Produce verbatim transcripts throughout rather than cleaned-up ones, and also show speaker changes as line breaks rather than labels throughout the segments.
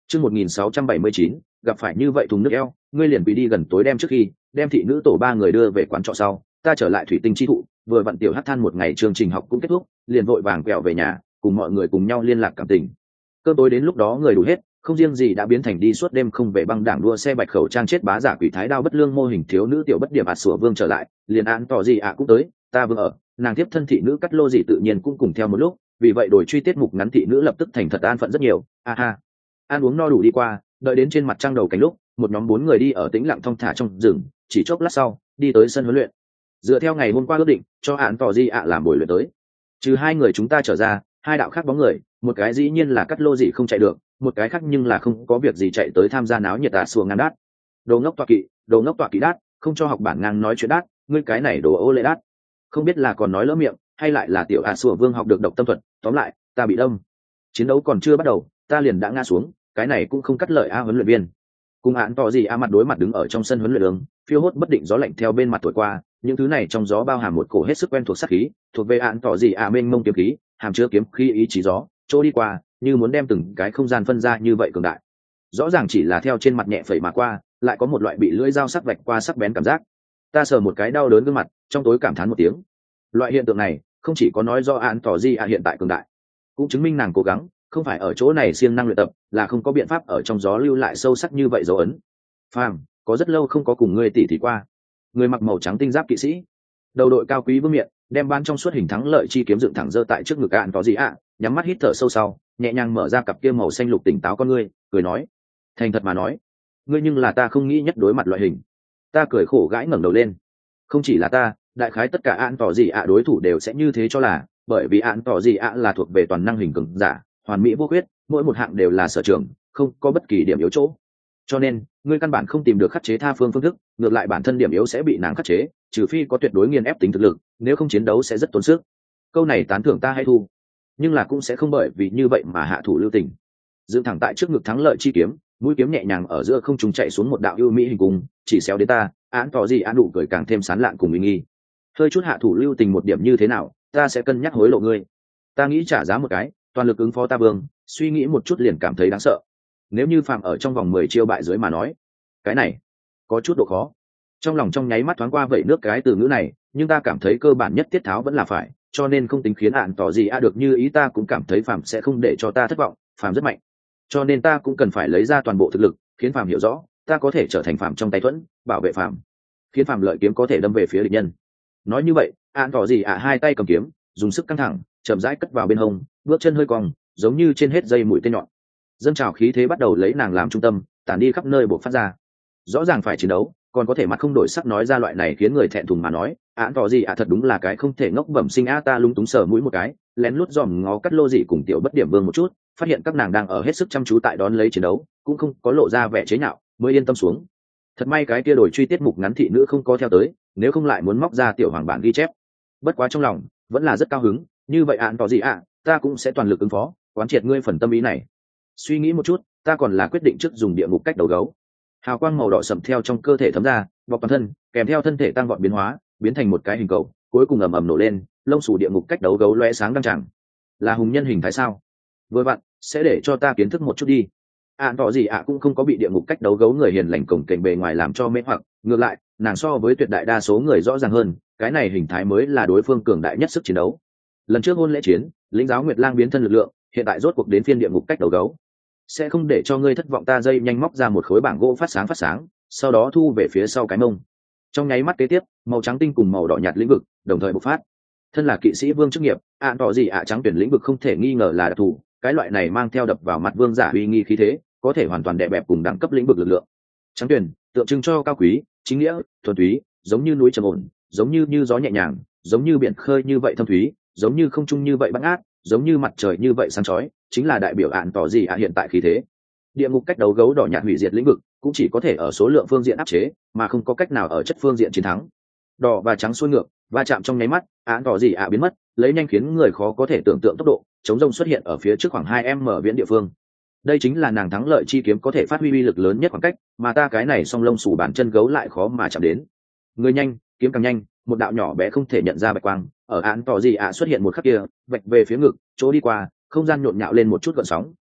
Chương một nghìn sáu trăm bảy mươi chín, gặp phải như vậy thùng nước eo, ngươi liền bị đi gần tối đem trước khi, đem thị nữ tổ ba người đưa về quán trọ sau, ta trở lại thủy tinh chi thụ, vừa vặn tiểu hắc than một ngày chương trình học cũng kết thúc, liền vội vàng quẹo về nhà, cùng mọi người cùng nhau liên lạc cảm tình. Cơm tối đến lúc đó người đủ hết, không riêng gì đã biến thành đi suốt đêm không về băng đảng đua xe bạch khẩu trang chết bá giả quỷ thái đao bất lương mô hình thiếu nữ tiểu bất điểm ạt sủa vương trở lại, liền án tỏ gì ạ cũng tới, ta vừa ở, nàng tiếp thân thị nữ cắt lô gì tự nhiên cũng cùng theo một lúc, vì vậy đổi truy tiết mục ngắn thị nữ lập tức thành thật an phận rất nhiều, a ha. Ăn uống no đủ đi qua, đợi đến trên mặt trăng đầu cánh lúc, một nhóm bốn người đi ở tĩnh lặng thong thả trong rừng, chỉ chốc lát sau, đi tới sân huấn luyện. Dựa theo ngày hôm qua ước định, cho án tỏ gì ạ làm buổi luyện tới. Trừ hai người chúng ta trở ra, hai đạo khác bóng người, một cái dĩ nhiên là cắt lô gì không chạy được, một cái khác nhưng là không có việc gì chạy tới tham gia náo nhiệt tạ xuồng ngang đát. Đồ ngốc tọa kỵ, đồ ngốc tọa kỵ đát, không cho học bản ngang nói chuyện đát, ngươi cái này đồ ô lệ đát. Không biết là còn nói lỡ miệng, hay lại là tiểu ạ sủa vương học được độc tâm thuật, tóm lại, ta bị đâm. Chiến đấu còn chưa bắt đầu, ta liền đã ngã xuống, cái này cũng không cắt lợi a huấn luyện viên. Cùng án tỏ gì a mặt đối mặt đứng ở trong sân huấn luyện đường, phiêu hốt bất định gió lạnh theo bên mặt thổi qua, những thứ này trong gió bao hàm một cổ hết sức quen thuộc sát khí, thuộc về án tỏ gì a mênh mông kiếm khí, hàm chứa kiếm khí ý chí gió, chỗ đi qua, như muốn đem từng cái không gian phân ra như vậy cường đại. Rõ ràng chỉ là theo trên mặt nhẹ phẩy mà qua, lại có một loại bị lưỡi dao sắc vạch qua sắc bén cảm giác. Ta sờ một cái đau đớn gương mặt, trong tối cảm thán một tiếng. Loại hiện tượng này, không chỉ có nói do án tỏ gì a hiện tại cường đại, cũng chứng minh nàng cố gắng, không phải ở chỗ này siêng năng luyện tập, là không có biện pháp ở trong gió lưu lại sâu sắc như vậy dấu ấn. Phàm, có rất lâu không có cùng ngươi tỉ thỉ qua. Người mặc màu trắng tinh giáp kỵ sĩ, đầu đội cao quý vương miện, đem ban trong suốt hình thắng lợi chi kiếm dựng thẳng giơ tại trước ngực án tỏ gì a, nhắm mắt hít thở sâu sau, nhẹ nhàng mở ra cặp kia màu xanh lục tỉnh táo con ngươi, cười nói: thành thật mà nói, ngươi nhưng là ta không nghĩ nhất đối mặt loại hình. Ta cười khổ gãi ngẩng đầu lên. Không chỉ là ta, đại khái tất cả án tỏ gì ạ đối thủ đều sẽ như thế cho là, bởi vì án tỏ gì ạ là thuộc về toàn năng hình cường giả, hoàn mỹ vô khuyết, mỗi một hạng đều là sở trường, không có bất kỳ điểm yếu chỗ. Cho nên, ngươi căn bản không tìm được khắc chế tha phương phương thức, ngược lại bản thân điểm yếu sẽ bị nàng khắc chế, trừ phi có tuyệt đối nghiền ép tính thực lực, nếu không chiến đấu sẽ rất tốn sức. Câu này tán thưởng ta hay thu, nhưng là cũng sẽ không bởi vì như vậy mà hạ thủ lưu tình. Dựng thẳng tại trước ngực thắng lợi chi kiếm, mũi kiếm nhẹ nhàng ở giữa không trung chạy xuống một đạo ưu mỹ hình cung, chỉ xéo đến ta, án tỏ gì án đủ cười càng thêm sán lạn cùng uy nghi. Hơi chút hạ thủ lưu tình một điểm như thế nào, ta sẽ cân nhắc hối lộ ngươi. Ta nghĩ trả giá một cái, toàn lực ứng phó ta vương, suy nghĩ một chút liền cảm thấy đáng sợ. Nếu như phạm ở trong vòng mười chiêu bại dưới mà nói, cái này có chút độ khó. Trong lòng trong nháy mắt thoáng qua vậy nước cái từ ngữ này, nhưng ta cảm thấy cơ bản nhất tiết tháo vẫn là phải, cho nên không tính khiến án tỏ gì a được như ý, ta cũng cảm thấy phạm sẽ không để cho ta thất vọng, phạm rất mạnh. Cho nên ta cũng cần phải lấy ra toàn bộ thực lực, khiến phạm hiểu rõ, ta có thể trở thành phạm trong tay thuẫn, bảo vệ phạm, khiến phạm lợi kiếm có thể đâm về phía địch nhân. Nói như vậy, án tỏ gì ạ hai tay cầm kiếm, dùng sức căng thẳng, chậm rãi cất vào bên hông, bước chân hơi cong, giống như trên hết dây mũi tên nhọn. Dâng trào khí thế bắt đầu lấy nàng làm trung tâm, tản đi khắp nơi bộc phát ra. Rõ ràng phải chiến đấu, còn có thể mặt không đổi sắc nói ra loại này khiến người thẹn thùng mà nói, án tỏ gì ạ thật đúng là cái không thể ngốc bẩm sinh a. Ta lúng túng sờ mũi một cái, lén lút dòm ngó cắt lô dị cùng tiểu bất điểm vương một chút, phát hiện các nàng đang ở hết sức chăm chú tại đón lấy chiến đấu, cũng không có lộ ra vẻ chế nhạo, mới yên tâm xuống. Thật may cái kia đổi truy tiết mục ngắn thị nữ không có theo tới, nếu không lại muốn móc ra tiểu hoàng bản ghi chép. Bất quá trong lòng vẫn là rất cao hứng, như vậy án tỏ gì ạ, ta cũng sẽ toàn lực ứng phó, quán triệt ngươi phần tâm ý này. Suy nghĩ một chút, ta còn là quyết định trước dùng địa ngục cách đấu gấu. Hào quang màu đỏ sậm theo trong cơ thể thấm ra, bọc toàn thân, kèm theo thân thể tăng vọt biến hóa, biến thành một cái hình cầu, cuối cùng ầm ầm nổ lên, lông sủ địa ngục cách đấu gấu lóe sáng đăng tràng. Là hùng nhân hình thái sao? Vừa vặn, sẽ để cho ta kiến thức một chút đi. Án tỏ gì ạ cũng không có bị địa ngục cách đấu gấu người hiền lành cổng kềnh bề ngoài làm cho mê hoặc, ngược lại, nàng so với tuyệt đại đa số người rõ ràng hơn, cái này hình thái mới là đối phương cường đại nhất sức chiến đấu. Lần trước hôn lễ chiến, lĩnh giáo Nguyệt Lang biến thân lực lượng, hiện tại rốt cuộc đến phiên địa ngục cách đấu gấu. Sẽ không để cho ngươi thất vọng. Ta dây nhanh móc ra một khối bảng gỗ phát sáng phát sáng, sau đó thu về phía sau cái mông. Trong nháy mắt kế tiếp, màu trắng tinh cùng màu đỏ nhạt lĩnh vực đồng thời bộc phát. Thân là kỵ sĩ vương chức nghiệp, án tỏ gì ạ trắng tuyển lĩnh vực không thể nghi ngờ là đặc thù, cái loại này mang theo đập vào mặt vương giả uy nghi khí thế, có thể hoàn toàn đè bẹp cùng đẳng cấp lĩnh vực lực lượng. Trắng tuyển tượng trưng cho cao quý, chính nghĩa, thuần túy, giống như núi trầm ổn, giống như như gió nhẹ nhàng, giống như biển khơi như vậy thâm thúy, giống như không trung như vậy băng át, giống như mặt trời như vậy sáng chói, chính là đại biểu án tỏ gì ạ hiện tại khí thế. Địa ngục cách đấu gấu đỏ nhạt hủy diệt lĩnh vực cũng chỉ có thể ở số lượng phương diện áp chế, mà không có cách nào ở chất phương diện chiến thắng. Đỏ và trắng xuôi ngược, va chạm trong nháy mắt, án tỏ gì ạ biến mất, lấy nhanh khiến người khó có thể tưởng tượng tốc độ, chống rông xuất hiện ở phía trước khoảng hai m viễn địa phương. Đây chính là nàng thắng lợi chi kiếm có thể phát huy uy lực lớn nhất khoảng cách, mà ta cái này song lông sủ bản chân gấu lại khó mà chạm đến. Người nhanh, kiếm càng nhanh, một đạo nhỏ bé không thể nhận ra bạch quang, ở án tỏ gì ạ xuất hiện một khắc kia, vạch về phía ngực, chỗ đi qua, không gian nhộn nhạo lên một chút gợn sóng,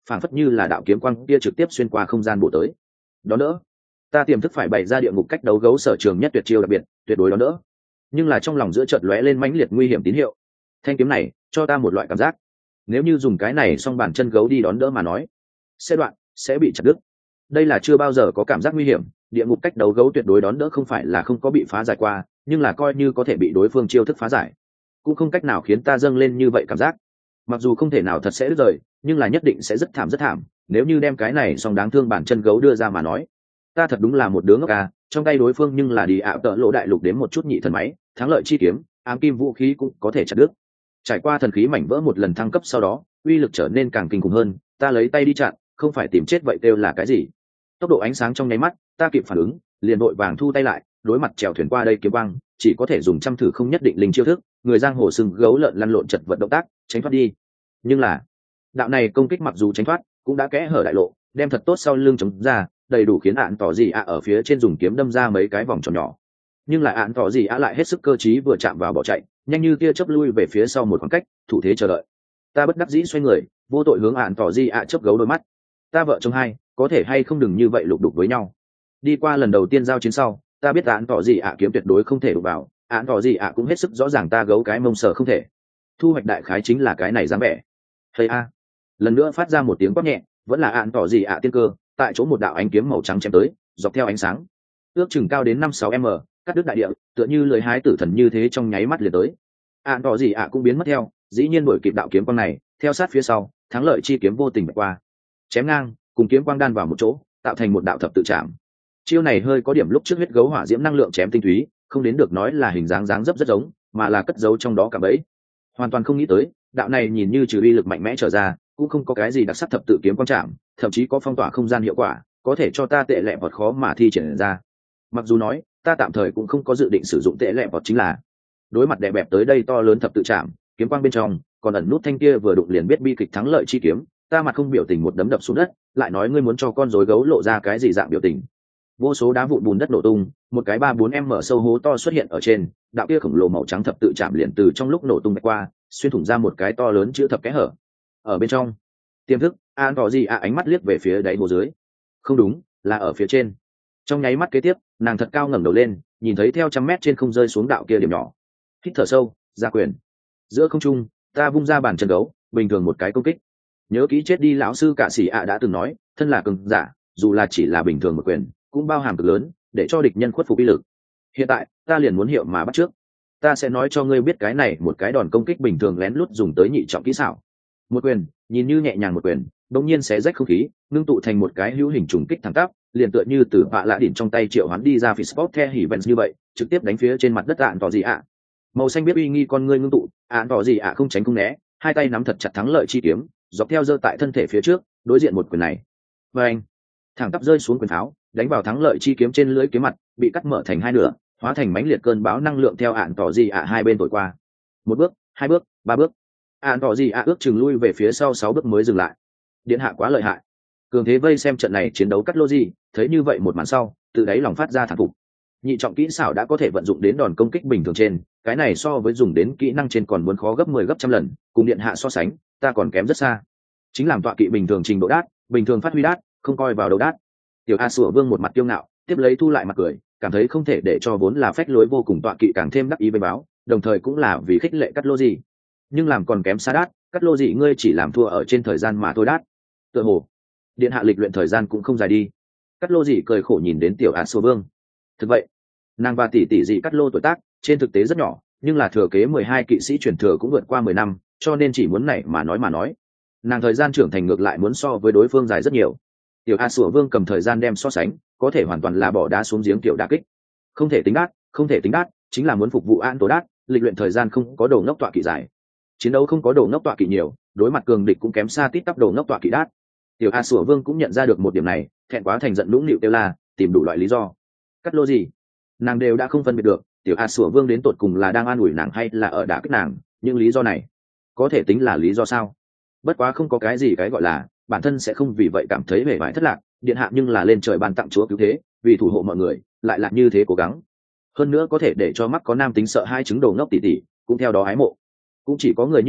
phảng phất như là đạo kiếm quang kia trực tiếp xuyên qua không gian bổ tới. Đó nữa, ta tiềm thức phải bày ra địa ngục cách đấu gấu sở trường nhất tuyệt chiêu đặc biệt, tuyệt đối đó nữa. Nhưng là trong lòng giữa chợt lóe lên mãnh liệt nguy hiểm tín hiệu. Thanh kiếm này cho ta một loại cảm giác, nếu như dùng cái này xong bàn chân gấu đi đón đỡ mà nói, sẽ đoạn, sẽ bị chặt đứt. Đây là chưa bao giờ có cảm giác nguy hiểm, địa ngục cách đấu gấu tuyệt đối đón đỡ không phải là không có bị phá giải qua, nhưng là coi như có thể bị đối phương chiêu thức phá giải, cũng không cách nào khiến ta dâng lên như vậy cảm giác. Mặc dù không thể nào thật sẽ đứt rời, nhưng là nhất định sẽ rất thảm rất thảm, nếu như đem cái này xong đáng thương bản chân gấu đưa ra mà nói. Ta thật đúng là một đứa ngốc à, trong tay đối phương nhưng là đi ạ tợ lộ đại lục đến một chút nhị thần máy, thắng lợi chi kiếm, ám kim vũ khí cũng có thể chặt đứt. Trải qua thần khí mảnh vỡ một lần thăng cấp sau đó, uy lực trở nên càng kinh khủng hơn, ta lấy tay đi chặn, không phải tìm chết vậy kêu là cái gì. Tốc độ ánh sáng trong nháy mắt, ta kịp phản ứng, liền vội vàng thu tay lại, đối mặt chèo thuyền qua đây kiếm băng, chỉ có thể dùng trăm thử không nhất định linh chiêu thức, người giang hồ sừng gấu lợn lăn lộn chật vật động tác, tránh thoát đi. Nhưng là, đạo này công kích mặc dù tránh thoát, cũng đã kẽ hở đại lộ, đem thật tốt sau lưng chống ra, đầy đủ khiến ạn tỏ gì ạ ở phía trên dùng kiếm đâm ra mấy cái vòng tròn nhỏ. Nhưng lại ạn tỏ gì ạ lại hết sức cơ trí vừa chạm vào bỏ chạy, nhanh như tia chớp lui về phía sau một khoảng cách, thủ thế chờ đợi. Ta bất đắc dĩ xoay người, vô tội hướng ạn tỏ gì ạ chớp gấu đôi mắt. Ta vợ chồng hai, có thể hay không đừng như vậy lục đục với nhau. Đi qua lần đầu tiên giao chiến sau, ta biết ạn tỏ gì ạ kiếm tuyệt đối không thể đụng vào, ạn tỏ gì ạ cũng hết sức rõ ràng ta gấu cái mông sở không thể. Thu hoạch đại khái chính là cái này dáng vẻ. Hay a. Lần nữa phát ra một tiếng quát nhẹ, vẫn là ạn tỏ gì ạ tiên cơ, tại chỗ một đạo ánh kiếm màu trắng chém tới, dọc theo ánh sáng, ước chừng cao đến năm sáu m, cắt đứt đại địa, tựa như lưỡi hái tử thần như thế trong nháy mắt liền tới. Ạn tỏ gì ạ cũng biến mất theo, dĩ nhiên đuổi kịp đạo kiếm quang này, theo sát phía sau, thắng lợi chi kiếm vô tình vượt qua, chém ngang, cùng kiếm quang đan vào một chỗ, tạo thành một đạo thập tự chạm. Chiêu này hơi có điểm lúc trước huyết gấu hỏa diễm năng lượng chém tinh túy, không đến được nói là hình dáng dáng dấp rất giống, mà là cất giấu trong đó cả bẫy. Hoàn toàn không nghĩ tới, đạo này nhìn như trừ uy lực mạnh mẽ trở ra, cũng không có cái gì đặc sắc thập tự kiếm quang chạm, thậm chí có phong tỏa không gian hiệu quả, có thể cho ta tệ lẹ vọt khó mà thi triển ra. Mặc dù nói, ta tạm thời cũng không có dự định sử dụng tệ lẹ vọt chính là, đối mặt đè bẹp tới đây to lớn thập tự chạm, kiếm quang bên trong, còn ẩn nút thanh kia vừa đụng liền biết bi kịch thắng lợi chi kiếm, ta mặt không biểu tình một đấm đập xuống đất, lại nói ngươi muốn cho con rối gấu lộ ra cái gì dạng biểu tình. Vô số đá vụn bùn đất nổ tung, một cái ba bốn m sâu hố to xuất hiện ở trên, đạo kia khổng lồ màu trắng thập tự chạm liền từ trong lúc nổ tung bạch qua, xuyên thủng ra một cái to lớn chữ thập kẽ hở. Ở bên trong, tiềm thức, an tỏ gì ạ ánh mắt liếc về phía đáy hồ dưới. Không đúng, là ở phía trên. Trong nháy mắt kế tiếp, nàng thật cao ngẩng đầu lên, nhìn thấy theo trăm mét trên không rơi xuống đạo kia điểm nhỏ. Hít thở sâu, ra quyền. Giữa không trung, ta vung ra bàn chân gấu, bình thường một cái công kích. Nhớ kỹ chết đi lão sư cả sĩ ạ đã từng nói, thân là cường giả, dù là chỉ là bình thường một quyền, cũng bao hàm cực lớn, để cho địch nhân khuất phục uy lực. Hiện tại, ta liền muốn hiệu mà bắt trước. Ta sẽ nói cho ngươi biết cái này một cái đòn công kích bình thường lén lút dùng tới nhị trọng kỹ xảo. Một quyền, nhìn như nhẹ nhàng một quyền, đột nhiên xé rách không khí, ngưng tụ thành một cái hữu hình trùng kích thẳng tắp, liền tựa như từ vạ lạ đỉnh trong tay triệu hoán đi ra phi sport the hỉ vents như vậy, trực tiếp đánh phía trên mặt đất ạn tỏ gì ạ. Màu xanh biết uy nghi con ngươi ngưng tụ, ạn tỏ gì ạ không tránh không né, hai tay nắm thật chặt thắng lợi chi kiếm, dọc theo giơ tại thân thể phía trước, đối diện một quyền này. Và anh, thẳng tắp rơi xuống quyền pháo, đánh vào thắng lợi chi kiếm trên lưỡi kiếm mặt, bị cắt mở thành hai nửa, hóa thành mãnh liệt cơn bão năng lượng theo ạn tỏ gì ạ hai bên thổi qua. Một bước, hai bước, ba bước, ạn tỏ gì ạ ước chừng lui về phía sau sáu bước mới dừng lại. Điện hạ quá lợi hại. Cường thế vây xem trận này chiến đấu cắt lô gì, thấy như vậy một màn sau, tự đáy lòng phát ra thán phục. Nhị trọng kỹ xảo đã có thể vận dụng đến đòn công kích bình thường trên, cái này so với dùng đến kỹ năng trên còn muốn khó gấp mười gấp trăm lần, cùng điện hạ so sánh, ta còn kém rất xa. Chính làm tọa kỵ bình thường trình độ đát, bình thường phát huy đát, không coi vào đầu đát. Tiểu A Sủa Vương một mặt kiêu ngạo, tiếp lấy thu lại mặt cười, cảm thấy không thể để cho vốn là phách lối vô cùng tọa kỵ càng thêm đắc ý với báo, đồng thời cũng là vì khích lệ cắt lô gì. Nhưng làm còn kém xa đát, cắt lô gì ngươi chỉ làm thua ở trên thời gian mà thôi đát. Tựa hồ, điện hạ lịch luyện thời gian cũng không dài đi. Cắt lô gì cười khổ nhìn đến tiểu A Sủa Vương. Thực vậy, nàng và tỷ tỷ dị cắt lô tuổi tác trên thực tế rất nhỏ, nhưng là thừa kế mười hai kỵ sĩ truyền thừa cũng vượt qua mười năm, cho nên chỉ muốn này mà nói mà nói, nàng thời gian trưởng thành ngược lại muốn so với đối phương dài rất nhiều. Tiểu A Sủa Vương cầm thời gian đem so sánh, có thể hoàn toàn là bỏ đá xuống giếng tiểu đả kích. Không thể tính đát, không thể tính đát, chính là muốn phục vụ an tố đát, lịch luyện thời gian không có đồ ngốc tọa kỵ dài. Chiến đấu không có đồ ngốc tọa kỵ nhiều, đối mặt cường địch cũng kém xa tít tắp đồ ngốc tọa kỵ đát. Tiểu A Sủa Vương cũng nhận ra được một điểm này, thẹn quá thành giận nũng nịu kêu la, tìm đủ loại lý do. Cắt lô gì? Nàng đều đã không phân biệt được, tiểu A Sủa Vương đến tột cùng là đang an ủi nàng hay là ở đả kích nàng, những lý do này có thể tính là lý do sao? Bất quá không có cái gì cái gọi là, bản thân sẽ không vì vậy cảm thấy vẻ vải thất lạc, điện hạ nhưng là lên trời ban tặng chúa cứu thế, vì thủ hộ mọi người, lại là như thế cố gắng. Hơn nữa có thể để cho mắc có nam tính sợ hai chứng đồ ngốc tỷ tỷ, cũng theo đó ái mộ. Cũng chỉ có người như vậy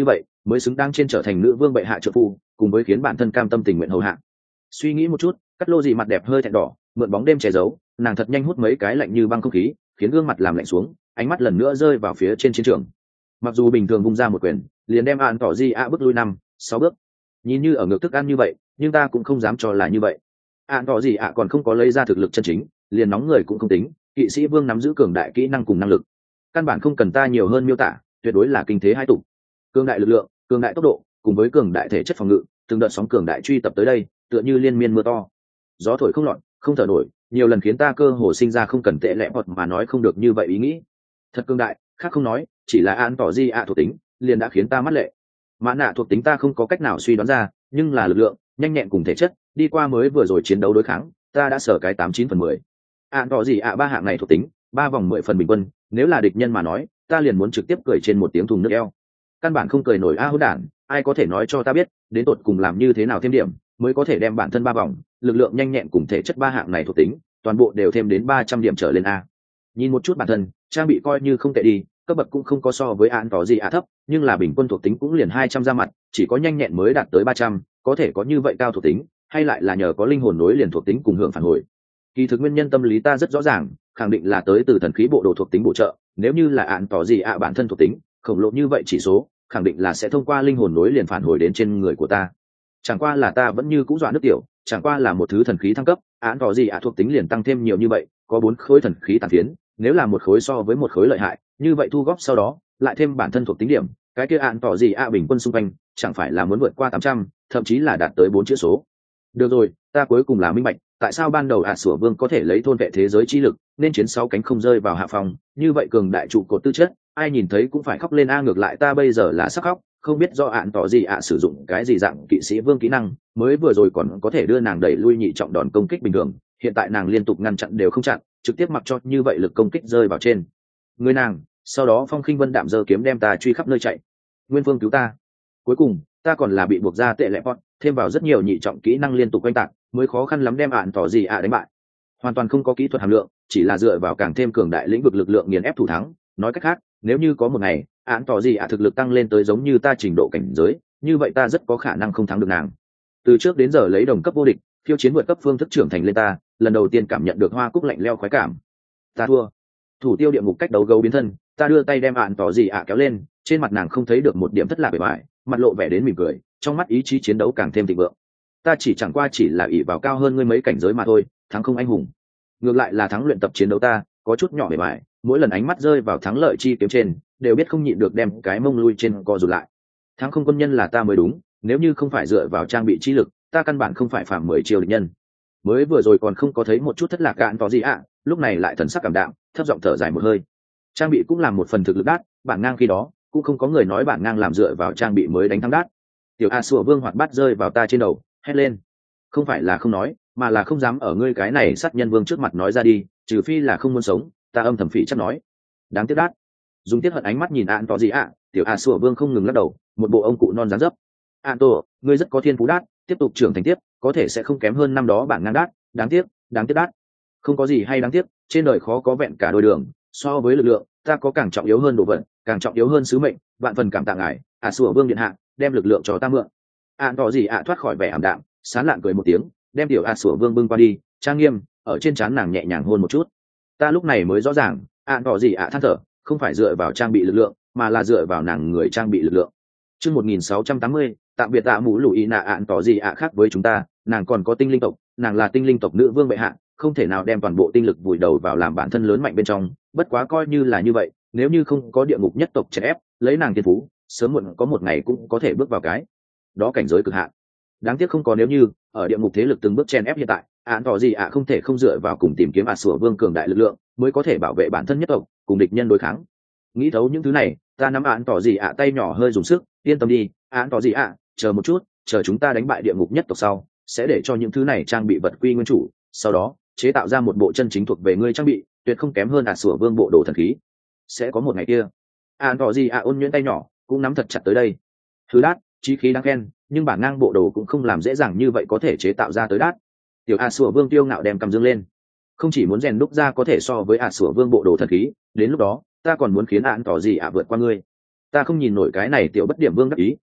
mới xứng đáng trên trở thành nữ vương bệ hạ trợ phu, cùng với khiến bản thân cam tâm tình nguyện hầu hạ. Suy nghĩ một chút, cắt lô gì mặt đẹp hơi thẹn đỏ, mượn bóng đêm che giấu, nàng thật nhanh hút mấy cái lạnh như băng không khí, khiến gương mặt làm lạnh xuống, ánh mắt lần nữa rơi vào phía trên chiến trường. Mặc dù bình thường vung ra một quyền liền đem ạn tỏ di ạ bước lui năm sáu bước, nhìn như ở ngược thức ăn như vậy, nhưng ta cũng không dám cho là như vậy. ạn tỏ di ạ còn không có lấy ra thực lực chân chính, liền nóng người cũng không tính, kỵ sĩ vương nắm giữ cường đại kỹ năng cùng năng lực, căn bản không cần ta nhiều hơn miêu tả, tuyệt đối là kinh thế hai tục. Cường đại lực lượng, cường đại tốc độ, cùng với cường đại thể chất phòng ngự, từng đợt sóng cường đại truy tập tới đây, tựa như liên miên mưa to, gió thổi không lọt, không thở nổi, nhiều lần khiến ta cơ hồ sinh ra không cần tệ lẽ bọt mà nói không được như vậy ý nghĩ. Thật cường đại, khác không nói, chỉ là an tỏ di ạ thuộc tính liền đã khiến ta mắt lệ. Mã nạ thuộc tính ta không có cách nào suy đoán ra, nhưng là lực lượng, nhanh nhẹn cùng thể chất, đi qua mới vừa rồi chiến đấu đối kháng, ta đã sở cái tám chín phần mười. An tỏ gì ạ ba hạng này thuộc tính, ba vòng mười phần bình quân, nếu là địch nhân mà nói, ta liền muốn trực tiếp cười trên một tiếng thùng nước eo. Căn bản không cười nổi a hỗn đản, ai có thể nói cho ta biết, đến tột cùng làm như thế nào thêm điểm, mới có thể đem bản thân ba vòng, lực lượng nhanh nhẹn cùng thể chất ba hạng này thuộc tính, toàn bộ đều thêm đến ba trăm điểm trở lên a. Nhìn một chút bản thân, trang bị coi như không tệ đi, cấp bậc cũng không có so với án tỏ gì ạ thấp, nhưng là bình quân thuộc tính cũng liền hai trăm ra mặt, chỉ có nhanh nhẹn mới đạt tới ba trăm, có thể có như vậy cao thuộc tính, hay lại là nhờ có linh hồn nối liền thuộc tính cùng hưởng phản hồi. Kỳ thực nguyên nhân tâm lý ta rất rõ ràng, khẳng định là tới từ thần khí bộ đồ thuộc tính bổ trợ, nếu như là án tỏ gì ạ bản thân thuộc tính, khổng lồ như vậy chỉ số, khẳng định là sẽ thông qua linh hồn nối liền phản hồi đến trên người của ta. Chẳng qua là ta vẫn như cũ dọa nước tiểu, chẳng qua là một thứ thần khí thăng cấp, án tỏ gì ạ thuộc tính liền tăng thêm nhiều như vậy, có bốn khối thần khí tàn phiến, nếu là một khối so với một khối lợi hại, như vậy thu góp sau đó lại thêm bản thân thuộc tính điểm, cái kia án tỏ gì ạ bình quân xung quanh chẳng phải là muốn vượt qua tám trăm, thậm chí là đạt tới bốn chữ số. Được rồi, ta cuối cùng là minh bạch, tại sao ban đầu ạ sủa vương có thể lấy thôn vệ thế giới chi lực, nên chiến sáu cánh không rơi vào hạ phòng, như vậy cường đại trụ cột tư chất, ai nhìn thấy cũng phải khóc lên a. Ngược lại ta bây giờ là sắc khóc, không biết do án tỏ gì ạ sử dụng cái gì dạng kỵ sĩ vương kỹ năng, mới vừa rồi còn có thể đưa nàng đẩy lui nhị trọng đòn công kích bình thường, hiện tại nàng liên tục ngăn chặn đều không chặn, trực tiếp mặc cho như vậy lực công kích rơi vào trên người nàng, sau đó Phong Khinh Vân đạm giơ kiếm đem ta truy khắp nơi chạy. Nguyên Phương cứu ta. Cuối cùng ta còn là bị buộc ra tệ lệ pot, thêm vào rất nhiều nhị trọng kỹ năng liên tục quanh tạc, mới khó khăn lắm đem án tỏ gì ạ đánh bại. Hoàn toàn không có kỹ thuật hàm lượng, chỉ là dựa vào càng thêm cường đại lĩnh vực lực lượng nghiền ép thủ thắng. Nói cách khác, nếu như có một ngày án tỏ gì ạ thực lực tăng lên tới giống như ta trình độ cảnh giới, như vậy ta rất có khả năng không thắng được nàng. Từ trước đến giờ lấy đồng cấp vô địch, khiêu chiến vượt cấp phương thức trưởng thành lên ta, lần đầu tiên cảm nhận được hoa cúc lạnh leo khoái cảm. Ta thua. Thủ tiêu địa ngục cách đấu gấu biến thân, ta đưa tay đem án tỏ gì ạ kéo lên, trên mặt nàng không thấy được một điểm thất lạc bề ngoài, mặt lộ vẻ đến mỉm cười, trong mắt ý chí chiến đấu càng thêm thịnh vượng. Ta chỉ chẳng qua chỉ là ỷ vào cao hơn ngươi mấy cảnh giới mà thôi, thắng không anh hùng. Ngược lại là thắng luyện tập chiến đấu ta, có chút nhỏ bề ngoài, mỗi lần ánh mắt rơi vào thắng lợi chi kiếm trên, đều biết không nhịn được đem cái mông lui trên co rụt lại. Thắng không quân nhân là ta mới đúng, nếu như không phải dựa vào trang bị chi lực, ta căn bản không phải phạm mười chiêu địch nhân. Mới vừa rồi còn không có thấy một chút thất lạc cạn tỏ gì ạ, lúc này lại thần sắc cảm đạm, thấp giọng thở dài một hơi. Trang bị cũng làm một phần thực lực đát, bản ngang khi đó cũng không có người nói bản ngang làm dựa vào trang bị mới đánh thắng đát. Tiểu a sủa vương hoạt bát rơi vào ta trên đầu, hét lên. Không phải là không nói, mà là không dám ở ngươi cái này sát nhân vương trước mặt nói ra đi, trừ phi là không muốn sống. Ta âm thầm phỉ chắc nói. Đáng tiếc đát. Dùng tiếc hận ánh mắt nhìn ạn tỏ gì ạ, tiểu a sủa vương không ngừng lắc đầu, một bộ ông cụ non dáng dấp. Ạn tổ, ngươi rất có thiên phú đát, tiếp tục trưởng thành tiếp, có thể sẽ không kém hơn năm đó bản ngang đát. Đáng tiếc, đáng tiếc đát. Không có gì hay đáng tiếc, trên đời khó có vẹn cả đôi đường, so với lực lượng, ta có càng trọng yếu hơn đồ vật, càng trọng yếu hơn sứ mệnh, vạn phần cảm tạ ngài, a sủa vương điện hạ, đem lực lượng cho ta mượn. Ạn tỏ gì ạ thoát khỏi vẻ ảm đạm, sán lạn cười một tiếng, đem tiểu a sủa vương bưng qua đi, trang nghiêm, ở trên trán nàng nhẹ nhàng hôn một chút. Ta lúc này mới rõ ràng, ạn tỏ gì ạ than thở, không phải dựa vào trang bị lực lượng, mà là dựa vào nàng người trang bị lực lượng. Chương một nghìn sáu trăm tám mươi, tạm biệt tạ mũ lùi nạ. Ạn tỏ gì ạ khác với chúng ta, nàng còn có tinh linh tộc, nàng là tinh linh tộc nữ vương bệ hạ, không thể nào đem toàn bộ tinh lực vùi đầu vào làm bản thân lớn mạnh bên trong, bất quá coi như là như vậy, nếu như không có địa ngục nhất tộc chèn ép, lấy nàng thiên phú, sớm muộn có một ngày cũng có thể bước vào cái đó cảnh giới cực hạn. Đáng tiếc không có nếu như, ở địa ngục thế lực từng bước chèn ép hiện tại, án tỏ gì ạ không thể không dựa vào cùng tìm kiếm ạt sủa vương cường đại lực lượng, mới có thể bảo vệ bản thân nhất tộc, cùng địch nhân đối kháng. Nghĩ thấu những thứ này, ta nắm án tỏ gì ạ tay nhỏ hơi dùng sức, yên tâm đi, án tỏ gì ạ, chờ một chút, chờ chúng ta đánh bại địa ngục nhất tộc sau, sẽ để cho những thứ này trang bị vật quy nguyên chủ, sau đó chế tạo ra một bộ chân chính thuộc về ngươi trang bị, tuyệt không kém hơn ạt sủa vương bộ đồ thần khí. Sẽ có một ngày kia. Án tỏ gì ạ ôn nhuyễn tay nhỏ cũng nắm thật chặt tới đây. Thứ đát, chí khí đáng khen, nhưng bản ngang bộ đồ cũng không làm dễ dàng như vậy có thể chế tạo ra tới đát. Tiểu a sủa vương tiêu ngạo đem cầm dương lên, không chỉ muốn rèn đúc ra có thể so với a sủa vương bộ đồ thần khí, đến lúc đó ta còn muốn khiến án tỏ gì ạ vượt qua ngươi. Ta không nhìn nổi cái này tiểu bất điểm vương đắc ý,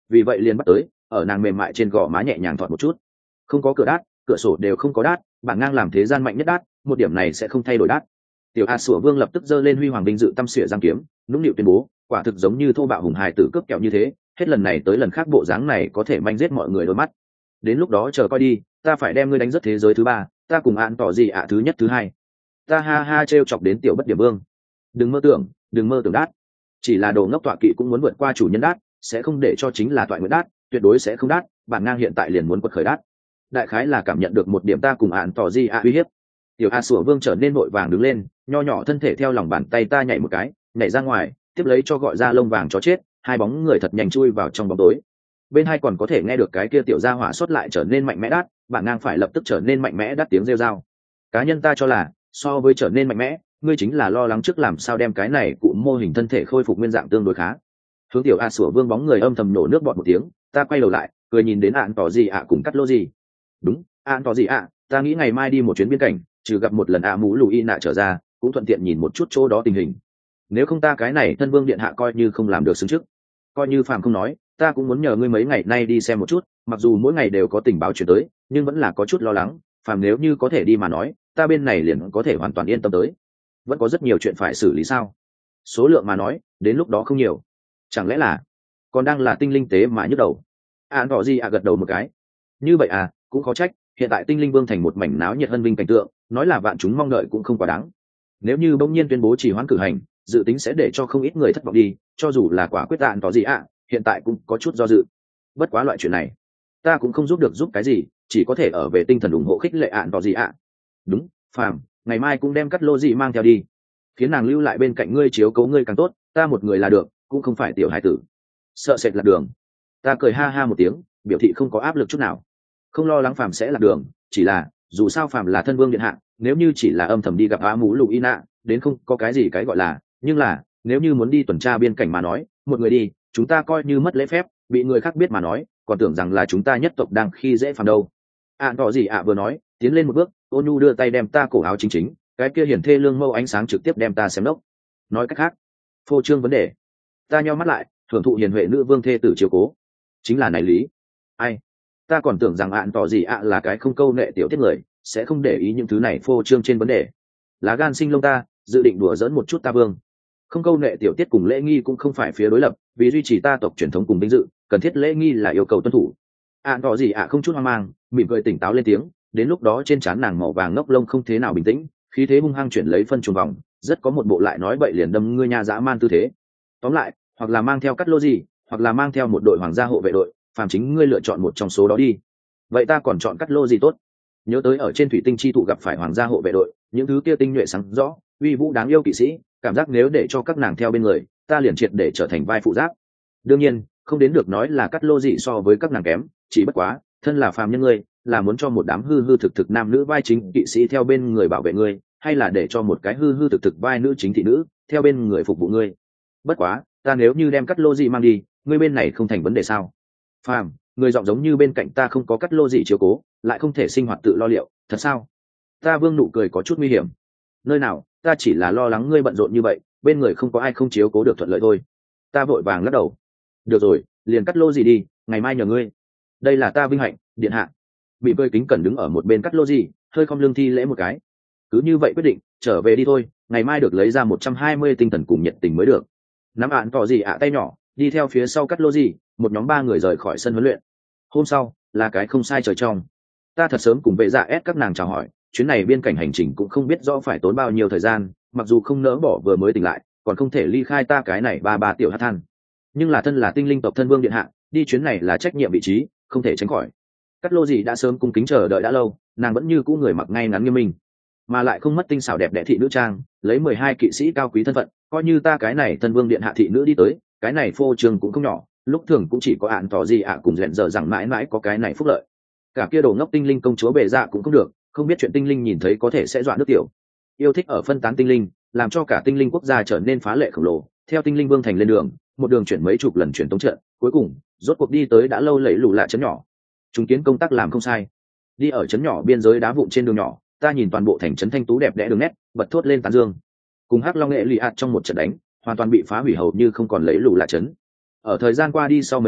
vì vậy liền bắt tới, ở nàng mềm mại trên gò má nhẹ nhàng thọt một chút. Không có cửa đát, cửa sổ đều không có đát, bản ngang làm thế gian mạnh nhất đát, một điểm này sẽ không thay đổi đát. Tiểu a sủa vương lập tức giơ lên huy hoàng vinh dự tâm xỉa giang kiếm, nũng nịu tuyên bố, quả thực giống như thô bạo hùng hài tử cướp kẹo như thế, hết lần này tới lần khác bộ dáng này có thể manh giết mọi người đôi mắt. Đến lúc đó chờ coi đi, ta phải đem ngươi đánh rất thế giới thứ ba, ta cùng án tỏ gì ạ thứ nhất thứ hai. Ta ha ha trêu chọc đến tiểu bất điểm vương. Đừng mơ tưởng, đừng mơ tưởng đát. Chỉ là đồ ngốc tọa kỵ cũng muốn vượt qua chủ nhân đát, sẽ không để cho chính là toại nguyện đát, tuyệt đối sẽ không đát, bản ngang hiện tại liền muốn quật khởi đát. Đại khái là cảm nhận được một điểm ta cùng án tỏ gì ạ uy hiếp. Tiểu a sủa vương trở nên vội vàng đứng lên, nho nhỏ thân thể theo lòng bàn tay ta nhảy một cái, nhảy ra ngoài, tiếp lấy cho gọi ra lông vàng chó chết, hai bóng người thật nhanh chui vào trong bóng tối. Bên hai còn có thể nghe được cái kia tiểu gia hỏa xuất lại trở nên mạnh mẽ đát, bản ngang phải lập tức trở nên mạnh mẽ đát tiếng rêu rao. Cá nhân ta cho là, so với trở nên mạnh mẽ, ngươi chính là lo lắng trước làm sao đem cái này cụ mô hình thân thể khôi phục nguyên dạng tương đối khá. Hướng tiểu a sủa vương bóng người âm thầm nổ nước bọt một tiếng, ta quay đầu lại, cười nhìn đến ạn tỏ gì ạ cùng cắt lô gì. Đúng, ạn tỏ gì ạ, ta nghĩ ngày mai đi một chuyến biên cảnh, trừ gặp một lần ạ mũ lùi nạ trở ra, cũng thuận tiện nhìn một chút chỗ đó tình hình. Nếu không ta cái này thân vương điện hạ coi như không làm được xứng trước, coi như phàm không nói, ta cũng muốn nhờ ngươi mấy ngày nay đi xem một chút, mặc dù mỗi ngày đều có tình báo chuyển tới, nhưng vẫn là có chút lo lắng, phàm nếu như có thể đi mà nói, ta bên này liền có thể hoàn toàn yên tâm tới. Vẫn có rất nhiều chuyện phải xử lý sao? Số lượng mà nói, đến lúc đó không nhiều. Chẳng lẽ là còn đang là tinh linh tế mà nhức đầu? À đỏ gì à gật đầu một cái. Như vậy à, cũng khó trách, hiện tại tinh linh vương thành một mảnh náo nhiệt hân vinh cảnh tượng, nói là vạn chúng mong đợi cũng không quá đáng. Nếu như bỗng nhiên tuyên bố chỉ hoãn cử hành, dự tính sẽ để cho không ít người thất vọng đi, cho dù là quả quyết đạn tỏ gì ạ, hiện tại cũng có chút do dự. Bất quá loại chuyện này, ta cũng không giúp được giúp cái gì, chỉ có thể ở về tinh thần ủng hộ khích lệ ạn tỏ gì ạ. Đúng, phàm, ngày mai cũng đem cắt lô gì mang theo đi, khiến nàng lưu lại bên cạnh ngươi chiếu cố ngươi càng tốt, ta một người là được, cũng không phải tiểu hải tử. Sợ sệt lạc đường. Ta cười ha ha một tiếng, biểu thị không có áp lực chút nào. Không lo lắng phàm sẽ lạc đường, chỉ là, dù sao phàm là thân vương điện hạ, nếu như chỉ là âm thầm đi gặp á mũ lục y nạ, đến không có cái gì cái gọi là, nhưng là, nếu như muốn đi tuần tra biên cảnh mà nói, một người đi, chúng ta coi như mất lễ phép, bị người khác biết mà nói, còn tưởng rằng là chúng ta nhất tộc đang khi dễ phàm đâu. À tỏ gì ạ vừa nói, tiến lên một bước, ôn nhu đưa tay đem ta cổ áo chính chính, cái kia hiển thê lương mâu ánh sáng trực tiếp đem ta xem đốc. Nói cách khác, phô trương vấn đề. Ta nheo mắt lại, thưởng thụ hiền huệ nữ vương thê tử chiếu cố, chính là này lý. Ai? Ta còn tưởng rằng ạn tỏ gì ạ là cái không câu nệ tiểu tiết người, sẽ không để ý những thứ này phô trương trên vấn đề. Lá gan sinh lông ta, dự định đùa giỡn một chút ta vương. Không câu nệ tiểu tiết cùng lễ nghi cũng không phải phía đối lập, vì duy trì ta tộc truyền thống cùng vinh dự, cần thiết lễ nghi là yêu cầu tuân thủ. Ạn tỏ gì ạ không chút hoang mang, mỉm cười tỉnh táo lên tiếng, đến lúc đó trên trán nàng màu vàng ngốc lông không thế nào bình tĩnh, khí thế hung hăng chuyển lấy phân trùng vòng, rất có một bộ lại nói bậy liền đâm ngươi nha dã man tư thế. Tóm lại, hoặc là mang theo cắt lô gì, hoặc là mang theo một đội hoàng gia hộ vệ đội, phàm chính ngươi lựa chọn một trong số đó đi. Vậy ta còn chọn cắt lô gì tốt? Nhớ tới ở trên thủy tinh chi thụ gặp phải hoàng gia hộ vệ đội, những thứ kia tinh nhuệ sáng rõ, uy vũ đáng yêu kỵ sĩ, cảm giác nếu để cho các nàng theo bên người, ta liền triệt để trở thành vai phụ giáp. Đương nhiên, không đến được nói là cắt lô gì so với các nàng kém, chỉ bất quá, thân là phàm nhân ngươi, là muốn cho một đám hư hư thực thực nam nữ vai chính kỵ sĩ theo bên người bảo vệ ngươi, hay là để cho một cái hư hư thực thực vai nữ chính thị nữ theo bên người phục vụ ngươi? Bất quá, ta nếu như đem cắt lô gì mang đi, ngươi bên này không thành vấn đề sao? Phàm, người giọng giống như bên cạnh ta không có cắt lô gì chiếu cố, lại không thể sinh hoạt tự lo liệu, thật sao? Ta vương nụ cười có chút nguy hiểm. Nơi nào, ta chỉ là lo lắng ngươi bận rộn như vậy, bên người không có ai không chiếu cố được thuận lợi thôi. Ta vội vàng lắc đầu. Được rồi, liền cắt lô gì đi, ngày mai nhờ ngươi. Đây là ta vinh hạnh, điện hạ. Bị cười kính cẩn đứng ở một bên cắt lô gì, hơi khom lưng thi lễ một cái. Cứ như vậy quyết định, trở về đi thôi, ngày mai được lấy ra một trăm hai mươi tinh thần cùng nhiệt tình mới được. Nắm ạn tỏ gì ạ tay nhỏ, đi theo phía sau cắt lô gì, một nhóm ba người rời khỏi sân huấn luyện. Hôm sau, là cái không sai trời trong. Ta thật sớm cùng vệ dạ ép các nàng chào hỏi, chuyến này biên cảnh hành trình cũng không biết rõ phải tốn bao nhiêu thời gian, mặc dù không nỡ bỏ vừa mới tỉnh lại, còn không thể ly khai ta cái này ba ba tiểu hát than. Nhưng là thân là tinh linh tộc thân vương điện hạ, đi chuyến này là trách nhiệm vị trí, không thể tránh khỏi. Cắt lô gì đã sớm cung kính chờ đợi đã lâu, nàng vẫn như cũ người mặc ngay ngắn nghiêm minh, mà lại không mất tinh xảo đẹp đẽ thị nữ trang, lấy mười hai kỵ sĩ cao quý thân phận, coi như ta cái này thân vương điện hạ thị nữ đi tới, cái này phô trương cũng không nhỏ, lúc thường cũng chỉ có ạn tỏ gì ạ cùng rèn giờ rằng mãi mãi có cái này phúc lợi. Cả kia đồ ngốc tinh linh công chúa bề dạ cũng không được, không biết chuyện tinh linh nhìn thấy có thể sẽ dọa nước tiểu. Yêu thích ở phân tán tinh linh, làm cho cả tinh linh quốc gia trở nên phá lệ khổng lồ, theo tinh linh vương thành lên đường, một đường chuyển mấy chục lần chuyển tống trận, cuối cùng rốt cuộc đi tới đã lâu lẫy lù lạ trấn nhỏ. Chúng kiến công tác làm không sai, đi ở trấn nhỏ biên giới đá vụn trên đường nhỏ, ta nhìn toàn bộ thành trấn thanh tú đẹp đẽ đường nét, bật thốt lên tán dương. Cùng hắc long nghệ lì ạt trong một trận đánh, hoàn toàn bị phá hủy hầu như không còn lẫy lù lạ trấn. Ở thời gian qua đi sau mấy tháng,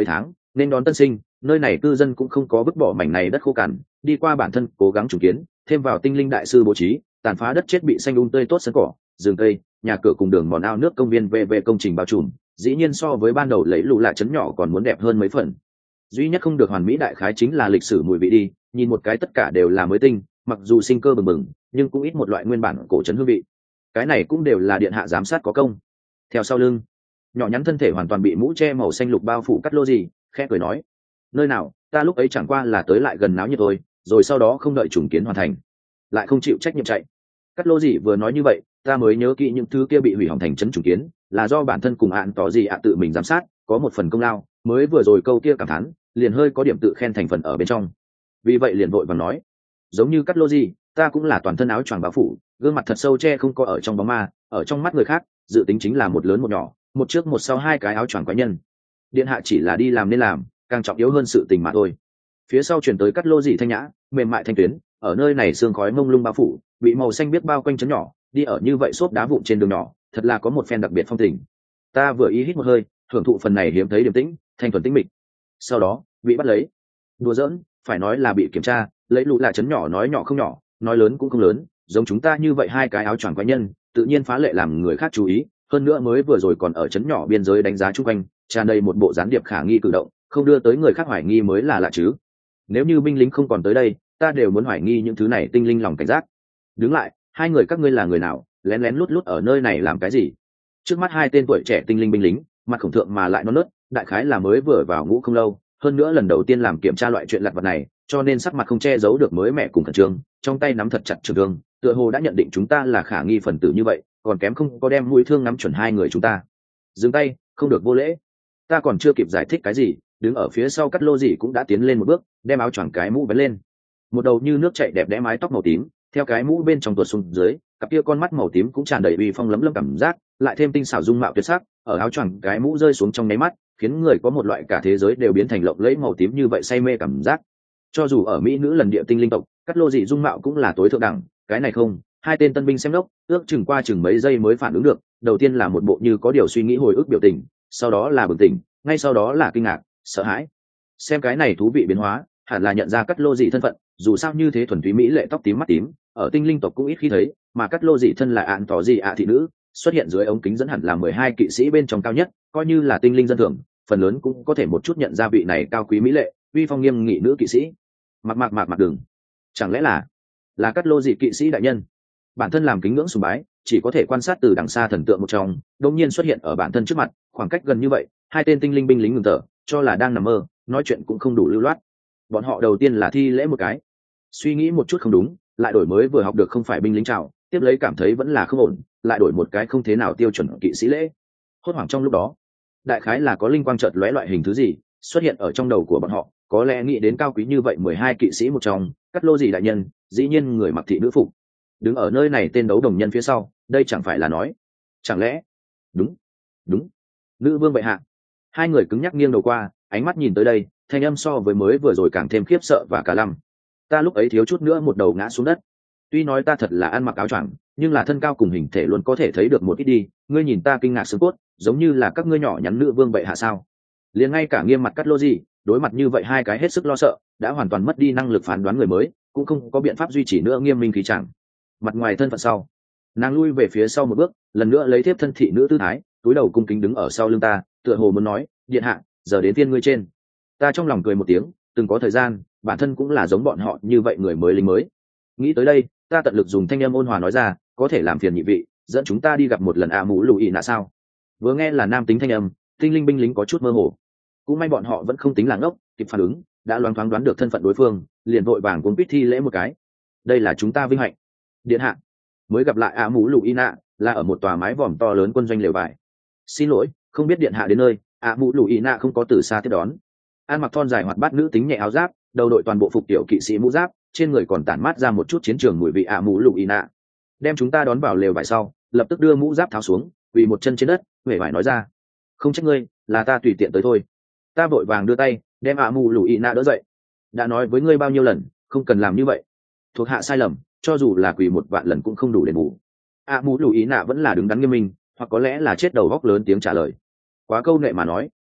nên đón tân sinh, nơi này cư dân cũng không có vứt bỏ mảnh này đất khô cằn, đi qua bản thân cố gắng trùng kiến, thêm vào tinh linh đại sư bố trí, tàn phá đất chết bị xanh um tươi tốt sân cỏ, rừng cây, nhà cửa cùng đường mòn ao nước công viên về về công trình bao trùm, dĩ nhiên so với ban đầu lấy lũ lạ trấn nhỏ còn muốn đẹp hơn mấy phần. Duy nhất không được hoàn mỹ đại khái chính là lịch sử mùi vị đi, nhìn một cái tất cả đều là mới tinh, mặc dù sinh cơ bừng bừng, nhưng cũng ít một loại nguyên bản cổ trấn hương vị. Cái này cũng đều là điện hạ giám sát có công. Theo sau lưng, nhỏ nhắn thân thể hoàn toàn bị mũ che màu xanh lục bao phủ Cắt Lô Dị, khẽ cười nói: nơi nào, ta lúc ấy chẳng qua là tới lại gần náo nhiệt thôi, rồi sau đó không đợi trùng kiến hoàn thành, lại không chịu trách nhiệm chạy. Cắt Lô Dị vừa nói như vậy, ta mới nhớ kỹ những thứ kia bị hủy hỏng thành trấn trùng kiến, là do bản thân cùng ạn tỏ gì ạ tự mình giám sát, có một phần công lao, mới vừa rồi câu kia cảm thán, liền hơi có điểm tự khen thành phần ở bên trong. Vì vậy liền vội vàng nói: giống như Cắt Lô Dị, ta cũng là toàn thân áo choàng bao phủ, gương mặt thật sâu che không có ở trong bóng ma, ở trong mắt người khác, dự tính chính là một lớn một nhỏ, một trước một sau hai cái áo choàng quái nhân. Điện hạ chỉ là đi làm nên làm, càng trọng yếu hơn sự tình mà thôi. Phía sau chuyển tới Cắt Lô Dị thanh nhã, mềm mại thanh tuyến, ở nơi này sương khói mông lung bao phủ, bị màu xanh biết bao quanh chấn nhỏ, đi ở như vậy xốp đá vụn trên đường nhỏ, thật là có một phen đặc biệt phong tình. Ta vừa ý hít một hơi, thưởng thụ phần này hiếm thấy điềm tĩnh, thanh thuần tĩnh mịch. Sau đó, bị bắt lấy. Đùa giỡn, phải nói là bị kiểm tra, lấy lũ là chấn nhỏ nói nhỏ không nhỏ, nói lớn cũng không lớn, giống chúng ta như vậy hai cái áo choàng quái nhân, tự nhiên phá lệ làm người khác chú ý, hơn nữa mới vừa rồi còn ở chấn nhỏ biên giới đánh giá chung quanh, tràn đầy một bộ gián điệp khả nghi cử động, không đưa tới người khác hoài nghi mới là lạ chứ. Nếu như binh lính không còn tới đây, ta đều muốn hoài nghi những thứ này tinh linh lòng cảnh giác. Đứng lại, hai người các ngươi là người nào, lén lén lút lút ở nơi này làm cái gì? Trước mắt hai tên tuổi trẻ tinh linh binh lính, mặt khổng thượng mà lại non nớt, đại khái là mới vừa vào ngũ không lâu, hơn nữa lần đầu tiên làm kiểm tra loại chuyện lặt vặt này, cho nên sắc mặt không che giấu được mới mẹ cùng khẩn trương, trong tay nắm thật chặt trường thương, tựa hồ đã nhận định chúng ta là khả nghi phần tử như vậy, còn kém không có đem mũi thương ngắm chuẩn hai người chúng ta. Dừng tay, không được vô lễ. Ta còn chưa kịp giải thích cái gì, đứng ở phía sau Cắt Lô Dị cũng đã tiến lên một bước, đem áo choàng cái mũ vén lên. Một đầu như nước chảy đẹp đẽ mái tóc màu tím, theo cái mũ bên trong tuột xuống dưới, cặp kia con mắt màu tím cũng tràn đầy uy phong lấm lấm cảm giác, lại thêm tinh xảo dung mạo tuyệt sắc, ở áo choàng cái mũ rơi xuống trong nháy mắt, khiến người có một loại cả thế giới đều biến thành lộng lẫy màu tím như vậy say mê cảm giác. Cho dù ở mỹ nữ lần địa tinh linh tộc, Cắt Lô Dị dung mạo cũng là tối thượng đẳng, cái này không, hai tên tân binh xem lốc, ước chừng qua chừng mấy giây mới phản ứng được, đầu tiên là một bộ như có điều suy nghĩ hồi ức biểu tình, sau đó là bừng tỉnh, ngay sau đó là kinh ngạc, sợ hãi. Xem cái này thú vị biến hóa, hẳn là nhận ra Cắt Lô Dị thân phận, dù sao như thế thuần túy mỹ lệ tóc tím mắt tím, ở tinh linh tộc cũng ít khi thấy, mà Cắt Lô Dị thân là ạn tỏ gì ạ thị nữ, xuất hiện dưới ống kính dẫn hẳn là mười hai kỵ sĩ bên trong cao nhất, coi như là tinh linh dân thường, phần lớn cũng có thể một chút nhận ra vị này cao quý mỹ lệ, uy phong nghiêm nghị nữ kỵ sĩ. Mặc mặc mặc mặc đường, chẳng lẽ là là Cắt Lô Dị kỵ sĩ đại nhân? Bản thân làm kính ngưỡng sùng bái, chỉ có thể quan sát từ đằng xa thần tượng một trong, đột nhiên xuất hiện ở bản thân trước mặt, khoảng cách gần như vậy, hai tên tinh linh binh lính ngừng thở, cho là đang nằm mơ, nói chuyện cũng không đủ lưu loát. Bọn họ đầu tiên là thi lễ một cái, suy nghĩ một chút không đúng, lại đổi mới vừa học được không phải binh lính chào, tiếp lấy cảm thấy vẫn là không ổn, lại đổi một cái không thế nào tiêu chuẩn kỵ sĩ lễ. Hốt hoảng trong lúc đó, đại khái là có linh quang chợt lóe loại hình thứ gì xuất hiện ở trong đầu của bọn họ, có lẽ nghĩ đến cao quý như vậy mười hai kỵ sĩ một trong, Cắt Lô Dị đại nhân, dĩ nhiên người mặc thị nữ phục, đứng ở nơi này tên đấu đồng nhân phía sau, đây chẳng phải là nói, chẳng lẽ đúng đúng nữ vương bệ hạ. Hai người cứng nhắc nghiêng đầu qua, ánh mắt nhìn tới đây, thanh âm so với mới vừa rồi càng thêm khiếp sợ và cả lăm. Ta lúc ấy thiếu chút nữa một đầu ngã xuống đất. Tuy nói ta thật là ăn mặc áo choàng, nhưng là thân cao cùng hình thể luôn có thể thấy được một ít đi, ngươi nhìn ta kinh ngạc xương cốt, giống như là các ngươi nhỏ nhắn nữ vương bệ hạ sao? Liền ngay cả nghiêm mặt Cắt Lô Dị, đối mặt như vậy hai cái hết sức lo sợ, đã hoàn toàn mất đi năng lực phán đoán người mới, cũng không có biện pháp duy trì nữa nghiêm minh khí chẳng. Mặt ngoài thân phận sau, nàng lui về phía sau một bước, lần nữa lấy thiếp thân thị nữ tư thái, túi đầu cung kính đứng ở sau lưng ta, tựa hồ muốn nói, điện hạ, giờ đến phiên ngươi trên. Ta trong lòng cười một tiếng, từng có thời gian, bản thân cũng là giống bọn họ như vậy người mới lính mới. Nghĩ tới đây, ta tận lực dùng thanh âm ôn hòa nói ra, có thể làm phiền nhị vị, dẫn chúng ta đi gặp một lần ạ mũ lù ị nạ sao? Vừa nghe là nam tính thanh âm, tinh linh binh lính có chút mơ hồ. Cũng may bọn họ vẫn không tính là ngốc, kịp phản ứng, đã loáng thoáng đoán được thân phận đối phương, liền vội vàng cuống quýt thi lễ một cái. Đây là chúng ta vinh hạnh. Điện hạ, mới gặp lại ạ mũ lù ị nạ, là ở một tòa mái vòm to lớn quân doanh lều vải. Xin lỗi, không biết điện hạ đến nơi, ạ mũ lù ị nạ không có từ xa tiếp đón. An mặc thon dài hoạt bát nữ tính nhẹ áo giáp, đầu đội toàn bộ phục tiểu kỵ sĩ mũ giáp, trên người còn tản mát ra một chút chiến trường mùi vị ạ mũ lù ị nạ. Đem chúng ta đón vào lều vải sau, lập tức đưa mũ giáp tháo xuống, quỳ một chân trên đất, huệ vải nói ra, không trách ngươi, là ta tùy tiện tới thôi. Ta vội vàng đưa tay, đem ạ mũ lù ị nạ đỡ dậy. Đã nói với ngươi bao nhiêu lần, không cần làm như vậy. Thuộc hạ sai lầm, cho dù là quỳ một vạn lần cũng không đủ đền bù. ạ mũ lù ị nạ vẫn là đứng đắn nghiêm minh, hoặc có lẽ là chết đầu góc lớn tiếng trả lời. Quá câu nệ mà nói,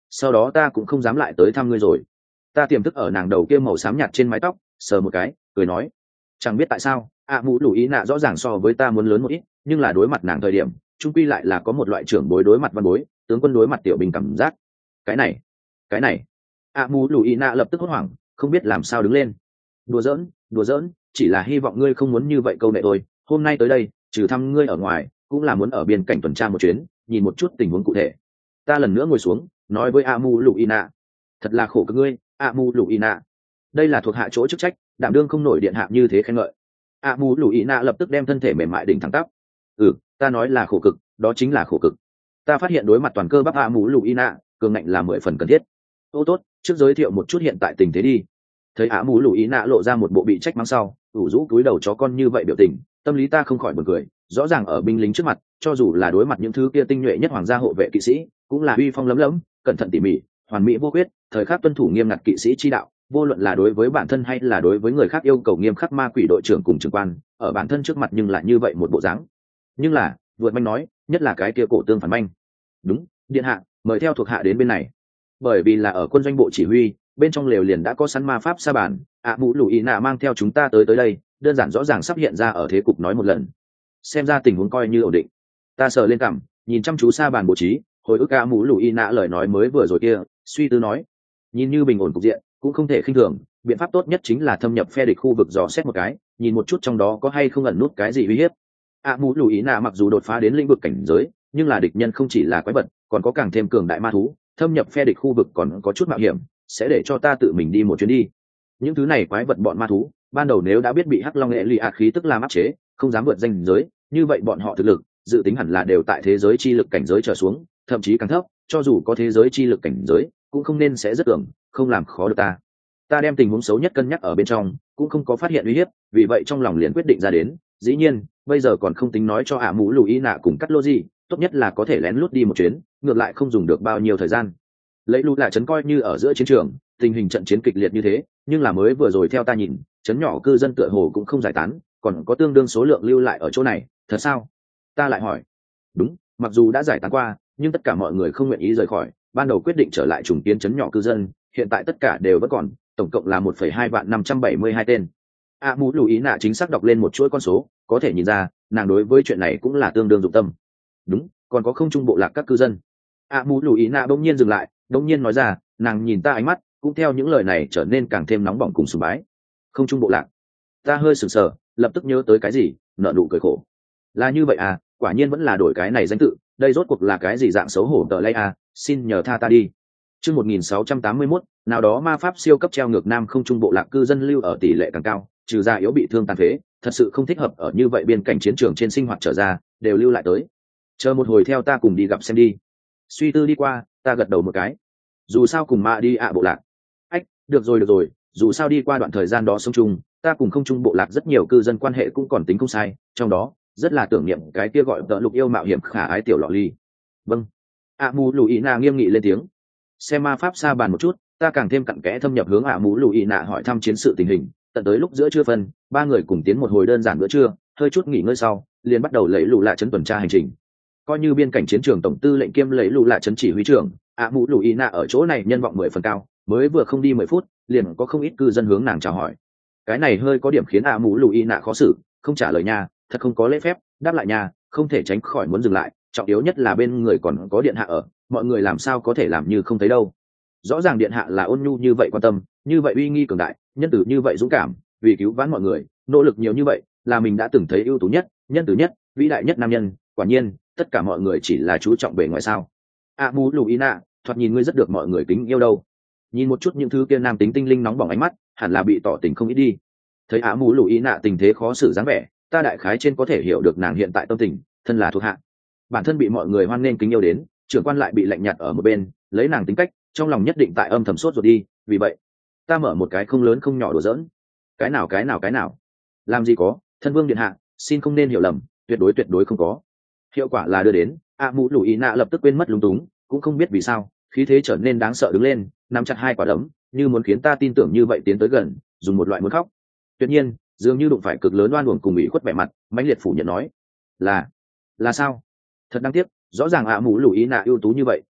sau đó ta cũng không dám lại tới thăm ngươi rồi. Ta tiềm thức ở nàng đầu kia màu xám nhạt trên mái tóc sờ một cái cười nói, chẳng biết tại sao ạ mũ lù ý nạ rõ ràng so với ta muốn lớn một ít, nhưng là đối mặt nàng thời điểm trung quy lại là có một loại trưởng bối đối mặt văn bối, tướng quân đối mặt tiểu bình cảm giác. Cái này cái này ạ mũ lù ý nạ lập tức hốt hoảng, không biết làm sao đứng lên. Đùa giỡn đùa giỡn, chỉ là hy vọng ngươi không muốn như vậy câu nệ thôi. Hôm nay tới đây trừ thăm ngươi ở ngoài cũng là muốn ở biên cảnh tuần tra một chuyến, nhìn một chút tình huống cụ thể. Ta lần nữa ngồi xuống nói với a mu lù ina, thật là khổ cực ngươi a mu lù ina, đây là thuộc hạ chỗ chức trách, đảm đương không nổi điện hạ như thế khen ngợi. a mu lù ina lập tức đem thân thể mềm mại đỉnh thẳng tắp. Ừ, ta nói là khổ cực, đó chính là khổ cực. Ta phát hiện đối mặt toàn cơ bắp a mu lù ina cường ngạnh là mười phần cần thiết. Ô tốt, trước giới thiệu một chút hiện tại tình thế đi. Thấy a mu lù ina lộ ra một bộ bị trách mắng sau ủ rũ cúi đầu chó con như vậy biểu tình, tâm lý ta không khỏi buồn cười. Rõ ràng ở binh lính trước mặt, cho dù là đối mặt những thứ kia tinh nhuệ nhất hoàng gia hộ vệ kỵ sĩ, cũng là uy phong lấm lấm, cẩn thận tỉ mỉ, hoàn mỹ vô khuyết, thời khắc tuân thủ nghiêm ngặt kỵ sĩ chi đạo, vô luận là đối với bản thân hay là đối với người khác yêu cầu nghiêm khắc ma quỷ đội trưởng cùng trưởng quan, ở bản thân trước mặt nhưng lại như vậy một bộ dáng. Nhưng là, vượt manh nói, nhất là cái kia cổ tương phản manh. Đúng, điện hạ, mời theo thuộc hạ đến bên này. Bởi vì là ở quân doanh bộ chỉ huy, bên trong lều liền đã có sẵn ma pháp sa bàn, ạ mũ lù ý nạ mang theo chúng ta tới tới đây, đơn giản rõ ràng sắp hiện ra ở thế cục nói một lần. Xem ra tình huống coi như ổn định. Ta sờ lên cằm, nhìn chăm chú sa bàn bố trí, hồi ức ạ mũ lù ý nạ lời nói mới vừa rồi kia, suy tư nói, nhìn như bình ổn cục diện, cũng không thể khinh thường, biện pháp tốt nhất chính là thâm nhập phe địch khu vực dò xét một cái, nhìn một chút trong đó có hay không ẩn nút cái gì uy hiếp. ạ mũ lù ý nạ mặc dù đột phá đến lĩnh vực cảnh giới, nhưng là địch nhân không chỉ là quái vật, còn có càng thêm cường đại ma thú, thâm nhập phe địch khu vực còn có chút mạo hiểm, sẽ để cho ta tự mình đi một chuyến đi. Những thứ này quái vật bọn ma thú, ban đầu nếu đã biết bị hắc long nghệ lì ạt khí tức làm áp chế, không dám vượt danh giới, như vậy bọn họ thực lực dự tính hẳn là đều tại thế giới chi lực cảnh giới trở xuống, thậm chí càng thấp, cho dù có thế giới chi lực cảnh giới cũng không nên sẽ rất tưởng không làm khó được ta. Ta đem tình huống xấu nhất cân nhắc ở bên trong, cũng không có phát hiện uy hiếp, vì vậy trong lòng liền quyết định ra đến. Dĩ nhiên bây giờ còn không tính nói cho ả mũ lù y nạ cùng cắt lô gì, tốt nhất là có thể lén lút đi một chuyến, ngược lại không dùng được bao nhiêu thời gian. Lấy lũ là trấn coi như ở giữa chiến trường, tình hình trận chiến kịch liệt như thế, nhưng là mới vừa rồi theo ta nhìn, trấn nhỏ cư dân tựa hồ cũng không giải tán, còn có tương đương số lượng lưu lại ở chỗ này, thật sao? Ta lại hỏi. Đúng, mặc dù đã giải tán qua, nhưng tất cả mọi người không nguyện ý rời khỏi, ban đầu quyết định trở lại trùng kiến trấn nhỏ cư dân, hiện tại tất cả đều vẫn còn, tổng cộng là một phẩy hai vạn năm trăm bảy mươi hai tên. A Mũ Lù Ý Nạ chính xác đọc lên một chuỗi con số, có thể nhìn ra, nàng đối với chuyện này cũng là tương đương dụng tâm. Đúng, còn có không trung bộ lạc các cư dân. A Mũ Lù Ý Nạ bỗng nhiên dừng lại, bỗng nhiên nói ra, nàng nhìn ta ánh mắt cũng theo những lời này trở nên càng thêm nóng bỏng cùng sùng bái. Không trung bộ lạc. Ta hơi sửng sờ, lập tức nhớ tới cái gì, nợ nụ cười khổ. Là như vậy à, quả nhiên vẫn là đổi cái này danh tự, đây rốt cuộc là cái gì dạng xấu hổ tờ lay à, xin nhờ tha ta đi. Chương một nghìn sáu trăm tám mươi mốt, nào đó ma pháp siêu cấp treo ngược nam không trung bộ lạc cư dân lưu ở tỷ lệ càng cao, trừ ra yếu bị thương tàn phế, thật sự không thích hợp ở như vậy biên cảnh chiến trường trên sinh hoạt trở ra, đều lưu lại tới. Chờ một hồi theo ta cùng đi gặp xem đi. Suy tư đi qua, ta gật đầu một cái. Dù sao cùng ma đi ạ bộ lạc. Ách, được rồi được rồi, dù sao đi qua đoạn thời gian đó sống chung, ta cùng không trung bộ lạc rất nhiều cư dân quan hệ cũng còn tính không sai, trong đó rất là tưởng niệm cái kia gọi tợ lục yêu mạo hiểm khả ái tiểu lọ ly. Vâng. ạ mù lù ý nạ nghiêm nghị lên tiếng. Xem ma pháp xa bàn một chút, ta càng thêm cặn kẽ thâm nhập hướng ạ mù lù ý nạ hỏi thăm chiến sự tình hình. Tận tới lúc giữa trưa phân, ba người cùng tiến một hồi đơn giản bữa trưa, hơi chút nghỉ ngơi sau liền bắt đầu lấy lù lạ chấn tuần tra hành trình. Coi như biên cảnh chiến trường tổng tư lệnh kiêm lấy lù lạ chấn chỉ huy trưởng, ạ mù lù ý nạ ở chỗ này nhân vọng mười phần cao, mới vừa không đi mười phút liền có không ít cư dân hướng nàng chào hỏi. Cái này hơi có điểm khiến ạ mù lù ý nạ khó xử, không trả lời nha, thật không có lễ phép, đáp lại nha, không thể tránh khỏi muốn dừng lại, trọng yếu nhất là bên người còn có điện hạ ở, mọi người làm sao có thể làm như không thấy đâu. Rõ ràng điện hạ là ôn nhu như vậy quan tâm, như vậy uy nghi cường đại, nhân tử như vậy dũng cảm, vì cứu vãn mọi người nỗ lực nhiều như vậy, là mình đã từng thấy ưu tú nhất, nhân tử nhất, vĩ đại nhất nam nhân. Quả nhiên tất cả mọi người chỉ là chú trọng bề ngoài sao. a mù lù ý nạ, thoạt nhìn ngươi rất được mọi người kính yêu đâu. Nhìn một chút những thứ kia nam tính tinh linh nóng bỏng ánh mắt, hẳn là bị tỏ tình không ít đi. Thấy a mù lù ý nạ tình thế khó xử dáng vẻ, ta đại khái trên có thể hiểu được nàng hiện tại tâm tình, thân là thuộc hạ, bản thân bị mọi người hoan nghênh kính yêu đến, trưởng quan lại bị lạnh nhạt ở một bên, lấy nàng tính cách, trong lòng nhất định tại âm thầm sốt ruột đi. Vì vậy ta mở một cái không lớn không nhỏ đùa giỡn. Cái nào cái nào cái nào làm gì có, thân vương điện hạ xin không nên hiểu lầm, tuyệt đối tuyệt đối không có. Hiệu quả là đưa đến a mũ lù ý nạ lập tức quên mất lúng túng, cũng không biết vì sao khí thế trở nên đáng sợ đứng lên, nắm chặt hai quả đấm, như muốn khiến ta tin tưởng như vậy tiến tới gần, dùng một loại muốn khóc. Tuyệt nhiên dường như đụng phải cực lớn oan uổng cùng ủy khuất vẻ mặt, mãnh liệt phủ nhận nói, là là sao? Thật đáng tiếc, rõ ràng ạ mũ lù ý nạ ưu tú như vậy,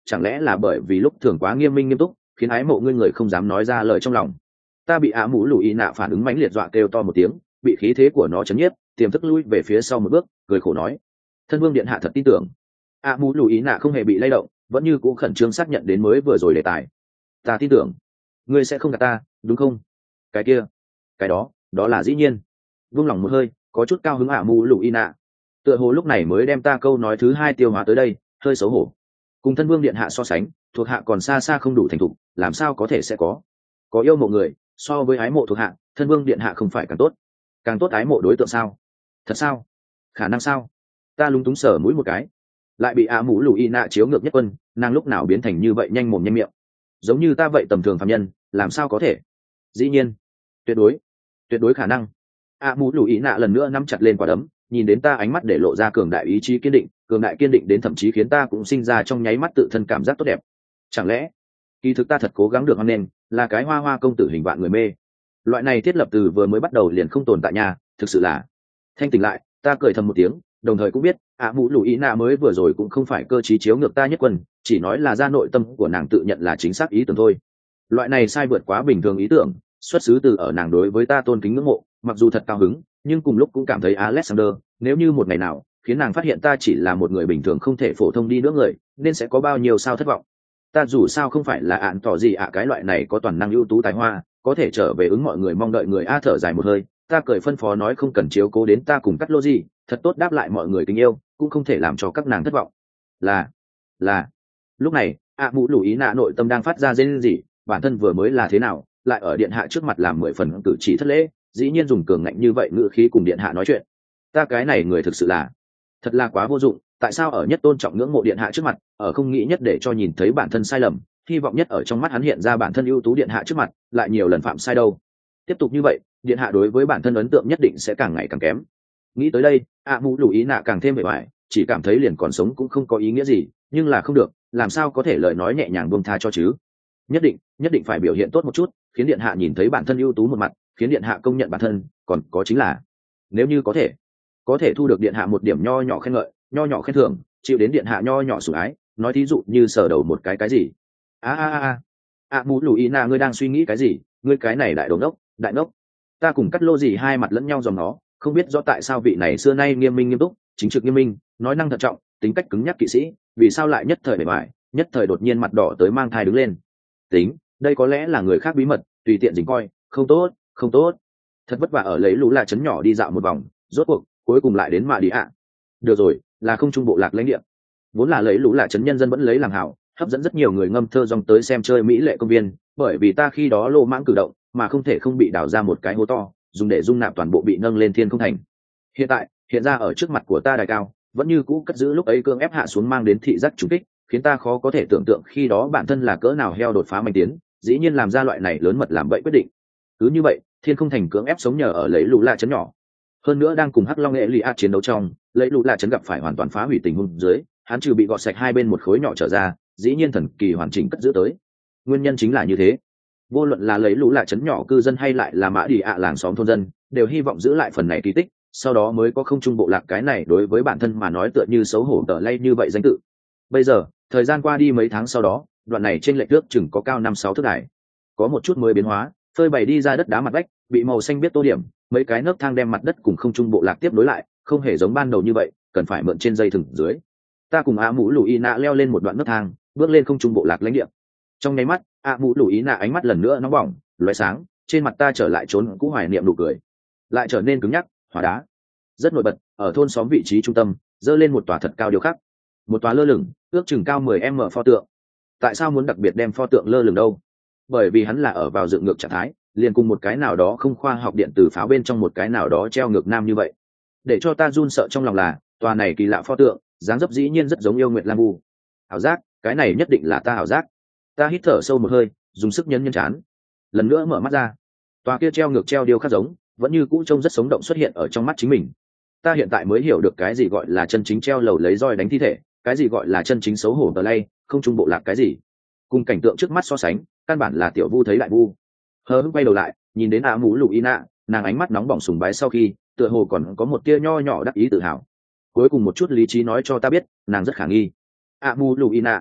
chẳng lẽ là bởi vì lúc thường quá nghiêm minh nghiêm túc khiến ái mộ ngươi người không dám nói ra lời trong lòng. Ta bị ạ mũ lù y nạ phản ứng mãnh liệt dọa kêu to một tiếng, bị khí thế của nó chấn nhiếp, tiềm thức lui về phía sau một bước, cười khổ nói: thân vương điện hạ thật tin tưởng. ạ mũ lù y nạ không hề bị lay động, vẫn như cũ khẩn trương xác nhận đến mới vừa rồi đề tài. Ta tin tưởng ngươi sẽ không gạt ta, đúng không? Cái kia, cái đó, đó là dĩ nhiên. Vung lòng một hơi, có chút cao hứng ạ mũ lù y nạ, tựa hồ lúc này mới đem ta câu nói thứ hai tiêu hóa tới đây, hơi xấu hổ. Cùng thân vương điện hạ so sánh, thuộc hạ còn xa xa không đủ thành thục, làm sao có thể sẽ có có yêu mộ người so với ái mộ thuộc hạ, thân vương điện hạ không phải càng tốt? Càng tốt ái mộ đối tượng sao? Thật sao? Khả năng sao? Ta lúng túng sờ mũi một cái, lại bị ạ mũ lù y nạ chiếu ngược nhất quân, nàng lúc nào biến thành như vậy nhanh mồm nhanh miệng, giống như ta vậy tầm thường phạm nhân, làm sao có thể? Dĩ nhiên, tuyệt đối, tuyệt đối khả năng. ạ mũ lù y nạ lần nữa nắm chặt lên quả đấm, nhìn đến ta ánh mắt để lộ ra cường đại ý chí kiên định, cường đại kiên định đến thậm chí khiến ta cũng sinh ra trong nháy mắt tự thân cảm giác tốt đẹp. Chẳng lẽ kỳ thực ta thật cố gắng được hoan nghênh, là cái hoa hoa công tử hình vạn người mê? Loại này thiết lập từ vừa mới bắt đầu liền không tồn tại nhà, thực sự là. Thanh tỉnh lại, ta cười thầm một tiếng, đồng thời cũng biết ạ mũ lù ý nạ mới vừa rồi cũng không phải cơ trí chiếu ngược ta nhất quân, chỉ nói là ra nội tâm của nàng tự nhận là chính xác ý tưởng thôi. Loại này sai vượt quá bình thường ý tưởng, xuất xứ từ ở nàng đối với ta tôn kính ngưỡng mộ, mặc dù thật cao hứng, nhưng cùng lúc cũng cảm thấy Alexander, nếu như một ngày nào khiến nàng phát hiện ta chỉ là một người bình thường không thể phổ thông đi nữa người, nên sẽ có bao nhiêu sao thất vọng. Ta dù sao không phải là ạn tỏ gì ạ cái loại này có toàn năng ưu tú tài hoa, có thể trở về ứng mọi người mong đợi người. A thở dài một hơi, ta cười phân phó nói không cần chiếu cố đến ta cùng cắt lô gì, thật tốt đáp lại mọi người tình yêu, cũng không thể làm cho các nàng thất vọng. Là, là. Lúc này, ạ mũ lù ý nạ nội tâm đang phát ra rên rỉ, bản thân vừa mới là thế nào, lại ở điện hạ trước mặt làm mười phần cử chỉ thất lễ, dĩ nhiên dùng cường ngạnh như vậy ngữ khí cùng điện hạ nói chuyện. Ta cái này người thực sự là, thật là quá vô dụng. Tại sao ở nhất tôn trọng ngưỡng mộ điện hạ trước mặt, ở không nghĩ nhất để cho nhìn thấy bản thân sai lầm, hy vọng nhất ở trong mắt hắn hiện ra bản thân ưu tú điện hạ trước mặt, lại nhiều lần phạm sai đâu? Tiếp tục như vậy, điện hạ đối với bản thân ấn tượng nhất định sẽ càng ngày càng kém. Nghĩ tới đây, ạ mũ lù ý nạ càng thêm bề bại, chỉ cảm thấy liền còn sống cũng không có ý nghĩa gì, nhưng là không được, làm sao có thể lời nói nhẹ nhàng buông tha cho chứ? Nhất định, nhất định phải biểu hiện tốt một chút, khiến điện hạ nhìn thấy bản thân ưu tú một mặt, khiến điện hạ công nhận bản thân, còn có chính là, nếu như có thể, có thể thu được điện hạ một điểm nho nhỏ khen ngợi, nho nhỏ khen thưởng, chịu đến điện hạ nho nhỏ sủng ái, nói thí dụ như sờ đầu một cái cái gì. A a a a mũ lù ý nạ, ngươi đang suy nghĩ cái gì? Ngươi cái này đại đồ ngốc, đại ngốc. Ta cùng cắt lô gì hai mặt lẫn nhau dòng nó, không biết rõ tại sao vị này xưa nay nghiêm minh nghiêm túc, chính trực nghiêm minh, nói năng thận trọng, tính cách cứng nhắc kỵ sĩ, vì sao lại nhất thời bề bại, nhất thời đột nhiên mặt đỏ tới mang thai đứng lên. Tính, đây có lẽ là người khác bí mật, tùy tiện dính coi, không tốt, không tốt. Thật vất vả ở lấy lũ là chấn nhỏ đi dạo một vòng, rốt cuộc cuối cùng lại đến mạ đi ạ. Được rồi, là không trung bộ lạc lãnh địa, vốn là lấy lũ là chấn nhân dân vẫn lấy làm hảo, hấp dẫn rất nhiều người ngâm thơ dòng tới xem chơi mỹ lệ công viên, bởi vì ta khi đó lô mãng cử động mà không thể không bị đào ra một cái hố to, dùng để dung nạp toàn bộ bị nâng lên thiên không thành. Hiện tại hiện ra ở trước mặt của ta đài cao, vẫn như cũ cất giữ lúc ấy cương ép hạ xuống mang đến thị giác trùng kích, khiến ta khó có thể tưởng tượng khi đó bản thân là cỡ nào heo đột phá mạnh tiến, dĩ nhiên làm ra loại này lớn mật làm bậy quyết định. Cứ như vậy, thiên không thành cưỡng ép sống nhờ ở lấy lũ là chấn nhỏ, hơn nữa đang cùng hắc long nghệ li chiến đấu trong, lấy lũ là chấn gặp phải hoàn toàn phá hủy tình huống dưới, hắn trừ bị gọt sạch hai bên một khối nhỏ trở ra, dĩ nhiên thần kỳ hoàn chỉnh cất giữ tới. Nguyên nhân chính là như thế, vô luận là lấy lũ là chấn nhỏ cư dân hay lại là mã đi ạ làng xóm thôn dân, đều hy vọng giữ lại phần này kỳ tích, sau đó mới có không trung bộ lạc cái này đối với bản thân mà nói tựa như xấu hổ tờ lay như vậy danh tự. Bây giờ thời gian qua đi mấy tháng sau đó, đoạn này trên lệch nước chừng có cao năm sáu thước đài, có một chút mới biến hóa, phơi bày đi ra đất đá mặt vách bị màu xanh biết tô điểm, mấy cái nấc thang đem mặt đất cùng không trung bộ lạc tiếp nối lại, không hề giống ban đầu như vậy cần phải mượn trên dây thừng dưới. Ta cùng ạ mũ lù y nạ leo lên một đoạn nấc thang, bước lên không trung bộ lạc lãnh địa. Trong nháy mắt, ạ mũ lù y nạ ánh mắt lần nữa nóng bỏng lóe sáng, trên mặt ta trở lại trốn cũ hoài niệm nụ cười, lại trở nên cứng nhắc hóa đá. Rất nổi bật, ở thôn xóm vị trí trung tâm dơ lên một tòa thật cao điêu khắc, một tòa lơ lửng ước chừng cao mười mét pho tượng. Tại sao muốn đặc biệt đem pho tượng lơ lửng đâu? Bởi vì hắn là ở vào dựng ngược trạng thái, liền cùng một cái nào đó không khoa học điện từ pháo bên trong một cái nào đó treo ngược nam như vậy. Để cho ta run sợ trong lòng là, tòa này kỳ lạ pho tượng dáng dấp dĩ nhiên rất giống yêu nguyệt lam vu. Ảo giác, cái này nhất định là ta ảo giác. Ta hít thở sâu một hơi, dùng sức nhấn nhấn chán, lần nữa mở mắt ra. Tòa kia treo ngược treo điêu khắc giống vẫn như cũ trông rất sống động xuất hiện ở trong mắt chính mình. Ta hiện tại mới hiểu được cái gì gọi là chân chính treo lầu lấy roi đánh thi thể, cái gì gọi là chân chính xấu hổ tờ lay không trung bộ lạc cái gì. Cùng cảnh tượng trước mắt so sánh, căn bản là tiểu vu thấy đại vu. Hờ hững quay đầu lại, nhìn đến ạ mũ lục y nạ, nàng ánh mắt nóng bỏng sùng bái sau khi, tựa hồ còn có một tia nho nhỏ đắc ý tự hào. Cuối cùng một chút lý trí nói cho ta biết, nàng rất khả nghi. ạ mũ lục y nạ,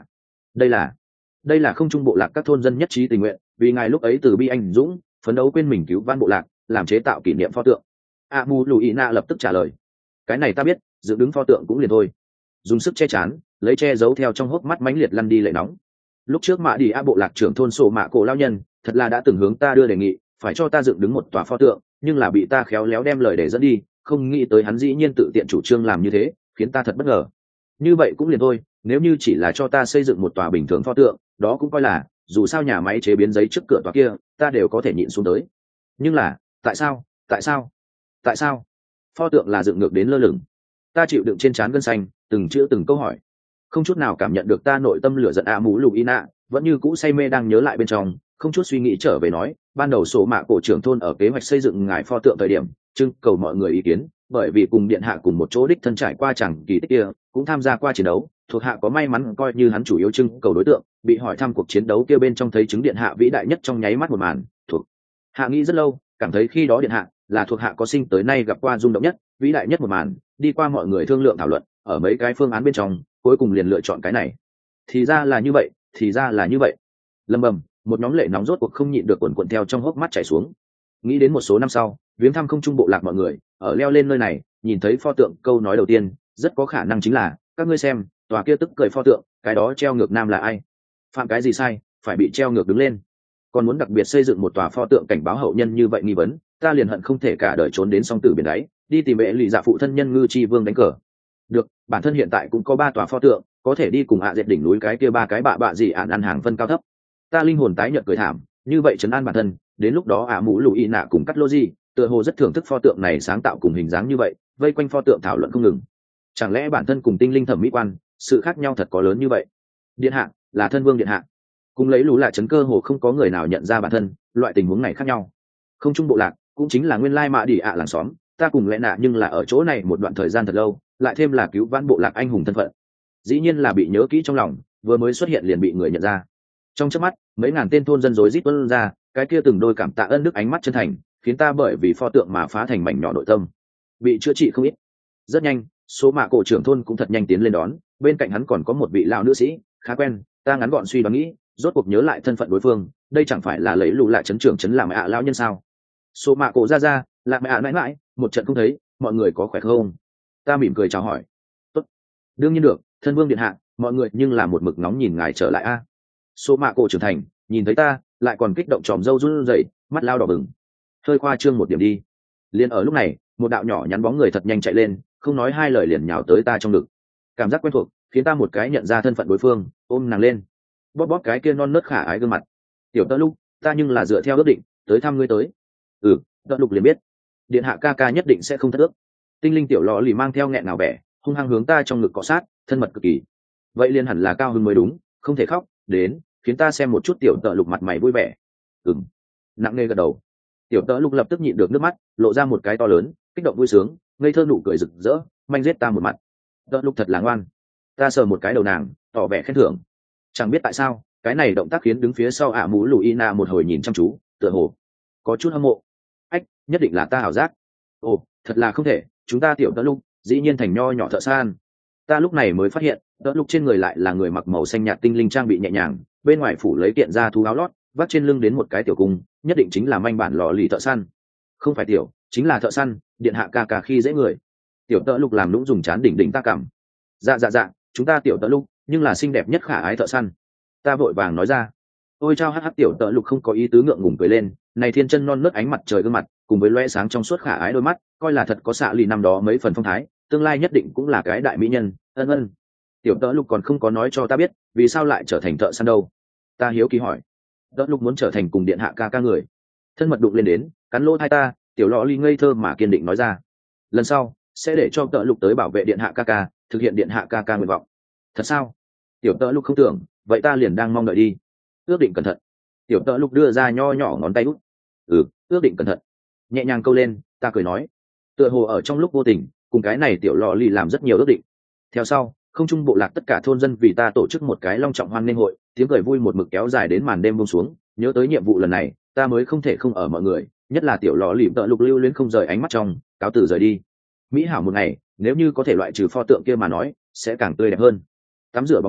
đây là đây là không trung bộ lạc các thôn dân nhất trí tình nguyện vì ngài lúc ấy từ bi anh dũng phấn đấu quên mình cứu van bộ lạc làm chế tạo kỷ niệm pho tượng. a mu lù ý nạ lập tức trả lời, cái này ta biết, dựng đứng pho tượng cũng liền thôi. Dùng sức che chán, lấy che giấu theo trong hốc mắt mãnh liệt lăn đi lệ nóng. Lúc trước mạ đi a bộ lạc trưởng thôn sổ mạ cổ lao nhân thật là đã từng hướng ta đưa đề nghị phải cho ta dựng đứng một tòa pho tượng, nhưng là bị ta khéo léo đem lời để dẫn đi, không nghĩ tới hắn dĩ nhiên tự tiện chủ trương làm như thế, khiến ta thật bất ngờ. Như vậy cũng liền thôi, nếu như chỉ là cho ta xây dựng một tòa bình thường pho tượng, đó cũng coi là, dù sao nhà máy chế biến giấy trước cửa tòa kia ta đều có thể nhịn xuống tới. Nhưng là tại sao tại sao tại sao pho tượng là dựng ngược đến lơ lửng? Ta chịu đựng trên trán gân xanh, từng chữ từng câu hỏi, không chút nào cảm nhận được ta nội tâm lửa giận. a mũ lục y nạ vẫn như cũ say mê đang nhớ lại bên trong, không chút suy nghĩ trở về nói, ban đầu sổ mạ cổ trưởng thôn ở kế hoạch xây dựng ngài pho tượng thời điểm trưng cầu mọi người ý kiến, bởi vì cùng điện hạ cùng một chỗ đích thân trải qua chẳng kỳ tích kia, cũng tham gia qua chiến đấu, thuộc hạ có may mắn coi như hắn chủ yếu trưng cầu đối tượng, bị hỏi thăm cuộc chiến đấu kia bên trong thấy chứng điện hạ vĩ đại nhất trong nháy mắt một màn, thuộc hạ nghĩ rất lâu, cảm thấy khi đó điện hạ là thuộc hạ có sinh tới nay gặp qua rung động nhất, vĩ đại nhất một màn, đi qua mọi người thương lượng thảo luận, ở mấy cái phương án bên trong cuối cùng liền lựa chọn cái này. Thì ra là như vậy, thì ra là như vậy. Lầm bầm, một nhóm lệ nóng rốt cuộc không nhịn được quần quần theo trong hốc mắt chảy xuống. Nghĩ đến một số năm sau viếng thăm không trung bộ lạc mọi người, ở leo lên nơi này nhìn thấy pho tượng, câu nói đầu tiên rất có khả năng chính là, các ngươi xem tòa kia tức cười pho tượng, cái đó treo ngược nam là ai, phạm cái gì sai phải bị treo ngược đứng lên, còn muốn đặc biệt xây dựng một tòa pho tượng cảnh báo hậu nhân như vậy nghi vấn, ta liền hận không thể cả đời trốn đến song tử biển đáy, đi tìm bệ lì dạ phụ thân nhân ngư chi vương đánh cờ. Được, bản thân hiện tại cũng có ba tòa pho tượng, có thể đi cùng ạ à dệt đỉnh núi cái kia ba cái bạ bạ gì ạn ăn hàng phân cao thấp. Ta linh hồn tái nhợt cười thảm, như vậy trấn an bản thân, đến lúc đó ả à mũ lù y nạ cùng cắt lô gì tựa hồ rất thưởng thức pho tượng này sáng tạo cùng hình dáng như vậy, vây quanh pho tượng thảo luận không ngừng. Chẳng lẽ bản thân cùng tinh linh thẩm mỹ quan sự khác nhau thật có lớn như vậy? Điện hạ là thân vương điện hạ, cùng lấy lũ là chấn cơ hồ không có người nào nhận ra bản thân, loại tình huống này khác nhau. Không trung bộ lạc cũng chính là nguyên lai mạ đi ạ làng xóm, ta cùng lẽ nạ nhưng là ở chỗ này một đoạn thời gian thật lâu, lại thêm là cứu vãn bộ lạc anh hùng thân phận, dĩ nhiên là bị nhớ kỹ trong lòng, vừa mới xuất hiện liền bị người nhận ra. Trong chớp mắt mấy ngàn tên thôn dân rối rít tuôn ra, cái kia từng đôi cảm tạ ân đức ánh mắt chân thành khiến ta bởi vì pho tượng mà phá thành mảnh nhỏ nội tâm, bị chữa trị không ít. Rất nhanh số mạ cổ trưởng thôn cũng thật nhanh tiến lên đón, bên cạnh hắn còn có một vị lão nữ sĩ khá quen, ta ngắn gọn suy đoán nghĩ, rốt cuộc nhớ lại thân phận đối phương, đây chẳng phải là lấy lù lại chấn trưởng chấn làm ạ lão nhân sao? Số mạ cổ ra ra là mẹ ạ mãi mãi, một trận không thấy, mọi người có khỏe không? Ta mỉm cười chào hỏi. Tốt, đương nhiên được, thân vương điện hạ, mọi người nhưng là một mực nóng nhìn ngài trở lại a. Số mạ cổ trưởng thành nhìn thấy ta lại còn kích động tròm râu run rẩy, mắt lao đỏ bừng, hơi khoa trương một điểm đi. Liền ở lúc này một đạo nhỏ nhắn bóng người thật nhanh chạy lên, không nói hai lời liền nhào tới ta trong ngực. Cảm giác quen thuộc khiến ta một cái nhận ra thân phận đối phương, ôm nàng lên, bóp bóp cái kia non nớt khả ái gương mặt. Tiểu Tơ Lục, ta nhưng là dựa theo ước định tới thăm ngươi tới. Ừ, Tơ Lục liền biết điện hạ ca ca nhất định sẽ không thất ước. Tinh linh tiểu lọ lì mang theo nghẹn nào bẻ, hung hăng hướng ta trong ngực cọ sát, thân mật cực kỳ. Vậy liền hẳn là cao hứng mới đúng, không thể khóc, đến khiến ta xem một chút tiểu Tơ Lục mặt mày vui vẻ. Ừm, nặng nề gật đầu. Tiểu Tơ Lục lập tức nhịn được nước mắt, lộ ra một cái to lớn, kích động vui sướng, ngây thơ nụ cười rực rỡ, manh giết ta một mặt. Tơ Lục thật là ngoan. Ta sờ một cái đầu nàng, tỏ vẻ khen thưởng. Chẳng biết tại sao cái này động tác khiến đứng phía sau ạ mũ lù ina một hồi nhìn chăm chú, tựa hồ có chút hâm mộ. Ách, nhất định là ta ảo giác. Ồ, thật là không thể, chúng ta Tiểu Tơ Lục dĩ nhiên thành nho nhỏ thợ san. Ta lúc này mới phát hiện Tơ Lục trên người lại là người mặc màu xanh nhạt tinh linh trang bị nhẹ nhàng, bên ngoài phủ lấy kiện da thú áo lót, vắt trên lưng đến một cái tiểu cung, nhất định chính là manh bản lò lì thợ săn. Không phải tiểu, chính là thợ săn, điện hạ ca ca khi dễ người. Tiểu Tơ Lục làm lũng dùng chán đỉnh đỉnh ta cảm. Dạ dạ dạ, chúng ta Tiểu Tơ Lục nhưng là xinh đẹp nhất khả ái thợ săn. Ta vội vàng nói ra. Ôi chao, hắc hắc. Tiểu Tơ Lục không có ý tứ ngượng ngùng cười lên, này thiên chân non nớt ánh mặt trời gương mặt cùng với loe sáng trong suốt khả ái đôi mắt, coi là thật có xạ lì năm đó mấy phần phong thái, tương lai nhất định cũng là cái đại mỹ nhân. Ân ân. Tiểu Tơ Lục còn không có nói cho ta biết vì sao lại trở thành thợ săn đâu. Ta hiếu kỳ hỏi. Tơ Lục muốn trở thành cùng điện hạ ca ca người. Thân mật đụng lên đến, cắn lỗ hai ta, tiểu lọ ly ngây thơ mà kiên định nói ra. Lần sau sẽ để cho Tơ Lục tới bảo vệ điện hạ ca ca, thực hiện điện hạ ca ca nguyện vọng. Thật sao? Tiểu Tơ Lục không tưởng, vậy ta liền đang mong đợi đi. Ước định cẩn thận. Tiểu Tơ Lục đưa ra nho nhỏ ngón tay út. Ừ, ước định cẩn thận. Nhẹ nhàng câu lên, ta cười nói. Tựa hồ ở trong lúc vô tình cùng cái này tiểu lọ ly làm rất nhiều ước định. Theo sau không trung bộ lạc tất cả thôn dân vì ta tổ chức một cái long trọng hoan nghênh hội, tiếng cười vui một mực kéo dài đến màn đêm buông xuống. Nhớ tới nhiệm vụ lần này, ta mới không thể không ở mọi người, nhất là tiểu lọ lì Tơ Lục lưu luyến không rời ánh mắt trong, cáo từ rời đi. Mỹ hảo một ngày, nếu như có thể loại trừ pho tượng kia mà nói, sẽ càng tươi đẹp hơn. Tắm rửa bóng đêm,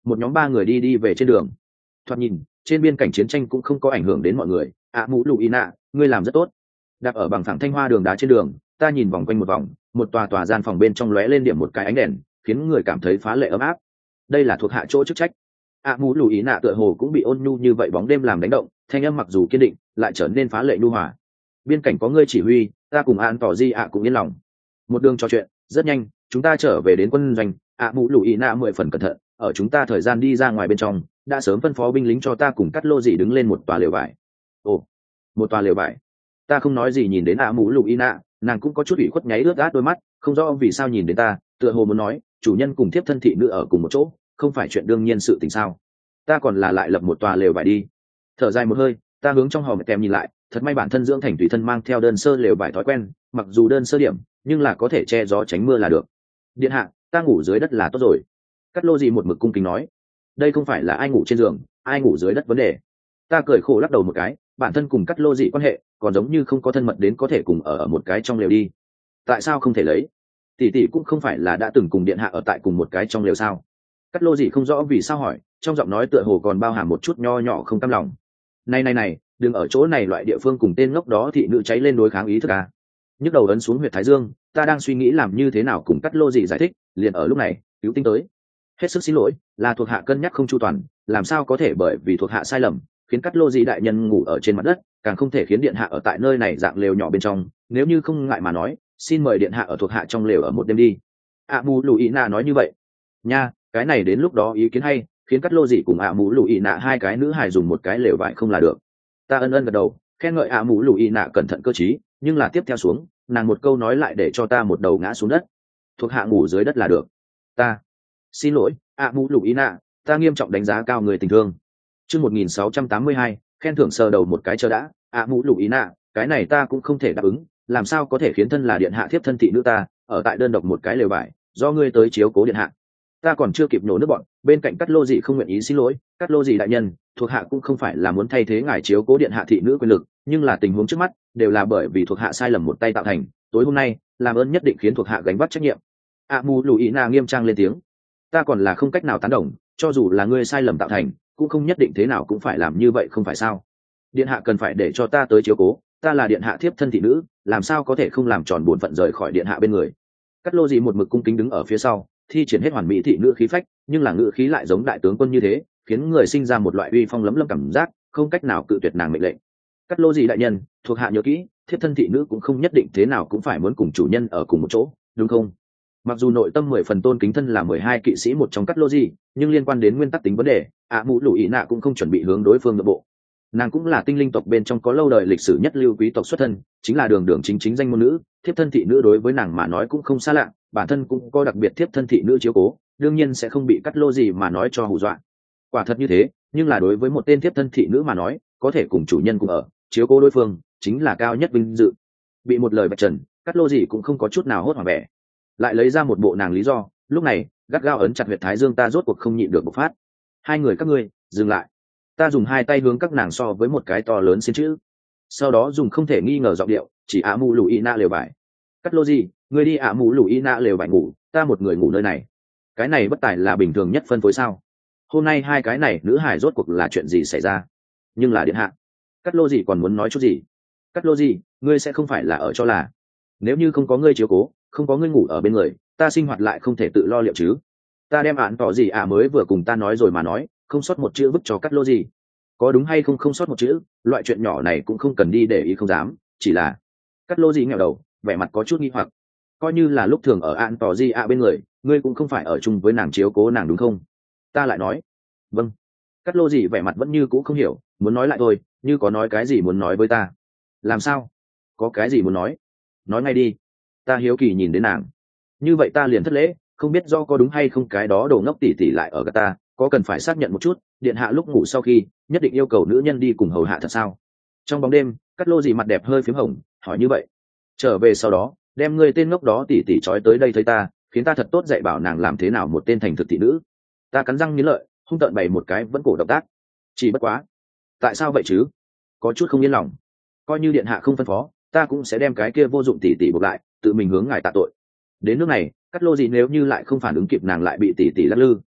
một nhóm ba người đi đi về trên đường. Thoạt nhìn trên biên cảnh chiến tranh cũng không có ảnh hưởng đến mọi người. ạ mũ lù ý nạ, ngươi làm rất tốt. Đạp ở bằng phẳng thanh hoa đường đá trên đường, ta nhìn vòng quanh một vòng, một tòa tòa gian phòng bên trong lóe lên điểm một cái ánh đèn, khiến người cảm thấy phá lệ ấm áp. Đây là thuộc hạ chỗ chức trách. ạ mũ lù ý nạ tựa hồ cũng bị ôn nhu như vậy bóng đêm làm đánh động, thanh âm mặc dù kiên định lại trở nên phá lệ nhu hòa. Biên cảnh có ngươi chỉ huy, ta cùng an tỏ di ạ cũng yên lòng. Một đường trò chuyện rất nhanh, chúng ta trở về đến quân doanh. ạ mũ lù ý nạ mười phần cẩn thận, ở chúng ta thời gian đi ra ngoài bên trong đã sớm phân phó binh lính cho ta cùng cắt lô dị đứng lên một tòa lều vải. Ồ, một tòa lều vải. Ta không nói gì nhìn đến ạ mũ lù ý nạ, nàng cũng có chút ủy khuất nháy ướt át đôi mắt, không rõ vì sao nhìn đến ta, tựa hồ muốn nói chủ nhân cùng thiếp thân thị nữ ở cùng một chỗ không phải chuyện đương nhiên sự tình sao. Ta còn là lại lập một tòa lều vải đi. Thở dài một hơi, ta hướng trong hòm kèm nhìn lại, thật may bản thân dưỡng thành tùy thân mang theo đơn sơ lều vải thói quen, mặc dù đơn sơ điểm nhưng là có thể che gió tránh mưa là được. Điện hạ, ta ngủ dưới đất là tốt rồi. Cắt lô gì một mực cung kính nói. Đây không phải là ai ngủ trên giường ai ngủ dưới đất vấn đề. Ta cười khổ lắc đầu một cái, bản thân cùng cắt lô dị quan hệ còn giống như không có thân mật đến có thể cùng ở, ở một cái trong lều đi. Tại sao không thể lấy? Tỷ tỷ cũng không phải là đã từng cùng điện hạ ở tại cùng một cái trong lều sao? Cắt lô dị không rõ vì sao hỏi, trong giọng nói tựa hồ còn bao hàm một chút nho nhỏ không cam lòng. Này này này, đừng ở chỗ này loại địa phương cùng tên ngốc đó thị nữ cháy lên đối kháng ý thức à? Nhức đầu ấn xuống huyệt thái dương, ta đang suy nghĩ làm như thế nào cùng cắt lô dị giải thích, liền ở lúc này cứu tinh tới. Hết sức xin lỗi, là thuộc hạ cân nhắc không chu toàn, làm sao có thể bởi vì thuộc hạ sai lầm khiến cắt lô dị đại nhân ngủ ở trên mặt đất, càng không thể khiến điện hạ ở tại nơi này dạng lều nhỏ bên trong. Nếu như không ngại mà nói, xin mời điện hạ ở thuộc hạ trong lều ở một đêm đi. ạ mù lù ý nạ nói như vậy nha, cái này đến lúc đó ý kiến hay, khiến cắt lô dị cùng ạ mù lù ý nạ hai cái nữ hài dùng một cái lều vải không là được. Ta ân ân gật đầu, khen ngợi ạ mù lù ý nạ cẩn thận cơ trí, nhưng là tiếp theo xuống nàng một câu nói lại để cho ta một đầu ngã xuống đất. Thuộc hạ ngủ dưới đất là được. Ta xin lỗi ạ mù lù ý nạ, ta nghiêm trọng đánh giá cao người tình thương. Chương một nghìn sáu trăm tám mươi hai, khen thưởng sờ đầu một cái chờ đã. ạ mù lù ý nạ, cái này ta cũng không thể đáp ứng, làm sao có thể khiến thân là điện hạ thiếp thân thị nữ ta ở tại đơn độc một cái lều vải, do ngươi tới chiếu cố điện hạ. Ta còn chưa kịp nổ nước bọn, bên cạnh cắt lô dị không nguyện ý xin lỗi. Cắt lô dị đại nhân, thuộc hạ cũng không phải là muốn thay thế ngài chiếu cố điện hạ thị nữ quyền lực, nhưng là tình huống trước mắt đều là bởi vì thuộc hạ sai lầm một tay tạo thành, tối hôm nay làm ơn nhất định khiến thuộc hạ gánh vác trách nhiệm. ạ mù lù ý nạ nghiêm trang lên tiếng. Ta còn là không cách nào tán đồng, cho dù là ngươi sai lầm tạo thành cũng không nhất định thế nào cũng phải làm như vậy, không phải sao? Điện hạ cần phải để cho ta tới chiếu cố, ta là điện hạ thiếp thân thị nữ, làm sao có thể không làm tròn bổn phận rời khỏi điện hạ bên người. Cắt lô dị một mực cung kính đứng ở phía sau, thi triển hết hoàn mỹ thị nữ khí phách, nhưng là ngữ khí lại giống đại tướng quân như thế, khiến người sinh ra một loại uy phong lấm lâm cảm giác, không cách nào cự tuyệt nàng mệnh lệnh. Cắt lô dị đại nhân, thuộc hạ nhớ kỹ, thiếp thân thị nữ cũng không nhất định thế nào cũng phải muốn cùng chủ nhân ở cùng một chỗ, đúng không? Mặc dù nội tâm mười phần tôn kính thân là mười hai kỵ sĩ một trong cắt lô dị, nhưng liên quan đến nguyên tắc tính vấn đề, ạ mũ lù ý nạ cũng không chuẩn bị hướng đối phương nội bộ. Nàng cũng là tinh linh tộc bên trong có lâu đời lịch sử nhất lưu quý tộc xuất thân, chính là đường đường chính chính danh môn nữ, thiếp thân thị nữ đối với nàng mà nói cũng không xa lạ, bản thân cũng có đặc biệt thiếp thân thị nữ chiếu cố, đương nhiên sẽ không bị cắt lô gì mà nói cho hù dọa. Quả thật như thế, nhưng là đối với một tên thiếp thân thị nữ mà nói, có thể cùng chủ nhân cùng ở, chiếu cố đối phương, chính là cao nhất vinh dự. Bị một lời bạch trần, cắt lô gì cũng không có chút nào hốt hoảng vẻ, lại lấy ra một bộ nàng lý do. Lúc này gắt gao ấn chặt huyệt thái dương ta rốt cuộc không nhịn được bộc phát. Hai người các ngươi dừng lại. Ta dùng hai tay hướng các nàng so với một cái to lớn xin chữ, sau đó dùng không thể nghi ngờ giọng điệu chỉ ạ mù lù y na lều vải. Cắt lô gì, ngươi đi ạ mù lù y na lều vải ngủ, ta một người ngủ nơi này. Cái này bất tài là bình thường nhất phân phối sao? Hôm nay hai cái này nữ hải rốt cuộc là chuyện gì xảy ra? Nhưng là điện hạ. Cắt lô gì còn muốn nói chút gì? Cắt lô gì, ngươi sẽ không phải là ở cho là nếu như không có ngươi chiếu cố, không có ngươi ngủ ở bên người, ta sinh hoạt lại không thể tự lo liệu chứ? Ta đem án tỏ gì ạ mới vừa cùng ta nói rồi mà nói, không sót một chữ vứt cho cắt lô gì. Có đúng hay không không sót một chữ, loại chuyện nhỏ này cũng không cần đi để ý, không dám, chỉ là cắt lô gì nghèo đầu, vẻ mặt có chút nghi hoặc. Coi như là lúc thường ở án tỏ gì ạ bên người, ngươi cũng không phải ở chung với nàng chiếu cố nàng đúng không? Ta lại nói vâng. Cắt lô gì vẻ mặt vẫn như cũ không hiểu, muốn nói lại thôi, như có nói cái gì muốn nói với ta. Làm sao? Có cái gì muốn nói? Nói ngay đi. Ta hiếu kỳ nhìn đến nàng. Như vậy ta liền thất lễ, không biết do có đúng hay không cái đó đồ ngốc tỉ tỉ lại ở gạt ta, có cần phải xác nhận một chút, điện hạ lúc ngủ sau khi nhất định yêu cầu nữ nhân đi cùng hầu hạ thật sao? Trong bóng đêm, cắt lô gì mặt đẹp hơi phím hồng, hỏi như vậy. Trở về sau đó, đem người tên ngốc đó tỉ tỉ trói tới đây thấy ta, khiến ta thật tốt dạy bảo nàng làm thế nào một tên thành thực thị nữ. Ta cắn răng nghiến lợi, hung tợn bày một cái vẫn cổ động tác. Chỉ bất quá, tại sao vậy chứ? Có chút không yên lòng. Coi như điện hạ không phân phó, ta cũng sẽ đem cái kia vô dụng tỉ tỉ buộc lại, tự mình hướng ngài tạ tội. Đến nước này, cắt lô gì nếu như lại không phản ứng kịp, nàng lại bị tỉ tỉ lắc lư,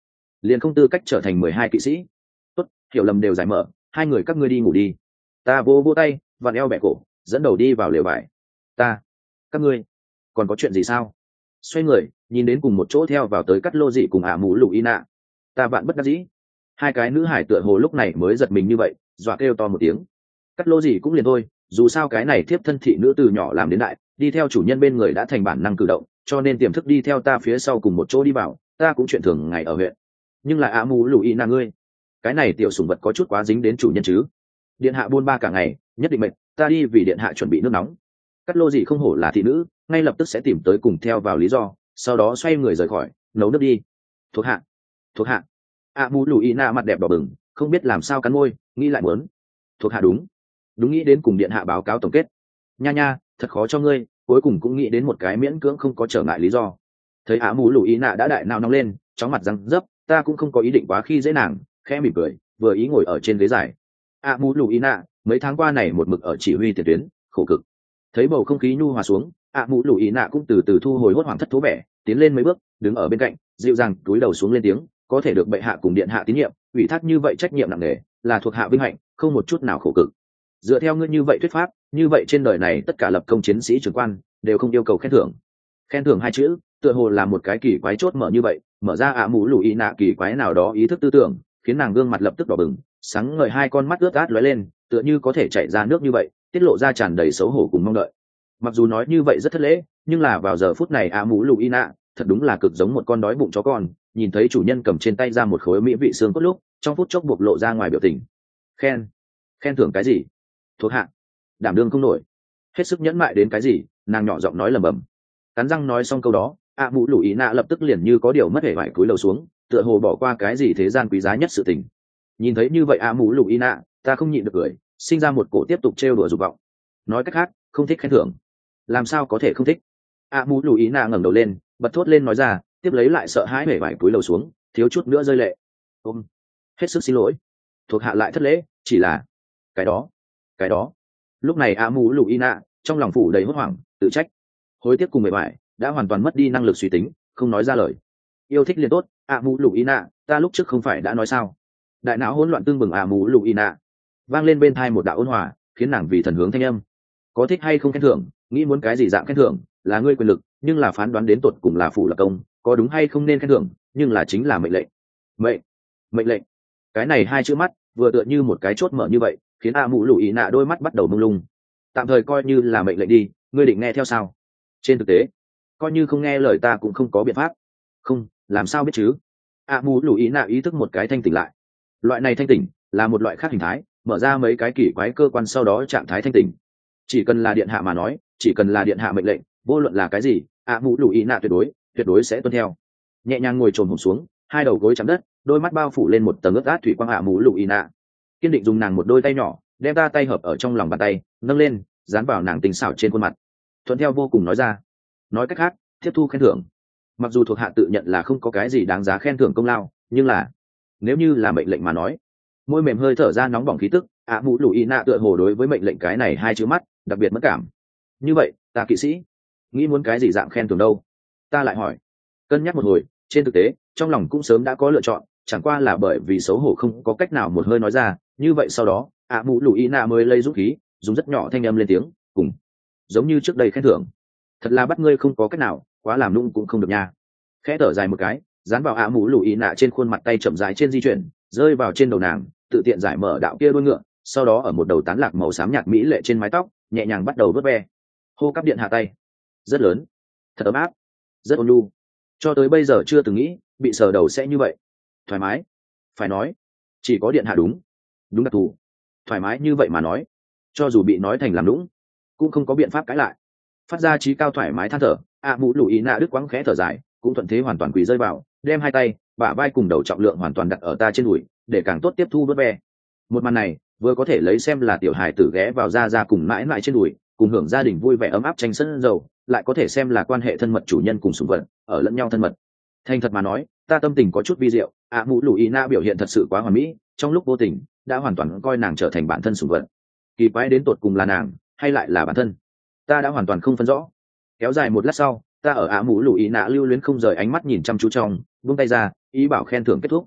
liền không tư cách trở thành mười hai kỵ sĩ. Tốt, hiểu lầm đều giải mở, hai người các ngươi đi ngủ đi. Ta vô vô tay, vặn eo bẹ cổ, dẫn đầu đi vào lều vải. Ta, các ngươi, còn có chuyện gì sao? Xoay người, nhìn đến cùng một chỗ theo vào tới cắt lô dị cùng ả mũ lụ y nạ. Ta vạn bất đắc dĩ. Hai cái nữ hải tựa hồ lúc này mới giật mình như vậy, dọa kêu to một tiếng. Cắt lô dị cũng liền thôi, dù sao cái này tiếp thân thị nữ từ nhỏ làm đến đại, đi theo chủ nhân bên người đã thành bản năng cử động, cho nên tiềm thức đi theo ta phía sau cùng một chỗ đi vào, ta cũng chuyện thường ngày ở huyện. Nhưng là ả mũ lụ y nạ ngươi, cái này tiểu sủng vật có chút quá dính đến chủ nhân chứ. Điện hạ buôn ba cả ngày, nhất định mệt, ta đi vì điện hạ chuẩn bị nước nóng. Cắt lô dị không hổ là thị nữ, ngay lập tức sẽ tìm tới cùng theo vào lý do, sau đó xoay người rời khỏi, nấu nước đi. Thuộc hạ, thuộc hạ. A mũ lù y na mặt đẹp đỏ bừng, không biết làm sao cắn môi, nghĩ lại muốn. Thuộc hạ đúng, đúng nghĩ đến cùng điện hạ báo cáo tổng kết. Nha nha, thật khó cho ngươi, cuối cùng cũng nghĩ đến một cái miễn cưỡng không có trở ngại lý do. Thấy A mũ lù y na đã đại nào nóng lên, chóng mặt răng dấp, ta cũng không có ý định quá khi dễ nàng, khẽ mỉm cười, vừa ý ngồi ở trên ghế dài. A mũ lù y na, mấy tháng qua này một mực ở chỉ huy tiền tuyến, khổ cực. Thấy bầu không khí nhu hòa xuống, ạ mũ lù ý nạ cũng từ từ thu hồi hốt hoảng thất thố vẻ, tiến lên mấy bước, đứng ở bên cạnh, dịu dàng túi đầu xuống lên tiếng, có thể được bệ hạ cùng điện hạ tín nhiệm, ủy thác như vậy trách nhiệm nặng nề, là thuộc hạ vinh hạnh, không một chút nào khổ cực. Dựa theo ngươi như vậy thuyết pháp, như vậy trên đời này tất cả lập công chiến sĩ trưởng quan đều không yêu cầu khen thưởng. Khen thưởng hai chữ, tựa hồ là một cái kỳ quái chốt mở như vậy, mở ra ạ mũ lù ý nạ kỳ quái nào đó ý thức tư tưởng, khiến nàng gương mặt lập tức đỏ bừng, sáng ngời hai con mắt ướt át lóe lên, tựa như có thể chảy ra nước như vậy, tiết lộ ra tràn đầy xấu hổ cùng mong đợi. Mặc dù nói như vậy rất thất lễ, nhưng là vào giờ phút này a mũ lù y nạ thật đúng là cực giống một con đói bụng chó con, nhìn thấy chủ nhân cầm trên tay ra một khối mỹ vị xương cốt lúc trong phút chốc bộc lộ ra ngoài biểu tình. Khen, khen thưởng cái gì? Thuộc hạ đảm đương không nổi. Hết sức nhẫn mại đến cái gì? Nàng nhỏ giọng nói lầm bầm. Cắn răng nói xong câu đó, a mũ lù y nạ lập tức liền như có điều mất hề vải cúi đầu xuống, tựa hồ bỏ qua cái gì thế gian quý giá nhất sự tình. Nhìn thấy như vậy a mũ lù y nạ, ta không nhịn được cười, sinh ra một cổ tiếp tục trêu đùa dục vọng. Nói cách khác, không thích khen thưởng. Làm sao có thể không thích? A mũ lù ý nạ ngẩng đầu lên, bật thốt lên nói ra, tiếp lấy lại sợ hãi hể vải cúi đầu xuống, thiếu chút nữa rơi lệ. Ôm, hết sức xin lỗi, thuộc hạ lại thất lễ, chỉ là cái đó, cái đó. Lúc này A mũ lù ý nạ trong lòng phủ đầy hốt hoảng, tự trách, hối tiếc cùng mệt mỏi, đã hoàn toàn mất đi năng lực suy tính, không nói ra lời. Yêu thích liền tốt, A mũ lù ý nạ, ta lúc trước không phải đã nói sao? Đại não hỗn loạn tương bừng A mũ lù ý nạ, vang lên bên tai một đạo ôn hòa, khiến nàng vì thần hướng thanh âm. Có thích hay không khen thưởng, nghĩ muốn cái gì dạng khen thưởng, là ngươi quyền lực, nhưng là phán đoán đến tột cùng là phụ lập công, có đúng hay không nên khen thưởng, nhưng là chính là mệnh lệnh. Mệnh, mệnh lệnh. Cái này hai chữ mắt, vừa tựa như một cái chốt mở như vậy, khiến A mũ lù ý nạ đôi mắt bắt đầu mông lung. Tạm thời coi như là mệnh lệnh đi, ngươi định nghe theo sao? Trên thực tế, coi như không nghe lời ta cũng không có biện pháp. Không, làm sao biết chứ? A mũ lù ý nạ ý thức một cái thanh tỉnh lại. Loại này thanh tỉnh là một loại khác hình thái, mở ra mấy cái kỳ quái cơ quan sau đó trạng thái thanh tỉnh. Chỉ cần là điện hạ mà nói, chỉ cần là điện hạ mệnh lệnh, vô luận là cái gì, ạ mũ lù ý nạ tuyệt đối tuyệt đối sẽ tuân theo. Nhẹ nhàng ngồi trồn hổm xuống, hai đầu gối chạm đất, đôi mắt bao phủ lên một tầng ướt át thủy quang ạ mũ lù ý nạ. Kiên định dùng nàng một đôi tay nhỏ, đem ta tay hợp ở trong lòng bàn tay, nâng lên, dán vào nàng tinh xảo trên khuôn mặt. Thuận theo vô cùng nói ra. Nói cách khác, tiếp thu khen thưởng. Mặc dù thuộc hạ tự nhận là không có cái gì đáng giá khen thưởng công lao, nhưng là nếu như là mệnh lệnh mà nói, môi mềm hơi thở ra nóng bỏng khí tức, ạ mũ lù ý nạ tựa hồ đối với mệnh lệnh cái này hai chữ mắt đặc biệt mất cảm. Như vậy, ta kỵ sĩ nghĩ muốn cái gì dạng khen thưởng đâu? Ta lại hỏi. Cân nhắc một hồi, trên thực tế trong lòng cũng sớm đã có lựa chọn, chẳng qua là bởi vì xấu hổ không có cách nào một hơi nói ra. Như vậy sau đó ạ mũ lù ý nạ mới lấy dũng khí, dùng rất nhỏ thanh âm lên tiếng, cùng giống như trước đây khen thưởng. Thật là bắt ngươi không có cách nào, quá làm nung cũng không được nha. Khẽ thở dài một cái, dán vào ạ mũ lù ý nạ trên khuôn mặt, tay chậm rãi trên di chuyển, rơi vào trên đầu nàng, tự tiện giải mở đạo kia đuôi ngựa, sau đó ở một đầu tán lạc màu xám nhạt mỹ lệ trên mái tóc nhẹ nhàng bắt đầu vớt ve. Hô cắp điện hạ tay rất lớn, thật ấm áp, rất ôn nhu, cho tới bây giờ chưa từng nghĩ bị sờ đầu sẽ như vậy thoải mái. Phải nói chỉ có điện hạ đúng đúng đặc thù thoải mái như vậy mà nói, cho dù bị nói thành làm lũng cũng không có biện pháp cãi lại. Phát ra trí cao thoải mái than thở, ạ mũ lù ý nạ đứt quãng khẽ thở dài, cũng thuận thế hoàn toàn quỳ rơi vào, đem hai tay bả vai cùng đầu trọng lượng hoàn toàn đặt ở ta trên đùi, để càng tốt tiếp thu vớt ve. Một màn này vừa có thể lấy xem là tiểu hài tử ghé vào ra ra cùng mãi mãi trên đùi, cùng hưởng gia đình vui vẻ ấm áp tranh sân dầu, lại có thể xem là quan hệ thân mật chủ nhân cùng sủng vật ở lẫn nhau thân mật. Thành thật mà nói, ta tâm tình có chút vi diệu, ạ mũ lù ý na biểu hiện thật sự quá hoàn mỹ, trong lúc vô tình đã hoàn toàn coi nàng trở thành bản thân sủng vật. Kỳ quái đến tột cùng là nàng hay lại là bản thân, ta đã hoàn toàn không phân rõ. Kéo dài một lát sau, ta ở ạ mũ lù ý nạ lưu luyến không rời ánh mắt nhìn chăm chú trong, buông tay ra, ý bảo khen thưởng kết thúc.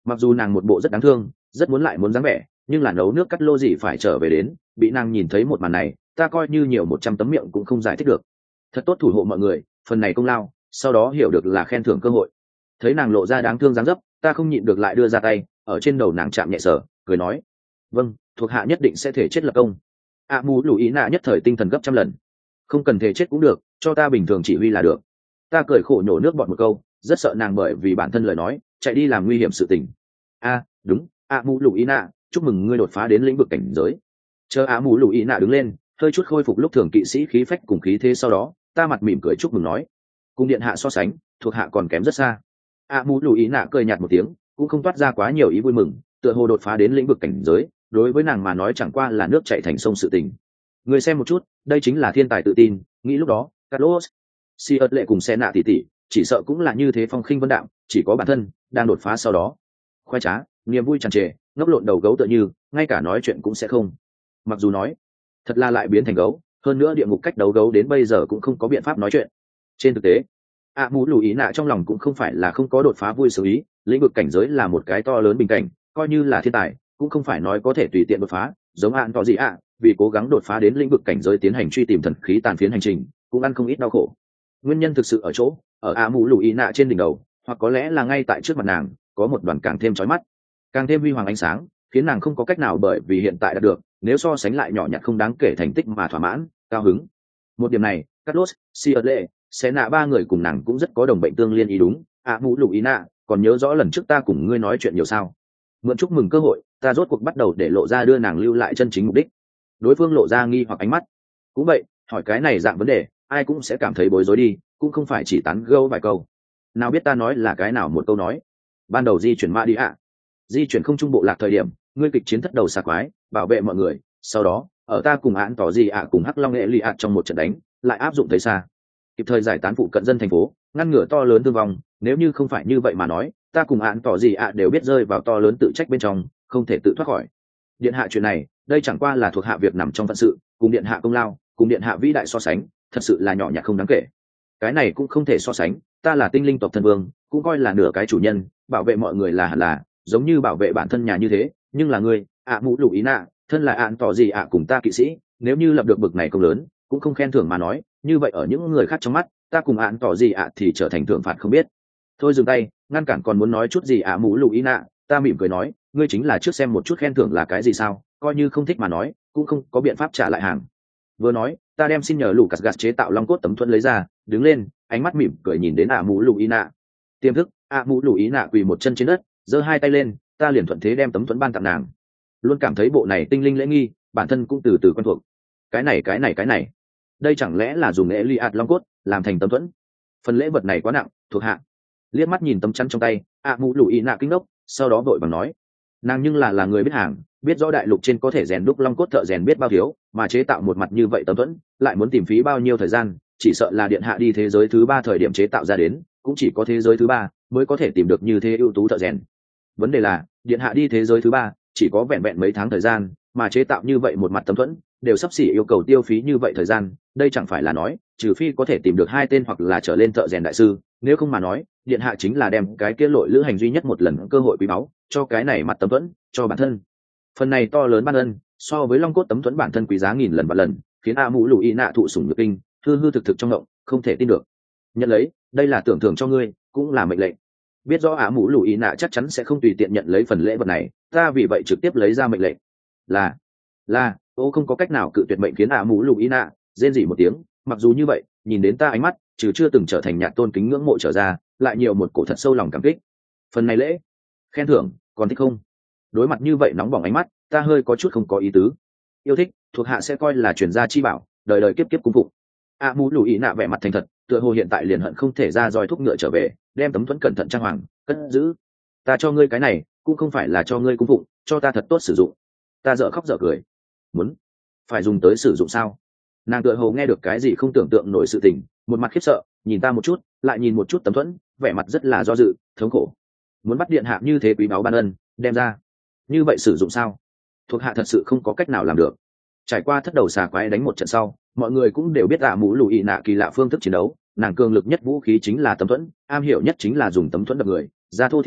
Mặc dù nàng một bộ rất đáng thương, rất muốn lại muốn dáng vẻ, nhưng là nấu nước cắt lô gì phải trở về đến, bị nàng nhìn thấy một màn này, ta coi như nhiều một trăm tấm miệng cũng không giải thích được. Thật tốt thủ hộ mọi người, phần này công lao, sau đó hiểu được là khen thưởng cơ hội. Thấy nàng lộ ra đáng thương dáng dấp, ta không nhịn được lại đưa ra tay, ở trên đầu nàng chạm nhẹ sờ, cười nói: vâng, thuộc hạ nhất định sẽ thể chết lập công. ạ mù lù ý nạ nhất thời tinh thần gấp trăm lần. Không cần thể chết cũng được, cho ta bình thường chỉ huy là được. Ta cười khổ nhổ nước bọt một câu, rất sợ nàng bởi vì bản thân lời nói chạy đi làm nguy hiểm sự tình. A, đúng, ạ mù lù ý nạ, chúc mừng ngươi đột phá đến lĩnh vực cảnh giới. Chờ ạ mù lù ý nạ đứng lên, hơi chút khôi phục lúc thường kỵ sĩ khí phách cùng khí thế, sau đó ta mặt mỉm cười chúc mừng nói: cùng điện hạ so sánh, thuộc hạ còn kém rất xa. ạ mù lù ý nạ cười nhạt một tiếng, cũng không toát ra quá nhiều ý vui mừng, tựa hồ đột phá đến lĩnh vực cảnh giới đối với nàng mà nói chẳng qua là nước chảy thành sông sự tình. Người xem một chút, đây chính là thiên tài tự tin, nghĩ lúc đó Carlos si ớt lệ cùng xe nạ tỷ tỷ chỉ sợ cũng là như thế, phong khinh vân đạm, chỉ có bản thân đang đột phá sau đó khoái trá, niềm vui tràn trề, ngốc lộn đầu gấu tựa như ngay cả nói chuyện cũng sẽ không. Mặc dù nói thật là lại biến thành gấu, hơn nữa địa ngục cách đấu gấu đến bây giờ cũng không có biện pháp nói chuyện. Trên thực tế ạ mũ lù ý nạ trong lòng cũng không phải là không có đột phá vui xử ý, lĩnh vực cảnh giới là một cái to lớn bình cảnh, coi như là thiên tài cũng không phải nói có thể tùy tiện đột phá. Giống hạn có gì ạ, vì cố gắng đột phá đến lĩnh vực cảnh giới tiến hành truy tìm thần khí tàn phiến hành trình, cũng ăn không ít đau khổ. Nguyên nhân thực sự ở chỗ ở ạ mũ lù ý nạ trên đỉnh đầu, hoặc có lẽ là ngay tại trước mặt nàng có một đoàn càng thêm chói mắt, càng thêm huy hoàng ánh sáng, khiến nàng không có cách nào bởi vì hiện tại đã được, nếu so sánh lại nhỏ nhặt không đáng kể thành tích mà thỏa mãn cao hứng. Một điểm này Carlos, Sierle, sẽ nạ ba người cùng nàng cũng rất có đồng bệnh tương liên ý. Đúng, ạ mũ lù ý nạ, còn nhớ rõ lần trước ta cùng ngươi nói chuyện nhiều sao? Mượn chúc mừng cơ hội, ta rốt cuộc bắt đầu để lộ ra đưa nàng lưu lại chân chính mục đích. Đối phương lộ ra nghi hoặc ánh mắt. Cũng vậy, hỏi cái này dạng vấn đề ai cũng sẽ cảm thấy bối rối đi, cũng không phải chỉ tán gẫu vài câu. Nào biết ta nói là cái nào một câu nói. Ban đầu di chuyển ma đi ạ, di chuyển không trung bộ lạc thời điểm, ngươi kịch chiến thất đầu xà quái, bảo vệ mọi người, sau đó ở ta cùng án tỏ gì ạ cùng hắc long nghệ lì ạ trong một trận đánh, lại áp dụng thấy xa, kịp thời giải tán phụ cận dân thành phố, ngăn ngừa to lớn thương vong. Nếu như không phải như vậy mà nói, ta cùng án tỏ gì ạ đều biết rơi vào to lớn tự trách bên trong, không thể tự thoát khỏi. Điện hạ chuyện này, đây chẳng qua là thuộc hạ việc nằm trong phận sự, cùng điện hạ công lao, cùng điện hạ vĩ đại so sánh, thật sự là nhỏ nhặt không đáng kể. Cái này cũng không thể so sánh, ta là tinh linh tộc thân vương, cũng coi là nửa cái chủ nhân, bảo vệ mọi người là hẳn là, giống như bảo vệ bản thân nhà như thế. Nhưng là ngươi, ạ mũ lù ý nạ, thân là án tỏ gì ạ cùng ta kỵ sĩ, nếu như lập được bực này công lớn, cũng không khen thưởng mà nói, như vậy ở những người khác trong mắt, ta cùng án tỏ gì ạ thì trở thành thưởng phạt không biết. Thôi dừng tay, ngăn cản còn muốn nói chút gì ạ mũ lù ý nạ. Ta mỉm cười nói, ngươi chính là trước xem một chút khen thưởng là cái gì sao, coi như không thích mà nói, cũng không có biện pháp trả lại hàng. Vừa nói, ta đem xin nhờ Lucas gạt chế tạo long cốt tấm thuẫn lấy ra, đứng lên, ánh mắt mỉm cười nhìn đến ạ mũ lù ý nạ. Tiềm thức, ạ mũ lù ý nạ quỳ một chân trên đất, giơ hai tay lên, ta liền thuận thế đem tấm thuẫn ban tặng nàng. Luôn cảm thấy bộ này tinh linh lễ nghi, bản thân cũng từ từ quen thuộc. Cái này cái này cái này, đây chẳng lẽ là dùng Eliad long cốt làm thành tấm thuẫn? Phần lễ vật này quá nặng, thuộc hạ. Liếc mắt nhìn tấm chắn trong tay, ạ mũ lù ý nạ kinh đốc, sau đó vội vàng nói, nàng nhưng là là người biết hàng, biết rõ đại lục trên có thể rèn đúc long cốt thợ rèn biết bao thiếu, mà chế tạo một mặt như vậy tấm thuẫn lại muốn tìm phí bao nhiêu thời gian, chỉ sợ là điện hạ đi thế giới thứ ba thời điểm chế tạo ra đến, cũng chỉ có thế giới thứ ba mới có thể tìm được như thế ưu tú thợ rèn. Vấn đề là điện hạ đi thế giới thứ ba chỉ có vẹn vẹn mấy tháng thời gian, mà chế tạo như vậy một mặt tấm thuẫn đều sắp xỉ yêu cầu tiêu phí như vậy thời gian. Đây chẳng phải là nói trừ phi có thể tìm được hai tên hoặc là trở lên thợ rèn đại sư, nếu không mà nói điện hạ chính là đem cái kia lội lữ hành duy nhất một lần cơ hội quý báu cho cái này mặt tấm thuẫn, cho bản thân. Phần này to lớn ban ân so với long cốt tấm thuẫn bản thân quý giá nghìn lần và lần, khiến a mũ lù y nạ thụ sủng nhược kinh, hư hư thực thực trong ngộng, không thể tin được. Nhận lấy, đây là tưởng thưởng cho ngươi, cũng là mệnh lệnh. Biết rõ a mũ lù y nạ chắc chắn sẽ không tùy tiện nhận lấy phần lễ vật này, ta vì vậy trực tiếp lấy ra mệnh lệnh. Là là ô không có cách nào cự tuyệt mệnh, khiến a mũ lù y nạ rên rỉ một tiếng. Mặc dù như vậy, nhìn đến ta ánh mắt trừ chưa từng trở thành nhạc tôn kính ngưỡng mộ trở ra, lại nhiều một cổ thật sâu lòng cảm kích. Phần này lễ khen thưởng còn thích không? Đối mặt như vậy nóng bỏng ánh mắt, ta hơi có chút không có ý tứ. Yêu thích, thuộc hạ sẽ coi là truyền gia chi bảo, đời đời kiếp kiếp cung phụng. a mũ lù ý nạ vẻ mặt thành thật, tựa hồ hiện tại liền hận không thể ra roi thúc ngựa trở về, đem tấm thuẫn cẩn thận trang hoàng cất giữ. Ta cho ngươi cái này cũng không phải là cho ngươi cung phụng, cho ta thật tốt sử dụng. Ta dở khóc dở cười. Muốn phải dùng tới sử dụng sao? Nàng tựa hồ nghe được cái gì không tưởng tượng nổi sự tình, một mặt khiếp sợ, nhìn ta một chút, lại nhìn một chút tấm thuẫn, vẻ mặt rất là do dự, thống khổ. Muốn bắt điện hạ như thế quý báu ban ân, đem ra như vậy sử dụng sao? Thuộc hạ thật sự không có cách nào làm được. Trải qua thất đầu xà quái đánh một trận sau, mọi người cũng đều biết ạ mũ lù ý nạ kỳ lạ phương thức chiến đấu. Nàng cường lực nhất vũ khí chính là tấm thuẫn, am hiểu nhất chính là dùng tấm thuẫn đập người, ra thô thì tháo,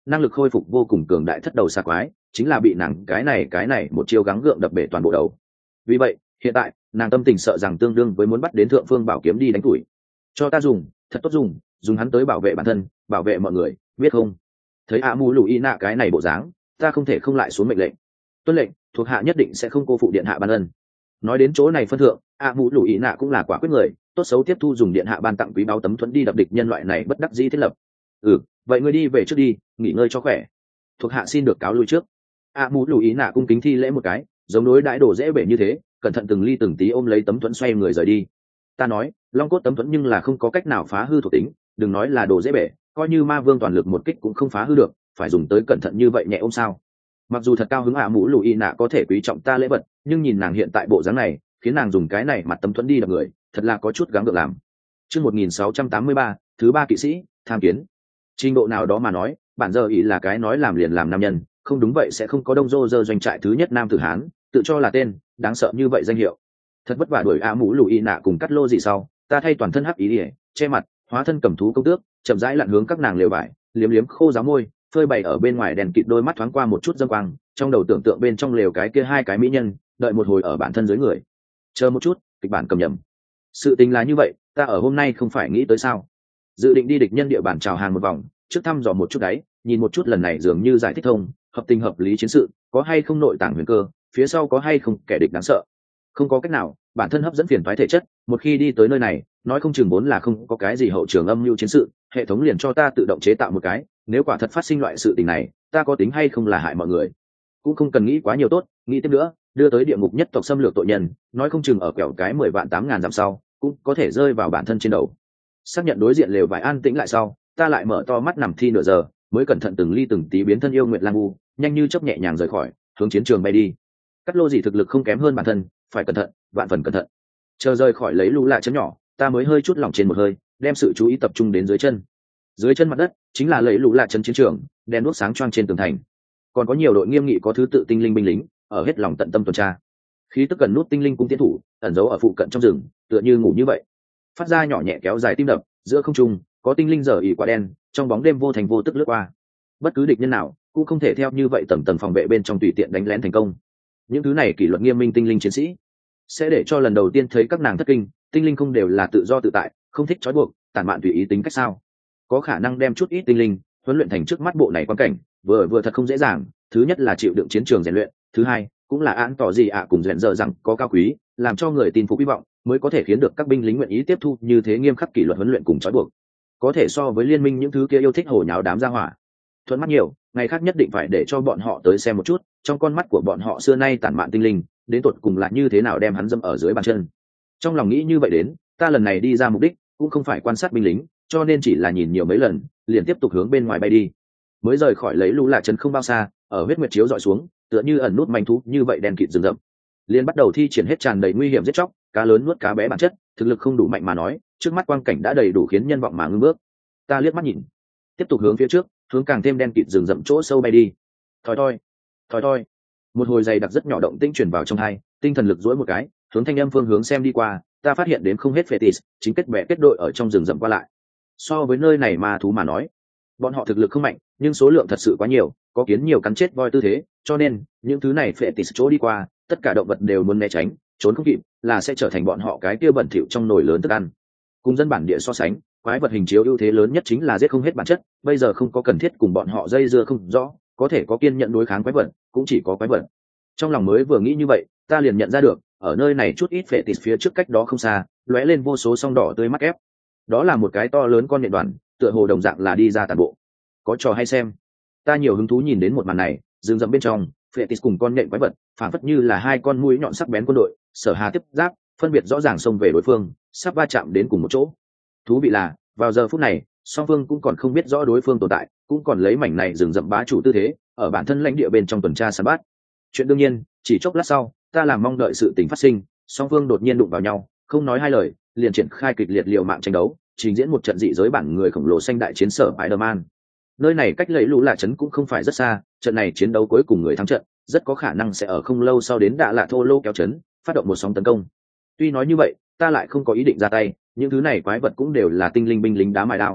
năng lực khôi phục vô cùng cường đại thất đầu xà quái chính là bị nàng cái này cái này một chiêu gắng gượng đập bể toàn bộ đầu. Vì vậy hiện tại nàng tâm tình sợ rằng tương đương với muốn bắt đến thượng phương bảo kiếm đi đánh tuổi. Cho ta dùng, thật tốt dùng, dùng hắn tới bảo vệ bản thân, bảo vệ mọi người, biết không? Thấy ạ mù lù y nạ cái này bộ dáng, ta không thể không lại xuống mệnh lệnh. Tuân lệnh, thuộc hạ nhất định sẽ không cô phụ điện hạ ban ân. Nói đến chỗ này phân thượng, ạ mù lù y nạ cũng là quả quyết người, tốt xấu tiếp thu dùng điện hạ ban tặng quý báu tấm thuẫn đi đập địch nhân loại này bất đắc dĩ thiết lập. Ừ, vậy ngươi đi về trước đi, nghỉ ngơi cho khỏe. Thuộc hạ xin được cáo lui trước. ạ mù lù y nạ cung kính thi lễ một cái, giống đối đãi đồ dễ bể như thế, cẩn thận từng ly từng tí ôm lấy tấm thuẫn xoay người rời đi. Ta nói, long cốt tấm thuẫn nhưng là không có cách nào phá hư thuộc tính, đừng nói là đồ dễ bể, coi như ma vương toàn lực một kích cũng không phá hư được, phải dùng tới cẩn thận như vậy nhẹ ôm sao? Mặc dù thật cao hứng ạ mũ lù y nạ có thể quý trọng ta lễ vật, nhưng nhìn nàng hiện tại bộ dáng này, khiến nàng dùng cái này mặt tấm thuẫn đi đập người, thật là có chút gắng gượng làm. Chương một nghìn sáu trăm tám mươi ba, thứ ba kỵ sĩ, tham kiến. Trình độ nào đó mà nói, bản giờ ý là cái nói làm liền làm nam nhân, không đúng vậy sẽ không có đông rô dơ doanh trại thứ nhất nam tử hán, tự cho là tên, đáng sợ như vậy danh hiệu. Thật vất vả đuổi ạ mũ lù y nạ cùng cắt lô gì sau, ta thay toàn thân hắc ý ỉa, che mặt, hóa thân cầm thú công tước, chậm rãi lặn hướng các nàng lều vải, liếm liếm khô giáo môi, phơi bày ở bên ngoài đèn kịt đôi mắt thoáng qua một chút dâm quang, trong đầu tưởng tượng bên trong lều cái kia hai cái mỹ nhân, đợi một hồi ở bản thân dưới người. Chờ một chút, kịch bản cầm nhầm. Sự tình là như vậy, ta ở hôm nay không phải nghĩ tới sao? Dự định đi địch nhân địa bàn chào hàng một vòng, trước thăm dò một chút đấy, nhìn một chút lần này dường như giải thích thông, hợp tình hợp lý chiến sự, có hay không nội tàng huyền cơ, phía sau có hay không kẻ địch đáng sợ. Không có cách nào, bản thân hấp dẫn phiền toái thể chất, một khi đi tới nơi này, nói không chừng vốn là không có cái gì hậu trường âm mưu chiến sự, hệ thống liền cho ta tự động chế tạo một cái, nếu quả thật phát sinh loại sự tình này, ta có tính hay không là hại mọi người. Cũng không cần nghĩ quá nhiều tốt, nghĩ tiếp nữa, đưa tới địa ngục nhất tộc xâm lược tội nhân, nói không chừng ở quẹo cái mười vạn tám ngàn dặm sau, cũng có thể rơi vào bản thân trên đầu. Xác nhận đối diện lều vải an tĩnh lại sau, ta lại mở to mắt nằm thi nửa giờ, mới cẩn thận từng ly từng tí biến thân yêu nguyệt lang u, nhanh như chớp nhẹ nhàng rời khỏi, hướng chiến trường bay đi. Cắt lô gì thực lực không kém hơn bản thân, phải cẩn thận, vạn phần cẩn thận. Chờ rời khỏi lấy lũ lạ chấm nhỏ, ta mới hơi chút lỏng trên một hơi, đem sự chú ý tập trung đến dưới chân. Dưới chân mặt đất chính là lấy lũ lạ chân chiến trường, đèn đuốc sáng choang trên tường thành. Còn có nhiều đội nghiêm nghị có thứ tự tinh linh binh lính, ở hết lòng tận tâm tuần tra. Khí tức gần nút tinh linh cung tiến thủ, ẩn giấu ở phụ cận trong rừng, tựa như ngủ như vậy. Phát ra nhỏ nhẹ kéo dài tim đập, giữa không trung có tinh linh giờ ỉ quả đen, trong bóng đêm vô thành vô tức lướt qua. Bất cứ địch nhân nào cũng không thể theo như vậy tầng tầng phòng vệ bên trong tùy tiện đánh lén thành công. Những thứ này kỷ luật nghiêm minh tinh linh chiến sĩ sẽ để cho lần đầu tiên thấy các nàng thất kinh. Tinh linh không đều là tự do tự tại, không thích trói buộc, tản mạn tùy ý tính cách sao? Có khả năng đem chút ít tinh linh huấn luyện thành trước mắt bộ này quan cảnh, vừa vừa thật không dễ dàng. Thứ nhất là chịu đựng chiến trường rèn luyện, thứ hai cũng là án tỏ gì ạ cùng rèn giờ rằng có cao quý, làm cho người tin phục hy vọng, mới có thể khiến được các binh lính nguyện ý tiếp thu như thế nghiêm khắc kỷ luật huấn luyện cùng trói buộc. Có thể so với liên minh những thứ kia yêu thích hổ nháo đám gia hỏa. Thuận mắt nhiều, ngày khác nhất định phải để cho bọn họ tới xem một chút, trong con mắt của bọn họ xưa nay tản mạn tinh linh, đến tột cùng là như thế nào đem hắn dâm ở dưới bàn chân. Trong lòng nghĩ như vậy đến, ta lần này đi ra mục đích cũng không phải quan sát binh lính, cho nên chỉ là nhìn nhiều mấy lần, liền tiếp tục hướng bên ngoài bay đi. Mới rời khỏi lấy lũ lạ chân không bao xa, ở huyết nguyệt chiếu dọi xuống, tựa như ẩn nút manh thú như vậy đen kịt rừng rậm, liền bắt đầu thi triển hết tràn đầy nguy hiểm giết chóc, cá lớn nuốt cá bé bản chất, thực lực không đủ mạnh mà nói, trước mắt quang cảnh đã đầy đủ khiến nhân vọng mà ngưng bước. Ta liếc mắt nhìn, tiếp tục hướng phía trước, hướng càng thêm đen kịt rừng rậm chỗ sâu bay đi. Thoi thoi, thoi thoi, một hồi dày đặc rất nhỏ động tĩnh truyền vào trong hai, tinh thần lực duỗi một cái, hướng thanh âm phương hướng xem đi qua, ta phát hiện đến không hết Fetis chính kết bè kết đội ở trong rừng rậm qua lại. So với nơi này ma thú mà nói, bọn họ thực lực không mạnh, nhưng số lượng thật sự quá nhiều, có kiến nhiều cắn chết voi tư thế, cho nên những thứ này Fetis chỗ đi qua, tất cả động vật đều muốn né tránh, trốn không kịp, là sẽ trở thành bọn họ cái kia bẩn thỉu trong nồi lớn thức ăn. Cùng dân bản địa so sánh, quái vật hình chiếu ưu thế lớn nhất chính là giết không hết bản chất, bây giờ không có cần thiết cùng bọn họ dây dưa không rõ, có thể có kiên nhận đối kháng quái vật, cũng chỉ có quái vật. Trong lòng mới vừa nghĩ như vậy, ta liền nhận ra được, ở nơi này chút ít Fetis phía trước cách đó không xa, lóe lên vô số song đỏ tươi mắt ép. Đó là một cái to lớn con nhện đoàn, tựa hồ đồng dạng là đi ra tàn bộ. Có trò hay xem. Ta nhiều hứng thú nhìn đến một màn này, rừng rậm bên trong, Fetis cùng con nhện quái vật, phản phất như là hai con mũi nhọn sắc bén quân đội, sở hà tiếp giáp, phân biệt rõ ràng xông về đối phương, sắp va chạm đến cùng một chỗ. Thú vị là, vào giờ phút này, song phương cũng còn không biết rõ đối phương tồn tại, cũng còn lấy mảnh này rừng rậm bá chủ tư thế, ở bản thân lãnh địa bên trong tuần tra săn bắt. Chuyện đương nhiên, chỉ chốc lát sau, ta làm mong đợi sự tình phát sinh, song phương đột nhiên đụng vào nhau, không nói hai lời, liền triển khai kịch liệt liều mạng tranh đấu, trình diễn một trận dị giới bản người khổng lồ xanh đại chiến sở Spider-Man. Nơi này cách lấy lũ lạ trấn cũng không phải rất xa, trận này chiến đấu cuối cùng người thắng trận, rất có khả năng sẽ ở không lâu sau đến Đạ Lạ Thô Lô kéo trấn, phát động một sóng tấn công. Tuy nói như vậy, ta lại không có ý định ra tay, những thứ này quái vật cũng đều là tinh linh binh lính đá mài đao.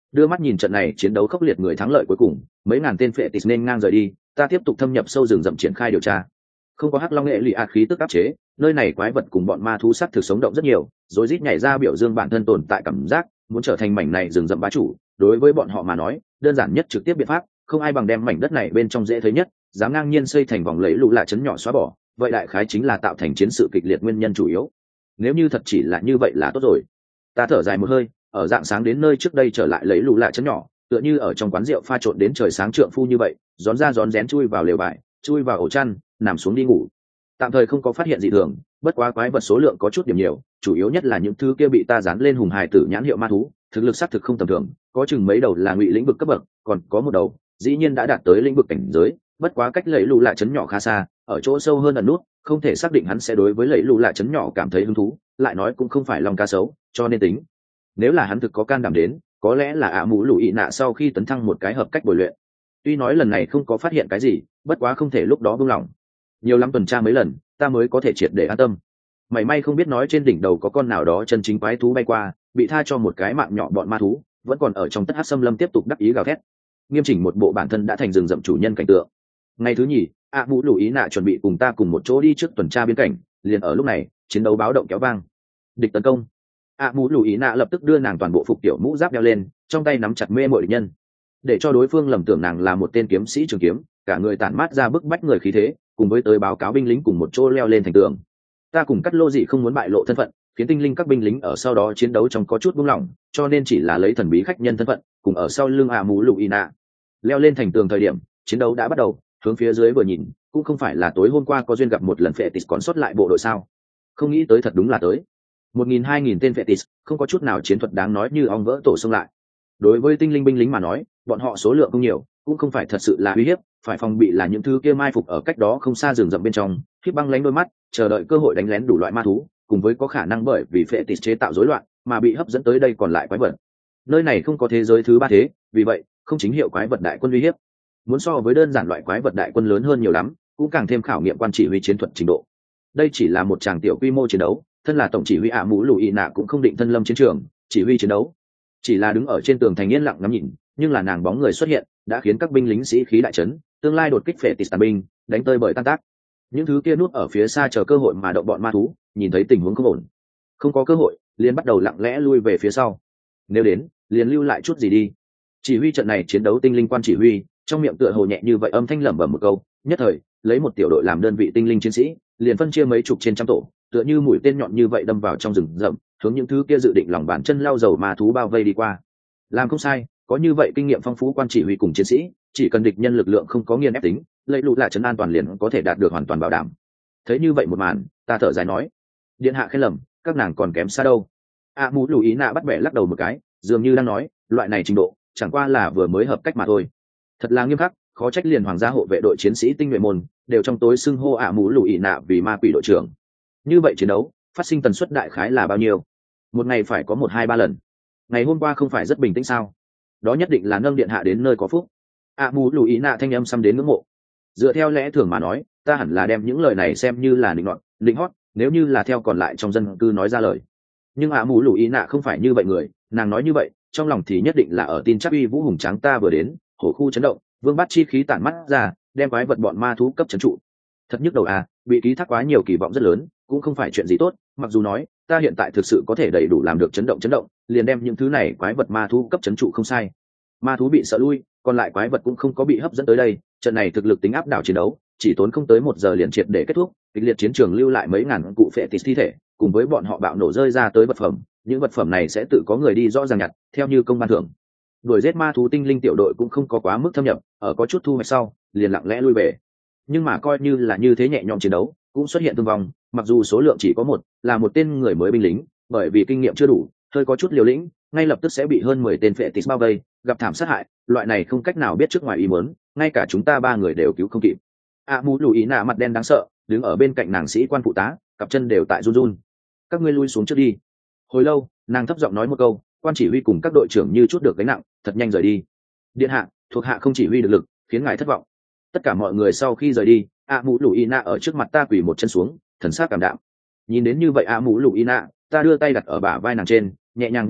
Đưa mắt nhìn trận này chiến đấu khốc liệt, người thắng lợi cuối cùng, mấy ngàn tên phệ tịt nên ngang rời đi, ta tiếp tục thâm nhập sâu rừng rậm triển khai điều tra. Không có hắc long nghệ lụy ạt khí tức áp chế, nơi này quái vật cùng bọn ma thú sắc thực sống động rất nhiều, rồi rít nhảy ra biểu dương bản thân tồn tại cảm giác, muốn trở thành mảnh này rừng rậm bá chủ. Đối với bọn họ mà nói, đơn giản nhất trực tiếp biện pháp, không ai bằng đem mảnh đất này bên trong dễ thấy nhất, dám ngang nhiên xây thành vòng lấy lũ lạ chấn nhỏ xóa bỏ, vậy đại khái chính là tạo thành chiến sự kịch liệt nguyên nhân chủ yếu. Nếu như thật chỉ là như vậy là tốt rồi. Ta thở dài một hơi, ở dạng sáng đến nơi trước đây trở lại lấy lũ lạ chấn nhỏ, tựa như ở trong quán rượu pha trộn đến trời sáng trượng phu như vậy, rón ra rón rén chui vào lều vải, chui vào ổ chăn, nằm xuống đi ngủ. Tạm thời không có phát hiện gì thường, bất quá quái vật số lượng có chút điểm nhiều, chủ yếu nhất là những thứ kia bị ta dán lên hùng hài tử nhãn hiệu ma thú, thực lực xác thực không tầm thường, có chừng mấy đầu là ngụy lĩnh vực cấp bậc, còn có một đầu dĩ nhiên đã đạt tới lĩnh vực cảnh giới, bất quá cách lấy lũ lạ chấn nhỏ khá xa, ở chỗ sâu hơn ẩn nút, không thể xác định hắn sẽ đối với lấy lũ lạ chấn nhỏ cảm thấy hứng thú, lại nói cũng không phải lòng ca xấu, cho nên tính nếu là hắn thực có can đảm đến, có lẽ là ạ mũ lũ ị nạ sau khi tấn thăng một cái hợp cách bồi luyện. Tuy nói lần này không có phát hiện cái gì, bất quá không thể lúc đó buông lỏng, nhiều lắm tuần tra mấy lần ta mới có thể triệt để an tâm. Mảy may không biết nói trên đỉnh đầu có con nào đó chân chính quái thú bay qua, bị tha cho một cái mạng nhỏ bọn ma thú vẫn còn ở trong tất hắc xâm lâm tiếp tục đắc ý gào thét, nghiêm chỉnh một bộ bản thân đã thành rừng rậm chủ nhân cảnh tượng. Ngày thứ nhì, ạ mũ lũ ý nạ chuẩn bị cùng ta cùng một chỗ đi trước tuần tra biên cảnh, liền ở lúc này chiến đấu báo động kéo vang. Địch tấn công. ạ mũ lũ ý nạ lập tức đưa nàng toàn bộ phục tiểu mũ giáp đeo lên, trong tay nắm chặt mê mội địch nhân, để cho đối phương lầm tưởng nàng là một tên kiếm sĩ trường kiếm, cả người tản mát ra bức bách người khí thế, cùng với tới báo cáo binh lính cùng một chỗ leo lên thành tường. Ta cùng cắt lô dị không muốn bại lộ thân phận, khiến tinh linh các binh lính ở sau đó chiến đấu trong có chút buông lỏng, cho nên chỉ là lấy thần bí khách nhân thân phận cùng ở sau lưng ạ mũ lũ ý nạ. Leo lên thành tường thời điểm chiến đấu đã bắt đầu, hướng phía dưới vừa nhìn cũng không phải là tối hôm qua có duyên gặp một lần phệ tịt còn sót lại bộ đội sao, không nghĩ tới thật đúng là tới một nghìn hai nghìn tên phệ tịt, không có chút nào chiến thuật đáng nói, như ong vỡ tổ xông lại. Đối với tinh linh binh lính mà nói, bọn họ số lượng không nhiều, cũng không phải thật sự là uy hiếp, phải phòng bị là những thứ kia mai phục ở cách đó không xa rừng rậm bên trong, khiếp băng lánh đôi mắt chờ đợi cơ hội đánh lén đủ loại ma thú, cùng với có khả năng bởi vì phệ tịt chế tạo rối loạn mà bị hấp dẫn tới đây còn lại quái vật. Nơi này không có thế giới thứ ba thế, vì vậy không chính hiệu quái vật đại quân uy hiếp, muốn so với đơn giản loại quái vật đại quân lớn hơn nhiều lắm, cũng càng thêm khảo nghiệm quan chỉ huy chiến thuật trình độ. Đây chỉ là một tràng tiểu quy mô chiến đấu, thân là tổng chỉ huy ạ mũ lù ị nạ cũng không định thân lâm chiến trường chỉ huy chiến đấu, chỉ là đứng ở trên tường thành yên lặng ngắm nhìn, nhưng là nàng bóng người xuất hiện đã khiến các binh lính sĩ khí đại chấn, tương lai đột kích phệ tịt tàn binh đánh tơi bởi tan tác. Những thứ kia núp ở phía xa chờ cơ hội mà động bọn ma thú nhìn thấy tình huống không ổn, không có cơ hội liền bắt đầu lặng lẽ lui về phía sau, nếu đến liền lưu lại chút gì đi. Chỉ huy trận này chiến đấu tinh linh quan chỉ huy trong miệng tựa hồ nhẹ như vậy âm thanh lẩm bẩm một câu, nhất thời lấy một tiểu đội làm đơn vị tinh linh chiến sĩ liền phân chia mấy chục trên trăm tổ, tựa như mũi tên nhọn như vậy đâm vào trong rừng rậm, hướng những thứ kia dự định lòng bàn chân lao dầu ma thú bao vây đi qua. Làm không sai, có như vậy kinh nghiệm phong phú quan chỉ huy cùng chiến sĩ, chỉ cần địch nhân lực lượng không có nghiền ép tính, lấy lũ lạ trấn an toàn liền có thể đạt được hoàn toàn bảo đảm. Thấy như vậy một màn, ta thở dài nói, điện hạ khen lầm, các nàng còn kém xa đâu. A mũ lù ý nạ bắt bẻ lắc đầu một cái, dường như đang nói loại này trình độ chẳng qua là vừa mới hợp cách mà thôi. Thật là nghiêm khắc, khó trách liền hoàng gia hộ vệ đội chiến sĩ tinh nhuệ môn đều trong tối xưng hô ạ mũ lù ý nạ vì ma quỷ đội trưởng. Như vậy chiến đấu phát sinh tần suất đại khái là bao nhiêu? Một ngày phải có một hai ba lần. Ngày hôm qua không phải rất bình tĩnh sao? Đó nhất định là nâng điện hạ đến nơi có phúc. ạ mũ lù ý nạ thanh âm xăm đến ngưỡng mộ. Dựa theo lẽ thường mà nói, ta hẳn là đem những lời này xem như là định nọt định hót, nếu như là theo còn lại trong dân cư nói ra lời. Nhưng ạ mũ lù ý nạ không phải như vậy người, nàng nói như vậy trong lòng thì nhất định là ở tin chắc uy vũ hùng tráng ta vừa đến, hổ khu chấn động, vương bát chi khí tản mắt ra, đem quái vật bọn ma thú cấp trấn trụ. Thật nhức đầu à, bị ký thác quá nhiều kỳ vọng rất lớn, cũng không phải chuyện gì tốt. Mặc dù nói ta hiện tại thực sự có thể đầy đủ làm được chấn động chấn động, liền đem những thứ này quái vật ma thú cấp trấn trụ không sai. Ma thú bị sợ lui, còn lại quái vật cũng không có bị hấp dẫn tới đây. Trận này thực lực tính áp đảo chiến đấu chỉ tốn không tới một giờ liền triệt để kết thúc. Kịch liệt chiến trường lưu lại mấy ngàn cụ phệ tịt thi thể, cùng với bọn họ bạo nổ rơi ra tới vật phẩm. Những vật phẩm này sẽ tự có người đi rõ ràng nhặt, theo như công ban thưởng. Đuổi giết ma thú tinh linh tiểu đội cũng không có quá mức thâm nhập, ở có chút thu hoạch sau liền lặng lẽ lui về. Nhưng mà coi như là như thế nhẹ nhõm chiến đấu cũng xuất hiện thương vong, mặc dù số lượng chỉ có một, là một tên người mới binh lính, bởi vì kinh nghiệm chưa đủ, hơi có chút liều lĩnh, ngay lập tức sẽ bị hơn mười tên phệ tịt bao vây, gặp thảm sát hại. Loại này không cách nào biết trước ngoài ý muốn, ngay cả chúng ta ba người đều cứu không kịp. A mũ lù ý nạ mặt đen đáng sợ, đứng ở bên cạnh nàng sĩ quan phụ tá, cặp chân đều tại run run. Các ngươi lui xuống trước đi. Hồi lâu nàng thấp giọng nói một câu, quan chỉ huy cùng các đội trưởng như chút được gánh nặng, thật nhanh rời đi. Điện hạ, thuộc hạ không chỉ huy được lực, khiến ngài thất vọng. Tất cả mọi người sau khi rời đi, a mũ lù ý nạ ở trước mặt ta quỳ một chân xuống, thần sắc cảm đạm. Nhìn đến như vậy a mũ lù ý nạ, ta đưa tay đặt ở bả vai nàng trên, nhẹ nhàng vỗ vỗ,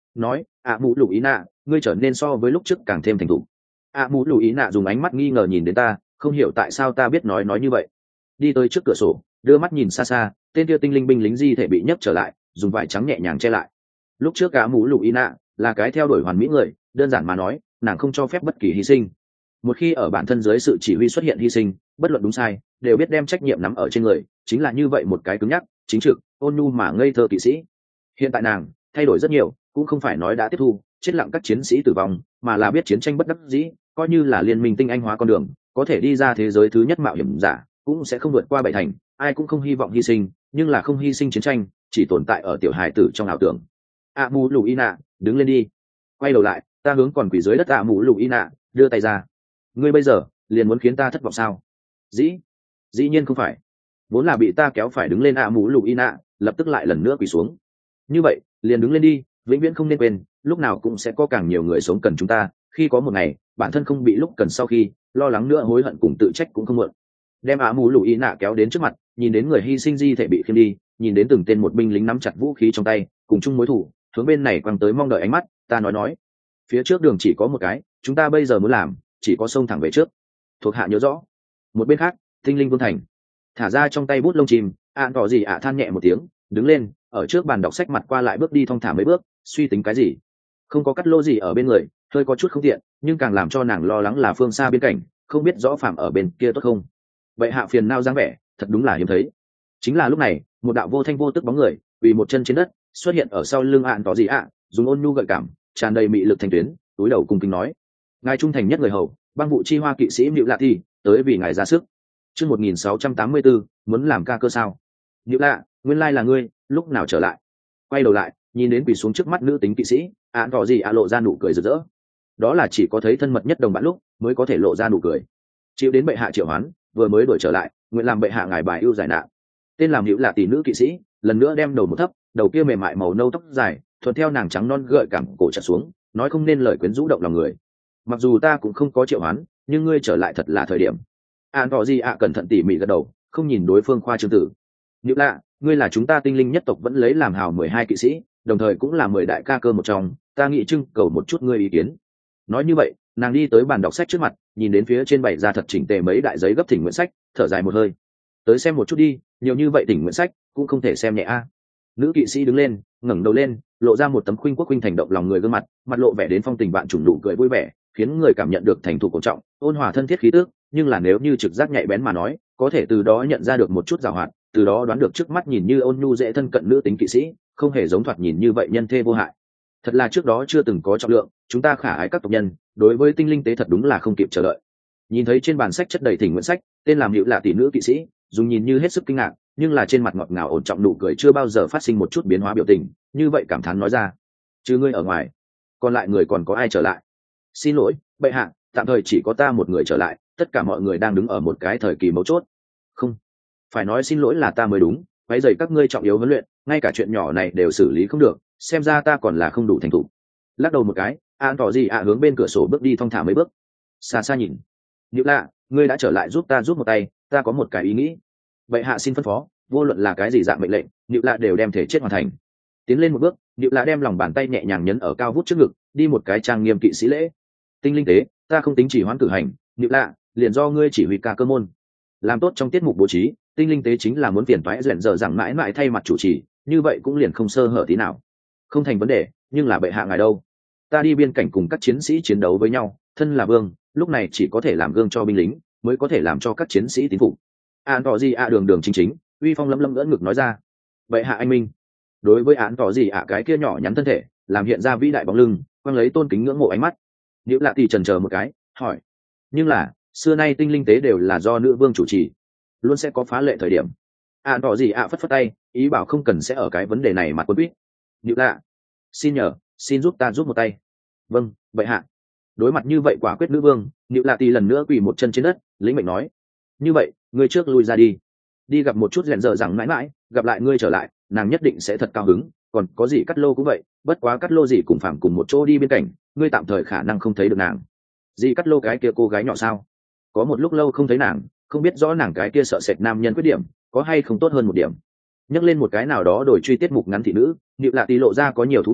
nói ạ mũ lù ý nạ, ngươi trở nên so với lúc trước càng thêm thành thục. ạ mũ lù ý nạ dùng ánh mắt nghi ngờ nhìn đến ta, không hiểu tại sao ta biết nói nói như vậy. Đi tới trước cửa sổ, đưa mắt nhìn xa xa, tên kia tinh linh binh lính di thể bị nhấc trở lại, dùng vải trắng nhẹ nhàng che lại. Lúc trước ạ mũ lù ý nạ là cái theo đuổi hoàn mỹ người, đơn giản mà nói, nàng không cho phép bất kỳ hy sinh. Một khi ở bản thân dưới sự chỉ huy xuất hiện hy sinh, bất luận đúng sai, đều biết đem trách nhiệm nắm ở trên người, chính là như vậy một cái cứng nhắc, chính trực, ôn nhu mà ngây thơ kỵ sĩ. Hiện tại nàng thay đổi rất nhiều, cũng không phải nói đã tiếp thu chết lặng các chiến sĩ tử vong, mà là biết chiến tranh bất đắc dĩ, coi như là liên minh tinh anh hóa con đường, có thể đi ra thế giới thứ nhất mạo hiểm giả cũng sẽ không vượt qua bảy thành. Ai cũng không hy vọng hy sinh, nhưng là không hy sinh chiến tranh chỉ tồn tại ở tiểu hài tử trong ảo tưởng. A mù lù y nạ, đứng lên đi. Quay đầu lại, ta hướng còn quỷ dưới đất A mù lù y nạ đưa tay ra. Ngươi bây giờ liền muốn khiến ta thất vọng sao? Dĩ dĩ nhiên không phải. Vốn là bị ta kéo phải đứng lên A mù lù y nạ lập tức lại lần nữa quỳ xuống. Như vậy liền đứng lên đi, vĩnh viễn không nên quên, lúc nào cũng sẽ có càng nhiều người sống cần chúng ta, khi có một ngày bản thân không bị lúc cần, sau khi lo lắng nữa hối hận cùng tự trách cũng không muộn. Đem A mù lù y nạ kéo đến trước mặt, nhìn đến người hy sinh di thể bị khiêng đi, nhìn đến từng tên một binh lính nắm chặt vũ khí trong tay cùng chung mối thù, hướng bên này quăng tới mong đợi ánh mắt, ta nói nói phía trước đường chỉ có một cái, chúng ta bây giờ muốn làm chỉ có xông thẳng về trước. Thuộc hạ nhớ rõ. Một bên khác, tinh linh vương thành thả ra trong tay bút lông chim, ạn tỏ gì ạ than nhẹ một tiếng, đứng lên, ở trước bàn đọc sách mặt qua lại bước đi thong thả mấy bước, suy tính cái gì. Không có cắt lô gì ở bên người, hơi có chút không tiện, nhưng càng làm cho nàng lo lắng là phương xa biên cảnh, không biết rõ phạm ở bên kia tốt không. Vậy hạ phiền nao dáng vẻ thật đúng là hiếm thấy. Chính là lúc này, một đạo vô thanh vô tức bóng người vì một chân trên đất xuất hiện ở sau lưng ạn tỏ gì ạ, dùng ôn nhu gợi cảm tràn đầy mị lực thành tuyến, túi đầu cung kính nói: ngài trung thành nhất người hầu, băng vụ chi hoa kỵ sĩ Mịu Lạ Thi, tới vì ngài ra sức. Chương một nghìn sáu trăm tám mươi tư, muốn làm ca cơ sao? Mịu Lạ, nguyên lai là ngươi, lúc nào trở lại? Quay đầu lại, nhìn đến quỳ xuống trước mắt nữ tính kỵ sĩ, ạn tỏ gì ạ lộ ra nụ cười rực rỡ. Đó là chỉ có thấy thân mật nhất đồng bạn lúc mới có thể lộ ra nụ cười. Chịu đến bệ hạ triệu hoán, vừa mới đổi trở lại, nguyện làm bệ hạ ngài bài ưu giải nạn. Tên làm Mịu Lạ tỷ nữ kỵ sĩ, lần nữa đem đầu một thấp, đầu kia mềm mại màu nâu tóc dài, thuận theo nàng trắng non gợi cảm cổ trật xuống, nói không nên lời quyến rũ động lòng người. Mặc dù ta cũng không có triệu hoán, nhưng ngươi trở lại thật là thời điểm. An tỏ gì ạ cẩn thận tỉ mỉ gật đầu, không nhìn đối phương khoa trương tử. Nhữ lạ, ngươi là chúng ta tinh linh nhất tộc vẫn lấy làm hào mười hai kỵ sĩ, đồng thời cũng là mười đại ca cơ một trong, ta nghĩ trưng cầu một chút ngươi ý kiến. Nói như vậy, nàng đi tới bàn đọc sách trước mặt, nhìn đến phía trên bày ra thật chỉnh tề mấy đại giấy gấp thỉnh nguyện sách, thở dài một hơi. Tới xem một chút đi, nhiều như vậy thỉnh nguyện sách cũng không thể xem nhẹ a. Nữ kỵ sĩ đứng lên, ngẩng đầu lên, lộ ra một tấm khuynh quốc khuynh thành động lòng người gương mặt, mặt lộ vẻ đến phong tình bạn trùng đủ cười vui vẻ, khiến người cảm nhận được thành thục cổ trọng, ôn hòa thân thiết khí tức, nhưng là nếu như trực giác nhạy bén mà nói, có thể từ đó nhận ra được một chút giàu hoạt, từ đó đoán được trước mắt nhìn như ôn nhu dễ thân cận nữ tính kỵ sĩ, không hề giống thoạt nhìn như vậy nhân thê vô hại. Thật là trước đó chưa từng có trọng lượng, chúng ta khả ái các tộc nhân, đối với tinh linh tế thật đúng là không kịp chờ đợi. Nhìn thấy trên bàn sách chất đầy thỉnh nguyện sách, tên làm Mịu Lạ tỷ nữ kỵ sĩ, dùng nhìn như hết sức kinh ngạc, nhưng là trên mặt ngọt ngào ổn trọng nụ cười chưa bao giờ phát sinh một chút biến hóa biểu tình, như vậy cảm thán nói ra: chứ ngươi ở ngoài, còn lại người còn có ai trở lại? Xin lỗi, bệ hạ, tạm thời chỉ có ta một người trở lại, tất cả mọi người đang đứng ở một cái thời kỳ mấu chốt. Không, phải nói xin lỗi là ta mới đúng, quấy rầy các ngươi trọng yếu huấn luyện, ngay cả chuyện nhỏ này đều xử lý không được, xem ra ta còn là không đủ thành thục. Lắc đầu một cái, an tỏ gì ạ hướng bên cửa sổ bước đi thong thả mấy bước, xa xa nhìn. Nhữ lạ, ngươi đã trở lại giúp ta giúp một tay, ta có một cái ý nghĩ. Bệ hạ xin phân phó, vô luận là cái gì dạng mệnh lệnh, Nhữ lạ đều đem thể chết hoàn thành. Tiến lên một bước, Nhữ lạ đem lòng bàn tay nhẹ nhàng nhấn ở cao vút trước ngực, đi một cái trang nghiêm kỵ sĩ lễ. Tinh linh tế, ta không tính chỉ hoãn cử hành, Nhữ lạ, liền do ngươi chỉ huy ca cơ môn. Làm tốt trong tiết mục bố trí, tinh linh tế chính là muốn phiền toái rèn giờ rằng mãi mãi thay mặt chủ trì, như vậy cũng liền không sơ hở tí nào. Không thành vấn đề, nhưng là bệ hạ ngài đâu? Ta đi biên cảnh cùng các chiến sĩ chiến đấu với nhau, thân là vương, lúc này chỉ có thể làm gương cho binh lính, mới có thể làm cho các chiến sĩ tín phục. Án tỏ gì ạ đường đường chính chính, uy phong lấm lấm ngỡ ngực nói ra. Bệ hạ anh minh. Đối với án tỏ gì ạ cái kia nhỏ nhắn thân thể, làm hiện ra vĩ đại bóng lưng, quăng lấy tôn kính ngưỡng mộ ánh mắt. Nhữ lạ thì chần chờ một cái, hỏi: nhưng là xưa nay tinh linh tế đều là do nữ vương chủ trì, luôn sẽ có phá lệ thời điểm. Án tỏ gì ạ phất phất tay, ý bảo không cần sẽ ở cái vấn đề này mà quân biết. Nhữ lạ, xin nhờ, xin giúp ta giúp một tay. Vâng, bệ hạ. Đối mặt như vậy quả quyết nữ vương, Nhữ lạ thì lần nữa quỳ một chân trên đất, lĩnh mệnh nói: như vậy, ngươi trước lui ra đi, đi gặp một chút rèn giờ rằng mãi mãi, gặp lại ngươi trở lại, nàng nhất định sẽ thật cao hứng. Còn có gì cắt lô cũng vậy, bất quá cắt lô gì cùng phạm cùng một chỗ đi bên cạnh, ngươi tạm thời khả năng không thấy được nàng. Gì cắt lô cái kia cô gái nhỏ sao? Có một lúc lâu không thấy nàng, không biết rõ nàng cái kia sợ sệt nam nhân khuyết điểm có hay không tốt hơn một điểm. Nhắc lên một cái nào đó đổi truy tiết mục ngắn thị nữ, Nhữ lạ tí lộ ra có nhiều thú vị,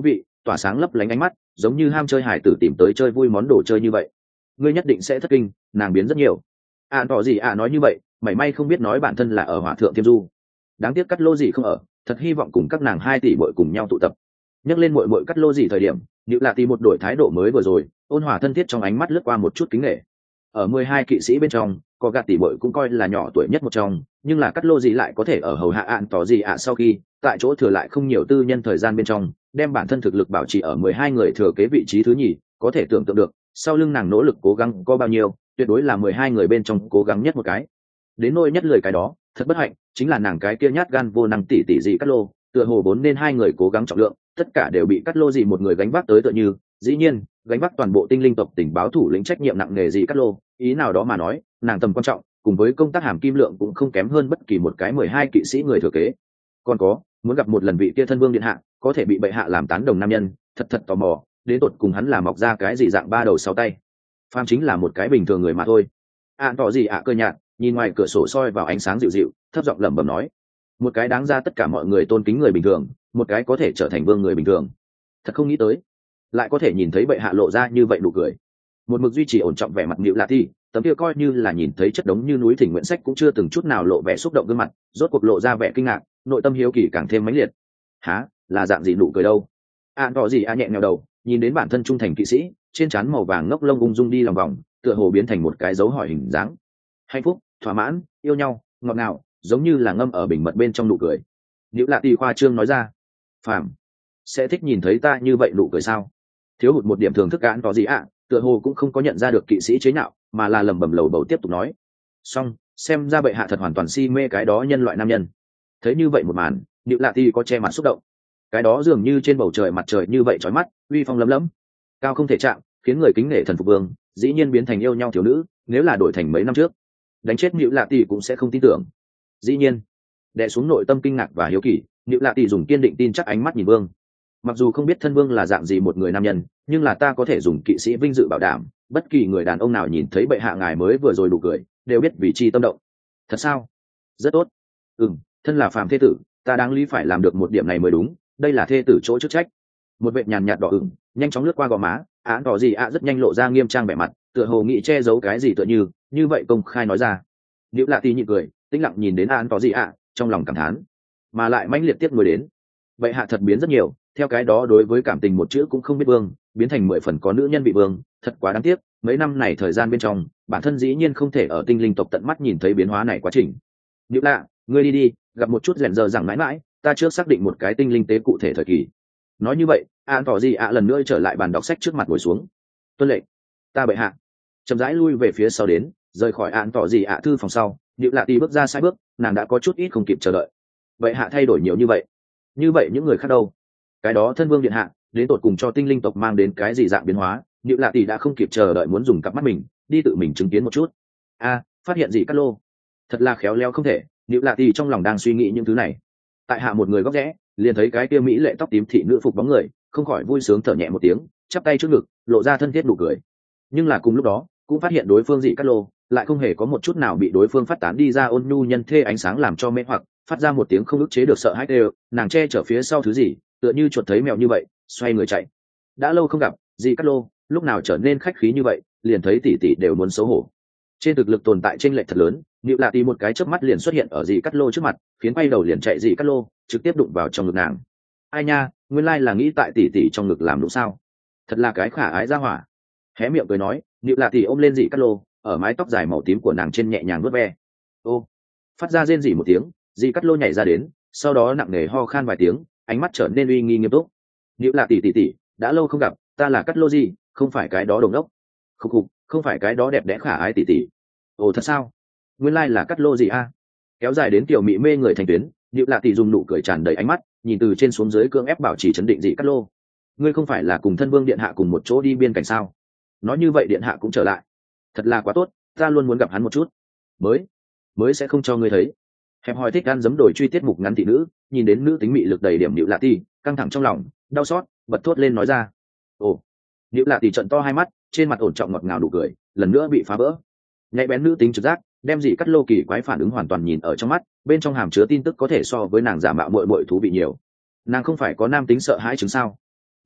tỏa sáng lấp lánh ánh mắt, giống như ham chơi hải tử tìm tới chơi vui món đồ chơi như vậy. Ngươi nhất định sẽ thất kinh, nàng biến rất nhiều. À tỏ gì à nói như vậy, mảy may không biết nói bản thân là ở hỏa thượng tiêm du. Đáng tiếc cắt lô gì không ở, thật hy vọng cùng các nàng hai tỷ bội cùng nhau tụ tập. Nhắc lên muội muội cắt lô gì thời điểm, Nữu Lạ Tỷ một đổi thái độ mới vừa rồi, ôn hòa thân thiết trong ánh mắt lướt qua một chút kính nể. Ở mười hai kỵ sĩ bên trong, có gạt tỷ bội cũng coi là nhỏ tuổi nhất một trong, nhưng là cắt lô gì lại có thể ở hầu hạ ạn tỏ gì ạ sau khi, tại chỗ thừa lại không nhiều tư nhân thời gian bên trong, đem bản thân thực lực bảo trì ở mười hai người thừa kế vị trí thứ nhì, có thể tưởng tượng được, sau lưng nàng nỗ lực cố gắng có bao nhiêu, tuyệt đối là mười hai người bên trong cố gắng nhất một cái. Đến nỗi nhất lời cái đó, thật bất hạnh, chính là nàng cái kia nhát gan vô năng tỷ tỷ gì cắt lô, tựa hồ vốn nên hai người cố gắng trọng lượng, tất cả đều bị cắt lô gì một người gánh vác tới tựa như, dĩ nhiên, gánh vác toàn bộ tinh linh tộc tình báo thủ lĩnh trách nhiệm nặng nề gì cắt lô, ý nào đó mà nói, nàng tầm quan trọng, cùng với công tác hàm kim lượng cũng không kém hơn bất kỳ một cái mười hai kỵ sĩ người thừa kế. Còn có, muốn gặp một lần vị kia thân vương điện hạ, có thể bị bệ hạ làm tán đồng nam nhân, thật thật tò mò, đến tột cùng hắn là mọc ra cái gì dạng ba đầu sáu tay. Phàm chính là một cái bình thường người mà thôi. Ạn tỏ gì ạ cơ nhạt, nhìn ngoài cửa sổ soi vào ánh sáng dịu dịu, thấp giọng lẩm bẩm nói, một cái đáng ra tất cả mọi người tôn kính người bình thường, một cái có thể trở thành vương người bình thường. Thật không nghĩ tới, lại có thể nhìn thấy bệ hạ lộ ra như vậy nụ cười. Một mực duy trì ổn trọng vẻ mặt Nữu Lạ Tỷ, tấm kia coi như là nhìn thấy chất đống như núi thỉnh nguyện sách cũng chưa từng chút nào lộ vẻ xúc động gương mặt, rốt cuộc lộ ra vẻ kinh ngạc, nội tâm hiếu kỳ càng thêm mãnh liệt. Hả, là dạng gì nụ cười đâu? Ạn tỏ gì a nhẹ nhàng đầu, nhìn đến bản thân trung thành kỵ sĩ, trên trán màu vàng ngốc lông ung dung đi lòng vòng, tựa hồ biến thành một cái dấu hỏi hình dáng. Hạnh phúc, thỏa mãn, yêu nhau, ngọt ngào, giống như là ngâm ở bình mật bên trong nụ cười. Nữu Lạ Tỷ khoa trương nói ra, phàm sẽ thích nhìn thấy ta như vậy nụ cười sao? Thiếu hụt một điểm thường thức cạn tỏ gì ạ, tựa hồ cũng không có nhận ra được kỵ sĩ chế nhạo, mà là lẩm bẩm lầu bầu tiếp tục nói. Xong, xem ra bệ hạ thật hoàn toàn si mê cái đó nhân loại nam nhân. Thấy như vậy một màn, Nữu Lạ Tỷ có che mặt xúc động. Cái đó dường như trên bầu trời mặt trời như vậy chói mắt, uy phong lấm lấm, cao không thể chạm, khiến người kính nể thần phục vương, dĩ nhiên biến thành yêu nhau thiếu nữ, nếu là đổi thành mấy năm trước, đánh chết Nữu Lạ Tỷ cũng sẽ không tin tưởng. Dĩ nhiên, đè xuống nội tâm kinh ngạc và hiếu kỳ, Nữu Lạ Tỷ dùng kiên định tin chắc ánh mắt nhìn vương. Mặc dù không biết thân vương là dạng gì một người nam nhân, nhưng là ta có thể dùng kỵ sĩ vinh dự bảo đảm, bất kỳ người đàn ông nào nhìn thấy bệ hạ ngài mới vừa rồi đủ cười, đều biết vì chi tâm động. Thật sao? Rất tốt. Ừm, thân là phàm thế tử, ta đáng lý phải làm được một điểm này mới đúng, đây là thê tử chỗ chức trách. Một vệt nhàn nhạt đỏ ửng nhanh chóng lướt qua gò má, án tỏ gì ạ rất nhanh lộ ra nghiêm trang vẻ mặt, tựa hồ nghĩ che giấu cái gì tựa như, như vậy công khai nói ra. Nữu Lạ Tỷ nhịn cười, tĩnh lặng nhìn đến án tỏ gì ạ, trong lòng cảm thán, mà lại mãnh liệt tiếc nuối đến. Vậy hạ thật biến rất nhiều, theo cái đó đối với cảm tình một chữ cũng không biết vương, biến thành mười phần có nữ nhân bị vương, thật quá đáng tiếc. Mấy năm này thời gian bên trong, bản thân dĩ nhiên không thể ở tinh linh tộc tận mắt nhìn thấy biến hóa này quá trình. Nữu Lạ, ngươi đi đi, gặp một chút rèn giờ rằng mãi mãi, ta chưa xác định một cái tinh linh tế cụ thể thời kỳ. Nói như vậy, an tỏ gì ạ lần nữa trở lại bàn đọc sách trước mặt ngồi xuống. Tuân lệnh, ta bệ hạ. Chậm rãi lui về phía sau đến, rời khỏi an tỏ gì ạ thư phòng sau, Nữu Lạ Tỷ bước ra sai bước, nàng đã có chút ít không kịp chờ đợi. Vậy hạ thay đổi nhiều như vậy, như vậy những người khác đâu? Cái đó thân vương điện hạ, đến tột cùng cho tinh linh tộc mang đến cái gì dạng biến hóa? Nữu Lạ Tỷ đã không kịp chờ đợi muốn dùng cặp mắt mình đi tự mình chứng kiến một chút. A, phát hiện gì cát lô? Thật là khéo léo không thể. Nữu Lạ Tỷ trong lòng đang suy nghĩ những thứ này. Tại hạ một người góc rẽ, liền thấy cái kia mỹ lệ tóc tím thị nữ phục bóng người, không khỏi vui sướng thở nhẹ một tiếng, chắp tay trước ngực, lộ ra thân thiết nụ cười. Nhưng là cùng lúc đó, cũng phát hiện đối phương dị cát lô lại không hề có một chút nào bị đối phương phát tán đi ra ôn nhu nhân thê ánh sáng làm cho mê hoặc, phát ra một tiếng không ức chế được sợ hãi đều, nàng che chở phía sau thứ gì, tựa như chuột thấy mèo như vậy, xoay người chạy. Đã lâu không gặp, dị cát lô, lúc nào trở nên khách khí như vậy, liền thấy tỷ tỷ đều muốn xấu hổ. Trên thực lực tồn tại chênh lệch thật lớn, Nữu Lạ Tỷ một cái chớp mắt liền xuất hiện ở dị cát lô trước mặt, khiến bay đầu liền chạy dị cát lô, trực tiếp đụng vào trong ngực nàng. Ai nha, nguyên lai là nghĩ tại tỷ tỷ trong ngực làm đúng sao? Thật là cái khả ái ra hỏa. Hé miệng cười nói, Nữu Lạ Tỷ ôm lên dị cát lô, ở mái tóc dài màu tím của nàng trên nhẹ nhàng vuốt ve. Ô, phát ra rên rỉ một tiếng, dị cát lô nhảy ra đến, sau đó nặng nề ho khan vài tiếng, ánh mắt trở nên uy nghi nghiêm túc. Nữu Lạ Tỷ tỷ tỷ, đã lâu không gặp, ta là cát lô gì, không phải cái đó đồng đốc. Khục khục, không phải cái đó đẹp đẽ khả ái tỷ tỷ. Ồ thật sao? Nguyên lai là cát lô gì a? Kéo dài đến tiểu mỹ mê người thành tuyến, Nữu Lạ Tỷ dùng nụ cười tràn đầy ánh mắt, nhìn từ trên xuống dưới cưỡng ép bảo trì trấn định dị cát lô. Ngươi không phải là cùng thân vương điện hạ cùng một chỗ đi biên cảnh sao? Nói như vậy điện hạ cũng trở lại. Thật là quá tốt, ta luôn muốn gặp hắn một chút. Mới, mới sẽ không cho ngươi thấy. Hẹp hòi thích gan giấm đổi truy tiết mục ngắn thị nữ, nhìn đến nữ tính mị lực đầy điểm Nữu Lạ Tỷ, căng thẳng trong lòng, đau xót, bật thốt lên nói ra. Ồ. Nữu Lạ Tỷ trợn to hai mắt, trên mặt ổn trọng ngọt ngào đủ cười, lần nữa bị phá vỡ. Nhạy bén nữ tính trực giác, đem dị cát lô kỳ quái phản ứng hoàn toàn nhìn ở trong mắt, bên trong hàm chứa tin tức có thể so với nàng giả mạo muội muội thú vị nhiều. Nàng không phải có nam tính sợ hãi chứng sao?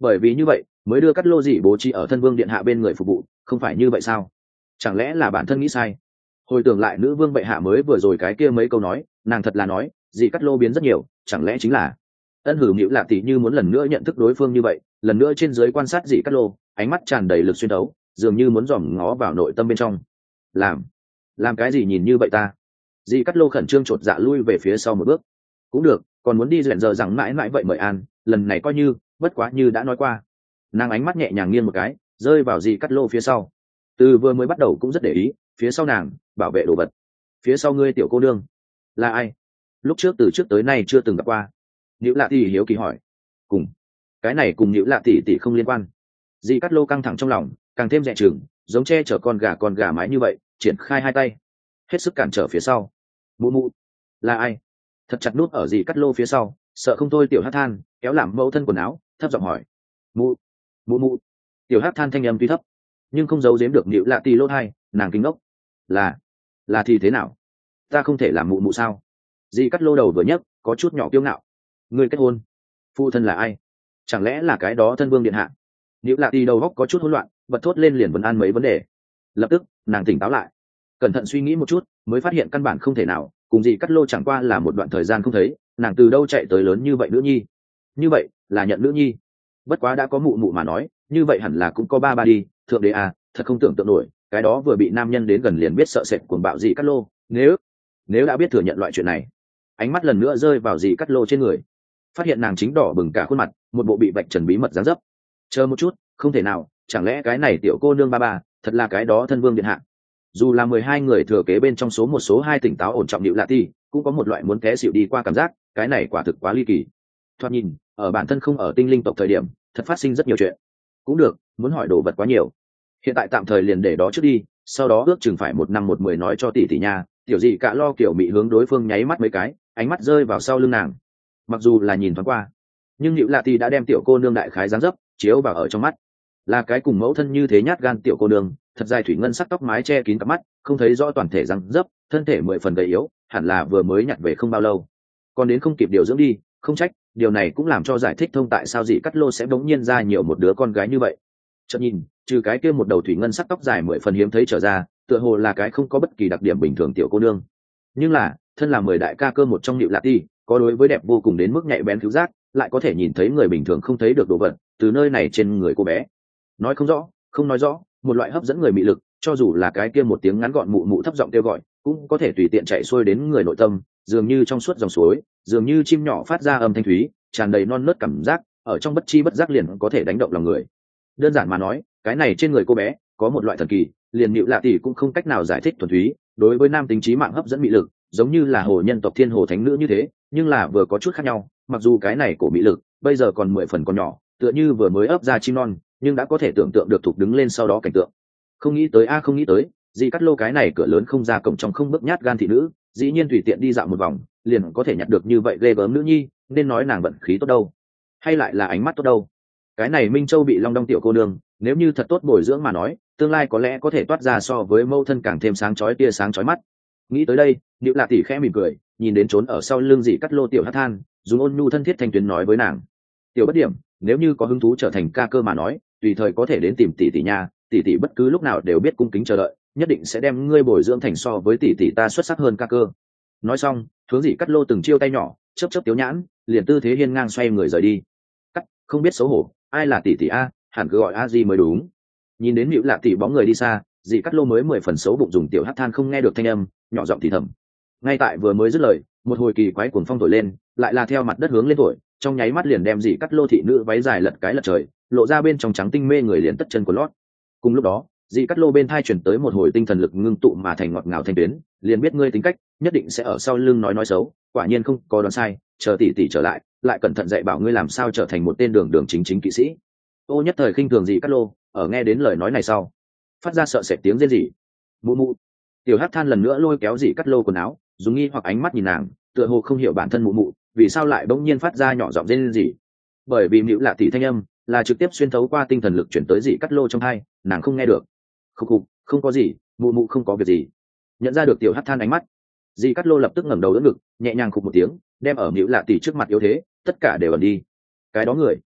bởi vì như vậy mới đưa cắt lô dị bố trí ở thân vương điện hạ bên người phục vụ, không phải như vậy sao? Chẳng lẽ là bản thân nghĩ sai? Hồi tưởng lại nữ vương bệ hạ mới vừa rồi cái kia mấy câu nói, nàng thật là nói dị cắt lô biến rất nhiều, chẳng lẽ chính là ân hử Nhữ Lạ tỷ như muốn lần nữa nhận thức đối phương như vậy, lần nữa trên dưới quan sát dị cắt lô, ánh mắt tràn đầy lực xuyên đấu, dường như muốn dòm ngó vào nội tâm bên trong. làm làm cái gì nhìn như vậy ta? Dị cắt lô khẩn trương chột dạ lui về phía sau một bước. Cũng được, còn muốn đi dẹn giờ rằng mãi mãi vậy mời an, lần này coi như bất quá như đã nói qua. Nàng ánh mắt nhẹ nhàng nghiêng một cái, rơi vào dị cắt lô phía sau. Từ vừa mới bắt đầu cũng rất để ý phía sau nàng bảo vệ đồ vật. Phía sau ngươi tiểu cô nương là ai? Lúc trước từ trước tới nay chưa từng gặp qua. Nhữ Lạ tỷ hiếu kỳ hỏi. Cùng cái này cùng Nhữ Lạ tỷ tỷ không liên quan. Dị cắt lô căng thẳng trong lòng, càng thêm dè chừng, giống che chở con gà con gà mái như vậy, triển khai hai tay hết sức cản trở phía sau. Mụ mụ là ai? Thật chặt nút ở Dị cắt lô phía sau, sợ không thôi tiểu hát than kéo làm mẫu thân quần áo, thấp giọng hỏi. Mụ mụ mụ tiểu hát than thanh âm tuy thấp nhưng không giấu giếm được Nhữ Lạ tỷ lỗ hai, nàng kinh ngốc. là là thì thế nào? Ta không thể làm mụ mụ sao? Dị cắt lô đầu vừa nhấc, có chút nhỏ kiêu ngạo. Người kết hôn, phụ thân là ai? Chẳng lẽ là cái đó thân vương điện hạ? Nhữ Lạ tỷ đầu góc có chút hỗn loạn, bật thốt lên liền vấn an mấy vấn đề. Lập tức nàng tỉnh táo lại, cẩn thận suy nghĩ một chút, mới phát hiện căn bản không thể nào. Cùng Dị cắt lô chẳng qua là một đoạn thời gian không thấy, nàng từ đâu chạy tới lớn như vậy nữ nhi? Như vậy là nhận nữ nhi. Bất quá đã có mụ mụ mà nói, như vậy hẳn là cũng có ba ba đi. Thượng đế à, thật không tưởng tượng nổi, cái đó vừa bị nam nhân đến gần liền biết sợ sệt cuồng bạo Dị cắt lô. Nếu nếu đã biết thừa nhận loại chuyện này, ánh mắt lần nữa rơi vào Dị cắt lô trên người, phát hiện nàng chính đỏ bừng cả khuôn mặt, một bộ bị vạch trần bí mật dáng dấp. Chờ một chút, không thể nào, chẳng lẽ cái này tiểu cô nương ba ba thật là cái đó thân vương điện hạ? Dù là mười hai người thừa kế bên trong số một số hai tỉnh táo ổn trọng Nhữ Lạ tỷ cũng có một loại muốn té xịu đi qua cảm giác, cái này quả thực quá ly kỳ. Thoạt nhìn ở bản thân không ở tinh linh tộc thời điểm thật phát sinh rất nhiều chuyện. Cũng được, muốn hỏi đồ vật quá nhiều, hiện tại tạm thời liền để đó trước đi, sau đó ước chừng phải một năm một mười nói cho tỷ tỷ nha. Tiểu Dị cả lo kiểu mị hướng đối phương nháy mắt mấy cái, ánh mắt rơi vào sau lưng nàng. Mặc dù là nhìn thoáng qua, nhưng Nhữ Lạ tỷ đã đem tiểu cô nương đại khái dáng dấp chiếu vào ở trong mắt. Là cái cùng mẫu thân như thế nhát gan tiểu cô nương, thật dài thủy ngân sắc tóc mái che kín cặp mắt, không thấy rõ toàn thể răng dấp, thân thể mười phần gầy yếu, hẳn là vừa mới nhặt về không bao lâu, còn đến không kịp điều dưỡng đi. Không trách, điều này cũng làm cho giải thích thông tại sao Dị cắt lô sẽ bỗng nhiên ra nhiều một đứa con gái như vậy. Chợt nhìn, trừ cái kia một đầu thủy ngân sắc tóc dài mười phần hiếm thấy trở ra, tựa hồ là cái không có bất kỳ đặc điểm bình thường tiểu cô nương. Nhưng là thân là mười đại ca cơ một trong Nhữ Lạ tỷ, có đối với đẹp vô cùng đến mức nhạy bén cứu giác, lại có thể nhìn thấy người bình thường không thấy được đồ vật từ nơi này trên người cô bé. Nói không rõ, không nói rõ, một loại hấp dẫn người mị lực, cho dù là cái kia một tiếng ngắn gọn mụ mụ thấp giọng kêu gọi, cũng có thể tùy tiện chạy xuôi đến người nội tâm, dường như trong suốt dòng suối, dường như chim nhỏ phát ra âm thanh thúy, tràn đầy non nớt cảm giác, ở trong bất chi bất giác liền có thể đánh động lòng người. Đơn giản mà nói, cái này trên người cô bé có một loại thần kỳ, liền Nhữ Lạ tỷ cũng không cách nào giải thích thuần túy, đối với nam tính trí mạng hấp dẫn mị lực, giống như là hồ nhân tộc thiên hồ thánh nữ như thế, nhưng là vừa có chút khác nhau. Mặc dù cái này cổ mị lực bây giờ còn mười phần còn nhỏ, tựa như vừa mới ấp ra chim non, nhưng đã có thể tưởng tượng được thục đứng lên sau đó cảnh tượng. Không nghĩ tới a không nghĩ tới, Dị cắt lô cái này cửa lớn không ra cổng trong không bước nhát gan thị nữ, dĩ nhiên tùy tiện đi dạo một vòng liền có thể nhặt được như vậy ghê gớm nữ nhi, nên nói nàng vận khí tốt đâu, hay lại là ánh mắt tốt đâu. Cái này Minh Châu bị long đong tiểu cô nương, nếu như thật tốt bồi dưỡng mà nói, tương lai có lẽ có thể toát ra so với mâu thân càng thêm sáng chói tia sáng chói mắt. Nghĩ tới đây, Nhữ Lạ tỷ khẽ mỉm cười, nhìn đến trốn ở sau lưng Dị cắt lô tiểu hát than, dùng ôn nhu thân thiết thanh tuyến nói với nàng. Tiểu bất điểm, nếu như có hứng thú trở thành ca cơ mà nói, tùy thời có thể đến tìm tỷ tỷ nha, tỷ tỷ bất cứ lúc nào đều biết cung kính chờ đợi, nhất định sẽ đem ngươi bồi dưỡng thành so với tỷ tỷ ta xuất sắc hơn ca cơ. Nói xong, hướng Dị cắt lô từng chiêu tay nhỏ, chớp chớp tiếu nhãn, liền tư thế hiên ngang xoay người rời đi. Cắt, không biết xấu hổ, ai là tỷ tỷ a, hẳn cứ gọi a di mới đúng. Nhìn đến Nhữ Lạ tỷ bóng người đi xa, Dị cắt lô mới mười phần xấu bụng dùng tiểu hát than không nghe được thanh âm, nhỏ giọng thì thầm. Ngay tại vừa mới dứt lời, một hồi kỳ quái cuồng phong thổi lên, lại là theo mặt đất hướng lên thổi, trong nháy mắt liền đem Dị cắt lô thị nữ váy dài lật cái lật trời, lộ ra bên trong trắng tinh mê người liền tất chân của lót. Cùng lúc đó, Dị cắt lô bên thai chuyển tới một hồi tinh thần lực ngưng tụ mà thành ngọt ngào thanh tuyến, liền biết ngươi tính cách nhất định sẽ ở sau lưng nói nói xấu, quả nhiên không có đoán sai, chờ tỷ tỷ trở lại, lại cẩn thận dạy bảo ngươi làm sao trở thành một tên đường đường chính chính kỵ sĩ. Ô nhất thời khinh thường Dị cắt lô, ở nghe đến lời nói này sau, phát ra sợ sệt tiếng rên rỉ. Mụ mụ. Tiểu hát than lần nữa lôi kéo Dị cắt lô quần áo, dùng nghi hoặc ánh mắt nhìn nàng, tựa hồ không hiểu bản thân mụ mụ vì sao lại bỗng nhiên phát ra nhỏ giọng rên rỉ. Bởi vì Nhữ Lạ tỷ thanh âm là trực tiếp xuyên thấu qua tinh thần lực chuyển tới Dị cắt lô trong tai, nàng không nghe được. Khục khục, không có gì, mụ mụ không có việc gì. Nhận ra được tiểu hát than ánh mắt, Dị cắt lô lập tức ngẩng đầu đỡ ngực, nhẹ nhàng khục một tiếng, đem ở Nhữ Lạ tỷ trước mặt yếu thế tất cả đều ẩn đi. Cái đó người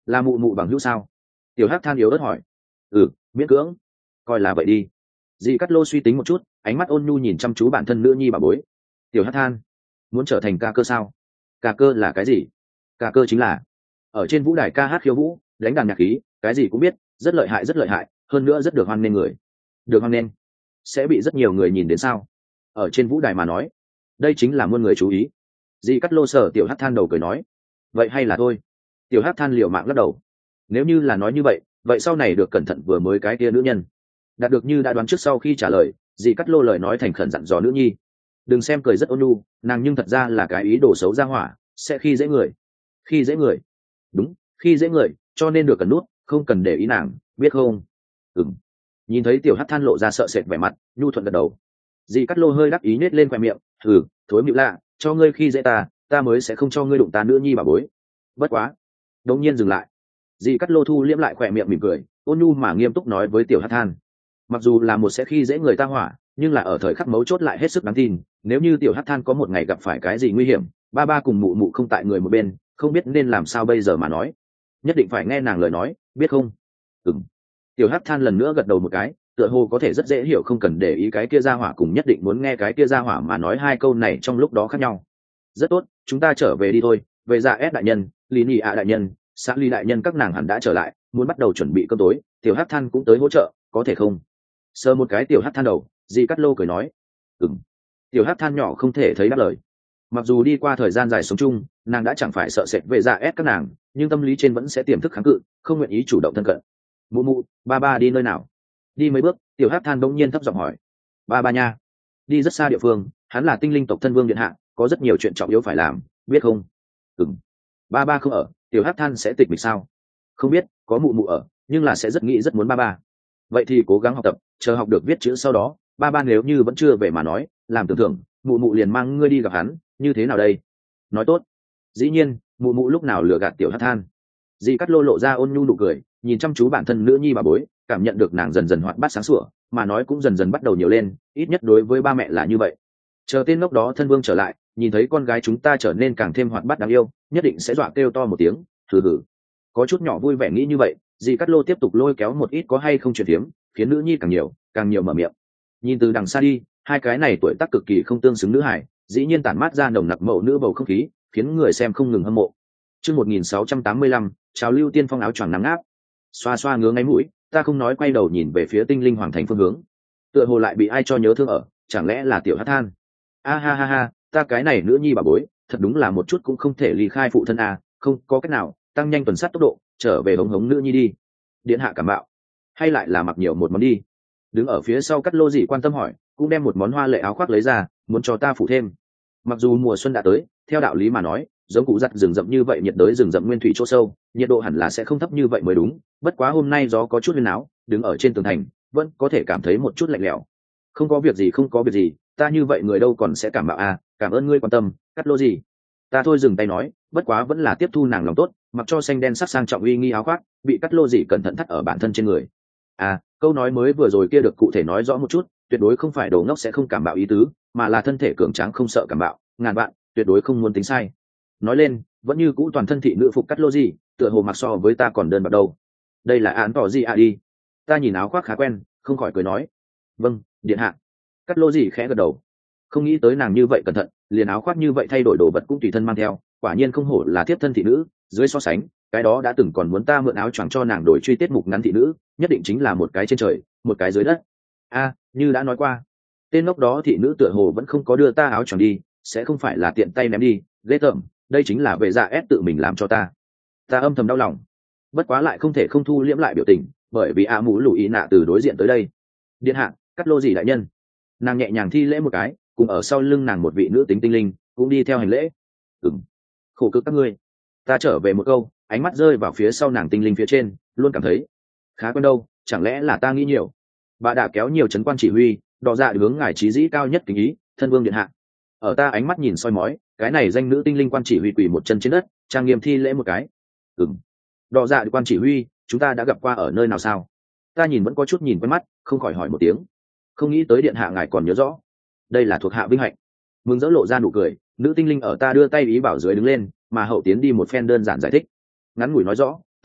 là mụ mụ bằng hữu sao? Tiểu hắc than yếu ớt hỏi. Ừ, miễn cưỡng, coi là vậy đi. Dì Cát Lô suy tính một chút, ánh mắt ôn nhu nhìn chăm chú bản thân nữ nhi bà bối. Tiểu hắc than, muốn trở thành ca cơ sao? Ca cơ là cái gì? Ca cơ chính là ở trên vũ đài ca hát khiêu vũ, đánh đàn nhạc khí, cái gì cũng biết, rất lợi hại rất lợi hại, hơn nữa rất được hoan nghênh người. Được hoan nghênh, sẽ bị rất nhiều người nhìn đến sao? Ở trên vũ đài mà nói, đây chính là muôn người chú ý. Dì Cát Lô sở tiểu hắc than đầu cười nói, vậy hay là thôi. Tiểu hắc than liều mạng lắc đầu. Nếu như là nói như vậy, vậy sau này được cẩn thận vừa mới cái kia nữ nhân. Đạt được như đã đoán trước sau khi trả lời, dì Cát Lô lời nói thành khẩn dặn dò nữ nhi. Đừng xem cười rất ôn nhu, nàng nhưng thật ra là cái ý đồ xấu ra hỏa, sẽ khi dễ người. Khi dễ người? Đúng, khi dễ người, cho nên được cần nút, không cần để ý nàng, biết không? Ừm. Nhìn thấy tiểu hắc than lộ ra sợ sệt vẻ mặt, nhu thuận gật đầu. Dì Cát Lô hơi đắc ý nết lên khoe miệng, thử, thối mịu lạ, cho ngươi khi dễ ta, ta mới sẽ không cho ngươi đụng ta nữ nhi bà bối. Bất quá. Đột nhiên dừng lại. Dì Cát Lô thu liễm lại khoe miệng mỉm cười, ôn nhu mà nghiêm túc nói với tiểu hắc than. Mặc dù là một sẽ khi dễ người ta hỏa, nhưng là ở thời khắc mấu chốt lại hết sức đáng tin. Nếu như tiểu hắc than có một ngày gặp phải cái gì nguy hiểm, ba ba cùng mụ mụ không tại người một bên, không biết nên làm sao bây giờ mà nói. Nhất định phải nghe nàng lời nói, biết không? Ừm. Tiểu hắc than lần nữa gật đầu một cái, tựa hồ có thể rất dễ hiểu, không cần để ý cái kia ra hỏa cùng nhất định muốn nghe cái kia ra hỏa mà nói hai câu này trong lúc đó khác nhau. Rất tốt, chúng ta trở về đi thôi. Về dạ ép đại nhân, lý nhị ạ đại nhân, xã ly đại nhân các nàng hẳn đã trở lại, muốn bắt đầu chuẩn bị cơm tối. Tiểu hắc than cũng tới hỗ trợ, có thể không? Sờ một cái tiểu hắc than đầu, dì Cát Lô cười nói. Ừm. Tiểu hắc than nhỏ không thể thấy đáp lời. Mặc dù đi qua thời gian dài sống chung, nàng đã chẳng phải sợ sệt về dạ ép các nàng, nhưng tâm lý trên vẫn sẽ tiềm thức kháng cự, không nguyện ý chủ động thân cận. Mụ mụ, ba ba đi nơi nào? Đi mấy bước, tiểu hắc than bỗng nhiên thấp giọng hỏi. Ba ba nha, đi rất xa địa phương, hắn là tinh linh tộc thân vương điện hạ, có rất nhiều chuyện trọng yếu phải làm, biết không? Ừm. Ba ba không ở, tiểu hắc than sẽ tịch mịch sao? Không biết, có mụ mụ ở, nhưng là sẽ rất nghĩ rất muốn ba ba. Vậy thì cố gắng học tập, chờ học được viết chữ sau đó, ba ba nếu như vẫn chưa về mà nói, làm tưởng thưởng, mụ mụ liền mang ngươi đi gặp hắn, như thế nào đây? Nói tốt. Dĩ nhiên, mụ mụ lúc nào lừa gạt tiểu hắc than. Dì Cát Lô lộ ra ôn nhu nụ cười, nhìn chăm chú bản thân nữ nhi bà bối, cảm nhận được nàng dần dần hoạt bát sáng sủa, mà nói cũng dần dần bắt đầu nhiều lên, ít nhất đối với ba mẹ là như vậy. Chờ tên ngốc đó thân vương trở lại, nhìn thấy con gái chúng ta trở nên càng thêm hoạt bát đáng yêu, nhất định sẽ dọa kêu to một tiếng, hừ hừ. Có chút nhỏ vui vẻ nghĩ như vậy, dì Cát Lô tiếp tục lôi kéo một ít có hay không chuyện phiếm, khiến nữ nhi càng nhiều, càng nhiều mở miệng. Nhìn từ đằng xa đi, hai cái này tuổi tác cực kỳ không tương xứng nữ hải, dĩ nhiên tản mát ra nồng nặc mẫu nữ bầu không khí, khiến người xem không ngừng hâm mộ. Chương một nghìn sáu trăm tám mươi lăm, chào lưu tiên phong áo choàng nắng áp. Xoa xoa ngứa ngáy mũi, ta không nói quay đầu nhìn về phía tinh linh hoàng thành phương hướng. Tựa hồ lại bị ai cho nhớ thương ở, chẳng lẽ là tiểu hắc than? A ha ha ha, ta cái này nữ nhi bà bối, thật đúng là một chút cũng không thể ly khai phụ thân a, không có cách nào, tăng nhanh tuần sát tốc độ, trở về hống hống nữ nhi đi. Điện hạ cảm bạo, hay lại là mặc nhiều một món đi. Đứng ở phía sau Cát Lô dị quan tâm hỏi, cũng đem một món hoa lệ áo khoác lấy ra, muốn cho ta phủ thêm. Mặc dù mùa xuân đã tới, theo đạo lý mà nói, giống cụ giặt rừng rậm như vậy nhiệt đới rừng rậm nguyên thủy chỗ sâu, nhiệt độ hẳn là sẽ không thấp như vậy mới đúng. Bất quá hôm nay gió có chút huyền áo, đứng ở trên tường thành, vẫn có thể cảm thấy một chút lạnh lẽo. Không có việc gì, không có việc gì, ta như vậy người đâu còn sẽ cảm bạo à? Cảm ơn ngươi quan tâm, Cát Lô gì? Ta thôi dừng tay nói, bất quá vẫn là tiếp thu nàng lòng tốt, mặc cho xanh đen sắc sang trọng uy nghi áo khoác, bị Cát Lô gì cẩn thận thắt ở bản thân trên người. À, câu nói mới vừa rồi kia được cụ thể nói rõ một chút, tuyệt đối không phải đồ ngốc sẽ không cảm bạo ý tứ, mà là thân thể cường tráng không sợ cảm bạo, ngàn vạn, tuyệt đối không muốn tính sai. Nói lên, vẫn như cũ toàn thân thị nữ phục Cát Lô gì, tựa hồ mặc so với ta còn đơn bạc đâu. Đây là án tỏ gì à đi? Ta nhìn áo khoác khá quen, không khỏi cười nói. Vâng, điện hạ. Cát Lô gì khẽ gật đầu. Không nghĩ tới nàng như vậy cẩn thận, liền áo khoác như vậy thay đổi đồ vật cũng tùy thân mang theo, quả nhiên không hổ là thiếp thân thị nữ. Dưới so sánh, cái đó đã từng còn muốn ta mượn áo choàng cho nàng đổi truy tiết mục ngắn thị nữ, nhất định chính là một cái trên trời, một cái dưới đất. A, như đã nói qua, tên ngốc đó thị nữ tựa hồ vẫn không có đưa ta áo choàng đi, sẽ không phải là tiện tay ném đi, ghê tởm, đây chính là vệ dạ ép tự mình làm cho ta. Ta âm thầm đau lòng, bất quá lại không thể không thu liễm lại biểu tình, bởi vì a mũ lù ý nạ từ đối diện tới đây. Điện hạ, Cát Lô gì đại nhân? Nàng nhẹ nhàng thi lễ một cái, cùng ở sau lưng nàng một vị nữ tính tinh linh cũng đi theo hành lễ. Ừm, khổ cực các ngươi. Ta trở về một câu, ánh mắt rơi vào phía sau nàng tinh linh phía trên, luôn cảm thấy khá quen đâu, chẳng lẽ là ta nghĩ nhiều. Bà đã kéo nhiều chấn quan chỉ huy, đỏ dạ hướng ngài trí dĩ cao nhất kính ý, thân vương điện hạ. Ở ta ánh mắt nhìn soi mói, cái này danh nữ tinh linh quan chỉ huy quỳ một chân trên đất, trang nghiêm thi lễ một cái. Ừm, đỏ dạ quan chỉ huy, chúng ta đã gặp qua ở nơi nào sao? Ta nhìn vẫn có chút nhìn quen mắt, không khỏi hỏi một tiếng. Không nghĩ tới điện hạ ngài còn nhớ rõ. Đây là thuộc hạ vinh hạnh. Mừng rỡ lộ ra nụ cười, nữ tinh linh ở ta đưa tay ý bảo dưới đứng lên, mà hậu tiến đi một phen đơn giản giải thích. Ngắn ngủi nói rõ,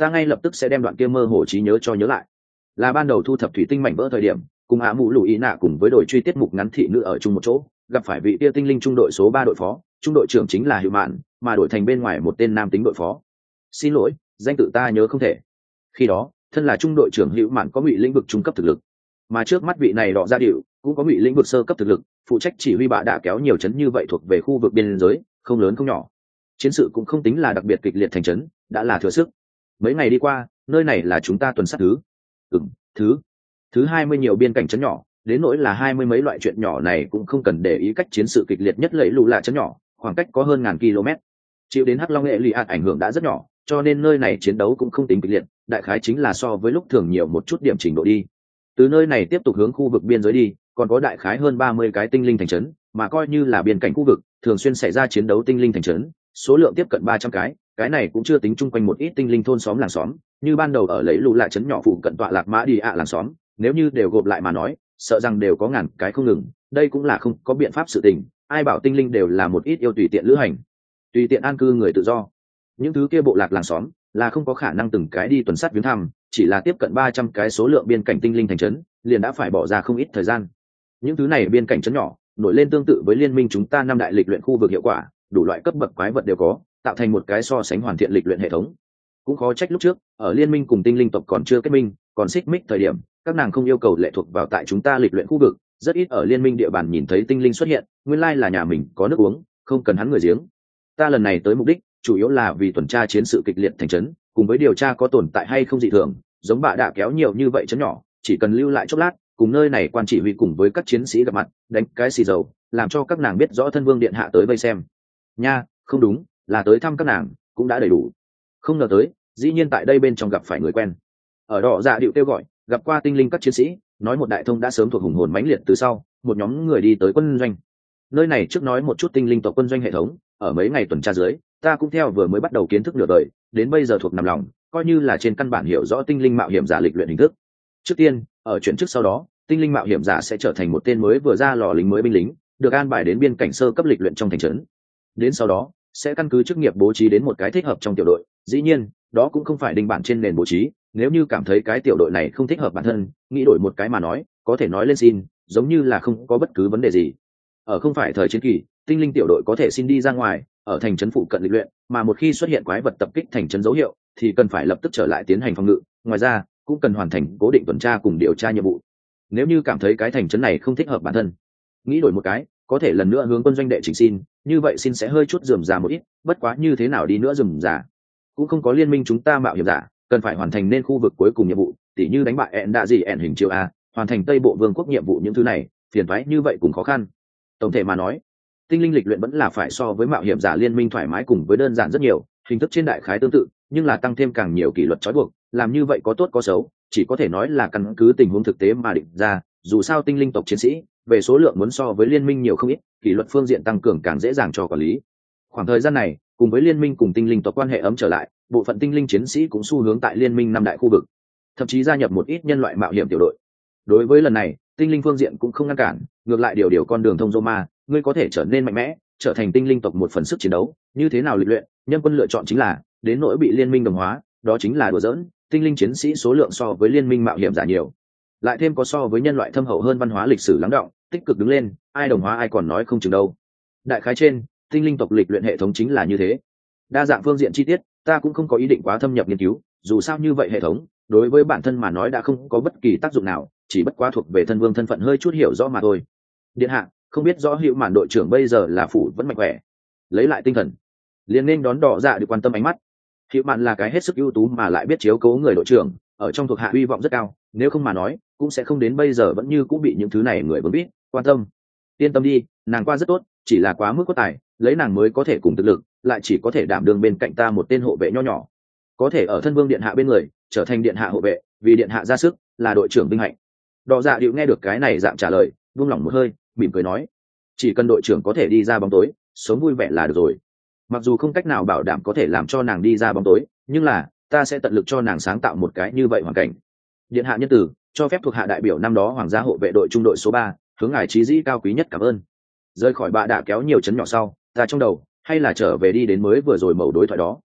ta ngay lập tức sẽ đem đoạn kia mơ hồ trí nhớ cho nhớ lại. Là ban đầu thu thập thủy tinh mảnh vỡ thời điểm, cùng ạ mũ lù ý nạ cùng với đội truy tiết mục ngắn thị nữ ở chung một chỗ, gặp phải vị kia tinh linh trung đội số ba đội phó, trung đội trưởng chính là Hữu Mạn, mà đổi thành bên ngoài một tên nam tính đội phó. Xin lỗi, danh tự ta nhớ không thể. Khi đó, thân là trung đội trưởng Hữu Mạn có ngụy lĩnh vực trung cấp thực lực, mà trước mắt vị này đọ ra điệu cũng có ngụy lĩnh vực sơ cấp thực lực, phụ trách chỉ huy bạ đã kéo nhiều chấn như vậy thuộc về khu vực biên giới, không lớn không nhỏ. Chiến sự cũng không tính là đặc biệt kịch liệt thành trấn, đã là thừa sức. Mấy ngày đi qua, nơi này là chúng ta tuần sát thứ, ừm, thứ thứ hai mươi nhiều biên cảnh trấn nhỏ, đến nỗi là hai mươi mấy loại chuyện nhỏ này cũng không cần để ý. Cách chiến sự kịch liệt nhất lẫy lù là trấn nhỏ, khoảng cách có hơn ngàn km, chịu đến hắc long nghệ lì ạt ảnh hưởng đã rất nhỏ, cho nên nơi này chiến đấu cũng không tính kịch liệt, đại khái chính là so với lúc thường nhiều một chút điểm trình độ đi. Từ nơi này tiếp tục hướng khu vực biên giới đi, còn có đại khái hơn ba mươi cái tinh linh thành trấn, mà coi như là biên cảnh khu vực thường xuyên xảy ra chiến đấu tinh linh thành trấn, số lượng tiếp cận ba trăm cái, cái này cũng chưa tính chung quanh một ít tinh linh thôn xóm làng xóm, như ban đầu ở lấy lù lại trấn nhỏ phụ cận tọa lạc mã đi ạ làng xóm, nếu như đều gộp lại mà nói, sợ rằng đều có ngàn cái không ngừng. Đây cũng là không có biện pháp sự tình, ai bảo tinh linh đều là một ít yêu tùy tiện lữ hành, tùy tiện an cư người tự do. Những thứ kia bộ lạc làng xóm là không có khả năng từng cái đi tuần sát viếng thăm, chỉ là tiếp cận ba trăm cái số lượng biên cảnh tinh linh thành trấn, liền đã phải bỏ ra không ít thời gian. Những thứ này biên cảnh trấn nhỏ nổi lên tương tự với liên minh chúng ta năm đại lịch luyện khu vực hiệu quả, đủ loại cấp bậc quái vật đều có, tạo thành một cái so sánh hoàn thiện lịch luyện hệ thống. Cũng khó trách lúc trước ở liên minh cùng tinh linh tộc còn chưa kết minh, còn xích mích thời điểm, các nàng không yêu cầu lệ thuộc vào tại chúng ta lịch luyện khu vực, rất ít ở liên minh địa bàn nhìn thấy tinh linh xuất hiện, nguyên lai là nhà mình có nước uống, không cần hắn người giếng. Ta lần này tới mục đích chủ yếu là vì tuần tra chiến sự kịch liệt thành trấn, cùng với điều tra có tồn tại hay không dị thường, giống bạ đã kéo nhiều như vậy trấn nhỏ, chỉ cần lưu lại chốc lát, cùng nơi này quan chỉ huy cùng với các chiến sĩ gặp mặt, đánh cái xì dầu, làm cho các nàng biết rõ thân vương điện hạ tới vây xem. Nha, không đúng, là tới thăm các nàng, cũng đã đầy đủ. Không ngờ tới, dĩ nhiên tại đây bên trong gặp phải người quen. Ở đỏ dạ điệu kêu gọi, gặp qua tinh linh các chiến sĩ, nói một đại thông đã sớm thuộc hùng hồn mãnh liệt từ sau, một nhóm người đi tới quân doanh. Nơi này trước nói một chút tinh linh tộc quân doanh hệ thống, ở mấy ngày tuần tra dưới, ta cũng theo vừa mới bắt đầu kiến thức nửa đời, đến bây giờ thuộc nằm lòng, coi như là trên căn bản hiểu rõ tinh linh mạo hiểm giả lịch luyện hình thức. Trước tiên, ở chuyển chức sau đó, tinh linh mạo hiểm giả sẽ trở thành một tên mới vừa ra lò lính mới binh lính, được an bài đến biên cảnh sơ cấp lịch luyện trong thành trấn. Đến sau đó, sẽ căn cứ chức nghiệp bố trí đến một cái thích hợp trong tiểu đội. Dĩ nhiên, đó cũng không phải đinh bản trên nền bố trí, nếu như cảm thấy cái tiểu đội này không thích hợp bản thân, nghĩ đổi một cái mà nói, có thể nói lên xin, giống như là không có bất cứ vấn đề gì. Ở không phải thời chiến kỳ, tinh linh tiểu đội có thể xin đi ra ngoài, ở thành trấn phụ cận lịch luyện, mà một khi xuất hiện quái vật tập kích thành trấn dấu hiệu, thì cần phải lập tức trở lại tiến hành phòng ngự. Ngoài ra, cũng cần hoàn thành cố định tuần tra cùng điều tra nhiệm vụ. Nếu như cảm thấy cái thành trấn này không thích hợp bản thân, nghĩ đổi một cái, có thể lần nữa hướng quân doanh đệ trình xin, như vậy xin sẽ hơi chút rườm rà một ít, bất quá như thế nào đi nữa rườm rà cũng không có liên minh chúng ta mạo hiểm giả cần phải hoàn thành nên khu vực cuối cùng nhiệm vụ, tỉ như đánh bại ẹn đạ gì ẹn hình chiêu a, hoàn thành tây bộ vương quốc nhiệm vụ, những thứ này phiền toái như vậy cũng khó khăn. Tổng thể mà nói, tinh linh lịch luyện vẫn là phải so với mạo hiểm giả liên minh thoải mái cùng với đơn giản rất nhiều, hình thức trên đại khái tương tự, nhưng là tăng thêm càng nhiều kỷ luật trói buộc, làm như vậy có tốt có xấu, chỉ có thể nói là căn cứ tình huống thực tế mà định ra. Dù sao tinh linh tộc chiến sĩ về số lượng muốn so với liên minh nhiều không ít, kỷ luật phương diện tăng cường càng dễ dàng cho quản lý. Khoảng thời gian này, cùng với liên minh cùng tinh linh tộc quan hệ ấm trở lại, bộ phận tinh linh chiến sĩ cũng xu hướng tại liên minh năm đại khu vực, thậm chí gia nhập một ít nhân loại mạo hiểm tiểu đội. Đối với lần này, tinh linh phương diện cũng không ngăn cản, ngược lại điều điều con đường thông Roma, ngươi có thể trở nên mạnh mẽ, trở thành tinh linh tộc một phần sức chiến đấu, như thế nào lịch luyện, nhân quân lựa chọn chính là, đến nỗi bị liên minh đồng hóa, đó chính là đùa giỡn, tinh linh chiến sĩ số lượng so với liên minh mạo hiểm giả nhiều. Lại thêm có so với nhân loại thâm hậu hơn văn hóa lịch sử lắng đọng, tích cực đứng lên, ai đồng hóa ai còn nói không chừng đâu. Đại khái trên, tinh linh tộc lịch luyện hệ thống chính là như thế. Đa dạng phương diện chi tiết, ta cũng không có ý định quá thâm nhập nghiên cứu, dù sao như vậy hệ thống, đối với bản thân mà nói đã không có bất kỳ tác dụng nào, chỉ bất quá thuộc về thân vương thân phận hơi chút hiểu rõ mà thôi. Điện hạ, không biết rõ Hữu Mạn đội trưởng bây giờ là phủ vẫn mạnh khỏe. Lấy lại tinh thần, liền nên đón đỏ dạ được quan tâm ánh mắt. Hữu Mạn là cái hết sức ưu tú mà lại biết chiếu cố người đội trưởng, ở trong thuộc hạ hy vọng rất cao, nếu không mà nói, cũng sẽ không đến bây giờ vẫn như cũng bị những thứ này người bướng bít quan tâm. Yên tâm đi, nàng qua rất tốt, chỉ là quá mức có tài, lấy nàng mới có thể cùng thực lực, lại chỉ có thể đảm đương bên cạnh ta một tên hộ vệ nho nhỏ, có thể ở thân vương điện hạ bên người, trở thành điện hạ hộ vệ, vì điện hạ ra sức, là đội trưởng vinh hạnh. Đỏ dạ điệu nghe được cái này dạng trả lời, buông lỏng một hơi, mỉm cười nói, chỉ cần đội trưởng có thể đi ra bóng tối, sống vui vẻ là được rồi. Mặc dù không cách nào bảo đảm có thể làm cho nàng đi ra bóng tối, nhưng là ta sẽ tận lực cho nàng sáng tạo một cái như vậy hoàn cảnh. Điện hạ nhân tử, cho phép thuộc hạ đại biểu năm đó hoàng gia hộ vệ đội trung đội số ba, hướng ngài trí dĩ cao quý nhất cảm ơn. Rời khỏi bạ đã kéo nhiều chấn nhỏ sau, ta trong đầu hay là trở về đi đến mới vừa rồi mẩu đối thoại đó.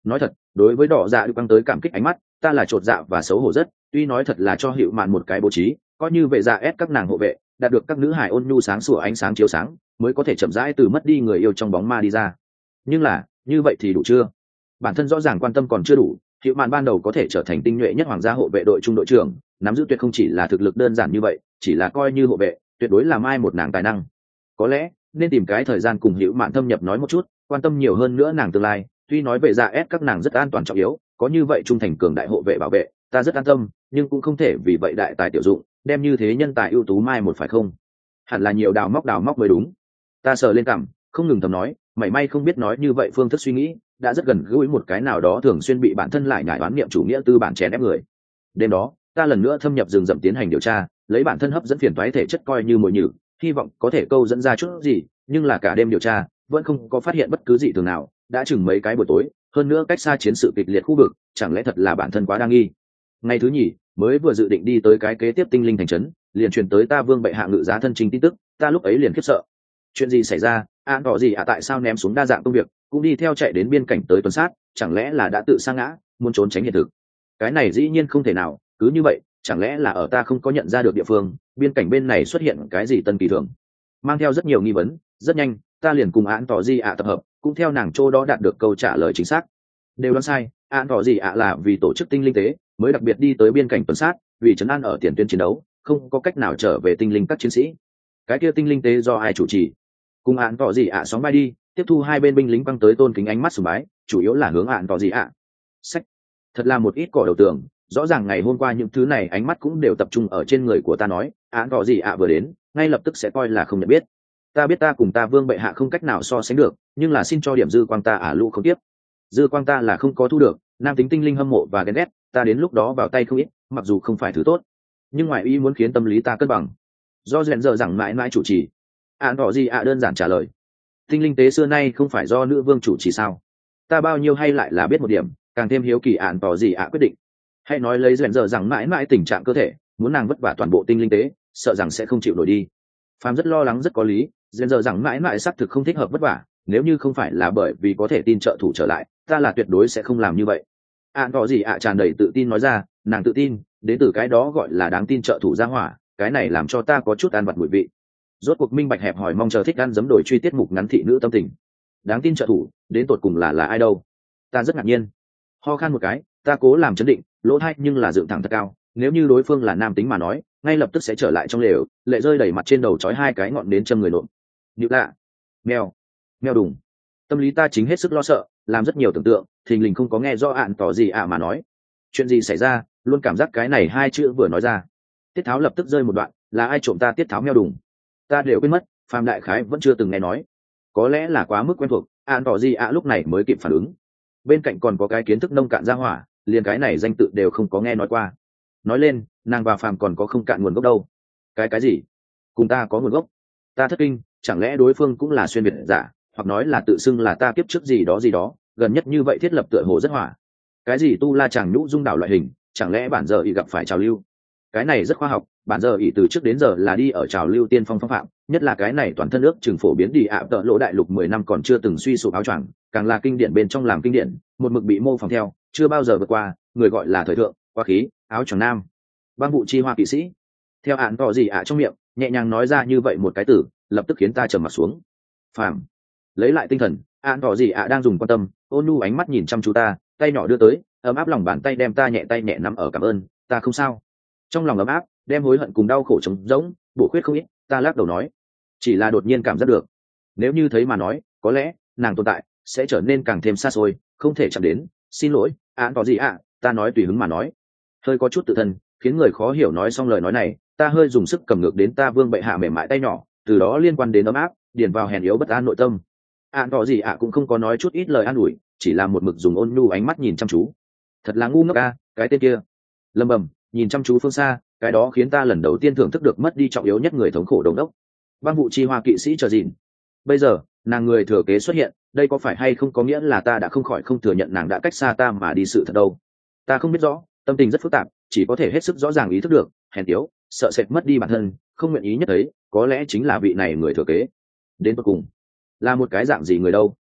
nói thật, đối với đỏ dạ được băng tới cảm kích ánh mắt, ta là chột dạ và xấu hổ rất, tuy nói thật là cho hiệu mạn một cái bố trí, coi như vệ dạ ép các nàng hộ vệ, đạt được các nữ hải ôn nhu sáng sủa ánh sáng chiếu sáng, mới có thể chậm rãi từ mất đi người yêu trong bóng ma đi ra. Nhưng là, như vậy thì đủ chưa? Bản thân rõ ràng quan tâm còn chưa đủ, hiệu mạn ban đầu có thể trở thành tinh nhuệ nhất hoàng gia hộ vệ đội trung đội trưởng, nắm giữ tuyệt không chỉ là thực lực đơn giản như vậy, chỉ là coi như hộ vệ, tuyệt đối là mai một nàng tài năng. Có lẽ nên tìm cái thời gian cùng hiệu mạn thâm nhập nói một chút, quan tâm nhiều hơn nữa nàng tương lai. Tuy nói về dạ ép các nàng rất an toàn trọng yếu, có như vậy trung thành cường đại hộ vệ bảo vệ, ta rất an tâm, nhưng cũng không thể vì vậy đại tài tiểu dụng, đem như thế nhân tài ưu tú mai một phải không? Hẳn là nhiều đào móc đào móc mới đúng. Ta sờ lên cằm, không ngừng thầm nói, mảy may không biết nói như vậy phương thức suy nghĩ đã rất gần gũi một cái nào đó thường xuyên bị bản thân lại nhải đoán niệm chủ nghĩa tư bản chèn ép người. Đêm đó, ta lần nữa thâm nhập rừng rậm tiến hành điều tra, lấy bản thân hấp dẫn phiền toái thể chất coi như mồi nhử, hy vọng có thể câu dẫn ra chút gì, nhưng là cả đêm điều tra vẫn không có phát hiện bất cứ gì thường nào. Đã chừng mấy cái buổi tối, hơn nữa cách xa chiến sự kịch liệt khu vực, chẳng lẽ thật là bản thân quá đa nghi. Ngày thứ nhì, mới vừa dự định đi tới cái kế tiếp tinh linh thành trấn, liền truyền tới ta vương bệ hạ ngự giá thân trình tin tức, ta lúc ấy liền khiếp sợ. Chuyện gì xảy ra? An tỏ gì à? Tại sao ném xuống đa dạng công việc, cũng đi theo chạy đến biên cảnh tới tuần sát, chẳng lẽ là đã tự sa ngã, muốn trốn tránh hiện thực? Cái này dĩ nhiên không thể nào, cứ như vậy, chẳng lẽ là ở ta không có nhận ra được địa phương, biên cảnh bên này xuất hiện cái gì tân kỳ thường? Mang theo rất nhiều nghi vấn, rất nhanh, ta liền cùng An tỏ gì ạ tập hợp, cũng theo nàng chỗ đó đạt được câu trả lời chính xác. Đều đoán sai, An tỏ gì ạ là vì tổ chức tinh linh tế mới đặc biệt đi tới biên cảnh tuần sát, vì trấn an ở tiền tuyến chiến đấu, không có cách nào trở về tinh linh các chiến sĩ. Cái kia tinh linh tế do ai chủ trì? Cùng An tỏ gì ạ sóng bay đi, tiếp thu hai bên binh lính băng tới tôn kính ánh mắt sùng bái, chủ yếu là hướng An tỏ gì ạ. Sách, thật là một ít cỏ đầu tường, rõ ràng ngày hôm qua những thứ này ánh mắt cũng đều tập trung ở trên người của ta nói, An tỏ gì ạ vừa đến, ngay lập tức sẽ coi là không nhận biết. Ta biết ta cùng ta vương bệ hạ không cách nào so sánh được, nhưng là xin cho điểm dư quang ta ả lũ không tiếp. Dư quang ta là không có thu được, nam tính tinh linh hâm mộ và ghen ghét, ta đến lúc đó vào tay không ít, mặc dù không phải thứ tốt, nhưng ngoại ý muốn khiến tâm lý ta cân bằng. Do rèn giờ rằng mãi mãi chủ trì. Ạn tỏ gì ạ đơn giản trả lời. Tinh linh tế xưa nay không phải do nữ vương chủ trì sao? Ta bao nhiêu hay lại là biết một điểm, càng thêm hiếu kỳ ạn tỏ gì ạ quyết định. Hay nói lấy rèn giờ rằng mãi mãi tình trạng cơ thể, muốn nàng vất vả toàn bộ tinh linh tế, sợ rằng sẽ không chịu nổi đi. Phàm rất lo lắng rất có lý, rèn giờ rằng mãi mãi xác thực không thích hợp vất vả, nếu như không phải là bởi vì có thể tin trợ thủ trở lại, ta là tuyệt đối sẽ không làm như vậy. Ạn tỏ gì ạ tràn đầy tự tin nói ra, nàng tự tin đến từ cái đó gọi là đáng tin trợ thủ ra hỏa, cái này làm cho ta có chút ăn vặt mùi vị. Rốt cuộc minh bạch hẹp hỏi mong chờ thích ăn giấm đổi truy tiết mục ngắn thị nữ tâm tình. Đáng tin trợ thủ đến tột cùng là là ai đâu? Ta rất ngạc nhiên. Ho khan một cái, ta cố làm chấn định, lỗ thay nhưng là dựng thẳng thật cao, nếu như đối phương là nam tính mà nói, ngay lập tức sẽ trở lại trong lều, lệ rơi đầy mặt trên đầu trói hai cái ngọn đến châm người nộm. Nhịp lạ, mèo, mèo đùng. Tâm lý ta chính hết sức lo sợ, làm rất nhiều tưởng tượng, thình lình không có nghe rõ Ạn tỏ gì ạ mà nói. Chuyện gì xảy ra? Luôn cảm giác cái này hai chữ vừa nói ra, tiết tháo lập tức rơi một đoạn, là ai trộm ta tiết tháo mèo đùng? Ta đều quên mất, Phạm đại khái vẫn chưa từng nghe nói, có lẽ là quá mức quen thuộc. Ạn tỏ gì ạ lúc này mới kịp phản ứng. Bên cạnh còn có cái kiến thức nông cạn ra hỏa, liền cái này danh tự đều không có nghe nói qua. Nói lên, nàng và Phạm còn có không cạn nguồn gốc đâu. Cái cái gì? Cùng ta có nguồn gốc? Ta thất kinh, chẳng lẽ đối phương cũng là xuyên việt giả, hoặc nói là tự xưng là ta kiếp trước gì đó gì đó, gần nhất như vậy thiết lập tựa hồ rất hỏa. Cái gì tu la chàng nhũ dung đảo loại hình, chẳng lẽ bản giờ ỷ gặp phải trào lưu? Cái này rất khoa học, bản giờ ỷ từ trước đến giờ là đi ở trào lưu tiên phong phong phạm, nhất là cái này toàn thân ước chừng phổ biến đi ạ tợ lỗ đại lục mười năm còn chưa từng suy sụp áo choàng, càng là kinh điển bên trong làm kinh điển, một mực bị mô phỏng theo, chưa bao giờ vượt qua, người gọi là thời thượng, quá khí, áo choàng nam. Băng vụ chi hoa kỵ sĩ. Theo Ạn tỏ gì ạ trong miệng, nhẹ nhàng nói ra như vậy một cái từ, lập tức khiến ta trầm mặt xuống. Phàm. Lấy lại tinh thần, Ạn tỏ gì ạ đang dùng quan tâm, ôn nhu ánh mắt nhìn chăm chú ta, tay nhỏ đưa tới, ấm áp lòng bàn tay đem ta nhẹ tay nhẹ nắm ở, cảm ơn, ta không sao. Trong lòng ấm áp, đem hối hận cùng đau khổ trống rỗng, bổ khuyết không ít, ta lắc đầu nói, chỉ là đột nhiên cảm giác được, nếu như thấy mà nói, có lẽ nàng tồn tại sẽ trở nên càng thêm xa xôi, không thể chạm đến. Xin lỗi, Ạn tỏ gì ạ, ta nói tùy hứng mà nói, hơi có chút tự thân, khiến người khó hiểu. Nói xong lời nói này, ta hơi dùng sức cầm ngược đến ta vương bệ hạ mềm mại tay nhỏ, từ đó liên quan đến ấm áp, điền vào hèn yếu bất an nội tâm. Ạn tỏ gì ạ cũng không có nói chút ít lời an ủi, chỉ là một mực dùng ôn nhu ánh mắt nhìn chăm chú. Thật là ngu ngốc a, cái tên kia. Lầm bầm, nhìn chăm chú phương xa, cái đó khiến ta lần đầu tiên thưởng thức được mất đi trọng yếu nhất người thống khổ đồng đốc. Băng vụ chi hoa kỵ sĩ chờ gìn. Bây giờ, nàng người thừa kế xuất hiện, đây có phải hay không có nghĩa là ta đã không khỏi không thừa nhận nàng đã cách xa ta mà đi sự thật đâu? Ta không biết rõ, tâm tình rất phức tạp, chỉ có thể hết sức rõ ràng ý thức được, hèn yếu, sợ sệt mất đi bản thân, không nguyện ý nhất ấy, có lẽ chính là vị này người thừa kế. Đến cuối cùng, là một cái dạng gì người đâu?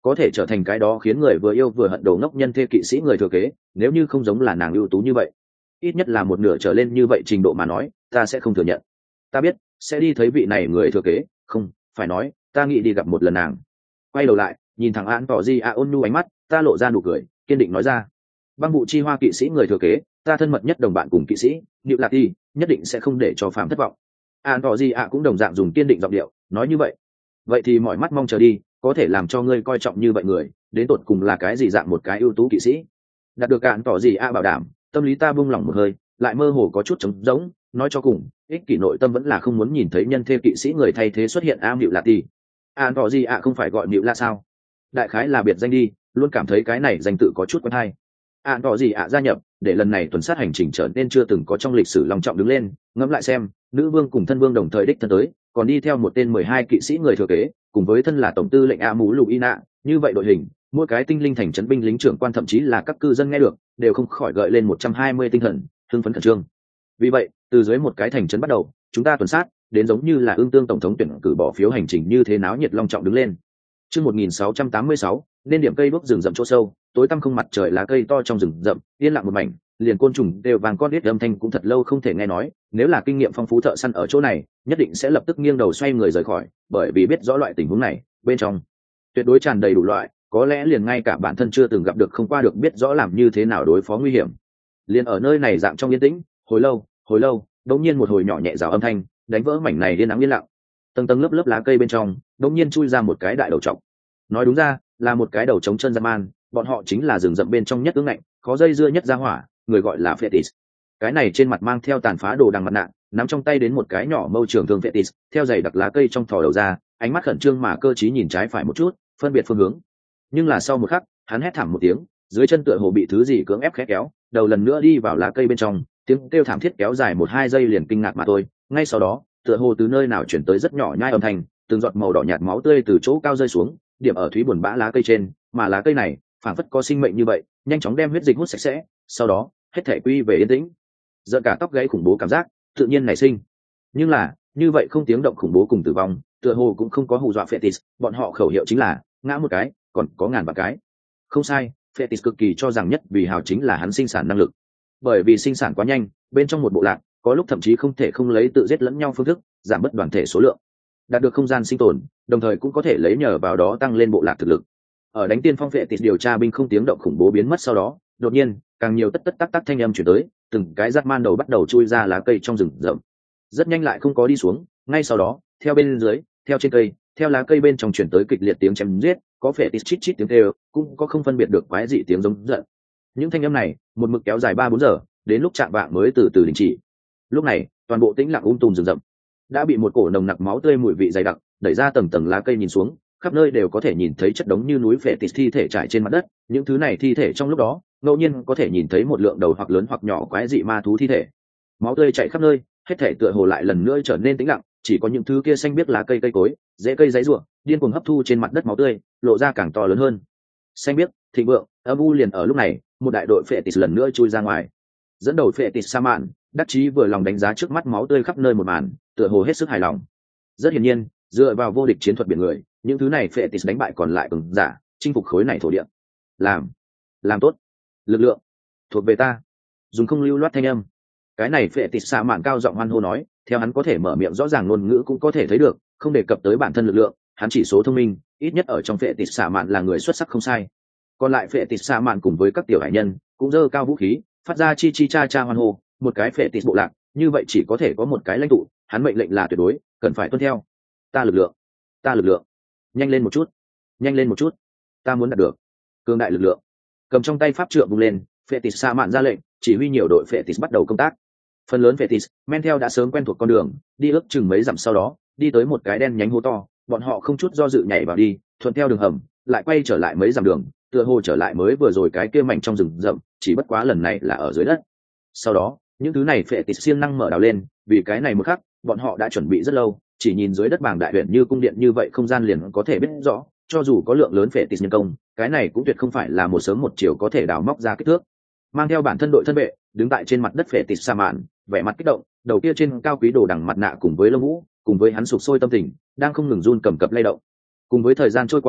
có thể trở thành cái đó khiến người vừa yêu vừa hận đầu ngốc nhân thê kỵ sĩ người thừa kế, nếu như không giống là nàng ưu tú như vậy, ít nhất là một nửa trở lên như vậy trình độ mà nói, ta sẽ không thừa nhận. Ta biết sẽ đi thấy vị này người thừa kế, không phải nói ta nghĩ đi gặp một lần nàng. Quay đầu lại nhìn thẳng Án tỏ di a ôn nhu ánh mắt, ta lộ ra nụ cười kiên định nói ra, băng vụ chi hoa kỵ sĩ người thừa kế, ta thân mật nhất đồng bạn cùng kỵ sĩ Diệu Lạc Ti nhất định sẽ không để cho phàm thất vọng. Án tỏ di a cũng đồng dạng dùng kiên định giọng điệu nói như vậy. Vậy thì mọi mắt mong chờ đi, có thể làm cho ngươi coi trọng như vậy người, đến tột cùng là cái gì dạng một cái ưu tú kỵ sĩ. Đạt được Án tỏ gì a bảo đảm, tâm lý ta buông lỏng một hơi, lại mơ hồ có chút trống rỗng. Nói cho cùng, ích kỷ nội tâm vẫn là không muốn nhìn thấy nhân thê kỵ sĩ người thay thế xuất hiện. A Diệu Lạc Ti, Án tỏ gì a không phải gọi Diệu là sao? Đại khái là biệt danh đi, luôn cảm thấy cái này danh tự có chút quen hay. Án tỏ gì a gia nhập, để lần này tuần sát hành trình trở nên chưa từng có trong lịch sử long trọng đứng lên. Ngẫm lại xem, nữ vương cùng thân vương đồng thời đích thân tới, còn đi theo một tên mười hai kỵ sĩ người thừa kế, cùng với thân là tổng tư lệnh A Mú Lục Y Nạ, như vậy đội hình, mỗi cái tinh linh thành trấn binh lính trưởng quan thậm chí là các cư dân nghe được, đều không khỏi gợi lên một trăm hai mươi tinh thần, hưng phấn khẩn trương. Vì vậy, từ dưới một cái thành trấn bắt đầu, chúng ta tuần sát, đến giống như là ương tương tổng thống tuyển cử bỏ phiếu hành trình như thế náo nhiệt long trọng đứng lên. Chương một nghìn sáu trăm tám mươi sáu, nên điểm cây đuốc rừng rậm chỗ sâu, tối tăm không mặt trời lá cây to trong rừng rậm, yên lặng một mảnh, liền côn trùng đều vàng con đít âm thanh cũng thật lâu không thể nghe nói, nếu là kinh nghiệm phong phú thợ săn ở chỗ này, nhất định sẽ lập tức nghiêng đầu xoay người rời khỏi, bởi vì biết rõ loại tình huống này, bên trong tuyệt đối tràn đầy đủ loại, có lẽ liền ngay cả bản thân chưa từng gặp được không qua được biết rõ làm như thế nào đối phó nguy hiểm. Liền ở nơi này dạng trong yên tĩnh, hồi lâu, hồi lâu, đột nhiên một hồi nhỏ nhẹ rào âm thanh, đánh vỡ mảnh này yên ắng yên lặng. Tầng tầng lớp lớp lá cây bên trong, đột nhiên chui ra một cái đại đầu trọc. Nói đúng ra, là một cái đầu trống chân gian man, bọn họ chính là rừng rậm bên trong nhất ương ngạnh, có dây dưa nhất ra hỏa, người gọi là Fetis. Cái này trên mặt mang theo tàn phá đồ đằng mặt nạ, nắm trong tay đến một cái nhỏ mâu trường thương Fetis, theo giày đặc lá cây trong thò đầu ra, ánh mắt khẩn trương mà cơ trí nhìn trái phải một chút, phân biệt phương hướng. Nhưng là sau một khắc, hắn hét thảm một tiếng, dưới chân tựa hồ bị thứ gì cưỡng ép khẽ kéo, đầu lần nữa đi vào lá cây bên trong, tiếng kêu thảm thiết kéo dài một hai giây liền kinh ngạc mà thôi. Ngay sau đó, tựa hồ từ nơi nào chuyển tới rất nhỏ nhai âm thanh, từng giọt màu đỏ nhạt máu tươi từ chỗ cao rơi xuống, điểm ở thúy buồn bã lá cây trên, mà lá cây này phảng phất có sinh mệnh như vậy, nhanh chóng đem huyết dịch hút sạch sẽ, sau đó hết thể quy về yên tĩnh. Giận cả tóc gáy khủng bố cảm giác tự nhiên nảy sinh, nhưng là như vậy không tiếng động khủng bố cùng tử vong, tựa hồ cũng không có hù dọa Fetis, bọn họ khẩu hiệu chính là ngã một cái, còn có ngàn vạn cái. Không sai, Fetis cực kỳ cho rằng nhất vì hào chính là hắn sinh sản năng lực, bởi vì sinh sản quá nhanh, bên trong một bộ lạc có lúc thậm chí không thể không lấy tự giết lẫn nhau phương thức giảm bớt đoàn thể số lượng, đạt được không gian sinh tồn, đồng thời cũng có thể lấy nhờ vào đó tăng lên bộ lạc thực lực. Ở đánh tiên phong Fetis điều tra binh không tiếng động khủng bố biến mất sau đó, đột nhiên càng nhiều tất tất tắc tắc thanh âm chuyển tới, từng cái rác man đầu bắt đầu chui ra lá cây trong rừng rậm, rất nhanh lại không có đi xuống. Ngay sau đó, theo bên dưới, theo trên cây, theo lá cây bên trong chuyển tới kịch liệt tiếng chém giết, có Fetis chít chít tiếng kêu, cũng có không phân biệt được quái dị tiếng giống giận. Những thanh âm này một mực kéo dài ba bốn giờ, đến lúc chạng vạng mới từ từ đình chỉ. Lúc này toàn bộ tĩnh lặng um tùm rừng rậm đã bị một cổ nồng nặc máu tươi mùi vị dày đặc đẩy ra tầng tầng lá cây, nhìn xuống khắp nơi đều có thể nhìn thấy chất đống như núi Fetis thi thể trải trên mặt đất. Những thứ này thi thể trong lúc đó ngẫu nhiên có thể nhìn thấy một lượng đầu hoặc lớn hoặc nhỏ quái dị ma thú thi thể. Máu tươi chảy khắp nơi, hết thể tựa hồ lại lần nữa trở nên tĩnh lặng, chỉ có những thứ kia xanh biếc lá cây, cây cối, rễ cây giấy rủa, điên cuồng hấp thu trên mặt đất máu tươi, lộ ra càng to lớn hơn. Xanh biếc, thịnh vượng, âm u. Liền ở lúc này, một đại đội Fetis lần nữa chui ra ngoài. Dẫn đầu Fetis sa mạn đắc chí vừa lòng đánh giá trước mắt máu tươi khắp nơi một màn, tựa hồ hết sức hài lòng. Rất hiển nhiên, dựa vào vô địch chiến thuật biển người, những thứ này Fetis đánh bại còn lại cường giả, chinh phục khối này thổ địa. Làm, làm tốt, lực lượng thuộc về ta. Dùng không lưu loát thanh âm, cái này Fetis sa mạn cao giọng hoan hô nói, theo hắn có thể mở miệng rõ ràng ngôn ngữ cũng có thể thấy được, không đề cập tới bản thân lực lượng, hắn chỉ số thông minh, ít nhất ở trong Fetis sa mạn là người xuất sắc không sai. Còn lại Fetis sa mạn cùng với các tiểu hải nhân cũng giơ cao vũ khí, phát ra chi chi cha cha hoan hô. Một cái Fetis bộ lạc như vậy chỉ có thể có một cái lãnh tụ, hắn mệnh lệnh là tuyệt đối, cần phải tuân theo. Ta lực lượng, ta lực lượng, nhanh lên một chút, nhanh lên một chút, ta muốn đạt được cường đại lực lượng. Cầm trong tay pháp trượng vung lên, Fetis sa mạn ra lệnh, chỉ huy nhiều đội Fetis bắt đầu công tác. Phần lớn Fetis men theo đã sớm quen thuộc con đường, đi ước chừng mấy dặm sau đó, đi tới một cái đen nhánh hố to, bọn họ không chút do dự nhảy vào đi, thuận theo đường hầm, lại quay trở lại mấy dặm đường, tựa hồ trở lại mới vừa rồi cái kia mảnh trong rừng rậm, chỉ bất quá lần này là ở dưới đất. Sau đó, những thứ này Fetis siêng năng mở đào lên, vì cái này một khắc, bọn họ đã chuẩn bị rất lâu, chỉ nhìn dưới đất bảng đại huyện như cung điện như vậy không gian liền có thể biết rõ, cho dù có lượng lớn Fetis nhân công, cái này cũng tuyệt không phải là một sớm một chiều có thể đào móc ra kích thước. Mang theo bản thân đội thân vệ, đứng tại trên mặt đất Fetis sa mạn, vẻ mặt kích động, đầu kia trên cao quý đồ đằng mặt nạ cùng với lông vũ, cùng với hắn sụp sôi tâm tình, đang không ngừng run cầm cập lay động. Cùng với thời gian trôi qua,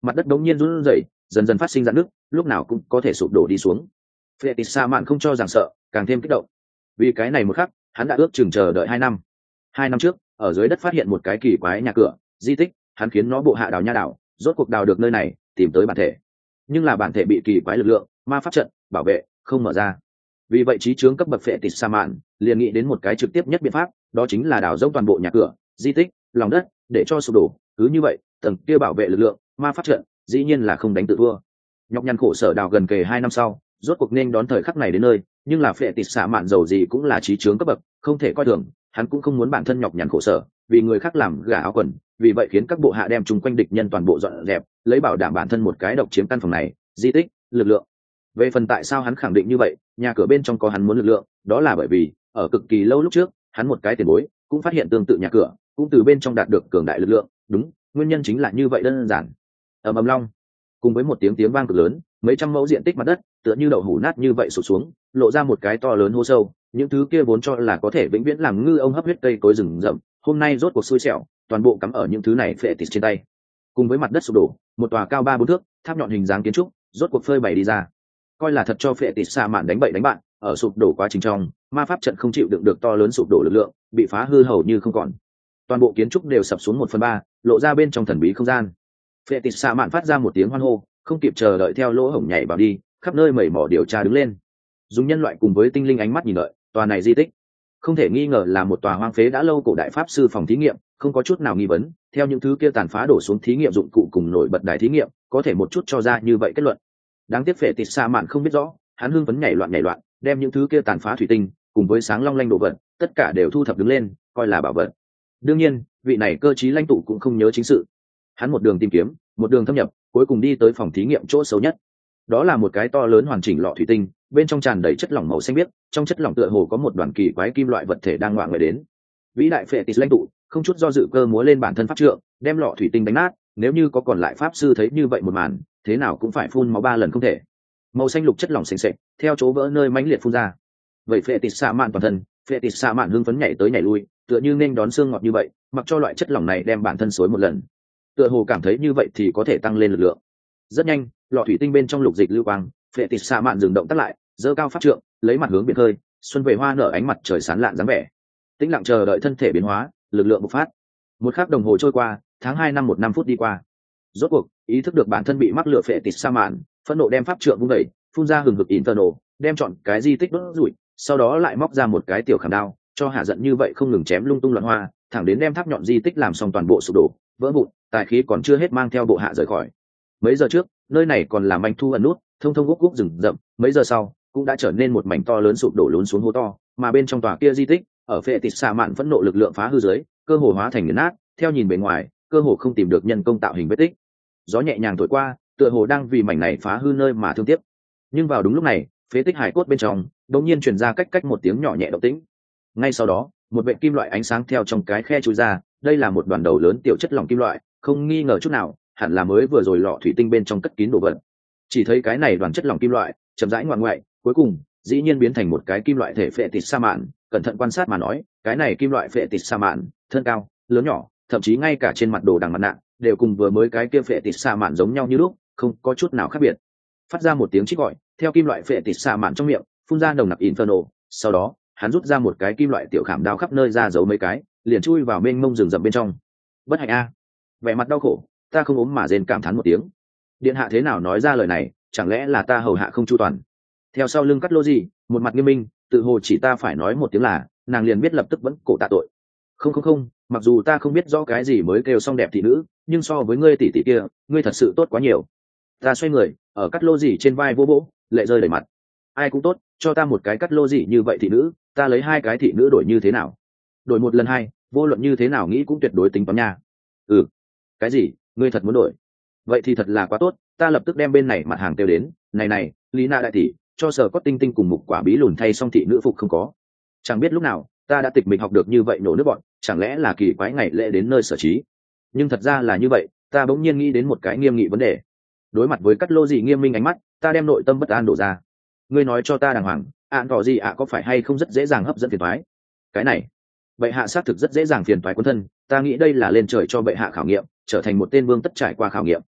mặt đất đống nhiên run rẩy, dần dần phát sinh rạn nứt, lúc nào cũng có thể sụp đổ đi xuống. Phệ tịt xa mạn không cho rằng sợ, càng thêm kích động. Vì cái này một khắc, hắn đã ước chừng chờ đợi hai năm. Hai năm trước, ở dưới đất phát hiện một cái kỳ quái nhà cửa, di tích, hắn khiến nó bộ hạ đào nha đào, rốt cuộc đào được nơi này, tìm tới bản thể. Nhưng là bản thể bị kỳ quái lực lượng, ma pháp trận bảo vệ, không mở ra. Vì vậy trí chướng cấp bậc Phệ tịt xa mạn liền nghĩ đến một cái trực tiếp nhất biện pháp, đó chính là đào rỗng toàn bộ nhà cửa, di tích, lòng đất, để cho sụp đổ. Cứ như vậy, tầng kia bảo vệ lực lượng, ma pháp trận, dĩ nhiên là không đánh tự thua. Nhọc nhằn khổ sở đào gần kề hai năm sau, rốt cuộc nên đón thời khắc này đến nơi, nhưng là Phệ tịt xạ mạn dầu gì cũng là trí chướng cấp bậc, không thể coi thường. Hắn cũng không muốn bản thân nhọc nhằn khổ sở vì người khác làm gà áo quần, vì vậy khiến các bộ hạ đem chung quanh địch nhân toàn bộ dọn dẹp, lấy bảo đảm bản thân một cái độc chiếm căn phòng này, di tích, lực lượng. Về phần tại sao hắn khẳng định như vậy, nhà cửa bên trong có hắn muốn lực lượng, đó là bởi vì ở cực kỳ lâu lúc trước, hắn một cái tiền bối cũng phát hiện tương tự nhà cửa, cũng từ bên trong đạt được cường đại lực lượng. Đúng, nguyên nhân chính là như vậy đơn giản. Ầm ầm long, cùng với một tiếng tiếng vang cực lớn, mấy trăm mẫu diện tích mặt đất tựa như đậu hũ nát như vậy sụt xuống, lộ ra một cái to lớn hố sâu. Những thứ kia vốn cho là có thể vĩnh viễn làm ngư ông hấp huyết cây cối rừng rậm, hôm nay rốt cuộc xui xẻo, toàn bộ cắm ở những thứ này Phệ tịt trên tay. Cùng với mặt đất sụp đổ, một tòa cao ba bốn thước, tháp nhọn hình dáng kiến trúc, rốt cuộc phơi bày đi ra. Coi là thật cho Phệ tịt xạ mạn đánh bậy đánh bạn, ở sụp đổ quá trình trong, ma pháp trận không chịu đựng được to lớn sụp đổ lực lượng, bị phá hư hầu như không còn. Toàn bộ kiến trúc đều sập xuống một phần ba, lộ ra bên trong thần bí không gian. Phệ tịt xạ mạn phát ra một tiếng hoan hô, không kịp chờ đợi theo lỗ hổng nhảy vào đi, khắp nơi mẩy mỏ điều tra đứng lên. Dùng nhân loại cùng với tinh linh ánh mắt nhìn đợi, tòa này di tích không thể nghi ngờ là một tòa hoang phế đã lâu cổ đại pháp sư phòng thí nghiệm, không có chút nào nghi vấn. Theo những thứ kia tàn phá đổ xuống thí nghiệm dụng cụ cùng nổi bật đài thí nghiệm, có thể một chút cho ra như vậy kết luận. Đáng tiếc Phệ tịt xạ mạn không biết rõ, hắn hưng phấn nhảy loạn nhảy loạn, đem những thứ kia tàn phá thủy tinh cùng với sáng long lanh đồ vật, tất cả đều thu thập đứng lên, coi là bảo vật. Đương nhiên, vị này cơ trí lãnh tụ cũng không nhớ chính sự. Hắn một đường tìm kiếm, một đường thâm nhập, cuối cùng đi tới phòng thí nghiệm chỗ xấu nhất. Đó là một cái to lớn hoàn chỉnh lọ thủy tinh, bên trong tràn đầy chất lỏng màu xanh biếc, trong chất lỏng tựa hồ có một đoàn kỳ quái kim loại vật thể đang ngoạng người đến. Vĩ đại Phệ tịt lãnh tụ không chút do dự cơ múa lên bản thân pháp trượng, đem lọ thủy tinh đánh nát. Nếu như có còn lại pháp sư thấy như vậy một màn, thế nào cũng phải phun máu ba lần không thể. Màu xanh lục chất lỏng sền sệt, theo chỗ vỡ nơi mãnh liệt phun ra. Vậy Phệ tịt xạ mạn toàn thân, Phệ tịt xạ mạn hưng phấn nhảy tới nhảy lui, tựa như nên đón xương ngọt như vậy, mặc cho loại chất lỏng này đem bản thân xối một lần. Tựa hồ cảm thấy như vậy thì có thể tăng lên lực lượng. Rất nhanh, lọ thủy tinh bên trong lục dịch lưu quang, Phệ tịt xạ mạn dừng động tắt lại, giơ cao pháp trượng, lấy mặt hướng biển khơi, xuân về hoa nở ánh mặt trời sáng lạn dáng vẻ. Tĩnh lặng chờ đợi thân thể biến hóa, lực lượng bộc phát. Một khắc đồng hồ trôi qua, tháng hai năm một năm phút đi qua. Rốt cuộc, ý thức được bản thân bị mắc lừa Phệ tịt xạ mạn, phẫn nộ đem pháp trượng vung đẩy, phun ra hừng hực inferno, đem chọn cái di tích đốt rủi, sau đó lại móc ra một cái tiểu khảm đao, cho hạ giận như vậy không ngừng chém lung tung loạn hoa, thẳng đến đem tháp nhọn di tích làm xong toàn bộ sụp đổ, vỡ vụn, tài khí còn chưa hết mang theo bộ hạ rời khỏi. Mấy giờ trước, nơi này còn là manh thu ẩn nút, thông thông gốc gốc rừng rậm, mấy giờ sau, cũng đã trở nên một mảnh to lớn sụp đổ lún xuống hố to, mà bên trong tòa kia di tích, ở Phệ tịt xạ mạn phẫn nộ lực lượng phá hư dưới, cơ hồ hóa thành nghiền nát, theo nhìn bề ngoài, cơ hồ không tìm được nhân công tạo hình vết tích. Gió nhẹ nhàng thổi qua, tựa hồ đang vì mảnh này phá hư nơi mà thương tiếc. Nhưng vào đúng lúc này, phế tích hải cốt bên trong đột nhiên truyền ra cách cách một tiếng nhỏ nhẹ động tĩnh. Ngay sau đó, một vệt kim loại ánh sáng theo trong cái khe chui ra, đây là một đoàn đầu lớn tiểu chất lỏng kim loại, không nghi ngờ chút nào, hẳn là mới vừa rồi lọ thủy tinh bên trong cất kín đồ vật. Chỉ thấy cái này đoàn chất lỏng kim loại chậm rãi ngoạn ngoại, cuối cùng dĩ nhiên biến thành một cái kim loại thể Phệ tịt xạ mạn. Cẩn thận quan sát mà nói, cái này kim loại Phệ tịt xạ mạn, thân cao, lớn nhỏ, thậm chí ngay cả trên mặt đồ đằng mặt nạ đều cùng vừa mới cái kia Phệ tịt xạ mạn giống nhau như lúc, không có chút nào khác biệt. Phát ra một tiếng chích gọi, theo kim loại Phệ tịt xạ mạn trong miệng phun ra nồng nặc inferno, sau đó hắn rút ra một cái kim loại tiểu khảm đao khắp nơi ra giấu mấy cái, liền chui vào mênh mông rừng rậm bên trong. Bất hạnh a, vẻ mặt đau khổ, ta không ốm mà rên cảm thán một tiếng. Điện hạ thế nào nói ra lời này, chẳng lẽ là ta hầu hạ không chu toàn? Theo sau lưng cắt lô gì, một mặt nghiêm minh, tự hồ chỉ ta phải nói một tiếng là, nàng liền biết lập tức vẫn cổ tạ tội. Không không không, mặc dù ta không biết rõ cái gì mới kêu xong đẹp thị nữ, nhưng so với ngươi tỷ tỷ kia, ngươi thật sự tốt quá nhiều. Ta xoay người, ở cắt lô gì trên vai vô bố, lệ rơi đầy mặt. Ai cũng tốt, cho ta một cái cắt lô gì như vậy thị nữ, ta lấy hai cái thị nữ đổi như thế nào? Đổi một lần hai, vô luận như thế nào nghĩ cũng tuyệt đối tính toán nha. Ừ, cái gì, ngươi thật muốn đổi? Vậy thì thật là quá tốt, ta lập tức đem bên này mặt hàng tiêu đến. Này này, Lý Na đại tỷ, cho sở có tinh tinh cùng mục quả bí lùn thay xong thị nữ phục không có. Chẳng biết lúc nào, ta đã tịch mình học được như vậy nổ nước bọn, chẳng lẽ là kỳ quái ngày lễ đến nơi sở trí? Nhưng thật ra là như vậy, ta bỗng nhiên nghĩ đến một cái nghiêm nghị vấn đề. Đối mặt với cắt lô gì nghiêm minh ánh mắt, ta đem nội tâm bất an đổ ra. Ngươi nói cho ta đàng hoàng, ạn tỏ gì ạ có phải hay không rất dễ dàng hấp dẫn phiền toái? Cái này, bệ hạ xác thực rất dễ dàng phiền toái quân thân, ta nghĩ đây là lên trời cho bệ hạ khảo nghiệm, trở thành một tên vương tất trải qua khảo nghiệm.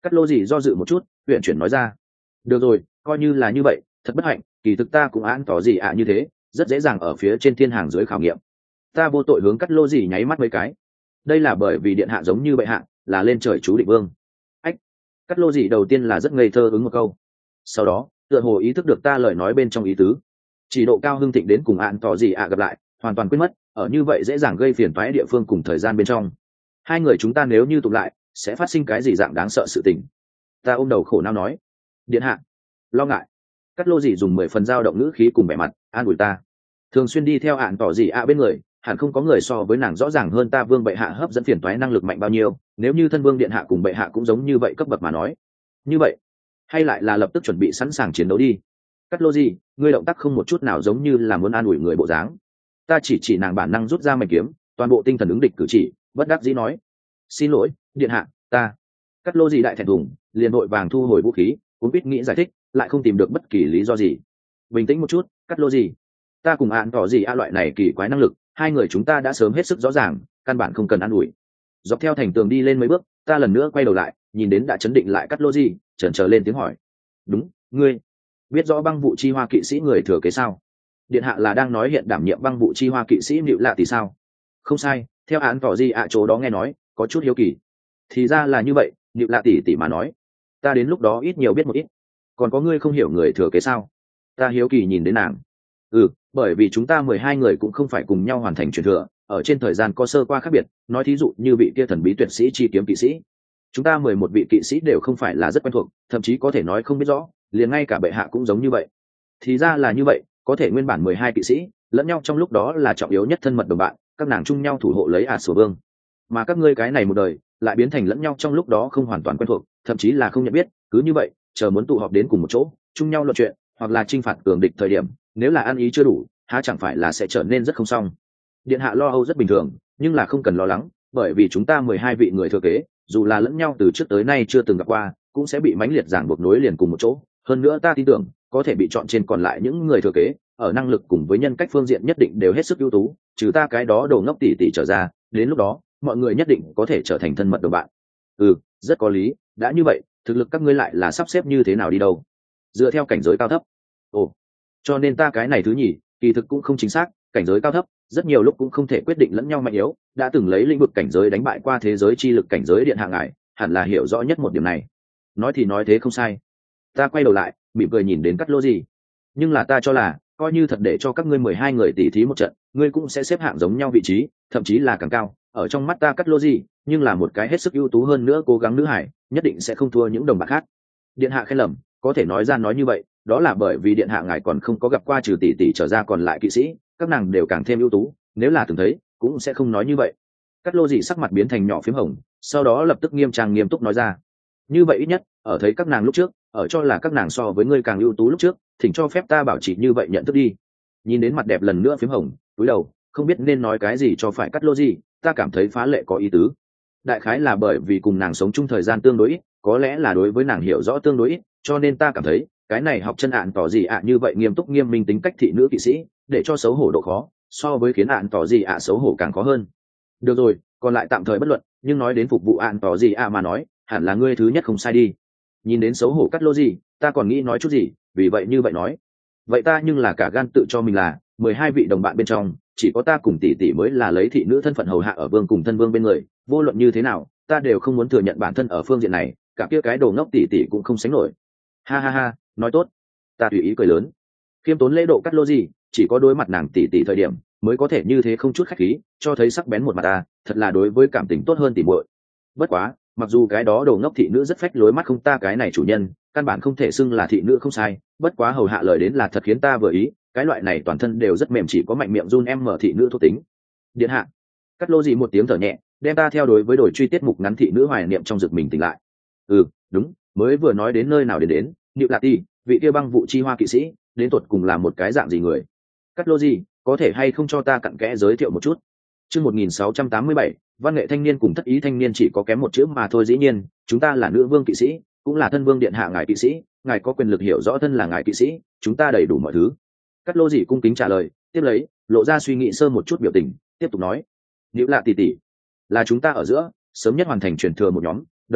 Cắt lô gì do dự một chút, huyện chuyển nói ra. Được rồi, coi như là như vậy, thật bất hạnh, kỳ thực ta cũng án tỏ gì ạ như thế, rất dễ dàng ở phía trên thiên hàng dưới khảo nghiệm. Ta vô tội hướng cắt lô gì nháy mắt mấy cái. Đây là bởi vì điện hạ giống như bệ hạ, là lên trời chú định vương. Ách. Cắt lô gì đầu tiên là rất ngây thơ ứng một câu. Sau đó, tựa hồ ý thức được ta lời nói bên trong ý tứ. Chỉ độ cao hưng thịnh đến cùng án tỏ gì ạ gặp lại, hoàn toàn quên mất, ở như vậy dễ dàng gây phiền toái địa phương cùng thời gian bên trong. Hai người chúng ta nếu như tụ lại, sẽ phát sinh cái gì dạng đáng sợ sự tình. Ta ôm đầu khổ não nói. Điện hạ. Lo ngại. Cắt lô gì dùng mười phần dao động ngữ khí cùng vẻ mặt an ủi ta. Thường xuyên đi theo hạn tỏ gì ạ bên người, hẳn không có người so với nàng rõ ràng hơn ta vương bệ hạ hấp dẫn phiền toái năng lực mạnh bao nhiêu. Nếu như thân vương điện hạ cùng bệ hạ cũng giống như vậy cấp bậc mà nói, như vậy hay lại là lập tức chuẩn bị sẵn sàng chiến đấu đi. Cắt lô gì, ngươi động tác không một chút nào giống như là muốn an ủi người bộ dáng. Ta chỉ chỉ nàng bản năng rút ra mảnh kiếm, toàn bộ tinh thần ứng địch cử chỉ, bất đắc dĩ nói. Xin lỗi, điện hạ, ta. Cắt lô gì đại thẹn thùng, liền vội vàng thu hồi vũ khí, cũng biết nghĩ giải thích, lại không tìm được bất kỳ lý do gì. Bình tĩnh một chút, cắt lô gì. Ta cùng án tỏ gì a loại này kỳ quái năng lực, hai người chúng ta đã sớm hết sức rõ ràng, căn bản không cần an ủi. Dọc theo thành tường đi lên mấy bước, ta lần nữa quay đầu lại, nhìn đến đã chấn định lại cắt lô gì, chần chờ lên tiếng hỏi. Đúng, ngươi biết rõ băng vụ chi hoa kỵ sĩ người thừa kế sao? Điện hạ là đang nói hiện đảm nhiệm băng vụ chi hoa kỵ sĩ Nịu Lạ Tỷ sao? Không sai, theo án tỏ gì ạ chỗ đó nghe nói, có chút hiếu kỳ. Thì ra là như vậy, Nịu Lạ Tỷ tỷ mà nói. Ta đến lúc đó ít nhiều biết một ít. Còn có ngươi không hiểu người thừa kế sao? Ta hiếu kỳ nhìn đến nàng. Ừ, bởi vì chúng ta mười hai người cũng không phải cùng nhau hoàn thành truyền thừa, ở trên thời gian có sơ qua khác biệt, nói thí dụ như vị kia thần bí tuyệt sĩ chi kiếm kỵ sĩ. Chúng ta mười một vị kỵ sĩ đều không phải là rất quen thuộc, thậm chí có thể nói không biết rõ, liền ngay cả bệ hạ cũng giống như vậy. Thì ra là như vậy, có thể nguyên bản mười hai kỵ sĩ, lẫn nhau trong lúc đó là trọng yếu nhất thân mật đồng bạn, các nàng chung nhau thủ hộ lấy ả sổ vương. Mà các ngươi cái này một đời, lại biến thành lẫn nhau trong lúc đó không hoàn toàn quen thuộc, thậm chí là không nhận biết, cứ như vậy, chờ muốn tụ họp đến cùng một chỗ, chung nhau luận chuyện, hoặc là chinh phạt cường địch thời điểm, nếu là ăn ý chưa đủ, há chẳng phải là sẽ trở nên rất không xong. Điện hạ lo âu rất bình thường, nhưng là không cần lo lắng, bởi vì chúng ta mười hai vị người thừa kế, dù là lẫn nhau từ trước tới nay chưa từng gặp qua, cũng sẽ bị mãnh liệt giảng buộc nối liền cùng một chỗ. Hơn nữa ta tin tưởng, có thể bị chọn trên còn lại những người thừa kế, ở năng lực cùng với nhân cách phương diện nhất định đều hết sức ưu tú, trừ ta cái đó đồ ngốc tỉ tỉ trở ra, đến lúc đó, mọi người nhất định có thể trở thành thân mật đồng bạn. Ừ, rất có lý, đã như vậy, thực lực các ngươi lại là sắp xếp như thế nào đi đâu? Dựa theo cảnh giới cao thấp. Ồ, cho nên ta cái này thứ nhì, kỳ thực cũng không chính xác, cảnh giới cao thấp, rất nhiều lúc cũng không thể quyết định lẫn nhau mạnh yếu, đã từng lấy lĩnh vực cảnh giới đánh bại qua thế giới chi lực cảnh giới điện hạ ngài, hẳn là hiểu rõ nhất một điểm này. Nói thì nói thế không sai. Ta quay đầu lại, mỉm cười nhìn đến cắt lô gì. Nhưng là ta cho là, coi như thật để cho các ngươi mười hai người tỉ thí một trận, ngươi cũng sẽ xếp hạng giống nhau vị trí, thậm chí là càng cao. Ở trong mắt ta cắt lô gì, nhưng là một cái hết sức ưu tú hơn nữa cố gắng nữ hải, nhất định sẽ không thua những đồng bạn khác. Điện hạ khen lầm, có thể nói ra nói như vậy, đó là bởi vì điện hạ ngài còn không có gặp qua trừ tỷ tỷ trở ra còn lại kỵ sĩ, các nàng đều càng thêm ưu tú, nếu là từng thấy, cũng sẽ không nói như vậy. Cắt lô gì sắc mặt biến thành nhỏ phím hồng, sau đó lập tức nghiêm trang nghiêm túc nói ra. Như vậy ít nhất, ở thấy các nàng lúc trước, ở cho là các nàng so với ngươi càng ưu tú lúc trước, thỉnh cho phép ta bảo trì như vậy nhận thức đi. Nhìn đến mặt đẹp lần nữa phím hồng, cúi đầu, không biết nên nói cái gì cho phải cắt lô gì, ta cảm thấy phá lệ có ý tứ. Đại khái là bởi vì cùng nàng sống chung thời gian tương đối ít, có lẽ là đối với nàng hiểu rõ tương đối ít, cho nên ta cảm thấy cái này học chân ạn tỏ gì ạ như vậy nghiêm túc nghiêm minh tính cách thị nữ kỵ sĩ, để cho xấu hổ độ khó, so với khiến ạn tỏ gì ạ xấu hổ càng khó hơn. Được rồi, còn lại tạm thời bất luận, nhưng nói đến phục vụ ạn tỏ gì ạ mà nói, hẳn là ngươi thứ nhất không sai đi. Nhìn đến xấu hổ cắt lô gì, ta còn nghĩ nói chút gì, vì vậy như vậy nói. Vậy ta nhưng là cả gan tự cho mình là mười hai vị đồng bạn bên trong, chỉ có ta cùng tỷ tỷ mới là lấy thị nữ thân phận hầu hạ ở vương cùng thân vương bên người, vô luận như thế nào, ta đều không muốn thừa nhận bản thân ở phương diện này, cả kia cái đồ ngốc tỷ tỷ cũng không sánh nổi. Ha ha ha, nói tốt. Ta tùy ý cười lớn. Khiêm tốn lễ độ cắt lô gì, chỉ có đối mặt nàng tỷ tỷ thời điểm mới có thể như thế không chút khách khí, cho thấy sắc bén một mặt ta, thật là đối với cảm tình tốt hơn tỉ muội. Bất quá, mặc dù cái đó đồ ngốc thị nữ rất phách lối mắt không ta cái này chủ nhân, căn bản không thể xưng là thị nữ không sai, bất quá hầu hạ lời đến là thật khiến ta vừa ý, cái loại này toàn thân đều rất mềm chỉ có mạnh miệng run em mở thị nữ thuộc tính. Điện hạ. Cắt lô gì một tiếng thở nhẹ, đem ta theo đối với đổi truy tiết mục ngắn thị nữ hoài niệm trong rực mình tỉnh lại. Ừ, đúng, mới vừa nói đến nơi nào đến đến, Nịu Lạ Tỷ, vị kia băng vụ chi hoa kỵ sĩ, đến tuột cùng là một cái dạng gì người? Cắt lô gì, có thể hay không cho ta cặn kẽ giới thiệu một chút? Chương một nghìn sáu trăm tám mươi bảy, văn nghệ thanh niên cùng thất ý thanh niên chỉ có kém một chữ mà thôi, dĩ nhiên, chúng ta là nữ vương kỵ sĩ, cũng là thân vương điện hạ ngài kỵ sĩ, ngài có quyền lực hiểu rõ thân là ngài kỵ sĩ, chúng ta đầy đủ mọi thứ. Cắt lô gì cung kính trả lời, tiếp lấy, lộ ra suy nghĩ sơ một chút biểu tình, tiếp tục nói: Nịu Lạ tỷ tỷ, là chúng ta ở giữa sớm nhất hoàn thành truyền thừa một nhóm, đồng thời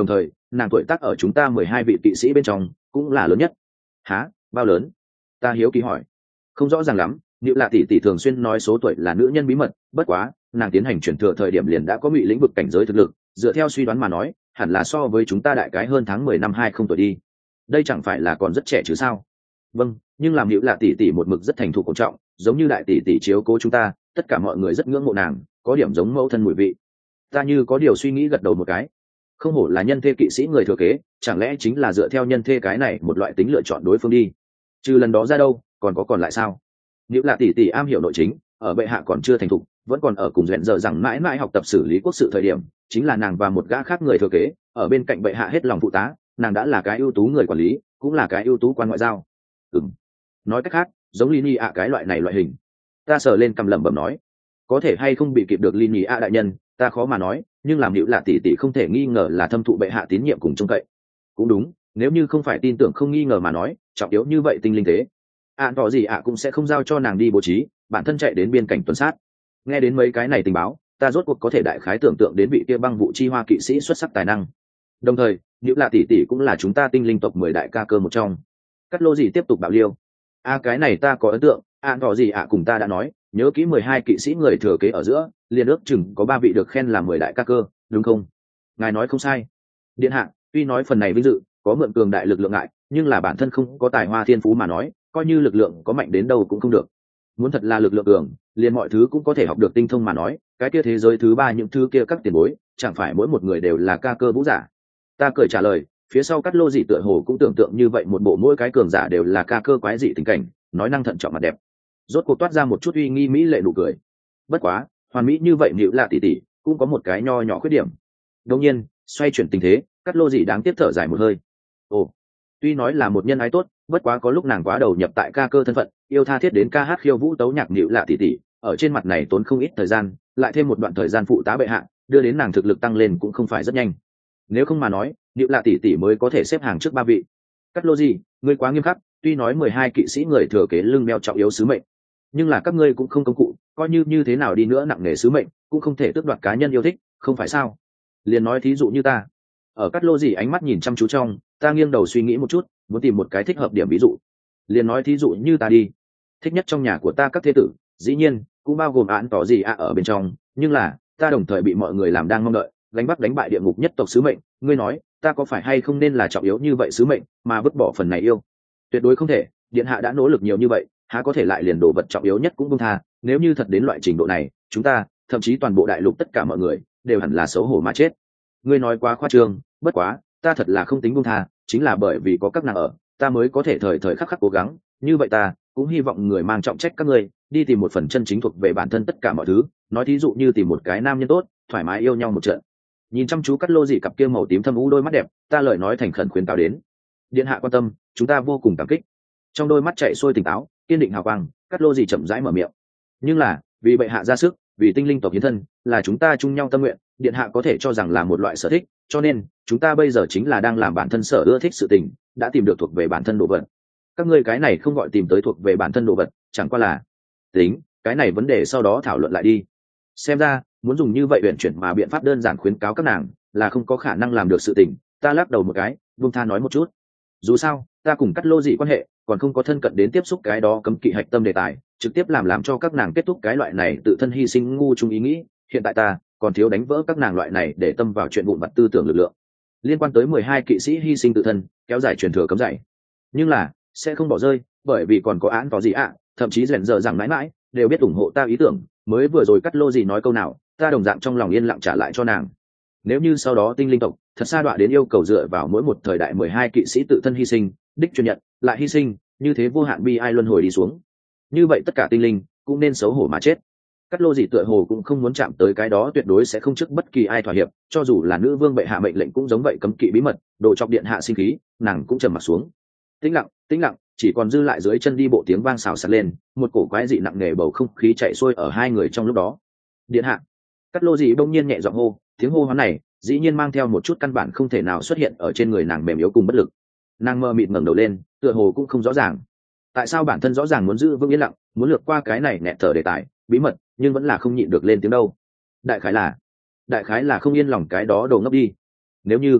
nàng tuổi tác ở chúng ta mười hai vị kỵ sĩ bên trong cũng là lớn nhất. Há, bao lớn? Ta hiếu kỳ hỏi. Không rõ ràng lắm, Nịu Lạ tỷ tỷ thường xuyên nói số tuổi là nữ nhân bí mật, bất quá nàng tiến hành chuyển thừa thời điểm liền đã có bị lĩnh vực cảnh giới thực lực, dựa theo suy đoán mà nói hẳn là so với chúng ta đại cái hơn tháng mười năm hai không tuổi đi. Đây chẳng phải là còn rất trẻ chứ sao? Vâng, nhưng làm Nịu Lạ tỷ tỷ một mực rất thành thục cổ trọng, giống như đại tỷ tỷ chiếu cố chúng ta, tất cả mọi người rất ngưỡng mộ nàng, có điểm giống mẫu thân mùi vị. Ta như có điều suy nghĩ gật đầu một cái. Không hổ là nhân thê kỵ sĩ người thừa kế, chẳng lẽ chính là dựa theo nhân thê cái này một loại tính lựa chọn đối phương đi. Trừ lần đó ra đâu còn có còn lại sao? Nếu là tỷ tỷ am hiểu nội chính, ở bệ hạ còn chưa thành thục, vẫn còn ở cùng dẹn giờ rằng mãi mãi học tập xử lý quốc sự thời điểm, chính là nàng và một gã khác người thừa kế ở bên cạnh bệ hạ hết lòng phụ tá, nàng đã là cái ưu tú người quản lý, cũng là cái ưu tú quan ngoại giao. Ừm, nói cách khác giống Lini ạ cái loại này loại hình. Ta sờ lên cầm lẩm bẩm nói, có thể hay không bị kịp được Lini ạ đại nhân ta khó mà nói, nhưng làm Nịu Lạ tỷ tỷ không thể nghi ngờ là thâm thụ bệ hạ tín nhiệm cùng trông cậy. Cũng đúng, nếu như không phải tin tưởng không nghi ngờ mà nói, trọng yếu như vậy tinh linh thế ạn tỏ gì ạ cũng sẽ không giao cho nàng đi bố trí, bản thân chạy đến biên cảnh tuần sát. Nghe đến mấy cái này tình báo, ta rốt cuộc có thể đại khái tưởng tượng đến vị kia băng vụ chi hoa kỵ sĩ xuất sắc tài năng. Đồng thời Nịu Lạ tỷ tỷ cũng là chúng ta tinh linh tộc mười đại ca cơ một trong. Cắt lô gì tiếp tục bảo liêu. A cái này ta có ấn tượng, ạn tỏ gì ạ cùng ta đã nói, nhớ kỹ mười hai kỵ sĩ người thừa kế ở giữa liền ước chừng có ba vị được khen là mười đại ca cơ, đúng không? Ngài nói không sai. Điện hạ, tuy nói phần này vinh dự có mượn cường đại lực lượng ngại, nhưng là bản thân không có tài hoa thiên phú mà nói, coi như lực lượng có mạnh đến đâu cũng không được. Muốn thật là lực lượng cường, liền mọi thứ cũng có thể học được tinh thông mà nói, cái kia thế giới thứ ba những thứ kia các tiền bối, chẳng phải mỗi một người đều là ca cơ vũ giả. Ta cười trả lời, phía sau Cắt Lô dị tựa hồ cũng tưởng tượng như vậy, một bộ mỗi cái cường giả đều là ca cơ quái dị tình cảnh, nói năng thận trọng mặt đẹp. Rốt cuộc toát ra một chút uy nghi mỹ lệ nụ cười. Bất quá, hoàn mỹ như vậy Nịu Lạ tỷ tỷ cũng có một cái nho nhỏ khuyết điểm. Đương nhiên, xoay chuyển tình thế, Cắt Lô dị đáng tiếc thở dài một hơi. Ồ, tuy nói là một nhân ái tốt, bất quá có lúc nàng quá đầu nhập tại ca cơ thân phận, yêu tha thiết đến ca hát khiêu vũ tấu nhạc Nịu Lạ tỷ tỷ, ở trên mặt này tốn không ít thời gian, lại thêm một đoạn thời gian phụ tá bệ hạ, đưa đến nàng thực lực tăng lên cũng không phải rất nhanh. Nếu không mà nói, Nịu Lạ tỷ tỷ mới có thể xếp hàng trước ba vị. Cắt Lô dị, ngươi quá nghiêm khắc, tuy nói mười hai kỵ sĩ người thừa kế lưng đeo trọng yếu sứ mệnh, nhưng là các ngươi cũng không công cụ, coi như như thế nào đi nữa nặng nề sứ mệnh cũng không thể tước đoạt cá nhân yêu thích, không phải sao? Liền nói thí dụ như ta. Ở Cắt Lô dị ánh mắt nhìn chăm chú trong, ta nghiêng đầu suy nghĩ một chút, muốn tìm một cái thích hợp điểm ví dụ. Liền nói thí dụ như ta đi. Thích nhất trong nhà của ta các thế tử, dĩ nhiên cũng bao gồm án tỏ gì ạ ở bên trong, nhưng là ta đồng thời bị mọi người làm đang mong đợi, gánh bắt đánh bại địa ngục nhất tộc sứ mệnh, ngươi nói ta có phải hay không nên là trọng yếu như vậy sứ mệnh mà vứt bỏ phần này yêu? Tuyệt đối không thể, điện hạ đã nỗ lực nhiều như vậy, há có thể lại liền đồ vật trọng yếu nhất cũng buông tha? Nếu như thật đến loại trình độ này, chúng ta, thậm chí toàn bộ đại lục tất cả mọi người đều hẳn là xấu hổ mà chết. Ngươi nói quá khoa trương, bất quá ta thật là không tính buông tha, chính là bởi vì có các nàng ở, ta mới có thể thời thời khắc khắc cố gắng. Như vậy ta cũng hy vọng người mang trọng trách các ngươi đi tìm một phần chân chính thuộc về bản thân tất cả mọi thứ, nói thí dụ như tìm một cái nam nhân tốt, thoải mái yêu nhau một trận. Nhìn chăm chú Cắt Lô dị cặp kia màu tím thâm u đôi mắt đẹp, ta lời nói thành khẩn khuyên cáo đến. Điện hạ quan tâm, chúng ta vô cùng cảm kích. Trong đôi mắt chạy xuôi tỉnh táo, kiên định hào quang, Cắt Lô dị chậm rãi mở miệng. Nhưng là vì bệ hạ ra sức, vì tinh linh tộc hiến thân, là chúng ta chung nhau tâm nguyện, điện hạ có thể cho rằng là một loại sở thích, cho nên chúng ta bây giờ chính là đang làm bản thân sở ưa thích sự tình, đã tìm được thuộc về bản thân đồ vật. Các ngươi cái này không gọi tìm tới thuộc về bản thân đồ vật, chẳng qua là tính cái này vấn đề sau đó thảo luận lại đi. Xem ra muốn dùng như vậy uyển chuyển mà biện pháp đơn giản khuyến cáo các nàng là không có khả năng làm được sự tình. Ta lắc đầu một cái, buông tha nói một chút. Dù sao ta cùng Cắt Lô dị quan hệ còn không có thân cận đến tiếp xúc cái đó cấm kỵ hạch tâm đề tài, trực tiếp làm làm cho các nàng kết thúc cái loại này tự thân hy sinh ngu chung ý nghĩ. Hiện tại ta còn thiếu đánh vỡ các nàng loại này để tâm vào chuyện vụn vặt tư tưởng lực lượng liên quan tới mười hai kỵ sĩ hy sinh tự thân, kéo dài truyền thừa cấm dạy. Nhưng là sẽ không bỏ rơi, bởi vì còn có án tỏ gì ạ, thậm chí rèn giờ rằng mãi mãi đều biết ủng hộ ta ý tưởng. Mới vừa rồi Cắt Lô dị nói câu nào, ta đồng dạng trong lòng yên lặng trả lại cho nàng. Nếu như sau đó tinh linh tộc thật sa đọa đến yêu cầu dựa vào mỗi một thời đại mười hai kỵ sĩ tự thân hy sinh, đích truyền nhận lại hy sinh, như thế vô hạn bi ai luân hồi đi xuống, như vậy tất cả tinh linh cũng nên xấu hổ mà chết. Cắt Lô dị tựa hồ cũng không muốn chạm tới cái đó, tuyệt đối sẽ không trước bất kỳ ai thỏa hiệp, cho dù là nữ vương bệ hạ mệnh lệnh cũng giống vậy, cấm kỵ bí mật, đồ chọc điện hạ sinh khí, nàng cũng trầm mặt xuống. Tĩnh lặng, tĩnh lặng, chỉ còn dư lại dưới chân đi bộ tiếng vang xào xạc lên, một cổ quái dị nặng nề bầu không khí chạy xuôi ở hai người trong lúc đó. Điện hạ. Cắt Lô dị bỗng nhiên nhẹ giọng hô, tiếng hô hoán này dĩ nhiên mang theo một chút căn bản không thể nào xuất hiện ở trên người nàng mềm yếu cùng bất lực. Nàng mơ mịt ngẩng đầu lên, tựa hồ cũng không rõ ràng tại sao bản thân rõ ràng muốn giữ vững yên lặng, muốn lược qua cái này nẹt thở đề tài bí mật, nhưng vẫn là không nhịn được lên tiếng đâu. Đại khái là đại khái là không yên lòng cái đó đồ ngốc đi. Nếu như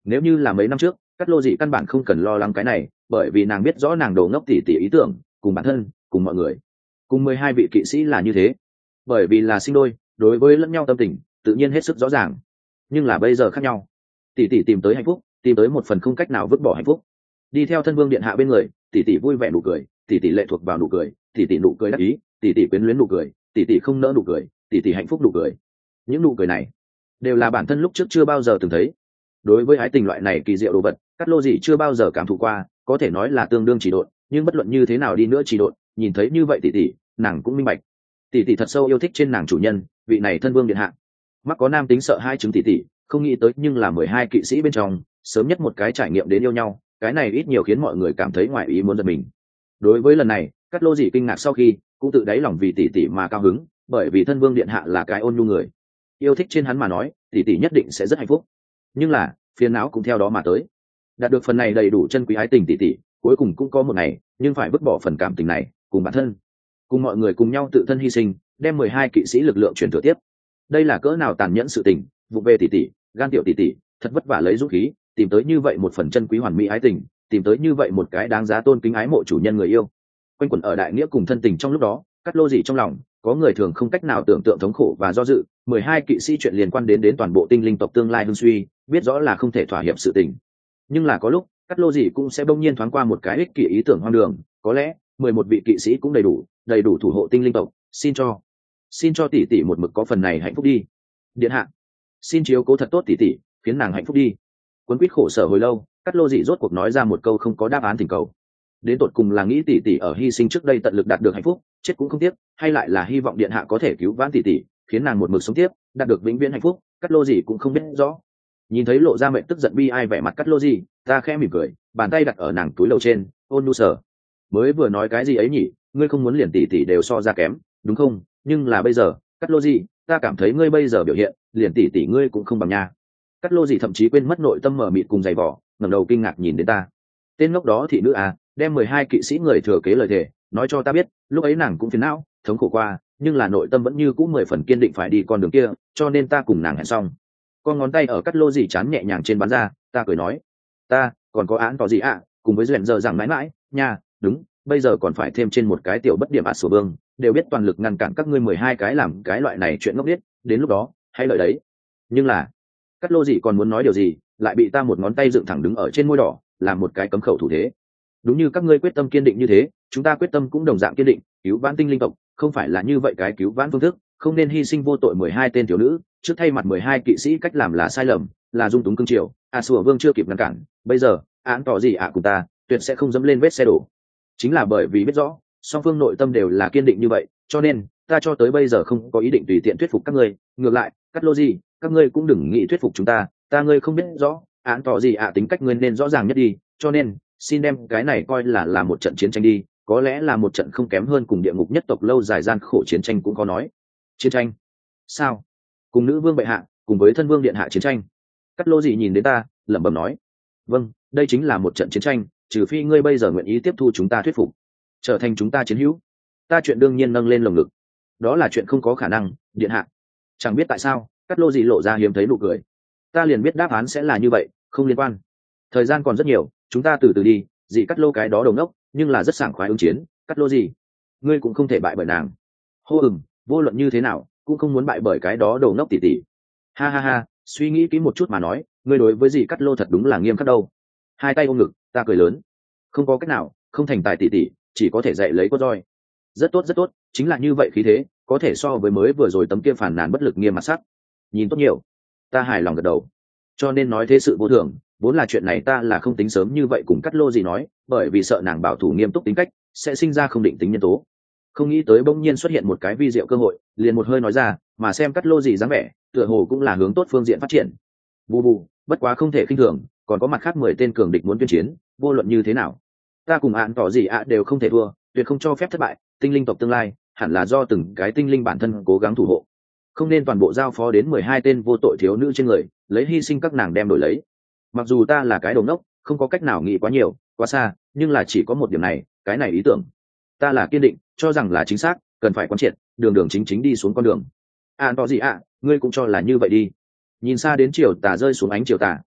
nếu như là mấy năm trước cắt lô dị căn bản không cần lo lắng cái này, bởi vì nàng biết rõ nàng đồ ngốc tỉ tỉ ý tưởng cùng bản thân cùng mọi người cùng mười hai vị kỵ sĩ là như thế, bởi vì là sinh đôi, đối với lẫn nhau tâm tình tự nhiên hết sức rõ ràng. Nhưng là bây giờ khác nhau, tỷ tỷ tìm tới hạnh phúc, tìm tới một phần không cách nào vứt bỏ hạnh phúc. Đi theo thân vương điện hạ bên người, tỷ tỷ vui vẻ nụ cười, tỷ tỷ lệ thuộc vào nụ cười, tỷ tỷ nụ cười đắc ý, tỷ tỷ quyến luyến nụ cười, tỷ tỷ không nỡ nụ cười, tỷ tỷ hạnh phúc nụ cười. Những nụ cười này đều là bản thân lúc trước chưa bao giờ từng thấy. Đối với ái tình loại này kỳ diệu đồ vật, cắt lô gì chưa bao giờ cảm thụ qua, có thể nói là tương đương chỉ độn, nhưng bất luận như thế nào đi nữa chỉ độn, nhìn thấy như vậy tỷ tỷ, nàng cũng minh bạch. Tỷ tỷ thật sâu yêu thích trên nàng chủ nhân, vị này thân vương điện hạ. Mắc có nam tính sợ hai chứng tỷ tỷ, không nghĩ tới nhưng là mười hai kỵ sĩ bên trong, sớm nhất một cái trải nghiệm đến yêu nhau, cái này ít nhiều khiến mọi người cảm thấy ngoài ý muốn giật mình. Đối với lần này, cắt lô gì kinh ngạc sau khi, cũng tự đáy lòng vì tỷ tỷ mà cao hứng, bởi vì thân vương điện hạ là cái ôn nhu người. Yêu thích trên hắn mà nói, tỷ tỷ nhất định sẽ rất hạnh phúc. Nhưng là, phiền não cũng theo đó mà tới. Đạt được phần này đầy đủ chân quý ái tình tỷ tỷ, cuối cùng cũng có một ngày, nhưng phải vứt bỏ phần cảm tình này, cùng bản thân, cùng mọi người cùng nhau tự thân hy sinh, đem mười hai kỵ sĩ lực lượng truyền thừa tiếp. Đây là cỡ nào tàn nhẫn sự tình, vụ về tỷ tỷ, gan tiểu tỷ tỷ, thật vất vả lấy dũng khí, tìm tới như vậy một phần chân quý hoàn mỹ ái tình, tìm tới như vậy một cái đáng giá tôn kính ái mộ chủ nhân người yêu. Quanh quẩn ở đại nghĩa cùng thân tình trong lúc đó, cắt lô gì trong lòng, có người thường không cách nào tưởng tượng thống khổ và do dự. Mười hai kỵ sĩ chuyện liên quan đến đến toàn bộ tinh linh tộc tương lai hưng suy, biết rõ là không thể thỏa hiệp sự tình. Nhưng là có lúc, cắt lô gì cũng sẽ bỗng nhiên thoáng qua một cái ích kỷ ý tưởng hoang đường, có lẽ mười một vị kỵ sĩ cũng đầy đủ, đầy đủ thủ hộ tinh linh tộc, xin cho, xin cho tỷ tỷ một mực có phần này hạnh phúc đi. Điện hạ, xin chiếu cố thật tốt tỷ tỷ, khiến nàng hạnh phúc đi. Quấn quýt khổ sở hồi lâu, cắt lô dị rốt cuộc nói ra một câu không có đáp án thỉnh cầu. Đến tột cùng là nghĩ tỷ tỷ ở hy sinh trước đây tận lực đạt được hạnh phúc, chết cũng không tiếc, hay lại là hy vọng điện hạ có thể cứu vãn tỷ tỷ, khiến nàng một mực sống tiếp, đạt được vĩnh viễn hạnh phúc, cắt lô dị cũng không biết rõ. Nhìn thấy lộ ra mệnh tức giận bi ai vẻ mặt cắt lô dị, ta khẽ mỉm cười, bàn tay đặt ở nàng túi lầu trên, ôn nhu sờ. Mới vừa nói cái gì ấy nhỉ, ngươi không muốn liền tỷ tỷ đều so ra kém, đúng không? Nhưng là bây giờ, cắt lô dị, ta cảm thấy ngươi bây giờ biểu hiện, liền tỷ tỷ ngươi cũng không bằng nha. Cắt lô dị thậm chí quên mất nội tâm mở mịt cùng giày vỏ, ngẩng đầu kinh ngạc nhìn đến ta. Tên ngốc đó thị nữ à, đem mười hai kỵ sĩ người thừa kế lời thề nói cho ta biết, lúc ấy nàng cũng phiền não, thống khổ qua, nhưng là nội tâm vẫn như cũ mười phần kiên định phải đi con đường kia, cho nên ta cùng nàng hẹn xong. Con ngón tay ở cắt lô dị chán nhẹ nhàng trên bán ra, ta cười nói, ta còn có án tỏ gì ạ, à, cùng với duyện giờ rằng mãi mãi nha, đúng, bây giờ còn phải thêm trên một cái tiểu bất điểm ạt sổ vương, đều biết toàn lực ngăn cản các ngươi mười hai cái làm cái loại này chuyện ngốc biết, đến lúc đó hay lợi đấy. Nhưng là cắt lô dị còn muốn nói điều gì, lại bị ta một ngón tay dựng thẳng đứng ở trên môi đỏ, làm một cái cấm khẩu thủ thế. Đúng như các ngươi quyết tâm kiên định như thế, chúng ta quyết tâm cũng đồng dạng kiên định, cứu vãn tinh linh tộc không phải là như vậy cái cứu vãn phương thức, không nên hy sinh vô tội mười hai tên thiếu nữ, trước thay mặt mười hai kỵ sĩ cách làm là sai lầm, là dung túng cương triều, a sủa vương chưa kịp ngăn cản, bây giờ án tỏ gì ạ à cùng ta tuyệt sẽ không dẫm lên vết xe đổ. Chính là bởi vì biết rõ song phương nội tâm đều là kiên định như vậy, cho nên ta cho tới bây giờ không có ý định tùy tiện thuyết phục các ngươi, ngược lại cắt lô gì, các ngươi cũng đừng nghĩ thuyết phục chúng ta, ta ngươi không biết rõ án tỏ gì ạ à tính cách ngươi nên rõ ràng nhất đi, cho nên xin đem cái này coi là là một trận chiến tranh đi, có lẽ là một trận không kém hơn cùng địa ngục nhất tộc lâu dài gian khổ chiến tranh cũng có nói. Chiến tranh? Sao? Cùng nữ vương bệ hạ, cùng với thân vương điện hạ chiến tranh? Cắt lô gì nhìn đến ta, lẩm bẩm nói, vâng, đây chính là một trận chiến tranh, trừ phi ngươi bây giờ nguyện ý tiếp thu chúng ta thuyết phục, trở thành chúng ta chiến hữu. Ta chuyện đương nhiên nâng lên lồng ngực, đó là chuyện không có khả năng, điện hạ. Chẳng biết tại sao, cắt lô gì lộ ra hiếm thấy nụ cười. Ta liền biết đáp án sẽ là như vậy, không liên quan. Thời gian còn rất nhiều, chúng ta từ từ đi, gì cắt lô cái đó đồng đốc, nhưng là rất sảng khoái ứng chiến, cắt lô gì, ngươi cũng không thể bại bởi nàng. Hô ừm, vô luận như thế nào, cũng không muốn bại bởi cái đó đầu ngốc tỉ tỉ. Ha ha ha, suy nghĩ kỹ một chút mà nói, ngươi đối với gì cắt lô thật đúng là nghiêm khắc đâu. Hai tay ôm ngực, ta cười lớn. Không có cách nào, không thành tài tỉ tỉ, chỉ có thể dạy lấy cốt roi. Rất tốt rất tốt, chính là như vậy khí thế, có thể so với mới vừa rồi tấm kia phản nàn bất lực nghiêm mặt sắc. Nhìn tốt nhiều. Ta hài lòng gật đầu. Cho nên nói thế sự vô thường, vốn là chuyện này ta là không tính sớm như vậy cùng cắt lô gì nói, bởi vì sợ nàng bảo thủ nghiêm túc tính cách sẽ sinh ra không định tính nhân tố. Không nghĩ tới bỗng nhiên xuất hiện một cái vi diệu cơ hội, liền một hơi nói ra, mà xem cắt lô gì dáng vẻ, tựa hồ cũng là hướng tốt phương diện phát triển. Bù bù, bất quá không thể khinh thường, còn có mặt khác mười tên cường địch muốn tuyên chiến, vô luận như thế nào, ta cùng án tỏ gì ạ đều không thể thua, tuyệt không cho phép thất bại. Tinh linh tộc tương lai hẳn là do từng cái tinh linh bản thân cố gắng thủ hộ, không nên toàn bộ giao phó đến mười hai tên vô tội thiếu nữ trên người, lấy hy sinh các nàng đem đổi lấy. Mặc dù ta là cái đồng đốc, không có cách nào nghĩ quá nhiều quá xa, nhưng là chỉ có một điểm này, cái này ý tưởng ta là kiên định, cho rằng là chính xác, cần phải quán triệt, đường đường chính chính đi xuống con đường. À tỏ gì ạ, ngươi cũng cho là như vậy đi. Nhìn xa đến chiều tà rơi xuống ánh chiều tà,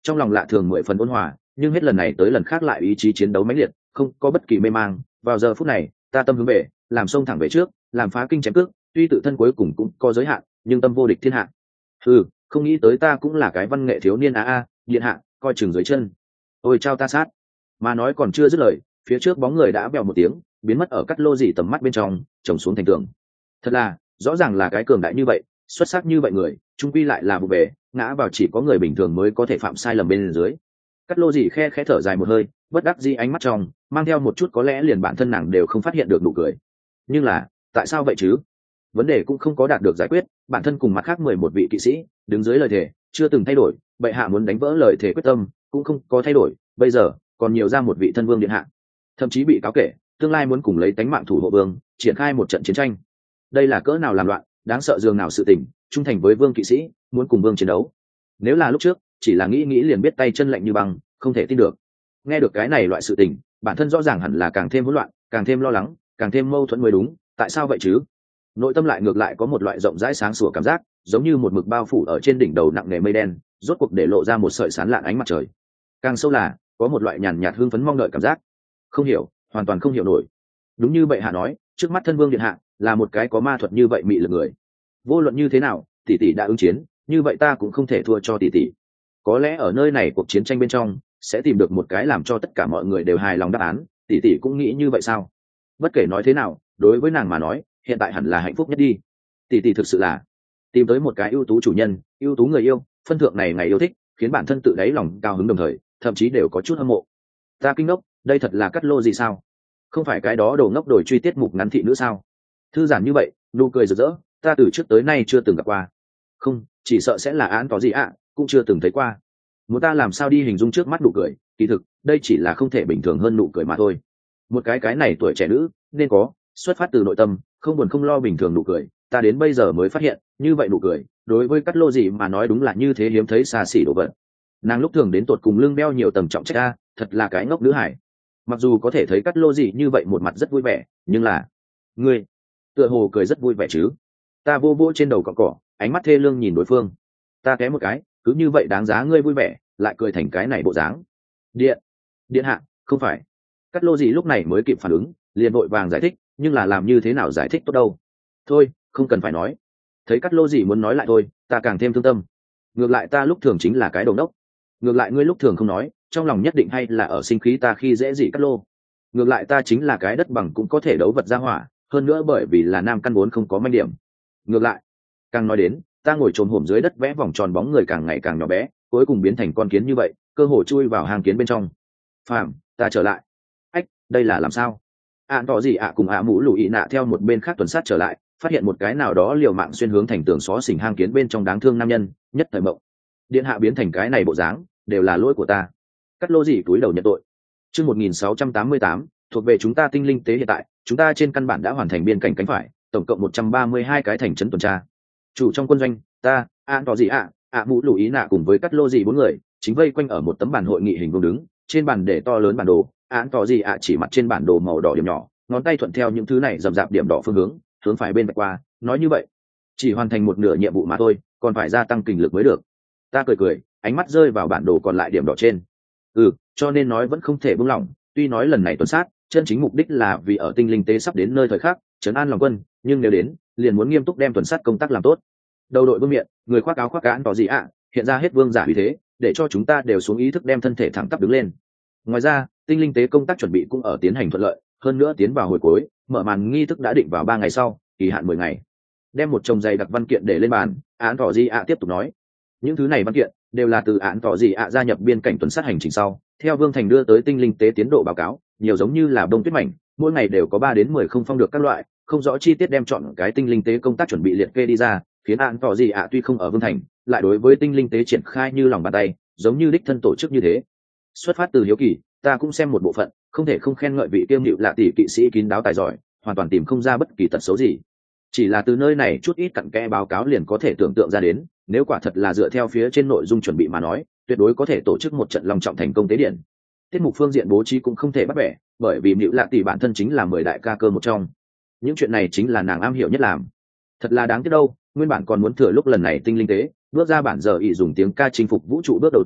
trong lòng lạ thường mười phần ôn hòa, nhưng hết lần này tới lần khác lại ý chí chiến đấu mãnh liệt, không có bất kỳ mê mang. Vào giờ phút này ta tâm hướng về, làm xông thẳng về trước, làm phá kinh chém cước, tuy tự thân cuối cùng cũng có giới hạn, nhưng tâm vô địch thiên hạ. Ừ, không nghĩ tới ta cũng là cái văn nghệ thiếu niên a a, điện hạ coi chừng dưới chân. Ôi trao ta sát. Mà nói còn chưa dứt lời, phía trước bóng người đã bèo một tiếng biến mất ở cắt lô dì tầm mắt bên trong, trồng xuống thành tường. Thật là, rõ ràng là cái cường đại như vậy, xuất sắc như vậy người, trung quy lại là vụ về, ngã vào chỉ có người bình thường mới có thể phạm sai lầm bên dưới. Cắt lô dì khe khẽ thở dài một hơi, bất đắc dĩ ánh mắt trong mang theo một chút có lẽ liền bản thân nàng đều không phát hiện được nụ cười. Nhưng là, tại sao vậy chứ? Vấn đề cũng không có đạt được giải quyết, bản thân cùng mặt khác mười một vị kỵ sĩ đứng dưới lời thề chưa từng thay đổi, bệ hạ muốn đánh vỡ lời thề quyết tâm cũng không có thay đổi, bây giờ còn nhiều ra một vị thân vương điện hạ, thậm chí bị cáo kể tương lai muốn cùng lấy tánh mạng thủ hộ vương triển khai một trận chiến tranh. Đây là cỡ nào làm loạn, đáng sợ dường nào sự tình, trung thành với vương kỵ sĩ muốn cùng vương chiến đấu. Nếu là lúc trước chỉ là nghĩ nghĩ liền biết tay chân lạnh như băng, không thể tin được. Nghe được cái này loại sự tình, bản thân rõ ràng hẳn là càng thêm hỗn loạn, càng thêm lo lắng, càng thêm mâu thuẫn mới đúng. Tại sao vậy chứ? Nội tâm lại ngược lại có một loại rộng rãi sáng sủa cảm giác, giống như một mực bao phủ ở trên đỉnh đầu nặng nề mây đen, rốt cuộc để lộ ra một sợi sáng lạn ánh mặt trời. Càng sâu là có một loại nhàn nhạt hưng phấn mong đợi cảm giác. Không hiểu, hoàn toàn không hiểu nổi. Đúng như bệ hạ nói, trước mắt thân vương điện hạ là một cái có ma thuật như vậy mị lực người. Vô luận như thế nào, tỷ tỷ đã ứng chiến, như vậy ta cũng không thể thua cho tỷ tỷ. Có lẽ ở nơi này cuộc chiến tranh bên trong sẽ tìm được một cái làm cho tất cả mọi người đều hài lòng đáp án. Tỷ tỷ cũng nghĩ như vậy sao? Bất kể nói thế nào, đối với nàng mà nói, hiện tại hẳn là hạnh phúc nhất đi. Tỷ tỷ thực sự là tìm tới một cái ưu tú chủ nhân, ưu tú người yêu, phân thượng này ngày yêu thích, khiến bản thân tự đáy lòng cao hứng, đồng thời thậm chí đều có chút hâm mộ. Ta kinh ngốc, đây thật là cắt lô gì sao? Không phải cái đó đồ ngốc đổi truy tiết mục ngắn thị nữ sao? Thư giản như vậy, nụ cười rực rỡ, ta từ trước tới nay chưa từng gặp qua. Không, chỉ sợ sẽ là án có gì ạ, cũng chưa từng thấy qua. Muốn ta làm sao đi hình dung trước mắt nụ cười, kỳ thực đây chỉ là không thể bình thường hơn nụ cười mà thôi. Một cái cái này tuổi trẻ nữ nên có, xuất phát từ nội tâm, không buồn không lo bình thường nụ cười, ta đến bây giờ mới phát hiện, như vậy nụ cười đối với cắt lô gì mà nói đúng là như thế hiếm thấy xa xỉ đồ vật. Nàng lúc thường đến tột cùng lưng đeo nhiều tầng trọng trách a, thật là cái ngốc nữ hải. Mặc dù có thể thấy cắt lô gì như vậy một mặt rất vui vẻ, nhưng là ngươi tựa hồ cười rất vui vẻ chứ? Ta vô vô trên đầu cọ cỏ, ánh mắt thê lương nhìn đối phương. Ta té một cái, cứ như vậy đáng giá ngươi vui vẻ, lại cười thành cái này bộ dáng. Điện, điện hạ, không phải. Cắt lô gì lúc này mới kịp phản ứng, liền vội vàng giải thích, nhưng là làm như thế nào giải thích tốt đâu? Thôi, không cần phải nói. Thấy cắt lô gì muốn nói lại thôi, ta càng thêm thương tâm. Ngược lại ta lúc thường chính là cái đồ ngốc. Ngược lại ngươi lúc thường không nói, trong lòng nhất định hay là ở sinh khí ta khi dễ dị cắt lô. Ngược lại ta chính là cái đất bằng cũng có thể đấu vật ra hỏa, hơn nữa bởi vì là nam căn vốn không có manh điểm. Ngược lại, càng nói đến, ta ngồi trồm hổm dưới đất vẽ vòng tròn bóng người càng ngày càng nhỏ bé, cuối cùng biến thành con kiến như vậy, cơ hồ chui vào hang kiến bên trong. Phạm, ta trở lại. Ách, đây là làm sao? Ạn tỏ gì ạ cùng ạ mũ lùi nạ theo một bên khác tuần sát trở lại, phát hiện một cái nào đó liều mạng xuyên hướng thành tường xó xỉnh hang kiến bên trong đáng thương nam nhân, nhất thời mộng. Điện hạ biến thành cái này bộ dáng, đều là lỗi của ta. Cắt lô gì túi đầu nhận tội. Chương một nghìn sáu trăm tám mươi tám, thuộc về chúng ta tinh linh tế hiện tại, chúng ta trên căn bản đã hoàn thành biên cảnh cánh phải, tổng cộng một trăm ba mươi hai cái thành trấn tuần tra. Chủ trong quân doanh, ta, Ạn tỏ gì ạ, ạ mũ lùi nạ cùng với cắt lô gì bốn người, chính vây quanh ở một tấm bàn hội nghị hình vuông đứng, trên bàn để to lớn bản đồ. Án tỏ gì ạ chỉ mặt trên bản đồ màu đỏ điểm nhỏ, ngón tay thuận theo những thứ này rậm rạp điểm đỏ phương hướng, hướng phải bên vạch qua, nói như vậy, chỉ hoàn thành một nửa nhiệm vụ mà thôi, còn phải gia tăng kinh lực mới được. Ta cười cười, ánh mắt rơi vào bản đồ còn lại điểm đỏ trên. Ừ, cho nên nói vẫn không thể buông lỏng, tuy nói lần này tuần sát, chân chính mục đích là vì ở tinh linh tế sắp đến nơi thời khắc, trấn an lòng quân, nhưng nếu đến, liền muốn nghiêm túc đem tuần sát công tác làm tốt. Đầu đội vương miện, người khoác áo khoác án tỏ gì ạ, hiện ra hết vương giả uy thế, để cho chúng ta đều xuống ý thức đem thân thể thẳng tắp đứng lên. Ngoài ra, tinh linh tế công tác chuẩn bị cũng ở tiến hành thuận lợi, hơn nữa tiến vào hồi cuối, mở màn nghi thức đã định vào ba ngày sau, kỳ hạn mười ngày. Đem một chồng dày đặc văn kiện để lên bàn, án tỏ gì ạ tiếp tục nói. Những thứ này văn kiện đều là từ án tỏ gì ạ gia nhập biên cảnh tuần sát hành trình sau, theo Vương Thành đưa tới tinh linh tế tiến độ báo cáo, nhiều giống như là bông tuyết mảnh, mỗi ngày đều có ba đến mười không phong được các loại, không rõ chi tiết đem chọn cái tinh linh tế công tác chuẩn bị liệt kê đi ra, khiến án tỏ gì ạ tuy không ở Vương Thành, lại đối với tinh linh tế triển khai như lòng bàn tay, giống như đích thân tổ chức như thế. Xuất phát từ hiếu kỳ, ta cũng xem một bộ phận, không thể không khen ngợi vị kiêm nhịu lạ tỷ kỵ sĩ kín đáo tài giỏi, hoàn toàn tìm không ra bất kỳ tật xấu gì. Chỉ là từ nơi này chút ít cặn kẽ báo cáo liền có thể tưởng tượng ra đến, nếu quả thật là dựa theo phía trên nội dung chuẩn bị mà nói, tuyệt đối có thể tổ chức một trận long trọng thành công tế điện. Tiết mục phương diện bố trí cũng không thể bắt bẻ, bởi vì nhịu lạ tỷ bản thân chính là mười đại ca cơ một trong. Những chuyện này chính là nàng am hiểu nhất làm. Thật là đáng tiếc đâu, nguyên bản còn muốn thừa lúc lần này tinh linh tế bước ra bản giờ ý dùng tiếng ca chinh phục vũ trụ bước đầu tiên,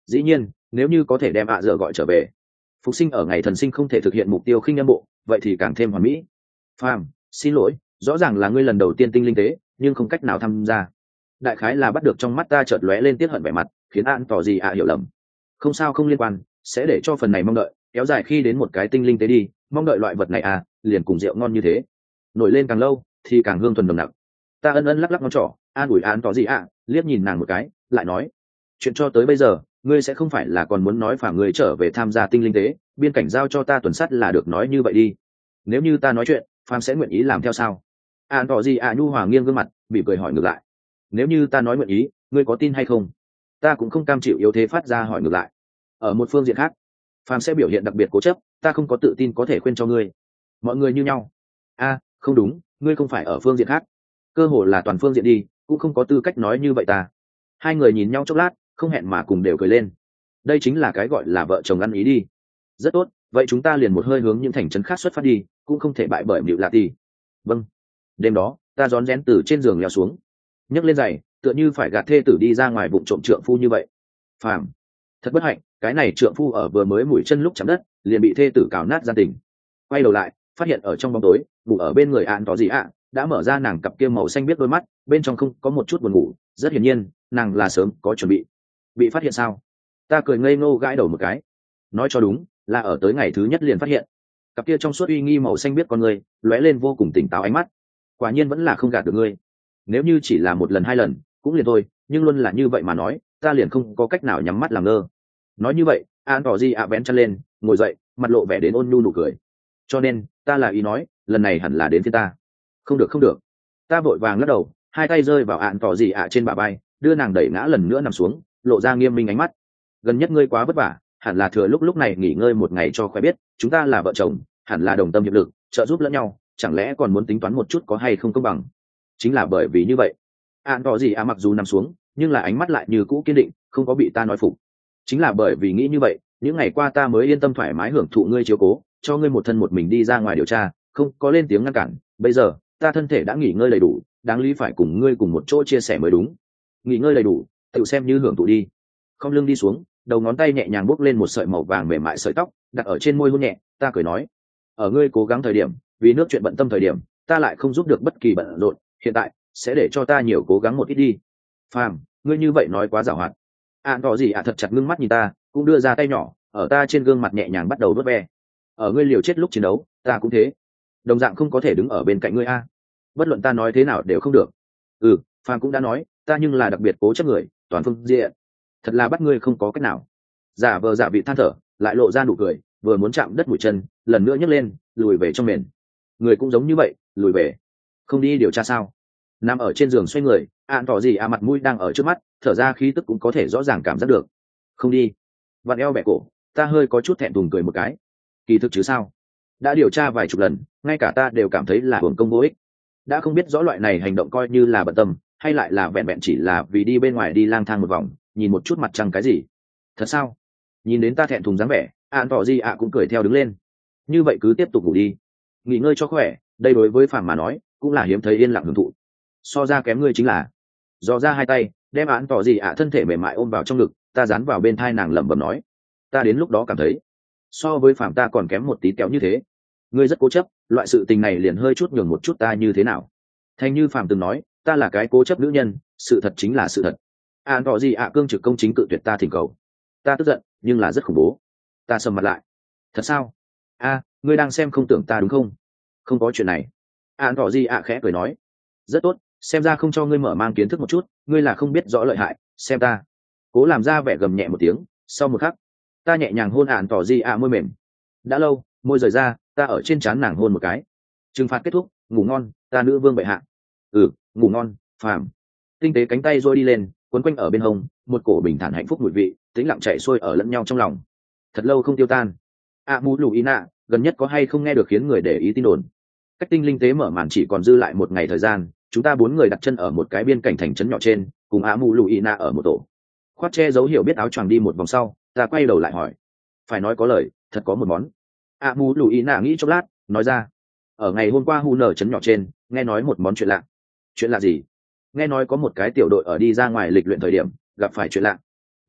dĩ nhiên nếu như có thể đem ạ dở gọi trở về, phục sinh ở ngày thần sinh không thể thực hiện mục tiêu khinh âm bộ, vậy thì càng thêm hoàn mỹ. Phàm, xin lỗi, rõ ràng là ngươi lần đầu tiên tinh linh tế nhưng không cách nào tham gia. Đại khái là bắt được trong mắt ta chợt lóe lên tiếc hận vẻ mặt, khiến an tỏ gì ạ hiểu lầm. Không sao, không liên quan, sẽ để cho phần này mong đợi kéo dài khi đến một cái tinh linh tế đi, mong đợi loại vật này à, liền cùng rượu ngon như thế, nổi lên càng lâu thì càng hương thuần nồng nặc. Ta ân ân lắc lắc ngón trỏ, an ủi an tỏ gì ạ, liếc nhìn nàng một cái, lại nói, chuyện cho tới bây giờ ngươi sẽ không phải là còn muốn nói phả ngươi trở về tham gia tinh linh tế, biên cảnh giao cho ta tuần sắt là được nói như vậy đi. Nếu như ta nói chuyện, phàm sẽ nguyện ý làm theo sao? An tỏ gì ạ nhu hòa nghiêng gương mặt, bị cười hỏi ngược lại. Nếu như ta nói nguyện ý, ngươi có tin hay không? Ta cũng không cam chịu yếu thế phát ra hỏi ngược lại. Ở một phương diện khác, phàm sẽ biểu hiện đặc biệt cố chấp, ta không có tự tin có thể khuyên cho ngươi. Mọi người như nhau. A, không đúng, ngươi không phải ở phương diện khác, cơ hồ là toàn phương diện đi, cũng không có tư cách nói như vậy ta. Hai người nhìn nhau chốc lát, không hẹn mà cùng đều cười lên. Đây chính là cái gọi là vợ chồng ăn ý đi. Rất tốt, vậy chúng ta liền một hơi hướng những thành trấn khác xuất phát đi, cũng không thể bại bởi Mịu Lạ Tì. Vâng. Đêm đó, ta rón rén từ trên giường leo xuống, nhấc lên giày, tựa như phải gạt thê tử đi ra ngoài vụng trộm trượng phu như vậy. Phàm, thật bất hạnh, cái này trượng phu ở vừa mới mũi chân lúc chạm đất, liền bị thê tử cào nát gian tình. Quay đầu lại, phát hiện ở trong bóng tối, ngủ ở bên người ạn tỏ gì ạ, đã mở ra nàng cặp kia màu xanh biết đôi mắt, bên trong không có một chút buồn ngủ, rất hiển nhiên, nàng là sớm có chuẩn bị. Bị phát hiện sao? Ta cười ngây ngô gãi đầu một cái. Nói cho đúng, là ở tới ngày thứ nhất liền phát hiện. Cặp kia trong suốt uy nghi màu xanh biết con người, lóe lên vô cùng tỉnh táo ánh mắt. Quả nhiên vẫn là không gạt được ngươi. Nếu như chỉ là một lần hai lần, cũng liền thôi, nhưng luôn là như vậy mà nói, ta liền không có cách nào nhắm mắt làm ngơ. Nói như vậy, an tỏ gì ạ vén chân lên, ngồi dậy, mặt lộ vẻ đến ôn nhu nụ cười. Cho nên, ta là ý nói, lần này hẳn là đến phía ta. Không được không được. Ta vội vàng lắc đầu, hai tay rơi vào ạn tỏ gì ạ trên bả vai, đưa nàng đẩy ngã lần nữa nằm xuống, lộ ra nghiêm minh ánh mắt. Gần nhất ngươi quá vất vả, hẳn là thừa lúc lúc này nghỉ ngơi một ngày cho khỏe biết, chúng ta là vợ chồng, hẳn là đồng tâm hiệp lực, trợ giúp lẫn nhau, chẳng lẽ còn muốn tính toán một chút có hay không công bằng? Chính là bởi vì như vậy, ạn tỏ gì ạ mặc dù nằm xuống, nhưng là ánh mắt lại như cũ kiên định, không có bị ta nói phục. Chính là bởi vì nghĩ như vậy, những ngày qua ta mới yên tâm thoải mái hưởng thụ ngươi chiếu cố, cho ngươi một thân một mình đi ra ngoài điều tra, không có lên tiếng ngăn cản. Bây giờ ta thân thể đã nghỉ ngơi đầy đủ, đáng lý phải cùng ngươi cùng một chỗ chia sẻ mới đúng. Nghỉ ngơi đầy đủ, tự xem như hưởng thụ đi. Không lưng đi xuống, đầu ngón tay nhẹ nhàng bốc lên một sợi màu vàng mềm mại sợi tóc, đặt ở trên môi hôn nhẹ. Ta cười nói, ở ngươi cố gắng thời điểm, vì nước chuyện bận tâm thời điểm, ta lại không giúp được bất kỳ bận rộn, hiện tại sẽ để cho ta nhiều cố gắng một ít đi. Phàm, ngươi như vậy nói quá giảo hoạt. Ạn tỏ gì ạ thật chặt ngưng mắt nhìn ta, cũng đưa ra tay nhỏ, ở ta trên gương mặt nhẹ nhàng bắt đầu vớt ve. Ở ngươi liều chết lúc chiến đấu, ta cũng thế, đồng dạng không có thể đứng ở bên cạnh ngươi a. Bất luận ta nói thế nào đều không được. Ừ, Phàm cũng đã nói, ta nhưng là đặc biệt cố chấp người, toàn phương diện. Thật là bắt ngươi không có cách nào. Giả vờ giả vị than thở, lại lộ ra nụ cười, vừa muốn chạm đất mũi chân, lần nữa nhấc lên, lùi về trong mền. Người cũng giống như vậy, lùi về. Không đi điều tra sao? Nằm ở trên giường xoay người, ạn tỏ gì à, mặt mũi đang ở trước mắt, thở ra khí tức cũng có thể rõ ràng cảm giác được. Không đi. Vặn eo bẻ cổ, ta hơi có chút thẹn thùng cười một cái. Kỳ thực chứ sao? Đã điều tra vài chục lần, ngay cả ta đều cảm thấy là hưởng công vô ích. Đã không biết rõ loại này hành động coi như là bận tâm, hay lại là vẹn vẹn chỉ là vì đi bên ngoài đi lang thang một vòng, nhìn một chút mặt trăng cái gì. Thật sao? Nhìn đến ta thẹn thùng dáng vẻ, ạn tỏ gì ạ cũng cười theo đứng lên. Như vậy cứ tiếp tục ngủ đi, nghỉ ngơi cho khỏe, đây đối với Phàm mà nói cũng là hiếm thấy yên lặng hưởng thụ. So ra kém ngươi chính là. Dò ra hai tay, đem ạn tỏ gì ạ thân thể mềm mại ôm vào trong ngực, ta dán vào bên thai nàng lẩm bẩm nói, ta đến lúc đó cảm thấy so với Phàm ta còn kém một tí tẹo như thế. Ngươi rất cố chấp, loại sự tình này liền hơi chút nhường một chút ta như thế nào. Thành như Phàm từng nói, ta là cái cố chấp nữ nhân, sự thật chính là sự thật. Ạn tỏ gì ạ cương trực công chính cự tuyệt ta thỉnh cầu. Ta tức giận, nhưng là rất khủng bố. Ta sầm mặt lại. Thật sao? A, ngươi đang xem không tưởng ta đúng không? Không có chuyện này. Ạn tỏ gì ạ khẽ cười nói, rất tốt, xem ra không cho ngươi mở mang kiến thức một chút, ngươi là không biết rõ lợi hại, xem ta. Cố làm ra vẻ gầm nhẹ một tiếng, sau một khắc, ta nhẹ nhàng hôn ạn tỏ gì ạ môi mềm. Đã lâu, môi rời ra, ta ở trên trán nàng hôn một cái. Trừng phạt kết thúc, ngủ ngon, ta nữ vương bệ hạ. Ừ, ngủ ngon, Phàm. Tinh tế cánh tay rôi đi lên, quấn quanh ở bên hông, một cổ bình thản hạnh phúc mùi vị, tĩnh lặng chảy xuôi ở lẫn nhau trong lòng. Thật lâu không tiêu tan. A Mù Lù Ina, gần nhất có hay không nghe được khiến người để ý tin đồn? Cách tinh linh tế mở màn chỉ còn dư lại một ngày thời gian, chúng ta bốn người đặt chân ở một cái biên cảnh thành trấn nhỏ trên, cùng A Mù Lù Ina ở một tổ. Khoát che dấu hiểu biết áo choàng đi một vòng sau, ta quay đầu lại hỏi, phải nói có lời, thật có một món. A Mù Lù Ina nghĩ chốc lát, nói ra, ở ngày hôm qua Hu nở trấn nhỏ trên, nghe nói một món chuyện lạ. Chuyện lạ gì? Nghe nói có một cái tiểu đội ở đi ra ngoài lịch luyện thời điểm, gặp phải chuyện lạ.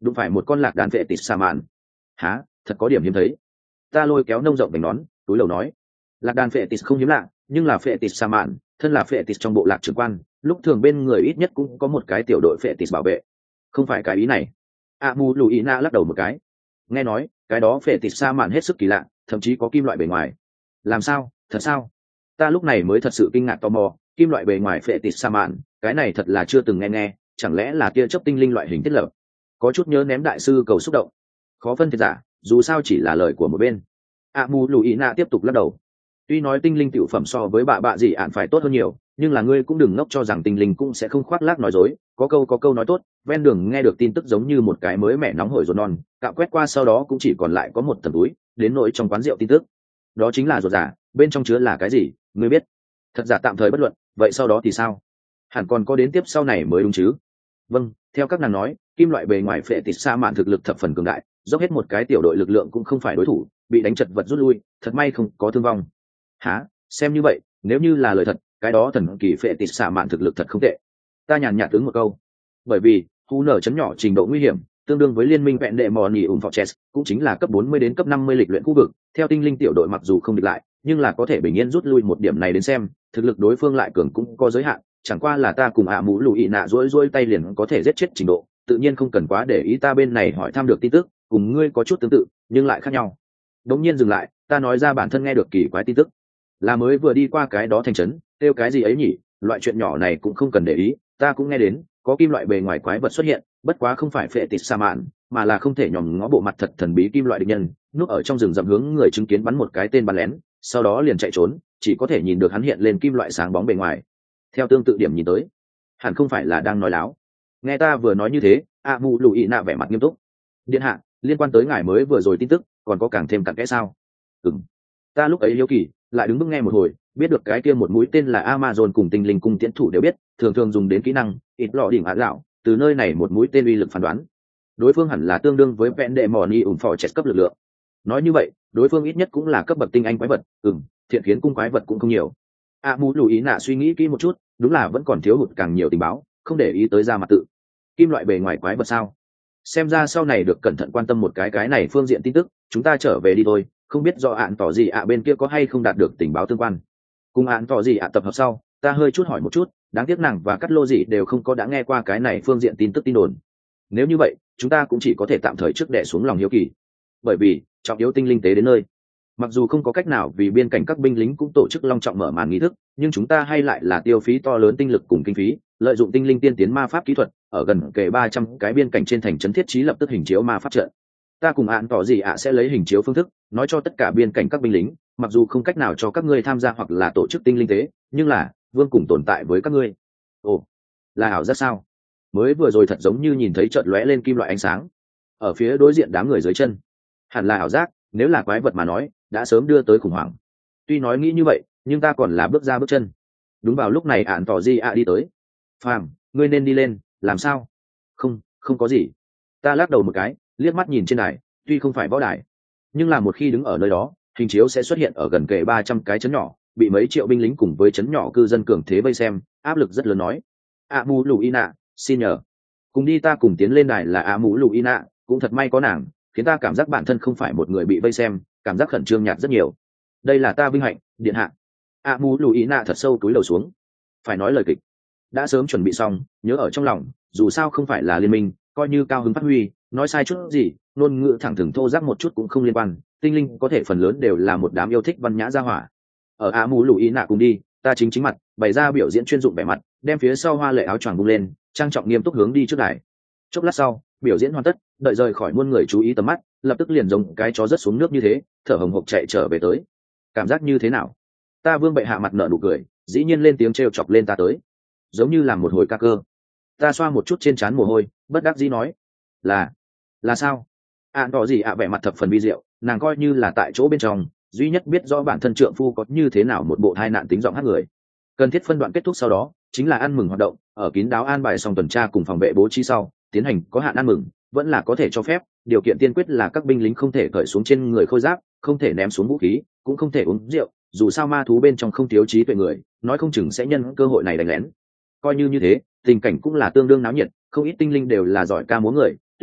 đụng phải một con lạc đàn vệ tịt sa mạn. Há, thật có điểm hiếm thấy. Ta lôi kéo nông rộng vành nón, túi lầu nói, lạc đàn vệ tịt không hiếm lạ, nhưng là vệ tịt sa mạn, thân là vệ tịt trong bộ lạc trưởng quan, lúc thường bên người ít nhất cũng có một cái tiểu đội vệ tịt bảo vệ. Không phải cái ý này. a mu lùi na lắc đầu một cái. Nghe nói cái đó vệ tịt sa mạn hết sức kỳ lạ, thậm chí có kim loại bề ngoài. Làm sao? Thật sao? Ta lúc này mới thật sự kinh ngạc tò mò, kim loại bề ngoài vệ tịt sa mạn, cái này thật là chưa từng nghe nghe, chẳng lẽ là tia chớp tinh linh loại hình thiết lập? Có chút nhớ ném đại sư cầu xúc động. Khó phân thiệt giả, dù sao chỉ là lời của một bên. a mu lùi na tiếp tục lắc đầu. Tuy nói tinh linh tiểu phẩm so với bà bạ gì ạn phải tốt hơn nhiều, nhưng là ngươi cũng đừng ngốc cho rằng tinh linh cũng sẽ không khoác lác nói dối, có câu có câu nói tốt, ven đường nghe được tin tức giống như một cái mới mẻ nóng hổi ruột non, cạo quét qua sau đó cũng chỉ còn lại có một tầm túi, đến nỗi trong quán rượu tin tức. Đó chính là ruột giả, bên trong chứa là cái gì, ngươi biết. Thật giả tạm thời bất luận, vậy sau đó thì sao? Hẳn còn có đến tiếp sau này mới đúng chứ? Vâng, theo các nàng nói, kim loại bề ngoài phệ tịt sa mạn thực lực thập phần cường đại, dốc hết một cái tiểu đội lực lượng cũng không phải đối thủ, bị đánh chật vật rút lui, thật may không có thương vong. Hả? Xem như vậy, nếu như là lời thật, cái đó thần kỳ phệ tịt sa mạn thực lực thật không tệ. Ta nhàn nhạt tướng một câu. Bởi vì, hú nở chấn nhỏ trình độ nguy hiểm, tương đương với liên minh vẹn đệ mò nỉ ủng fortress, cũng chính là cấp bốn mươi đến cấp năm mươi lịch luyện khu vực, theo tinh linh tiểu đội mặc dù không địch lại, nhưng là có thể bình yên rút lui một điểm này đến xem, thực lực đối phương lại cường cũng có giới hạn, chẳng qua là ta cùng ạ mũ lùi nạ rối rối tay liền có thể giết chết trình độ, tự nhiên không cần quá để ý. Ta bên này hỏi thăm được tin tức, cùng ngươi có chút tương tự, nhưng lại khác nhau. Đống nhiên dừng lại, ta nói ra bản thân nghe được kỳ quái tin tức, là mới vừa đi qua cái đó thành trấn, kêu cái gì ấy nhỉ, loại chuyện nhỏ này cũng không cần để ý, ta cũng nghe đến, có kim loại bề ngoài quái vật xuất hiện, bất quá không phải phệ tịt sa mạn, mà là không thể nhòm ngó bộ mặt thật thần bí kim loại địch nhân, núp ở trong rừng rậm hướng người chứng kiến bắn một cái tên bắn lén, sau đó liền chạy trốn, chỉ có thể nhìn được hắn hiện lên kim loại sáng bóng bề ngoài. Theo tương tự điểm nhìn tới, hẳn không phải là đang nói láo. Nghe ta vừa nói như thế, a mu lùi nạ vẻ mặt nghiêm túc. Điện hạ, liên quan tới ngài mới vừa rồi tin tức, còn có càng thêm cặn kẽ sao? Ừm. Ta lúc ấy hiếu kỳ, lại đứng bước nghe một hồi, biết được cái kia một mũi tên là Amazon cùng tinh linh cung tiễn thủ đều biết, thường thường dùng đến kỹ năng ít lọ đỉnh ả lão, từ nơi này một mũi tên uy lực phán đoán, đối phương hẳn là tương đương với vẹn đệ mò ni ủng phò chết cấp lực lượng. Nói như vậy, đối phương ít nhất cũng là cấp bậc tinh anh quái vật, ừm, thiện khiến cung quái vật cũng không nhiều. A Mu lùi ý nạ suy nghĩ kỹ một chút, đúng là vẫn còn thiếu hụt càng nhiều tình báo, không để ý tới ra mặt tự. Kim loại bề ngoài quái vật sao? Xem ra sau này được cẩn thận quan tâm một cái cái này phương diện tin tức, chúng ta trở về đi thôi, không biết do ạn tỏ gì ạ bên kia có hay không đạt được tình báo tương quan. Cùng ạn tỏ gì ạ tập hợp sau, ta hơi chút hỏi một chút, đáng tiếc nàng và cắt lô gì đều không có đã nghe qua cái này phương diện tin tức tin đồn. Nếu như vậy, chúng ta cũng chỉ có thể tạm thời trước đè xuống lòng hiếu kỳ, bởi vì trọng yếu tinh linh tế đến nơi. Mặc dù không có cách nào vì biên cảnh các binh lính cũng tổ chức long trọng mở màn nghi thức, nhưng chúng ta hay lại là tiêu phí to lớn tinh lực cùng kinh phí, lợi dụng tinh linh tiên tiến ma pháp kỹ thuật, ở gần kề ba trăm cái biên cảnh trên thành trấn thiết trí lập tức hình chiếu ma pháp trận. Ta cùng ạn tỏ gì ạ sẽ lấy hình chiếu phương thức nói cho tất cả biên cảnh các binh lính, mặc dù không cách nào cho các ngươi tham gia hoặc là tổ chức tinh linh tế, nhưng là vương cùng tồn tại với các ngươi. Ồ, là ảo giác sao? Mới vừa rồi thật giống như nhìn thấy chợt lóe lên kim loại ánh sáng ở phía đối diện đám người dưới chân. Hẳn là ảo giác, nếu là quái vật mà nói đã sớm đưa tới khủng hoảng. Tuy nói nghĩ như vậy, nhưng ta còn là bước ra bước chân. Đúng vào lúc này ạn tỏ gì ạ đi tới. Phàm, ngươi nên đi lên. Làm sao? Không, không có gì. Ta lắc đầu một cái, liếc mắt nhìn trên đài, tuy không phải võ đài, nhưng là một khi đứng ở nơi đó, hình chiếu sẽ xuất hiện ở gần kề ba trăm cái chấn nhỏ, bị mấy triệu binh lính cùng với chấn nhỏ cư dân cường thế vây xem, áp lực rất lớn. Nói, a mu luina, xin nhờ, cùng đi. Ta cùng tiến lên đài là a mu luina, cũng thật may có nàng, khiến ta cảm giác bản thân không phải một người bị vây xem, cảm giác khẩn trương nhạt rất nhiều. Đây là ta vinh hạnh, điện hạ. a mu luina thật sâu cúi đầu xuống, phải nói lời kịch đã sớm chuẩn bị xong, nhớ ở trong lòng, dù sao không phải là liên minh, coi như cao hứng phát huy, nói sai chút gì, ngôn ngữ thẳng thừng thô ráp một chút cũng không liên quan. Tinh linh có thể phần lớn đều là một đám yêu thích văn nhã gia hỏa. Ở a mù lùi ý nạ cùng đi, ta chính chính mặt bày ra biểu diễn chuyên dụng vẻ mặt, đem phía sau hoa lệ áo choàng bung lên, trang trọng nghiêm túc hướng đi trước đài. Chốc lát sau, biểu diễn hoàn tất, đợi rời khỏi muôn người chú ý tầm mắt, lập tức liền giống cái chó rớt xuống nước như thế, thở hồng hộc chạy trở về tới. Cảm giác như thế nào? Ta vương bệ hạ mặt nở nụ cười, dĩ nhiên lên tiếng trêu chọc lên ta tới, giống như làm một hồi ca cơ. Ta xoa một chút trên trán mồ hôi, bất đắc dĩ nói, là là sao? Ạn tỏ gì ạ vẻ mặt thập phần vi diệu, nàng coi như là tại chỗ bên trong duy nhất biết rõ bản thân trượng phu có như thế nào một bộ thai nạn tính giọng hát người. Cần thiết phân đoạn kết thúc sau đó chính là ăn mừng hoạt động, ở kín đáo an bài xong tuần tra cùng phòng vệ bố trí sau, tiến hành có hạn ăn mừng, vẫn là có thể cho phép, điều kiện tiên quyết là các binh lính không thể cởi xuống trên người khôi giáp, không thể ném xuống vũ khí, cũng không thể uống rượu, dù sao ma thú bên trong không thiếu trí tuệ người, nói không chừng sẽ nhân cơ hội này đánh lén. Coi như như thế, tình cảnh cũng là tương đương náo nhiệt, không ít tinh linh đều là giỏi ca múa người,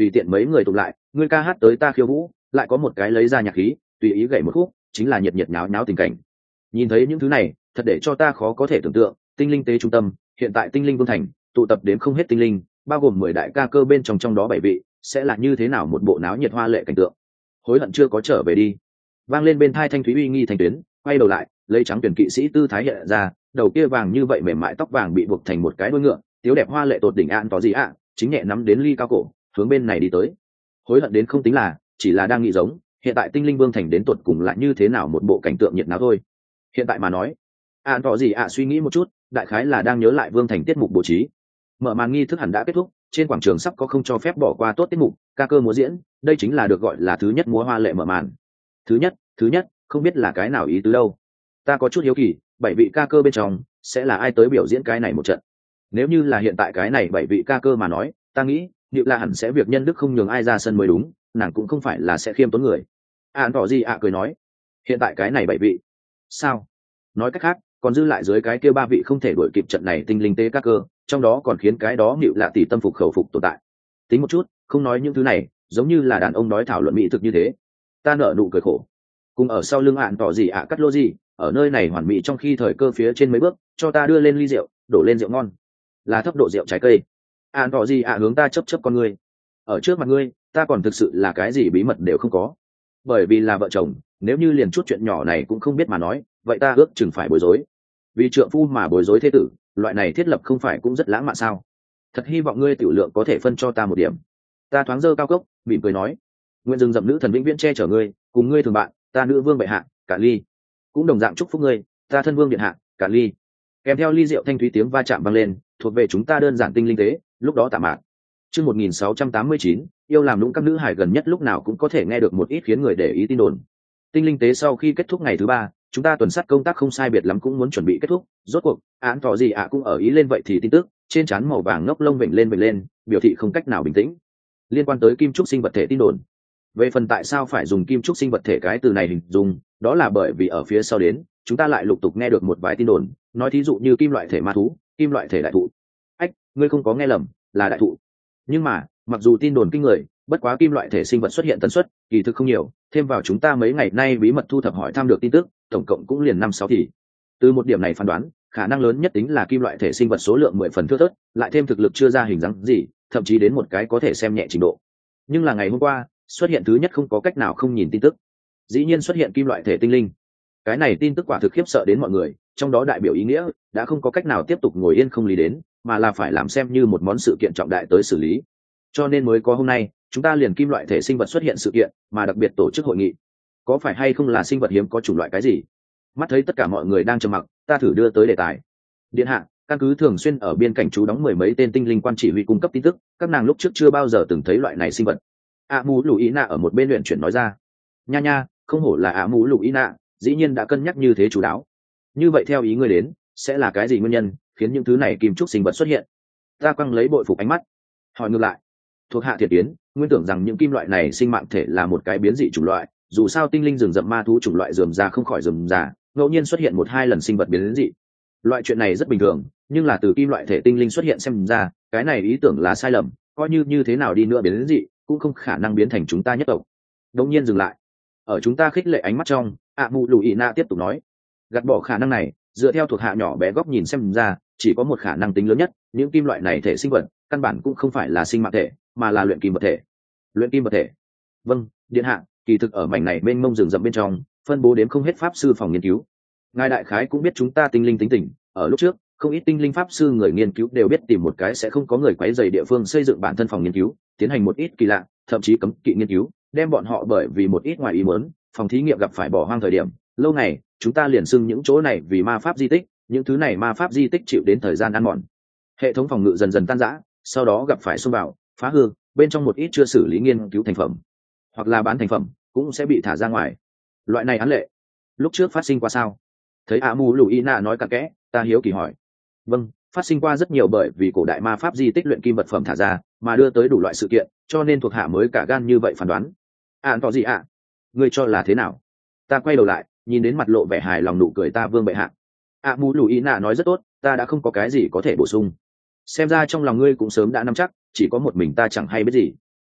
tùy tiện mấy người tụng lại, ngươi ca hát tới ta khiêu vũ, lại có một cái lấy ra nhạc khí tùy ý gảy một khúc, chính là nhiệt nhiệt nháo nháo tình cảnh. Nhìn thấy những thứ này, thật để cho ta khó có thể tưởng tượng, tinh linh tế trung tâm, hiện tại tinh linh vương thành tụ tập đến không hết tinh linh, bao gồm mười đại ca cơ bên trong trong đó bảy vị, sẽ là như thế nào một bộ náo nhiệt hoa lệ cảnh tượng. Hối hận chưa có trở về đi. Vang lên bên thai thanh thúy uy nghi thanh tuyến, quay đầu lại, lấy trắng tuyển kỵ sĩ tư thái hiện ra, đầu kia vàng như vậy mềm mại tóc vàng bị buộc thành một cái đuôi ngựa, tiếu đẹp hoa lệ tột đỉnh ạn tỏ gì ạ, chính nhẹ nắm đến ly cao cổ, hướng bên này đi tới. Hối hận đến không tính là, chỉ là đang nghĩ giống, hiện tại tinh linh vương thành đến tột cùng lại như thế nào một bộ cảnh tượng nhiệt náo thôi. Hiện tại mà nói, ạn tỏ gì ạ suy nghĩ một chút, đại khái là đang nhớ lại vương thành tiết mục bố trí. Mở màn nghi thức hẳn đã kết thúc, trên quảng trường sắp có không cho phép bỏ qua tốt tiết mục, ca cơ múa diễn, đây chính là được gọi là thứ nhất múa hoa lệ mở màn. Thứ nhất, thứ nhất, không biết là cái nào ý tứ đâu. Ta có chút hiếu kỳ, bảy vị ca cơ bên trong sẽ là ai tới biểu diễn cái này một trận. Nếu như là hiện tại cái này bảy vị ca cơ mà nói, ta nghĩ liệu là hẳn sẽ việc nhân đức không nhường ai ra sân mới đúng, nàng cũng không phải là sẽ khiêm tốn người. Ạn tỏ gì ạ cười nói, hiện tại cái này bảy vị, sao? Nói cách khác, còn dư lại dưới cái kia ba vị không thể đuổi kịp trận này tinh linh tế ca cơ, trong đó còn khiến cái đó liệu là tỷ tâm phục khẩu phục tồn tại. Tính một chút, không nói những thứ này, giống như là đàn ông nói thảo luận mỹ thực như thế. Ta nở nụ cười khổ. Cùng ở sau lưng Ạn tỏ gì ạ cắt lô gì, ở nơi này hoàn mỹ trong khi thời cơ phía trên mấy bước, cho ta đưa lên ly rượu, đổ lên rượu ngon, là thấp độ rượu trái cây. Ạn tỏ gì ạ hướng ta chấp chấp con ngươi. Ở trước mặt ngươi, ta còn thực sự là cái gì bí mật đều không có. Bởi vì là vợ chồng, nếu như liền chút chuyện nhỏ này cũng không biết mà nói, vậy ta ước chừng phải bối rối. Vì trượng phu mà bối rối thế tử, loại này thiết lập không phải cũng rất lãng mạn sao? Thật hy vọng ngươi tiểu lượng có thể phân cho ta một điểm. Ta thoáng dơ cao cốc, mỉm cười nói, nguyện rừng rậm nữ thần vĩnh viễn che chở ngươi, cùng ngươi thường bạn, ta nữ vương bệ hạ, cả ly. Cũng đồng dạng chúc phúc ngươi, ta thân vương điện hạ, cả ly. Kèm theo ly rượu thanh thúy tiếng va chạm vang lên, thuộc về chúng ta đơn giản tinh linh tế, lúc đó tạm mạn. Chương một nghìn sáu trăm tám mươi chín, yêu làm lũng các nữ hải gần nhất lúc nào cũng có thể nghe được một ít khiến người để ý tin đồn. Tinh linh tế sau khi kết thúc ngày thứ ba, chúng ta tuần sát công tác không sai biệt lắm cũng muốn chuẩn bị kết thúc, rốt cuộc, án tỏ gì ạ cũng ở ý lên vậy thì tin tức, trên trán màu vàng ngốc lông vểnh lên vểnh lên, biểu thị không cách nào bình tĩnh. Liên quan tới kim trúc sinh vật thể tin đồn. Về phần tại sao phải dùng kim trúc sinh vật thể cái từ này hình dung, đó là bởi vì ở phía sau đến, chúng ta lại lục tục nghe được một vài tin đồn, nói thí dụ như kim loại thể ma thú, kim loại thể đại thụ. Ách, ngươi không có nghe lầm, là đại thụ. Nhưng mà, mặc dù tin đồn kinh người, bất quá kim loại thể sinh vật xuất hiện tần suất kỳ thực không nhiều, thêm vào chúng ta mấy ngày nay bí mật thu thập hỏi thăm được tin tức, tổng cộng cũng liền năm sáu thì. Từ một điểm này phán đoán, khả năng lớn nhất tính là kim loại thể sinh vật số lượng mười phần thưa thớt, lại thêm thực lực chưa ra hình dáng gì, thậm chí đến một cái có thể xem nhẹ trình độ. Nhưng là ngày hôm qua, xuất hiện thứ nhất không có cách nào không nhìn tin tức. Dĩ nhiên xuất hiện kim loại thể tinh linh. Cái này tin tức quả thực khiếp sợ đến mọi người, trong đó đại biểu ý nghĩa đã không có cách nào tiếp tục ngồi yên không lý đến, mà là phải làm xem như một món sự kiện trọng đại tới xử lý. Cho nên mới có hôm nay, chúng ta liền kim loại thể sinh vật xuất hiện sự kiện, mà đặc biệt tổ chức hội nghị. Có phải hay không là sinh vật hiếm có chủng loại cái gì? Mắt thấy tất cả mọi người đang trầm mặc, ta thử đưa tới đề tài. Điện hạ, căn cứ thường xuyên ở biên cảnh trú đóng mười mấy tên tinh linh quan chỉ huy cung cấp tin tức, các nàng lúc trước chưa bao giờ từng thấy loại này sinh vật. ạ mù lù ý nạ ở một bên luyện chuyển nói ra. Nha nha, không hổ là ạ mù lù ý nạ, dĩ nhiên đã cân nhắc như thế chú đáo. Như vậy theo ý ngươi đến, sẽ là cái gì nguyên nhân khiến những thứ này kim trúc sinh vật xuất hiện? Ta quăng lấy bội phục ánh mắt, hỏi ngược lại. Thuộc hạ thiệt tiến, nguyên tưởng rằng những kim loại này sinh mạng thể là một cái biến dị chủng loại, dù sao tinh linh rừng rậm ma thú chủng loại rườm ra không khỏi rườm ra, ngẫu nhiên xuất hiện một hai lần sinh vật biến dị. Loại chuyện này rất bình thường, nhưng là từ kim loại thể tinh linh xuất hiện xem ra, cái này ý tưởng là sai lầm, coi như như thế nào đi nữa biến dị, cũng không khả năng biến thành chúng ta nhất tộc. Đột nhiên dừng lại. Ở chúng ta khích lệ ánh mắt trong, ạ mù lù ý na tiếp tục nói, gạt bỏ khả năng này, dựa theo thuộc hạ nhỏ bé góc nhìn xem ra, chỉ có một khả năng tính lớn nhất, những kim loại này thể sinh vật, căn bản cũng không phải là sinh mạng thể, mà là luyện kim vật thể. Luyện kim vật thể. Vâng, điện hạ, kỳ thực ở mảnh này mênh mông rừng rậm bên trong, phân bố đến không hết pháp sư phòng nghiên cứu. Ngài đại khái cũng biết chúng ta tinh linh tính tình, ở lúc trước, không ít tinh linh pháp sư người nghiên cứu đều biết tìm một cái sẽ không có người quấy rầy địa phương xây dựng bản thân phòng nghiên cứu, tiến hành một ít kỳ lạ, thậm chí cấm kỵ nghiên cứu, đem bọn họ bởi vì một ít ngoài ý muốn, phòng thí nghiệm gặp phải bỏ hoang thời điểm, lâu ngày, chúng ta liền xưng những chỗ này vì ma pháp di tích, những thứ này ma pháp di tích chịu đến thời gian ăn mòn. Hệ thống phòng ngự dần dần tan rã, sau đó gặp phải xung vào, phá hư, bên trong một ít chưa xử lý nghiên cứu thành phẩm, hoặc là bán thành phẩm, cũng sẽ bị thả ra ngoài. Loại này án lệ, lúc trước phát sinh qua sao? Thấy ạ mù lù y nạ nói cặn kẽ, ta hiếu kỳ hỏi. Vâng, phát sinh qua rất nhiều bởi vì cổ đại ma pháp di tích luyện kim vật phẩm thả ra, mà đưa tới đủ loại sự kiện, cho nên thuộc hạ mới cả gan như vậy phán đoán. Ạn tỏ gì ạ? Ngươi cho là thế nào? Ta quay đầu lại, nhìn đến mặt lộ vẻ hài lòng nụ cười ta vương bệ hạ. ạ mù lù y nạ nói rất tốt, ta đã không có cái gì có thể bổ sung. Xem ra trong lòng ngươi cũng sớm đã nắm chắc, chỉ có một mình ta chẳng hay biết gì.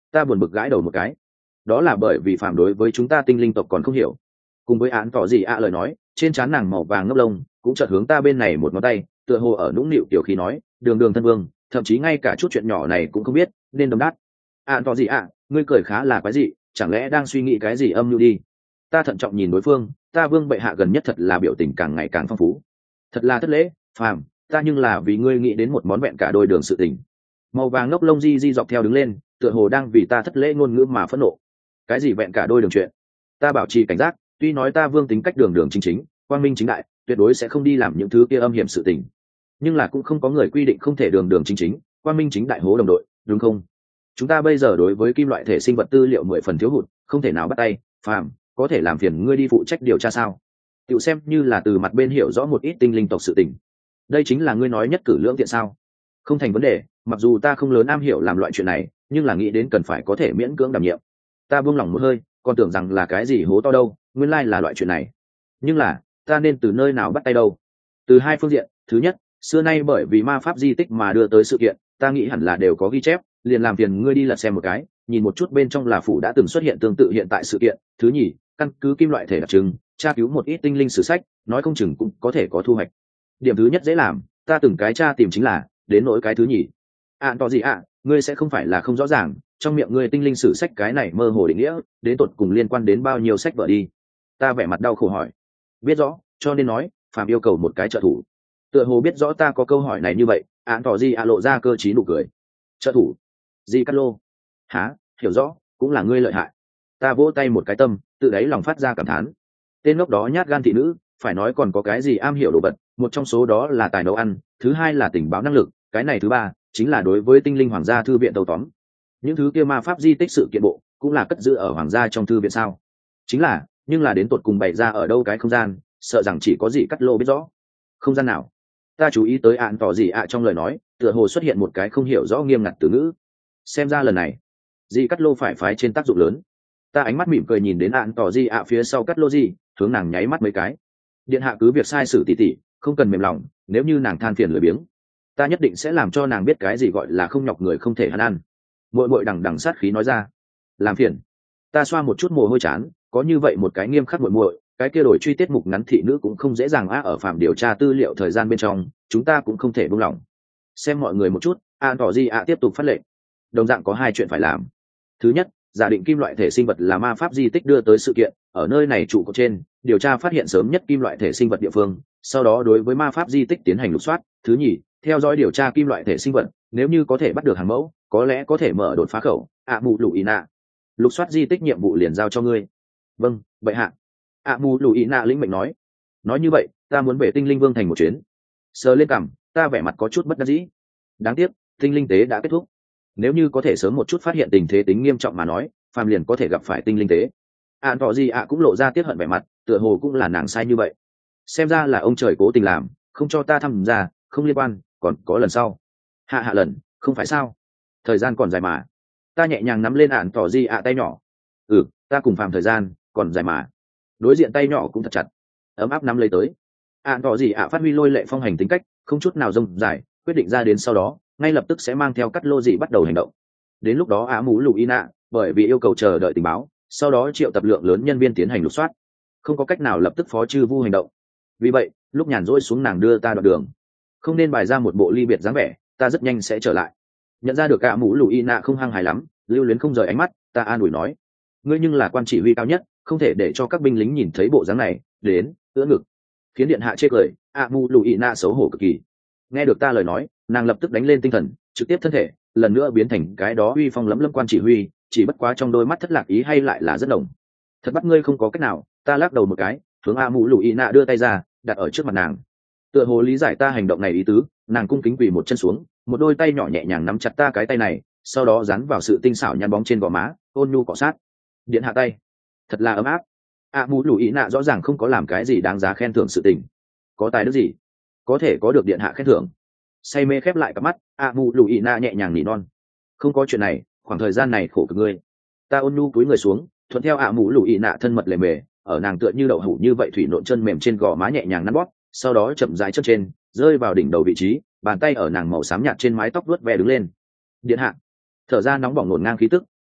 Ta buồn bực gãi đầu một cái. Đó là bởi vì phàm đối với chúng ta tinh linh tộc còn không hiểu. Cùng với án tỏ gì ạ lời nói, trên trán nàng màu vàng ngốc lông cũng chợt hướng ta bên này một ngón tay, tựa hồ ở nũng nịu kiểu khí nói, đường đường thân vương, thậm chí ngay cả chút chuyện nhỏ này cũng không biết, nên đấm đát. Án tỏ gì ạ, ngươi cười khá là quái dị, chẳng lẽ đang suy nghĩ cái gì âm mưu đi? Ta thận trọng nhìn đối phương, ta vương bệ hạ gần nhất thật là biểu tình càng ngày càng phong phú, thật là thất lễ, phàm, ta nhưng là vì ngươi nghĩ đến một món vẹn cả đôi đường sự tình. Màu vàng ngốc lông di di dọc theo đứng lên, tựa hồ đang vì ta thất lễ ngôn ngữ mà phẫn nộ. Cái gì vẹn cả đôi đường chuyện? Ta bảo trì cảnh giác, tuy nói ta vương tính cách đường đường chính chính, quang minh chính đại, tuyệt đối sẽ không đi làm những thứ kia âm hiểm sự tình, nhưng là cũng không có người quy định không thể đường đường chính chính, quang minh chính đại hố đồng đội, đúng không? Chúng ta bây giờ đối với kim loại thể sinh vật tư liệu mười phần thiếu hụt, không thể nào bắt tay. Phàm, có thể làm phiền ngươi đi phụ trách điều tra sao? Tiểu xem như là từ mặt bên hiểu rõ một ít tinh linh tộc sự tình. Đây chính là ngươi nói nhất cử lưỡng tiện sao? Không thành vấn đề, mặc dù ta không lớn am hiểu làm loại chuyện này, nhưng là nghĩ đến cần phải có thể miễn cưỡng đảm nhiệm. Ta buông lỏng một hơi, còn tưởng rằng là cái gì hố to đâu, nguyên lai là loại chuyện này. Nhưng là, ta nên từ nơi nào bắt tay đâu? Từ hai phương diện, thứ nhất, xưa nay bởi vì ma pháp di tích mà đưa tới sự kiện, ta nghĩ hẳn là đều có ghi chép, liền làm phiền ngươi đi lật xem một cái, nhìn một chút bên trong là phủ đã từng xuất hiện tương tự hiện tại sự kiện. Thứ nhì, căn cứ kim loại thể đặc trưng, tra cứu một ít tinh linh sử sách, nói không chừng cũng có thể có thu hoạch. Điểm thứ nhất dễ làm, ta từng cái tra tìm chính là, đến nỗi cái thứ nhì. À to gì ạ, à, ngươi sẽ không phải là không rõ ràng, trong miệng ngươi tinh linh sử sách cái này mơ hồ định nghĩa, đến tột cùng liên quan đến bao nhiêu sách vở đi? Ta vẻ mặt đau khổ hỏi. Biết rõ, cho nên nói, phàm yêu cầu một cái trợ thủ. Tựa hồ biết rõ ta có câu hỏi này như vậy, án tỏ gì ạ lộ ra cơ trí nụ cười. Trợ thủ? Di Cát Lô? Hả? Hiểu rõ, cũng là ngươi lợi hại. Ta vỗ tay một cái tâm, tự đáy lòng phát ra cảm thán. Tên ngốc đó nhát gan thị nữ, phải nói còn có cái gì am hiểu đồ vật, một trong số đó là tài nấu ăn, thứ hai là tình báo năng lực, cái này thứ ba chính là đối với tinh linh hoàng gia thư viện tâu tóm. Những thứ kia ma pháp di tích sự kiện bộ cũng là cất giữ ở hoàng gia trong thư viện sao? Chính là, nhưng là đến tột cùng bày ra ở đâu cái không gian, sợ rằng chỉ có gì Cát Lô biết rõ. Không gian nào? Ta chú ý tới ạn tỏ gì ạ trong lời nói, tựa hồ xuất hiện một cái không hiểu rõ nghiêm ngặt từ ngữ. Xem ra lần này, Di Cát Lô phải phái trên tác dụng lớn. Ta ánh mắt mỉm cười nhìn đến ạn tỏ gì ạ phía sau Cát Lô gì, hướng nàng nháy mắt mấy cái. Điện hạ cứ việc sai sử tỉ tỉ, không cần mềm lòng, nếu như nàng than phiền lười biếng, ta nhất định sẽ làm cho nàng biết cái gì gọi là không nhọc người không thể hắn ăn. Muội muội đằng đằng sát khí nói ra. Làm phiền? Ta xoa một chút mồ hôi chán, có như vậy một cái nghiêm khắc muội muội, cái kia đổi truy tiết mục ngắn thị nữ cũng không dễ dàng á. Ở phạm điều tra tư liệu thời gian bên trong, chúng ta cũng không thể buông lỏng. Xem mọi người một chút, an tỏ gì ạ tiếp tục phát lệnh. Đồng dạng có hai chuyện phải làm. Thứ nhất, giả định kim loại thể sinh vật là ma pháp di tích đưa tới sự kiện, ở nơi này trụ cột trên điều tra phát hiện sớm nhất kim loại thể sinh vật địa phương, sau đó đối với ma pháp di tích tiến hành lục soát. Thứ nhì, theo dõi điều tra kim loại thể sinh vật, nếu như có thể bắt được hàng mẫu, có lẽ có thể mở đột phá khẩu. ạ mù lù ý nạ, lục soát di tích nhiệm vụ liền giao cho ngươi. Vâng, bệ hạ. ạ mù lù ý nạ lĩnh mệnh nói. Nói như vậy, ta muốn về tinh linh vương thành một chuyến. Sờ lên cằm, ta vẻ mặt có chút bất đắc dĩ. Đáng tiếc, tinh linh tế đã kết thúc. Nếu như có thể sớm một chút phát hiện tình thế tính nghiêm trọng mà nói, phàm liền có thể gặp phải tinh linh tế. ạn tỏ gì ạ cũng lộ ra tiếc hận vẻ mặt, tựa hồ cũng là nàng sai như vậy. Xem ra là ông trời cố tình làm, không cho ta tham gia, không liên quan, còn có lần sau. Hạ hạ lần, không phải sao? Thời gian còn dài mà. Ta nhẹ nhàng nắm lên ạn tỏ gì ạ tay nhỏ. Ừ, ta cùng phàm thời gian còn dài mà. Đối diện tay nhỏ cũng thật chặt, ấm áp nắm lấy tới. ạn tỏ gì ạ phát huy lôi lệ phong hành tính cách, không chút nào rông dài, quyết định ra đến sau đó ngay lập tức sẽ mang theo Cát Lô gì bắt đầu hành động. Đến lúc đó á mũ lù y nạ bởi vì yêu cầu chờ đợi tình báo, sau đó triệu tập lượng lớn nhân viên tiến hành lục soát, không có cách nào lập tức phó chư vu hành động. Vì vậy lúc nhàn rỗi xuống nàng đưa ta đoạn đường, không nên bày ra một bộ ly biệt dáng vẻ, ta rất nhanh sẽ trở lại. Nhận ra được á mũ lù y nạ không hăng hài lắm, lưu luyến không rời ánh mắt, ta an ủi nói, ngươi nhưng là quan chỉ huy cao nhất, không thể để cho các binh lính nhìn thấy bộ dáng này. Đến ưỡn ngực khiến điện hạ chê cười. á mũ lù y nạ xấu hổ cực kỳ. Nghe được ta lời nói, nàng lập tức đánh lên tinh thần, trực tiếp thân thể lần nữa biến thành cái đó uy phong lẫm lẫm quan chỉ huy, chỉ bất quá trong đôi mắt thất lạc ý hay lại là rất đồng. Thật bắt ngươi không có cách nào. Ta lắc đầu một cái, hướng a mũ lù y nạ đưa tay ra, đặt ở trước mặt nàng. Tựa hồ lý giải ta hành động này ý tứ, nàng cung kính quỳ một chân xuống, một đôi tay nhỏ nhẹ nhàng nắm chặt ta cái tay này, sau đó dán vào sự tinh xảo nhăn bóng trên gò má, ôn nhu cọ sát. Điện hạ tay thật là ấm áp. a mũ lù y nạ rõ ràng không có làm cái gì đáng giá khen thưởng sự tình, có tài đức gì có thể có được điện hạ khen thưởng? Say mê khép lại cặp mắt, a mũ lù y nạ nhẹ nhàng nỉ non, không có chuyện này, khoảng thời gian này khổ cực ngươi. Ta ôn nhu cúi người xuống, thuận theo ạ mũ lù y nạ thân mật lề mề, ở nàng tựa như đậu hũ như vậy thủy nộn chân mềm trên gò má nhẹ nhàng nắn bóp, sau đó chậm rãi chân trên rơi vào đỉnh đầu vị trí, bàn tay ở nàng màu xám nhạt trên mái tóc vuốt ve đứng lên. Điện hạ thở ra nóng bỏng ngổn ngang khí tức,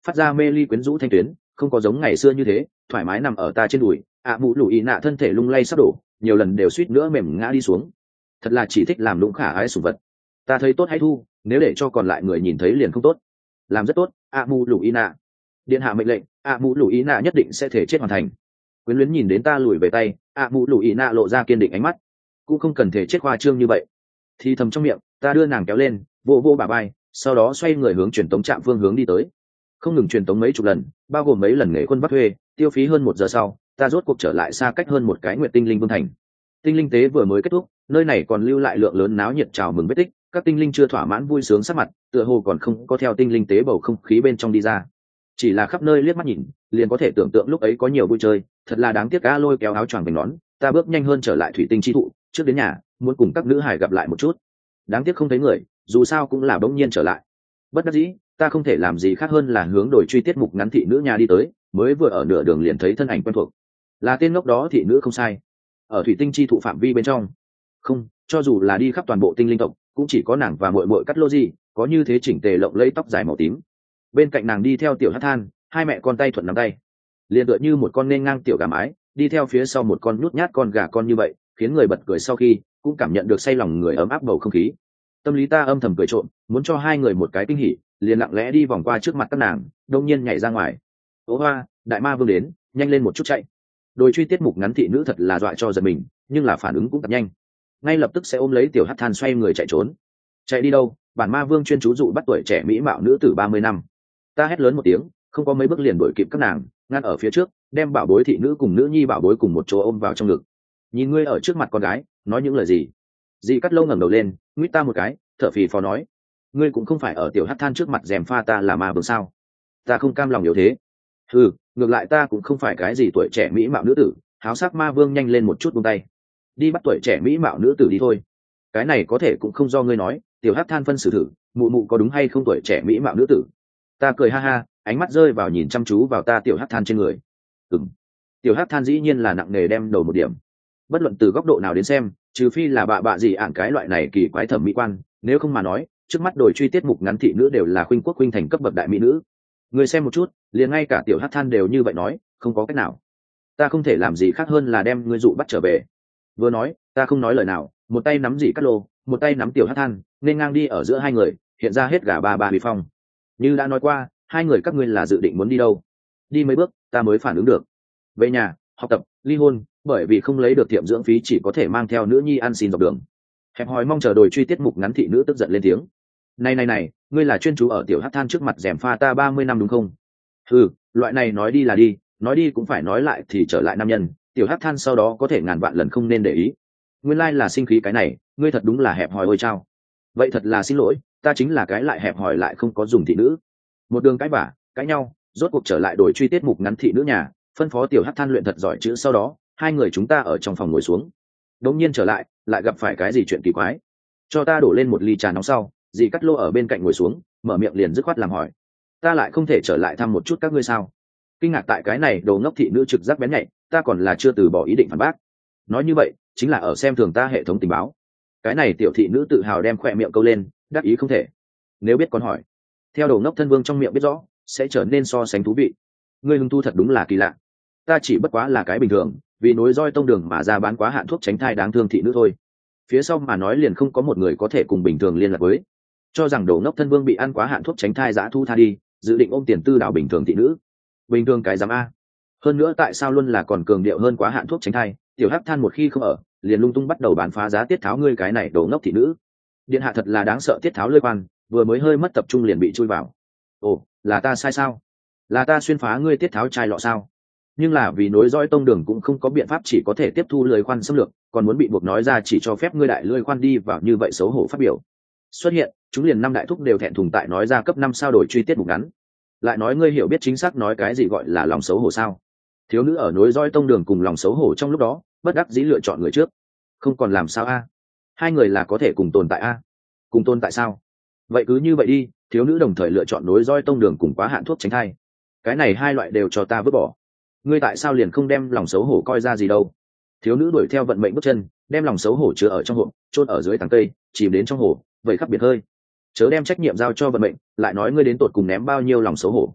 phát ra mê ly quyến rũ thanh tuyến, không có giống ngày xưa như thế thoải mái nằm ở ta trên đùi. ạ mũ lù ý nạ thân thể lung lay sắp đổ, nhiều lần đều suýt nữa mềm ngã đi xuống. Thật là chỉ thích làm lũng khả ái sủng vật. Ta thấy tốt hay thu, nếu để cho còn lại người nhìn thấy liền không tốt. Làm rất tốt, ạ mũ lù ý nạ. Điện hạ mệnh lệnh, ạ mũ lù ý nạ nhất định sẽ thể chết hoàn thành. Quyến luyến nhìn đến ta lùi về tay, ạ mũ lù ý nạ lộ ra kiên định ánh mắt. Cũng không cần thể chết khoa trương như vậy. Thì thầm trong miệng, ta đưa nàng kéo lên, vô vô bả vai, sau đó xoay người hướng truyền tống trạm phương hướng đi tới. Không ngừng truyền tống mấy chục lần, bao gồm mấy lần nghề quân bắt thuê, tiêu phí hơn một giờ sau, ta rốt cuộc trở lại xa cách hơn một cái nguyệt tinh linh vương thành. Tinh linh tế vừa mới kết thúc, nơi này còn lưu lại lượng lớn náo nhiệt chào mừng vết tích, các tinh linh chưa thỏa mãn vui sướng sắc mặt, tựa hồ còn không có theo tinh linh tế bầu không khí bên trong đi ra. Chỉ là khắp nơi liếc mắt nhìn, liền có thể tưởng tượng lúc ấy có nhiều vui chơi. Thật là đáng tiếc, A Lôi kéo áo choàng vành nón, ta bước nhanh hơn trở lại thủy tinh chi thụ, trước đến nhà, muốn cùng các nữ hải gặp lại một chút. Đáng tiếc không thấy người, dù sao cũng là bỗng nhiên trở lại. Bất đắc dĩ, ta không thể làm gì khác hơn là hướng đổi truy tiết mục ngắn thị nữ nhà đi tới, mới vừa ở nửa đường liền thấy thân ảnh quen thuộc. Là tên ngốc đó thị nữ không sai. Ở thủy tinh chi thụ phạm vi bên trong, không, cho dù là đi khắp toàn bộ tinh linh tộc, cũng chỉ có nàng và muội muội cắt lô gì, có như thế chỉnh tề lộng lẫy tóc dài màu tím. Bên cạnh nàng đi theo tiểu hắc than, hai mẹ con tay thuận nắm tay, liền tựa như một con nên ngang tiểu gà mái, đi theo phía sau một con nhút nhát con gà con như vậy, khiến người bật cười sau khi cũng cảm nhận được say lòng người ấm áp bầu không khí. Tâm lý ta âm thầm cười trộm, muốn cho hai người một cái kinh hỉ, liền lặng lẽ đi vòng qua trước mặt các nàng, đông nhiên nhảy ra ngoài. Ố hoa, đại ma vương đến, nhanh lên một chút chạy. Đôi truy tiết mục ngắn thị nữ thật là dọa cho giật mình, nhưng là phản ứng cũng thật nhanh, ngay lập tức sẽ ôm lấy tiểu hắc than xoay người chạy trốn. Chạy đi đâu? Bản ma vương chuyên chú dụ bắt tuổi trẻ mỹ mạo nữ tử ba mươi năm. Ta hét lớn một tiếng, không có mấy bước liền đuổi kịp các nàng, ngăn ở phía trước, đem bảo bối thị nữ cùng nữ nhi bảo bối cùng một chỗ ôm vào trong ngực. Nhìn ngươi ở trước mặt con gái, nói những lời gì? Dì Cắt Lâu ngẩng đầu lên, nguyết ta một cái, thở phì phò nói, ngươi cũng không phải ở tiểu hắc than trước mặt rèm pha ta là ma vương sao? Ta không cam lòng yếu thế. Ừ, ngược lại ta cũng không phải cái gì tuổi trẻ mỹ mạo nữ tử. Háo sắc ma vương nhanh lên một chút buông tay, đi bắt tuổi trẻ mỹ mạo nữ tử đi thôi. Cái này có thể cũng không do ngươi nói, tiểu hắc than phân xử thử, mụ mụ có đúng hay không tuổi trẻ mỹ mạo nữ tử? Ta cười ha ha, ánh mắt rơi vào nhìn chăm chú vào ta tiểu hắc than trên người. Ừm, tiểu hắc than dĩ nhiên là nặng nề đem đầu một điểm. Bất luận từ góc độ nào đến xem, trừ phi là bạ bạ gì ảng cái loại này kỳ quái thẩm mỹ quan, nếu không mà nói, trước mắt đồi truy tiết mục ngắn thị nữ đều là khuynh quốc khuynh thành cấp bậc đại mỹ nữ. Người xem một chút, liền ngay cả tiểu hắc than đều như vậy nói, không có cách nào. Ta không thể làm gì khác hơn là đem ngươi dụ bắt trở về. Vừa nói, ta không nói lời nào, một tay nắm dì Cát Lô, một tay nắm tiểu hắc than, nên ngang đi ở giữa hai người, hiện ra hết gà ba ba uy phong. Như đã nói qua, hai người các ngươi là dự định muốn đi đâu? Đi mấy bước, ta mới phản ứng được. Về nhà, học tập, ly hôn, bởi vì không lấy được tiệm dưỡng phí chỉ có thể mang theo nữ nhi ăn xin dọc đường. Hẹp hòi mong chờ đồi truy tiết mục ngắn thị nữ tức giận lên tiếng. Này này này, ngươi là chuyên chú ở tiểu hắc than trước mặt rèm pha ta ba mươi năm đúng không? Ừ, loại này nói đi là đi, nói đi cũng phải nói lại thì trở lại nam nhân, tiểu hắc than sau đó có thể ngàn vạn lần không nên để ý. Nguyên lai là sinh khí cái này, ngươi thật đúng là hẹp hòi ôi chao. Vậy thật là xin lỗi, ta chính là cái lại hẹp hòi lại không có dùng thị nữ. Một đường cãi vả, cãi nhau, rốt cuộc trở lại đổi truy tiết mục ngắn thị nữ nhà, phân phó tiểu hắc than luyện thật giỏi chữ, sau đó hai người chúng ta ở trong phòng ngồi xuống. Đống nhiên trở lại, lại gặp phải cái gì chuyện kỳ quái. Cho ta đổ lên một ly trà nóng sau, dì Cắt Lô ở bên cạnh ngồi xuống, mở miệng liền dứt khoát làm hỏi, ta lại không thể trở lại thăm một chút các ngươi sao? Kinh ngạc tại cái này đồ ngốc thị nữ trực giác bén nhạy, ta còn là chưa từ bỏ ý định phản bác. Nói như vậy chính là ở xem thường ta hệ thống tình báo. Cái này tiểu thị nữ tự hào đem khỏe miệng câu lên, đắc ý không thể. Nếu biết còn hỏi, theo đồ ngốc thân vương trong miệng biết rõ, sẽ trở nên so sánh thú vị. Ngươi hưng thu thật đúng là kỳ lạ. Ta chỉ bất quá là cái bình thường, vì nối roi tông đường mà ra bán quá hạn thuốc tránh thai đáng thương thị nữ thôi. Phía sau mà nói liền không có một người có thể cùng bình thường liên lạc với. Cho rằng đồ ngốc thân vương bị ăn quá hạn thuốc tránh thai giã thu tha đi, dự định ôm tiền tư đảo bình thường thị nữ. Bình thường cái giám a. Hơn nữa tại sao luôn là còn cường điệu hơn quá hạn thuốc tránh thai? Tiểu hắc than một khi không ở, liền lung tung bắt đầu bán phá giá tiết tháo ngươi cái này đồ ngốc thị nữ. Điện hạ thật là đáng sợ tiết tháo lơi quan, vừa mới hơi mất tập trung liền bị chui vào. Ồ, là ta sai sao? Là ta xuyên phá ngươi tiết tháo chai lọ sao? Nhưng là vì nối dõi tông đường cũng không có biện pháp, chỉ có thể tiếp thu lời khoan xâm lược, còn muốn bị buộc nói ra chỉ cho phép ngươi đại lưỡi khoan đi vào, như vậy xấu hổ phát biểu. Xuất hiện, chúng liền năm đại thúc đều thẹn thùng tại nói ra cấp năm sao đổi truy tiết mục ngắn. Lại nói ngươi hiểu biết chính xác nói cái gì gọi là lòng xấu hổ sao? Thiếu nữ ở nối dõi tông đường cùng lòng xấu hổ trong lúc đó, bất đắc dĩ lựa chọn người trước. Không còn làm sao a? Hai người là có thể cùng tồn tại a? Cùng tồn tại sao? Vậy cứ như vậy đi, thiếu nữ đồng thời lựa chọn nối dõi tông đường cùng quá hạn thuốc tránh thai. Cái này hai loại đều cho ta vứt bỏ. Ngươi tại sao liền không đem lòng xấu hổ coi ra gì đâu? Thiếu nữ đuổi theo vận mệnh bước chân, đem lòng xấu hổ chứa ở trong hộp, chôn ở dưới tàng cây, chìm đến trong hồ, vậy khắp biệt hơi. Chớ đem trách nhiệm giao cho vận mệnh, lại nói ngươi đến tột cùng ném bao nhiêu lòng xấu hổ.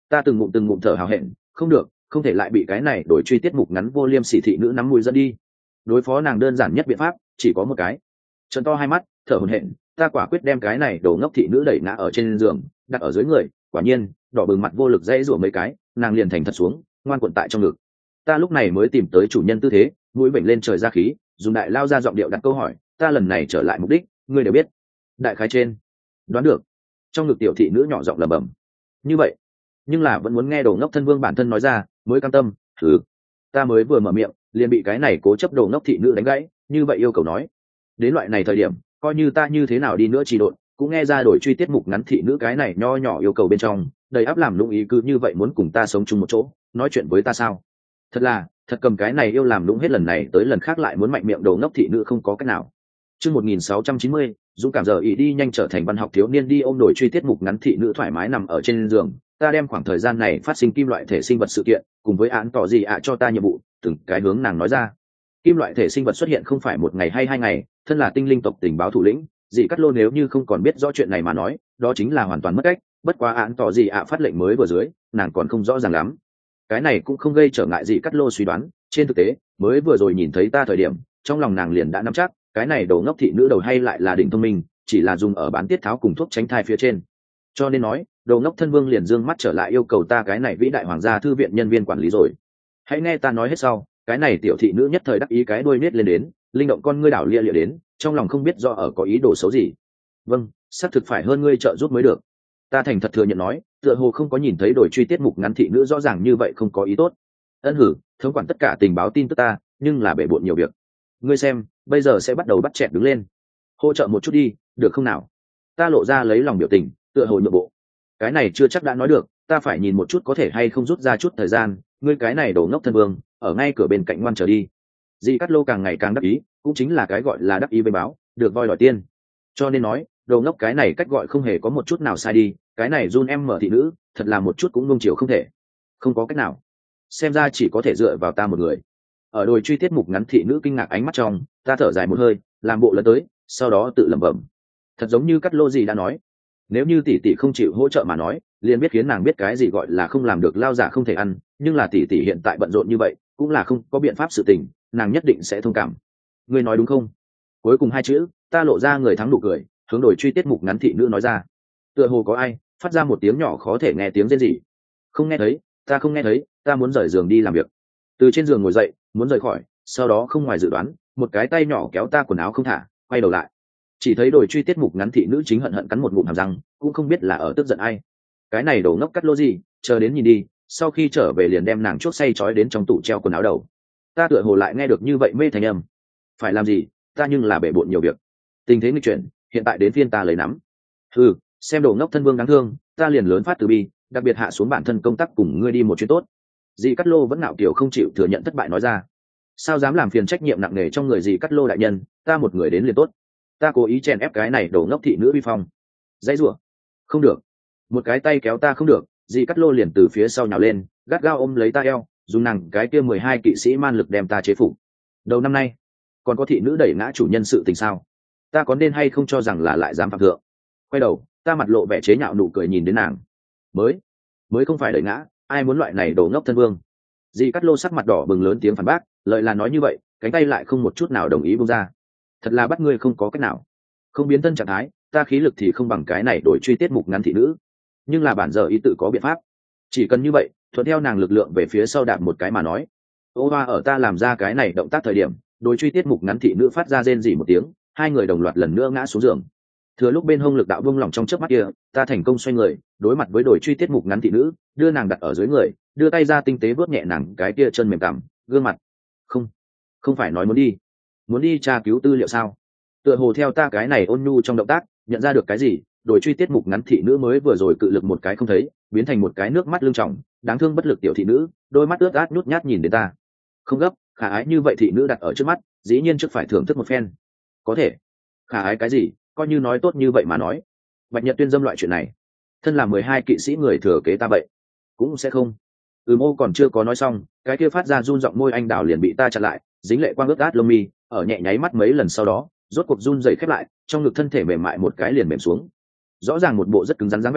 Ta từng ngụm từng ngụm thở hào hẹn, không được, không thể lại bị cái này đổi truy tiết mục ngắn vô liêm sỉ thị nữ nắm mũi dẫn đi. Đối phó nàng đơn giản nhất biện pháp chỉ có một cái. Trợn to hai mắt, thở hổn hển, ta quả quyết đem cái này đồ ngốc thị nữ đẩy ngã ở trên giường, đặt ở dưới người. Quả nhiên, đỏ bừng mặt vô lực dãy rủa mấy cái, nàng liền thành thật xuống, ngoan cuộn tại trong ngực. Ta lúc này mới tìm tới chủ nhân tư thế, mũi bệnh lên trời ra khí, dùng đại lao ra giọng điệu đặt câu hỏi, ta lần này trở lại mục đích, ngươi đều biết. Đại khái trên, đoán được. Trong ngực tiểu thị nữ nhỏ giọng lẩm bẩm. Như vậy, nhưng là vẫn muốn nghe đồ ngốc thân vương bản thân nói ra, mới cam tâm. Thử. Ta mới vừa mở miệng, liền bị cái này cố chấp đồ ngốc thị nữ đánh gãy, như vậy yêu cầu nói. Đến loại này thời điểm, coi như ta như thế nào đi nữa trì độn, cũng nghe ra đổi truy tiết mục ngắn thị nữ cái này nho nhỏ yêu cầu bên trong, đầy áp làm lũng ý cứ như vậy muốn cùng ta sống chung một chỗ, nói chuyện với ta sao? Thật là, thật cầm cái này yêu làm lũng hết lần này tới lần khác lại muốn mạnh miệng đồ ngốc thị nữ không có cách nào. Chương một nghìn sáu trăm chín mươi, dũng cảm giờ ý đi nhanh trở thành văn học thiếu niên đi ôm đổi truy tiết mục ngắn thị nữ thoải mái nằm ở trên giường, ta đem khoảng thời gian này phát sinh kim loại thể sinh vật sự kiện, cùng với án tỏ gì ạ cho ta nhiệm vụ, từng cái hướng nàng nói ra. Kim loại thể sinh vật xuất hiện không phải một ngày hay hai ngày, thân là tinh linh tộc tình báo thủ lĩnh, dị cắt lô nếu như không còn biết rõ chuyện này mà nói, đó chính là hoàn toàn mất cách, bất quá án tỏ gì ạ phát lệnh mới vừa dưới, nàng còn không rõ ràng lắm. Cái này cũng không gây trở ngại dị cắt lô suy đoán, trên thực tế, mới vừa rồi nhìn thấy ta thời điểm, trong lòng nàng liền đã nắm chắc, cái này đồ ngốc thị nữ đầu hay lại là đỉnh thông minh, chỉ là dùng ở bán tiết tháo cùng thuốc tránh thai phía trên. Cho nên nói, đồ ngốc thân vương liền dương mắt trở lại yêu cầu ta cái này vĩ đại hoàng gia thư viện nhân viên quản lý rồi. Hãy nghe ta nói hết sau, cái này tiểu thị nữ nhất thời đắc ý cái đuôi nết lên đến, linh động con ngươi đảo lia lịa đến, trong lòng không biết do ở có ý đồ xấu gì. Vâng, xác thực phải hơn ngươi trợ giúp mới được. Ta thành thật thừa nhận nói, tựa hồ không có nhìn thấy đổi truy tiết mục ngắn thị nữ rõ ràng như vậy không có ý tốt. Ân hử, thống quản tất cả tình báo tin tức ta, nhưng là bể bộn nhiều việc. Ngươi xem, bây giờ sẽ bắt đầu bắt chẹt đứng lên. Hỗ trợ một chút đi, được không nào? Ta lộ ra lấy lòng biểu tình, tựa hồ nhượng bộ. Cái này chưa chắc đã nói được, ta phải nhìn một chút có thể hay không rút ra chút thời gian, ngươi cái này đổ ngốc thân vương, ở ngay cửa bên cạnh ngoan trở đi. Dì Cát Lô càng ngày càng đắc ý, cũng chính là cái gọi là đắc ý với báo, được voi đòi tiên. Cho nên nói, đồ ngốc cái này cách gọi không hề có một chút nào sai đi, cái này run em mở thị nữ, thật là một chút cũng nung chiều không thể. Không có cách nào. Xem ra chỉ có thể dựa vào ta một người. Ở đồi truy tiết mục ngắn thị nữ kinh ngạc ánh mắt trong, ta thở dài một hơi, làm bộ lần tới, sau đó tự lẩm bẩm. Thật giống như Cát Lô gì đã nói, nếu như tỷ tỷ không chịu hỗ trợ mà nói, liền biết khiến nàng biết cái gì gọi là không làm được lao giả không thể ăn, nhưng là tỷ tỷ hiện tại bận rộn như vậy, cũng là không có biện pháp sự tình, nàng nhất định sẽ thông cảm. Ngươi nói đúng không? Cuối cùng hai chữ, ta lộ ra người thắng nụ cười, hướng đổi truy tiết mục ngắn thị nữ nói ra. Tựa hồ có ai phát ra một tiếng nhỏ khó thể nghe tiếng rên rỉ. Không nghe thấy, ta không nghe thấy, ta muốn rời giường đi làm việc. Từ trên giường ngồi dậy, muốn rời khỏi, sau đó không ngoài dự đoán, một cái tay nhỏ kéo ta quần áo không thả, quay đầu lại. Chỉ thấy đổi truy tiết mục ngắn thị nữ chính hận hận cắn một ngụm hàm răng, cũng không biết là ở tức giận ai. Cái này đổ ngốc Cát Lô gì, chờ đến nhìn đi, sau khi trở về liền đem nàng chuốc say trói đến trong tủ treo quần áo đầu. Ta tựa hồ lại nghe được như vậy mê thành âm. Phải làm gì, ta nhưng là bể bộn nhiều việc. Tình thế nghịch chuyển, hiện tại đến phiên ta lấy nắm. Ừ, xem đồ ngốc thân vương đáng thương, ta liền lớn phát từ bi, đặc biệt hạ xuống bản thân công tác cùng ngươi đi một chuyến tốt. Dì Cát Lô vẫn ngạo kiểu không chịu thừa nhận thất bại nói ra. Sao dám làm phiền trách nhiệm nặng nề trong người dì Cát Lô đại nhân, ta một người đến liền tốt. Ta cố ý chèn ép cái này đổ ngốc thị nữ uy phong. Dãy rủa, không được. Một cái tay kéo ta không được, dì Cát Lô liền từ phía sau nhào lên, gắt gao ôm lấy ta eo, dùng nàng cái kia mười hai kỵ sĩ man lực đem ta chế phục. Đầu năm nay, còn có thị nữ đẩy ngã chủ nhân sự tình sao? Ta có nên hay không cho rằng là lại dám phạm thượng? Quay đầu, ta mặt lộ vẻ chế nhạo nụ cười nhìn đến nàng. Mới, mới không phải đẩy ngã, ai muốn loại này đổ ngốc thân vương? Dì Cát Lô sắc mặt đỏ bừng lớn tiếng phản bác, lợi là nói như vậy, cánh tay lại không một chút nào đồng ý buông ra. Thật là bắt ngươi không có cách nào. Không biến thân trạng thái, ta khí lực thì không bằng cái này đổi truy tiết mục ngắn thị nữ. Nhưng là bản giờ ý tự có biện pháp. Chỉ cần như vậy, thuận theo nàng lực lượng về phía sau đạp một cái mà nói. Ô hoa ở ta làm ra cái này động tác thời điểm, đối truy tiết mục ngắn thị nữ phát ra rên rỉ một tiếng, hai người đồng loạt lần nữa ngã xuống giường. Thừa lúc bên hông lực đạo vung lỏng trong chớp mắt kia, ta thành công xoay người, đối mặt với đổi truy tiết mục ngắn thị nữ, đưa nàng đặt ở dưới người, đưa tay ra tinh tế vớt nhẹ nàng cái kia chân mềm cằm, gương mặt. Không, không phải nói muốn đi, muốn đi tra cứu tư liệu sao? Tựa hồ theo ta cái này ôn nhu trong động tác, nhận ra được cái gì, đổi truy tiết mục ngắn thị nữ mới vừa rồi cự lực một cái không thấy, biến thành một cái nước mắt lưng tròng, đáng thương bất lực tiểu thị nữ, đôi mắt ướt át nhút nhát nhìn đến ta. Không gấp, khả ái như vậy thị nữ đặt ở trước mắt, dĩ nhiên trước phải thưởng thức một phen. Có thể. Khả ái cái gì, coi như nói tốt như vậy mà nói. Bạch Nhật tuyên dâm loại chuyện này, thân là mười hai kỵ sĩ người thừa kế ta vậy, cũng sẽ không. Ừm ô còn chưa có nói xong, cái kia phát ra run giọng môi anh đào liền bị ta chặn lại, dính lệ quang ướt át lông mi, ở nhẹ nháy mắt mấy lần sau đó, rốt cuộc run rẩy khép lại, trong ngực thân thể mềm mại một cái liền mềm xuống. Rõ ràng một bộ rất cứng rắn dáng vẻ,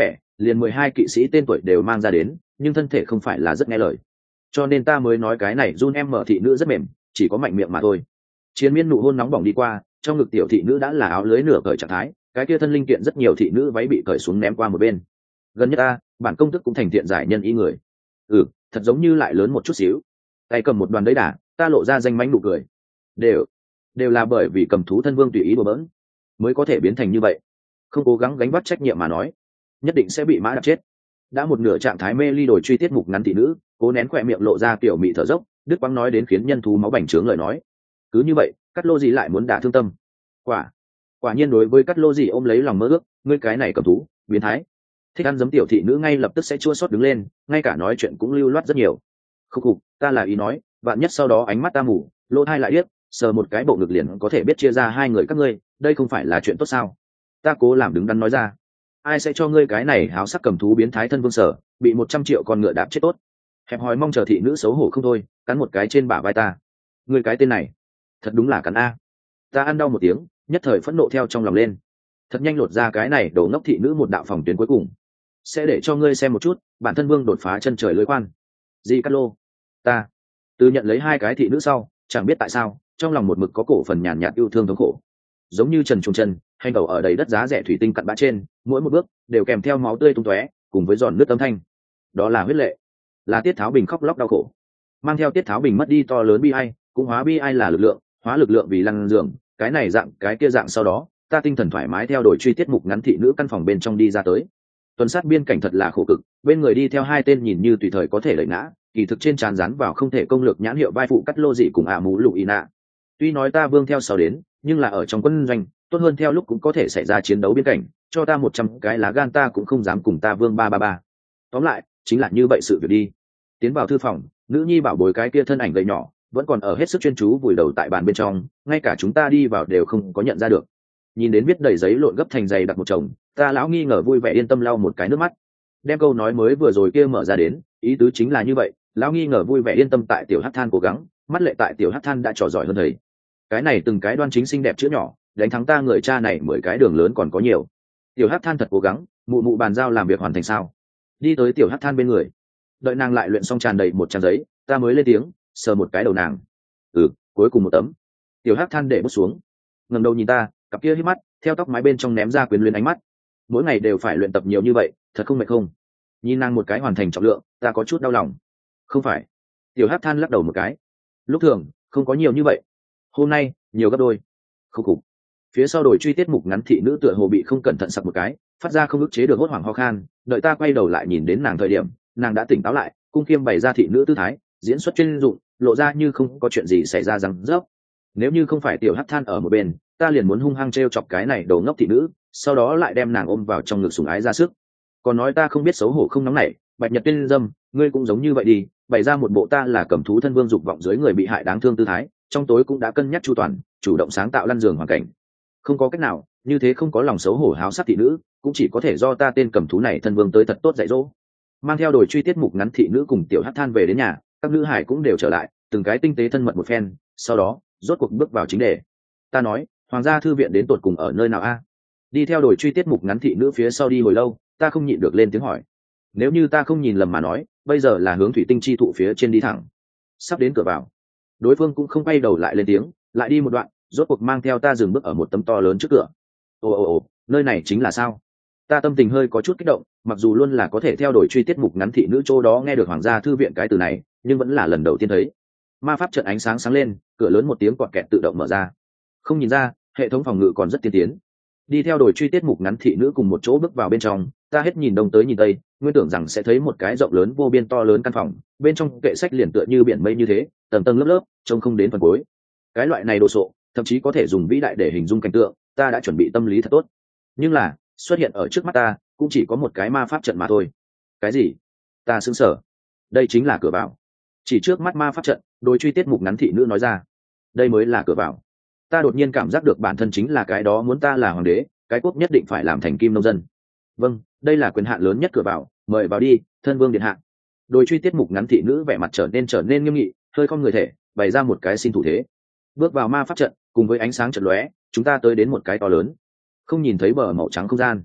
liền mười hai kỵ sĩ tên tuổi đều mang ra đến, nhưng thân thể không phải là rất nghe lời, cho nên ta mới nói cái này run em mở thị nữ rất mềm, chỉ có mạnh miệng mà thôi. Chiến miên nụ hôn nóng bỏng đi qua, trong ngực tiểu thị nữ đã là áo lưới nửa cởi trạng thái, cái kia thân linh kiện rất nhiều thị nữ váy bị cởi xuống ném qua một bên. Gần nhất ta bản công tức cũng thành thiện giải nhân ý người. Ừ, thật giống như lại lớn một chút xíu. Tay cầm một đoàn đấy đà, ta lộ ra danh mánh nụ cười. đều đều là bởi vì cầm thú thân vương tùy ý đùa bỡn mới có thể biến thành như vậy, không cố gắng gánh vác trách nhiệm mà nói nhất định sẽ bị mã đạp chết. Đã một nửa trạng thái mê ly đổi truy tiết mục ngắn thị nữ cố nén khỏe miệng lộ ra kiểu mị thở dốc, đức quang nói đến khiến nhân thú máu bành trướng lời nói. Cứ như vậy cắt lô gì lại muốn đả thương tâm. quả quả nhiên đối với cắt lô gì ôm lấy lòng mơ ước, ngươi cái này cầm thú biến thái thích ăn giấm tiểu thị nữ ngay lập tức sẽ chua xót đứng lên, ngay cả nói chuyện cũng lưu loát rất nhiều. Khúc khục, ta là ý nói vạn nhất sau đó ánh mắt ta mù lỗ thai lại điếc, sờ một cái bộ ngực liền có thể biết chia ra hai người các ngươi, đây không phải là chuyện tốt sao? Ta cố làm đứng đắn nói ra. Ai sẽ cho ngươi cái này háo sắc cầm thú biến thái thân vương sở bị một trăm triệu con ngựa đạp chết tốt. Hẹp hòi mong chờ thị nữ xấu hổ không thôi, cắn một cái trên bả vai ta. Ngươi cái tên này thật đúng là cắn a. Ta ăn đau một tiếng, nhất thời phẫn nộ theo trong lòng lên. Thật nhanh lột ra cái này đổ ngốc thị nữ một đạo phòng tuyến cuối cùng. Sẽ để cho ngươi xem một chút bản thân vương đột phá chân trời lưới quan. Di Cát Lô, ta từ nhận lấy hai cái thị nữ sau, chẳng biết tại sao trong lòng một mực có cổ phần nhàn nhạt yêu thương thống khổ, giống như trần trùng chân hành tẩu ở đầy đất giá rẻ thủy tinh cặn bã trên, mỗi một bước đều kèm theo máu tươi tung tóe cùng với giòn nước âm thanh. Đó là huyết lệ, là Tiết Tháo Bình khóc lóc đau khổ, mang theo Tiết Tháo Bình mất đi to lớn bi ai, cũng hóa bi ai là lực lượng, hóa lực lượng vì lăn giường cái này dạng cái kia dạng. Sau đó ta tinh thần thoải mái theo đuổi truy tiết mục ngắn thị nữ căn phòng bên trong đi ra tới. Tuần sát biên cảnh thật là khổ cực, bên người đi theo hai tên nhìn như tùy thời có thể đẩy ngã, kỳ thực trên trán dán vào không thể công lược nhãn hiệu vai phụ cắt lô dị cùng ạ mũ lục y nạ. Tuy nói ta vương theo sau đến, nhưng là ở trong quân doanh tốt hơn theo lúc cũng có thể xảy ra chiến đấu biên cảnh, cho ta một trăm cái lá gan ta cũng không dám cùng ta vương ba ba ba. Tóm lại chính là như vậy sự việc đi. Tiến vào thư phòng, nữ nhi bảo bối cái kia thân ảnh gầy nhỏ vẫn còn ở hết sức chuyên chú vùi đầu tại bàn bên trong, ngay cả chúng ta đi vào đều không có nhận ra được. Nhìn đến viết đầy giấy lộn gấp thành giày đặt một chồng, ta lão nghi ngờ vui vẻ yên tâm lau một cái nước mắt, đem câu nói mới vừa rồi kia mở ra đến, ý tứ chính là như vậy. Lão nghi ngờ vui vẻ yên tâm tại tiểu hắc than cố gắng, mắt lệ tại tiểu hắc than đã trò giỏi hơn thầy. Cái này từng cái đoan chính xinh đẹp chữ nhỏ, đánh thắng ta người cha này mười cái đường lớn còn có nhiều. Tiểu hắc than thật cố gắng, mụ mụ bàn giao làm việc hoàn thành sao? Đi tới tiểu hắc than bên người, đợi nàng lại luyện xong tràn đầy một trang giấy, ta mới lên tiếng, sờ một cái đầu nàng. Ừ, cuối cùng một tấm. Tiểu hắc than để bút xuống, ngẩng đầu nhìn ta, cặp kia hít mắt theo tóc mái bên trong ném ra quyến luyến ánh mắt. Mỗi ngày đều phải luyện tập nhiều như vậy, thật không mệt không? Nhìn nàng một cái hoàn thành trọng lượng, ta có chút đau lòng. Không phải. Tiểu hắc than lắc đầu một cái, lúc thường không có nhiều như vậy, hôm nay nhiều gấp đôi. Không cục. Phía sau đổi truy tiết mục ngắn thị nữ tựa hồ bị không cẩn thận sặc một cái, phát ra không ức chế được hốt hoảng ho khan. Đợi ta quay đầu lại nhìn đến nàng thời điểm, nàng đã tỉnh táo lại, cung khiêm bày ra thị nữ tư thái, diễn xuất chuyên dụng, lộ ra như không có chuyện gì xảy ra răng rớp. Nếu như không phải tiểu hắc than ở một bên, ta liền muốn hung hăng t chọc cái này đầu ngốc thị nữ, sau đó lại đem nàng ôm vào trong ngực sủng ái ra sức. Còn nói ta không biết xấu hổ không nóng nảy, Bạch Nhật Tiên dâm, ngươi cũng giống như vậy đi, bày ra một bộ ta là cầm thú thân vương dục vọng dưới người bị hại đáng thương tư thái, trong tối cũng đã cân nhắc chu toàn, chủ động sáng tạo lăn giường hoàn cảnh. Không có cách nào, như thế không có lòng xấu hổ háo sắc thị nữ, cũng chỉ có thể do ta tên cầm thú này thân vương tới thật tốt dạy dỗ. Mang theo đồi truy tiết mục ngắn thị nữ cùng tiểu hắc than về đến nhà, các nữ hải cũng đều trở lại, từng cái tinh tế thân mật một phen, sau đó rốt cuộc bước vào chính đề. Ta nói, hoàng gia thư viện đến tột cùng ở nơi nào a? Đi theo đồi truy tiết mục ngắn thị nữ phía sau đi hồi lâu, ta không nhịn được lên tiếng hỏi. Nếu như ta không nhìn lầm mà nói, bây giờ là hướng thủy tinh chi thụ phía trên đi thẳng, sắp đến cửa vào. Đối phương cũng không quay đầu lại lên tiếng, lại đi một đoạn, rốt cuộc mang theo ta dừng bước ở một tấm to lớn trước cửa. Ồ ồ ồ, nơi này chính là sao? Ta tâm tình hơi có chút kích động, mặc dù luôn là có thể theo đuổi truy tiết mục ngắn thị nữ chỗ đó nghe được hoàng gia thư viện cái từ này, nhưng vẫn là lần đầu tiên thấy. Ma pháp trận ánh sáng sáng lên, cửa lớn một tiếng quạt kẹt tự động mở ra. Không nhìn ra, hệ thống phòng ngự còn rất tiên tiến. Đi theo đuổi truy tiết mục ngắn thị nữ cùng một chỗ bước vào bên trong, ta hết nhìn đông tới nhìn tây, nguyên tưởng rằng sẽ thấy một cái rộng lớn vô biên to lớn căn phòng, bên trong kệ sách liền tựa như biển mây như thế, tầng tầng lớp lớp, trông không đến phần cuối. Cái loại này đồ sộ, thậm chí có thể dùng vĩ đại để hình dung cảnh tượng, ta đã chuẩn bị tâm lý thật tốt. Nhưng là, xuất hiện ở trước mắt ta, cũng chỉ có một cái ma pháp trận mà thôi. Cái gì? Ta sững sờ. Đây chính là cửa vào. Chỉ trước mắt ma pháp trận, đôi truy tiết mục ngắn thị nữ nói ra. Đây mới là cửa vào. Ta đột nhiên cảm giác được bản thân chính là cái đó muốn ta là hoàng đế, cái quốc nhất định phải làm thành kim nông dân. Vâng, đây là quyền hạn lớn nhất cửa vào, mời vào đi, thân vương điện hạ. Đôi truy tiết mục ngắn thị nữ vẻ mặt trở nên trở nên nghiêm nghị, hơi không người thể, bày ra một cái xin thủ thế. Bước vào ma pháp trận, cùng với ánh sáng chợt lóe, chúng ta tới đến một cái to lớn, không nhìn thấy bờ màu trắng không gian.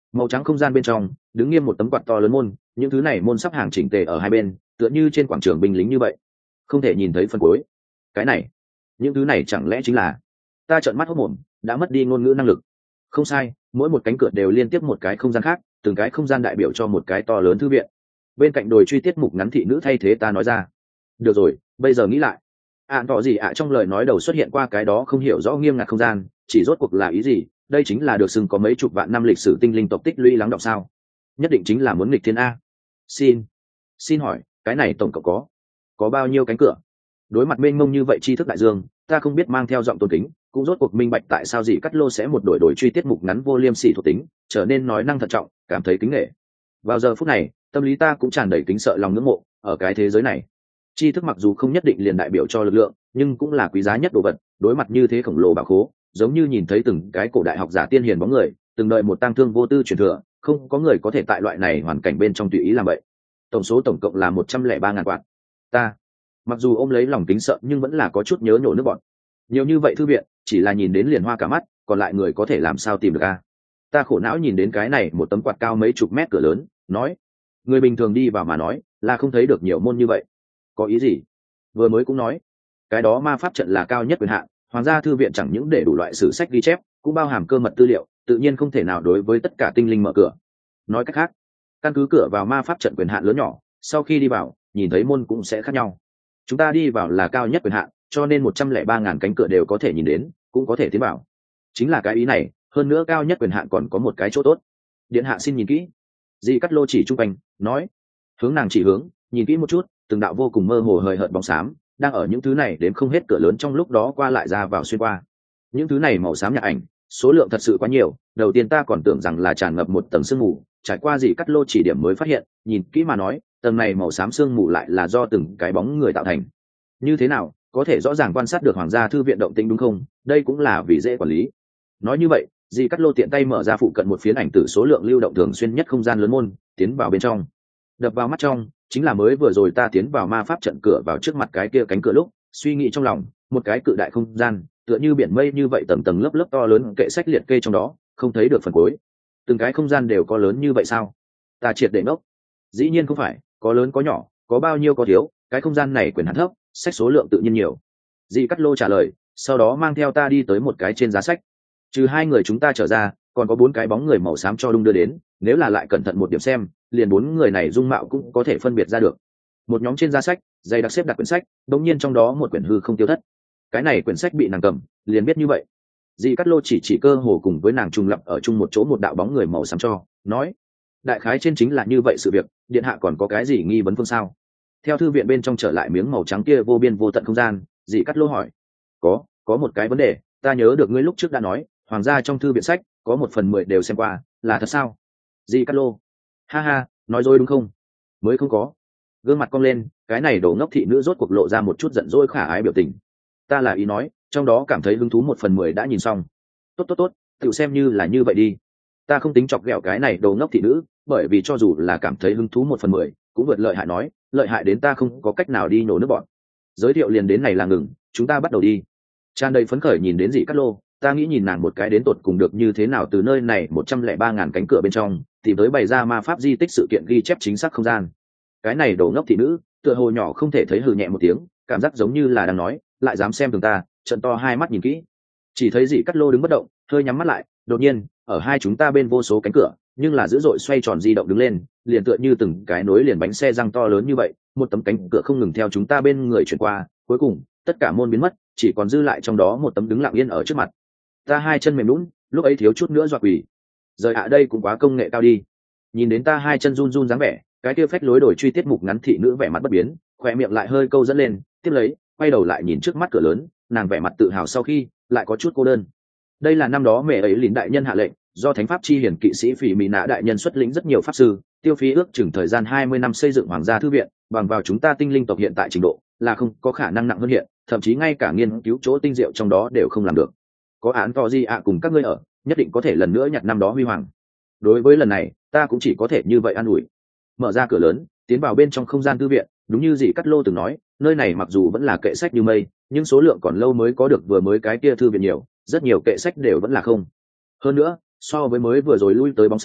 Màu trắng không gian bên trong đứng nghiêm một tấm quạt to lớn môn, những thứ này môn sắp hàng chỉnh tề ở hai bên, tựa như trên quảng trường binh lính như vậy, không thể nhìn thấy phần cuối. Cái này, những thứ này chẳng lẽ chính là... Ta trợn mắt hốt mồm, đã mất đi ngôn ngữ năng lực. Không sai, mỗi một cánh cửa đều liên tiếp một cái không gian khác, từng cái không gian đại biểu cho một cái to lớn thư viện. Bên cạnh đồi truy tiết mục ngắn thị nữ thay thế ta nói ra. Được rồi, bây giờ nghĩ lại, ạn tỏ gì ạ trong lời nói đầu xuất hiện qua cái đó không hiểu rõ nghiêm ngặt không gian, chỉ rốt cuộc là ý gì? Đây chính là được xưng có mấy chục vạn năm lịch sử tinh linh tộc tích lũy lắng đọng sao? Nhất định chính là muốn nghịch thiên a. Xin, xin hỏi, cái này tổng cộng có có bao nhiêu cánh cửa? Đối mặt mênh mông như vậy tri thức đại dương, ta không biết mang theo giọng tôn kính, cũng rốt cuộc minh bạch tại sao gì cắt lô sẽ một đổi đổi truy tiết mục ngắn vô liêm sỉ thuộc tính, trở nên nói năng thận trọng, cảm thấy kính nể. Vào giờ phút này, tâm lý ta cũng tràn đầy kính sợ lòng ngưỡng mộ. Ở cái thế giới này, tri thức mặc dù không nhất định liền đại biểu cho lực lượng, nhưng cũng là quý giá nhất đồ vật. Đối mặt như thế khổng lồ bảo khố, giống như nhìn thấy từng cái cổ đại học giả tiên hiền bóng người, từng đợi một tang thương vô tư truyền thừa, không có người có thể tại loại này hoàn cảnh bên trong tùy ý làm vậy. Tổng số tổng cộng là một trăm lẻ ba ngàn quạt. Ta mặc dù ôm lấy lòng kính sợ nhưng vẫn là có chút nhớ nhổ nước bọn. Nhiều như vậy thư viện, chỉ là nhìn đến liền hoa cả mắt, còn lại người có thể làm sao tìm được a? Ta khổ não nhìn đến cái này một tấm quạt cao mấy chục mét cửa lớn, nói, người bình thường đi vào mà nói là không thấy được nhiều môn như vậy. Có ý gì? Vừa mới cũng nói, cái đó ma pháp trận là cao nhất quyền hạn, hoàng gia thư viện chẳng những để đủ loại sử sách ghi chép, cũng bao hàm cơ mật tư liệu, tự nhiên không thể nào đối với tất cả tinh linh mở cửa. Nói cách khác, căn cứ cửa vào ma pháp trận quyền hạn lớn nhỏ, sau khi đi vào, nhìn thấy môn cũng sẽ khác nhau. Chúng ta đi vào là cao nhất quyền hạn, cho nên một trăm lẻ ba ngàn cánh cửa đều có thể nhìn đến, cũng có thể tiến vào. Chính là cái ý này, hơn nữa cao nhất quyền hạn còn có một cái chỗ tốt. Điện hạ xin nhìn kỹ. Di Cắt Lô chỉ trung quanh, nói, hướng nàng chỉ hướng, nhìn kỹ một chút, từng đạo vô cùng mơ hồ hời hợt bóng xám, đang ở những thứ này đến không hết cửa lớn trong lúc đó qua lại ra vào xuyên qua. Những thứ này màu xám nhạc ảnh, số lượng thật sự quá nhiều, đầu tiên ta còn tưởng rằng là tràn ngập một tầng sương mù, trải qua Di Cắt Lô chỉ điểm mới phát hiện, nhìn kỹ mà nói, tầng này màu xám sương mù lại là do từng cái bóng người tạo thành. Như thế nào, có thể rõ ràng quan sát được hoàng gia thư viện động tĩnh đúng không? Đây cũng là vì dễ quản lý. Nói như vậy, Di Cắt Lô tiện tay mở ra phụ cận một phiến ảnh tử số lượng lưu động thường xuyên nhất không gian lớn môn, tiến vào bên trong. Đập vào mắt trong, chính là mới vừa rồi ta tiến vào ma pháp trận cửa vào trước mặt cái kia cánh cửa lúc, suy nghĩ trong lòng, một cái cự đại không gian, tựa như biển mây như vậy tầng tầng lớp lớp to lớn kệ sách liệt kê trong đó, không thấy được phần cuối. Từng cái không gian đều có lớn như vậy sao? Ta triệt để ngốc. Dĩ nhiên không phải, có lớn có nhỏ, có bao nhiêu có thiếu, cái không gian này quyền hạn thấp, sách số lượng tự nhiên nhiều. Di Cắt Lô trả lời, sau đó mang theo ta đi tới một cái trên giá sách. Trừ hai người chúng ta trở ra, còn có bốn cái bóng người màu xám cho đung đưa đến, nếu là lại cẩn thận một điểm xem, liền bốn người này dung mạo cũng có thể phân biệt ra được. Một nhóm trên giá sách, dày đặc xếp đặt quyển sách, đống nhiên trong đó một quyển hư không tiêu thất. Cái này quyển sách bị nàng cầm, liền biết như vậy. Di Cắt Lô chỉ chỉ cơ hồ cùng với nàng trùng lập ở chung một chỗ một đạo bóng người màu xám cho, nói, đại khái trên chính là như vậy sự việc, điện hạ còn có cái gì nghi vấn phương sao? Theo thư viện bên trong trở lại miếng màu trắng kia vô biên vô tận không gian, Di Cắt Lô hỏi, có, có một cái vấn đề, ta nhớ được ngươi lúc trước đã nói, hoàng gia trong thư viện sách có một phần mười đều xem qua, là thật sao? Di Cắt Lô, ha ha, nói dối đúng không? Mới không có. Gương mặt cong lên, cái này đổ ngốc thị nữ rốt cuộc lộ ra một chút giận dỗi khả ái biểu tình. Ta là ý nói, trong đó cảm thấy hứng thú một phần mười đã nhìn xong. Tốt tốt tốt, tự xem như là như vậy đi. Ta không tính chọc ghẹo cái này đồ ngốc thị nữ, bởi vì cho dù là cảm thấy hứng thú một phần mười, cũng vượt lợi hại nói, lợi hại đến ta không có cách nào đi nhổ nước bọn. Giới thiệu liền đến này là ngừng, chúng ta bắt đầu đi. Tràn đầy phấn khởi nhìn đến Dĩ Cát Lô, ta nghĩ nhìn nàng một cái đến tột cùng được như thế nào từ nơi này một trăm lẻ ba ngàn cánh cửa bên trong, tìm tới bày ra ma pháp di tích sự kiện ghi chép chính xác không gian. Cái này đồ ngốc thị nữ, tựa hồ nhỏ không thể thấy hừ nhẹ một tiếng, cảm giác giống như là đang nói, lại dám xem thường ta, trận to hai mắt nhìn kỹ. Chỉ thấy Dĩ Cát Lô đứng bất động, hơi nhắm mắt lại, đột nhiên, ở hai chúng ta bên vô số cánh cửa, nhưng là dữ dội xoay tròn di động đứng lên, liền tựa như từng cái nối liền bánh xe răng to lớn như vậy, một tấm cánh cửa không ngừng theo chúng ta bên người chuyển qua, cuối cùng, tất cả môn biến mất, chỉ còn dư lại trong đó một tấm đứng lặng yên ở trước mặt. Ta hai chân mềm nhũn, lúc ấy thiếu chút nữa dọa quỳ. Rời ạ đây cũng quá công nghệ cao đi. Nhìn đến ta hai chân run run dáng vẻ, cái kia phách lối đổi truy tiết mục ngắn thị nữ vẻ mặt bất biến, khỏe miệng lại hơi câu dẫn lên, tiếp lấy, quay đầu lại nhìn trước mắt cửa lớn, nàng vẻ mặt tự hào sau khi, lại có chút cô đơn. Đây là năm đó mẹ ấy lính đại nhân hạ lệnh, do thánh pháp chi hiển kỵ sĩ phỉ mỹ nã đại nhân xuất lĩnh rất nhiều pháp sư, tiêu phí ước chừng thời gian hai mươi năm xây dựng hoàng gia thư viện, bằng vào chúng ta tinh linh tộc hiện tại trình độ, là không có khả năng nặng hơn hiện, thậm chí ngay cả nghiên cứu chỗ tinh diệu trong đó đều không làm được. Có án to gì ạ cùng các ngươi ở, nhất định có thể lần nữa nhặt năm đó huy hoàng. Đối với lần này, ta cũng chỉ có thể như vậy an ủi. Mở ra cửa lớn, tiến vào bên trong không gian thư viện, đúng như Dĩ Cát Lô từng nói, nơi này mặc dù vẫn là kệ sách như mây, nhưng số lượng còn lâu mới có được vừa mới cái kia thư viện nhiều, rất nhiều kệ sách đều vẫn là không. Hơn nữa, so với mới vừa rồi lui tới bóng xám,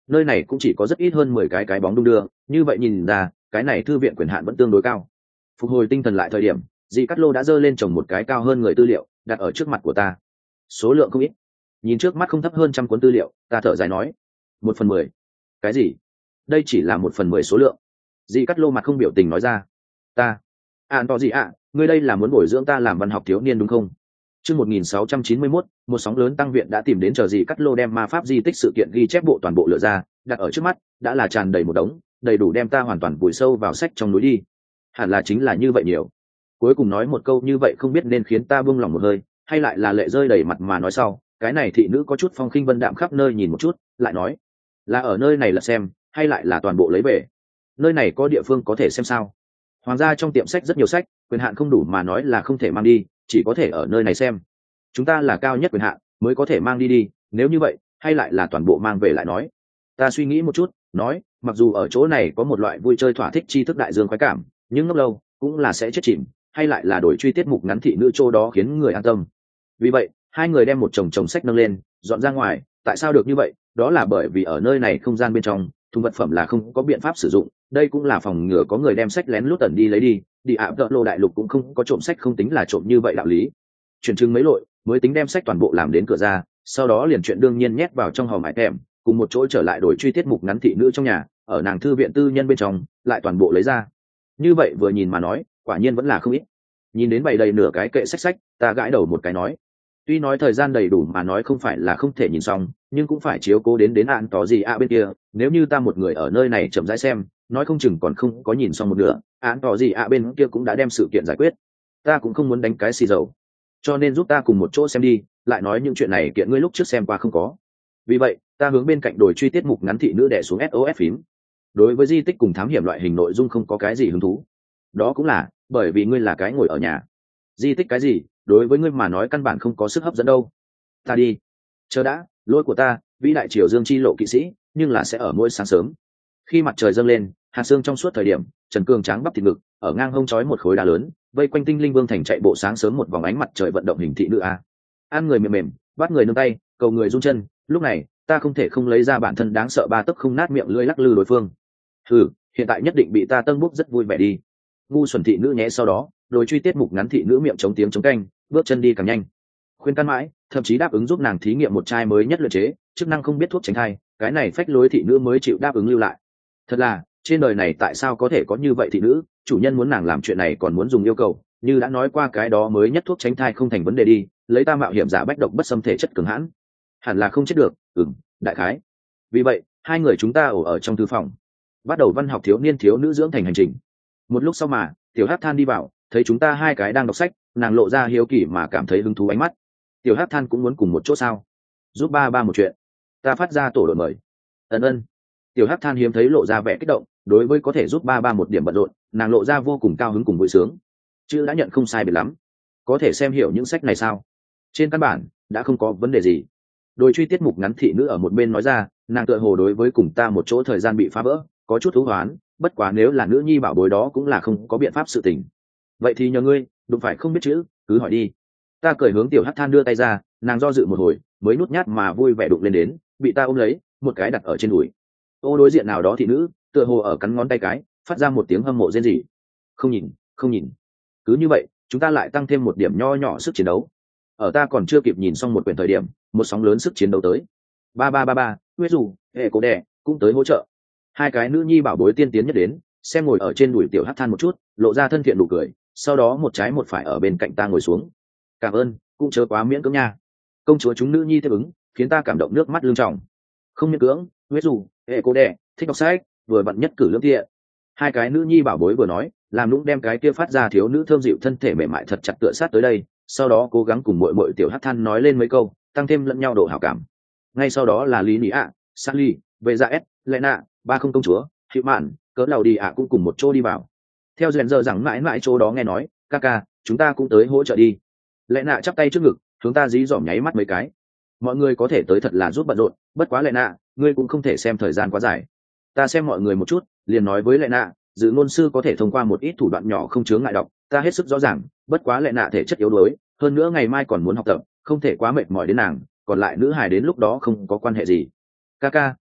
nơi này cũng chỉ có rất ít hơn mười cái cái bóng đung đưa, như vậy nhìn ra cái này thư viện quyền hạn vẫn tương đối cao. Phục hồi tinh thần lại thời điểm, dì cắt lô đã giơ lên chồng một cái cao hơn người tư liệu đặt ở trước mặt của ta. Số lượng không ít, nhìn trước mắt không thấp hơn trăm cuốn tư liệu, ta thở dài nói, một phần mười. Cái gì? Đây chỉ là một phần mười số lượng. Dì cắt lô mặt không biểu tình nói ra. Ta ạn to gì ạ? Ngươi đây là muốn bồi dưỡng ta làm văn học thiếu niên đúng không? Chương một nghìn sáu trăm chín mươi mốt, một sóng lớn tăng viện đã tìm đến, chờ dì cắt lô đem ma pháp di tích sự kiện ghi chép bộ toàn bộ lựa ra, đặt ở trước mắt, đã là tràn đầy một đống, đầy đủ đem ta hoàn toàn vùi sâu vào sách trong núi đi. Hẳn là chính là như vậy nhiều. Cuối cùng nói một câu như vậy không biết nên khiến ta buông lòng một hơi, hay lại là lệ rơi đầy mặt mà nói sau. Cái này thị nữ có chút phong khinh vân đạm khắp nơi nhìn một chút, lại nói, là ở nơi này là xem, hay lại là toàn bộ lấy về? Nơi này có địa phương có thể xem sao? Hoàng gia trong tiệm sách rất nhiều sách, quyền hạn không đủ mà nói là không thể mang đi, chỉ có thể ở nơi này xem. Chúng ta là cao nhất quyền hạn mới có thể mang đi đi, nếu như vậy hay lại là toàn bộ mang về lại nói. Ta suy nghĩ một chút, nói, mặc dù ở chỗ này có một loại vui chơi thỏa thích tri thức đại dương khoái cảm, nhưng ngốc lâu cũng là sẽ chết chìm, hay lại là đổi truy tiết mục ngắn thị nữ chỗ đó khiến người an tâm. Vì vậy hai người đem một chồng chồng sách nâng lên dọn ra ngoài. Tại sao được như vậy? Đó là bởi vì ở nơi này không gian bên trong thùng vật phẩm là không có biện pháp sử dụng, đây cũng là phòng ngừa có người đem sách lén lút tẩn đi lấy đi. Đi ạ tợ lô đại lục cũng không có trộm sách không tính là trộm như vậy đạo lý. Chuyển chừng mấy lội mới tính đem sách toàn bộ làm đến cửa ra, sau đó liền chuyện đương nhiên nhét vào trong hòm mải tèm, cùng một chỗ trở lại đổi truy tiết mục ngắn thị nữ trong nhà, ở nàng thư viện tư nhân bên trong lại toàn bộ lấy ra. Như vậy vừa nhìn mà nói, quả nhiên vẫn là không ít. Nhìn đến bày đầy nửa cái kệ sách sách, ta gãi đầu một cái nói, tuy nói thời gian đầy đủ mà nói không phải là không thể nhìn xong, nhưng cũng phải chiếu cố đến đến ạn tỏ gì ạ bên kia. Nếu như ta một người ở nơi này chậm rãi xem, nói không chừng còn không có nhìn xong một nửa, ạn tỏ gì ạ bên kia cũng đã đem sự kiện giải quyết. Ta cũng không muốn đánh cái xì dầu, cho nên giúp ta cùng một chỗ xem đi, lại nói những chuyện này kiện ngươi lúc trước xem qua không có. Vì vậy ta hướng bên cạnh đổi truy tiết mục ngắn thị nữ đè xuống ét o ét phím. Đối với di tích cùng thám hiểm loại hình nội dung không có cái gì hứng thú, đó cũng là bởi vì ngươi là cái ngồi ở nhà. Di tích cái gì đối với ngươi mà nói căn bản không có sức hấp dẫn đâu. Ta đi. Chờ đã, lỗi của ta, vĩ đại triều dương chi lộ kỵ sĩ, nhưng là sẽ ở mỗi sáng sớm khi mặt trời dâng lên, hạt sương trong suốt thời điểm, Trần Cương tráng bắp thịt ngực ở ngang hông trói một khối đá lớn, vây quanh tinh linh vương thành chạy bộ sáng sớm một vòng ánh mặt trời vận động hình thị nữ a. Ăn người mềm mềm, bắt người nương tay, cầu người run chân, lúc này ta không thể không lấy ra bản thân đáng sợ ba tấc không nát miệng lưỡi lắc lư đối phương. Thử, hiện tại nhất định bị ta tân bút rất vui vẻ đi. Ngu xuẩn thị nữ nhé, sau đó rồi truy tiết mục ngắn thị nữ miệng chống tiếng chống canh, bước chân đi càng nhanh, khuyên can mãi, thậm chí đáp ứng giúp nàng thí nghiệm một chai mới nhất luyện chế chức năng không biết thuốc tránh thai, cái này phách lối thị nữ mới chịu đáp ứng lưu lại. Thật là trên đời này tại sao có thể có như vậy thị nữ, chủ nhân muốn nàng làm chuyện này còn muốn dùng yêu cầu, như đã nói qua cái đó mới nhất thuốc tránh thai không thành vấn đề đi, lấy ta mạo hiểm giả bách độc bất xâm thể chất cường hãn, hẳn là không chết được. Ừm, đại khái. Vì vậy hai người chúng ta ổ ở trong thư phòng, bắt đầu văn học thiếu niên thiếu nữ dưỡng thành hành trình. Một lúc sau mà tiểu hát than đi vào, thấy chúng ta hai cái đang đọc sách, nàng lộ ra hiếu kỳ mà cảm thấy hứng thú ánh mắt. Tiểu hát than cũng muốn cùng một chỗ sao? Giúp ba ba một chuyện. Ta phát ra tổ đội mời. Ân ân. Tiểu hát than hiếm thấy lộ ra vẻ kích động, đối với có thể giúp ba ba một điểm bận rộn, nàng lộ ra vô cùng cao hứng cùng vui sướng. Chứ đã nhận không sai biệt lắm, có thể xem hiểu những sách này sao? Trên căn bản đã không có vấn đề gì. Đôi truy tiết mục ngắn thị nữ ở một bên nói ra, nàng tựa hồ đối với cùng ta một chỗ thời gian bị phá vỡ có chút thú hoán, bất quá nếu là nữ nhi bảo bối đó cũng là không có biện pháp sự tình. Vậy thì nhờ ngươi, đụng phải không biết chữ cứ hỏi đi. Ta cởi hướng tiểu hát than đưa tay ra, nàng do dự một hồi mới nút nhát mà vui vẻ đụng lên đến, bị ta ôm lấy một cái đặt ở trên đùi. Ô đối diện nào đó thị nữ tựa hồ ở cắn ngón tay cái, phát ra một tiếng hâm mộ rên rỉ. Không nhìn, không nhìn. Cứ như vậy chúng ta lại tăng thêm một điểm nho nhỏ sức chiến đấu. Ở ta còn chưa kịp nhìn xong một quyển thời điểm, một sóng lớn sức chiến đấu tới. Ba ba ba ba, huyết dù hệ cố đẻ cũng tới hỗ trợ. Hai cái nữ nhi bảo bối tiên tiến nhất đến, xem ngồi ở trên đùi tiểu hát than một chút, lộ ra thân thiện đủ cười, sau đó một trái một phải ở bên cạnh ta ngồi xuống. Cảm ơn, cũng chớ quá miễn cưỡng nha. Công chúa chúng nữ nhi tiếp ứng, khiến ta cảm động nước mắt lưng tròng. Không miễn cưỡng, huyết dù hệ cố đẻ thích đọc sách, vừa vặn nhất cử lương thiện. Hai cái nữ nhi bảo bối vừa nói, làm lũng đem cái kia phát ra thiếu nữ thơm dịu thân thể mềm mại thật chặt tựa sát tới đây, sau đó cố gắng cùng muội muội tiểu hát than nói lên mấy câu, tăng thêm lẫn nhau độ hảo cảm. Ngay sau đó là lý nị ạ, Sally, về ra s, lệ nạ, ba không công chúa, hiệu mạn, cỡ lầu đi ạ cũng cùng một chỗ đi vào. Theo duyên giờ rằng mãi mãi chỗ đó nghe nói, ca ca, chúng ta cũng tới hỗ trợ đi. Lệ nạ chắp tay trước ngực, chúng ta dí dỏm nháy mắt mấy cái. Mọi người có thể tới thật là giúp bận rộn, bất quá lệ nạ, ngươi cũng không thể xem thời gian quá dài. Ta xem mọi người một chút, liền nói với lệ nạ, dự ngôn sư có thể thông qua một ít thủ đoạn nhỏ không chướng ngại đọc, ta hết sức rõ ràng, bất quá lệ nạ thể chất yếu đuối, hơn nữa ngày mai còn muốn học tập, không thể quá mệt mỏi đến nàng, còn lại nữ hài đến lúc đó không có quan hệ gì. Ca ca,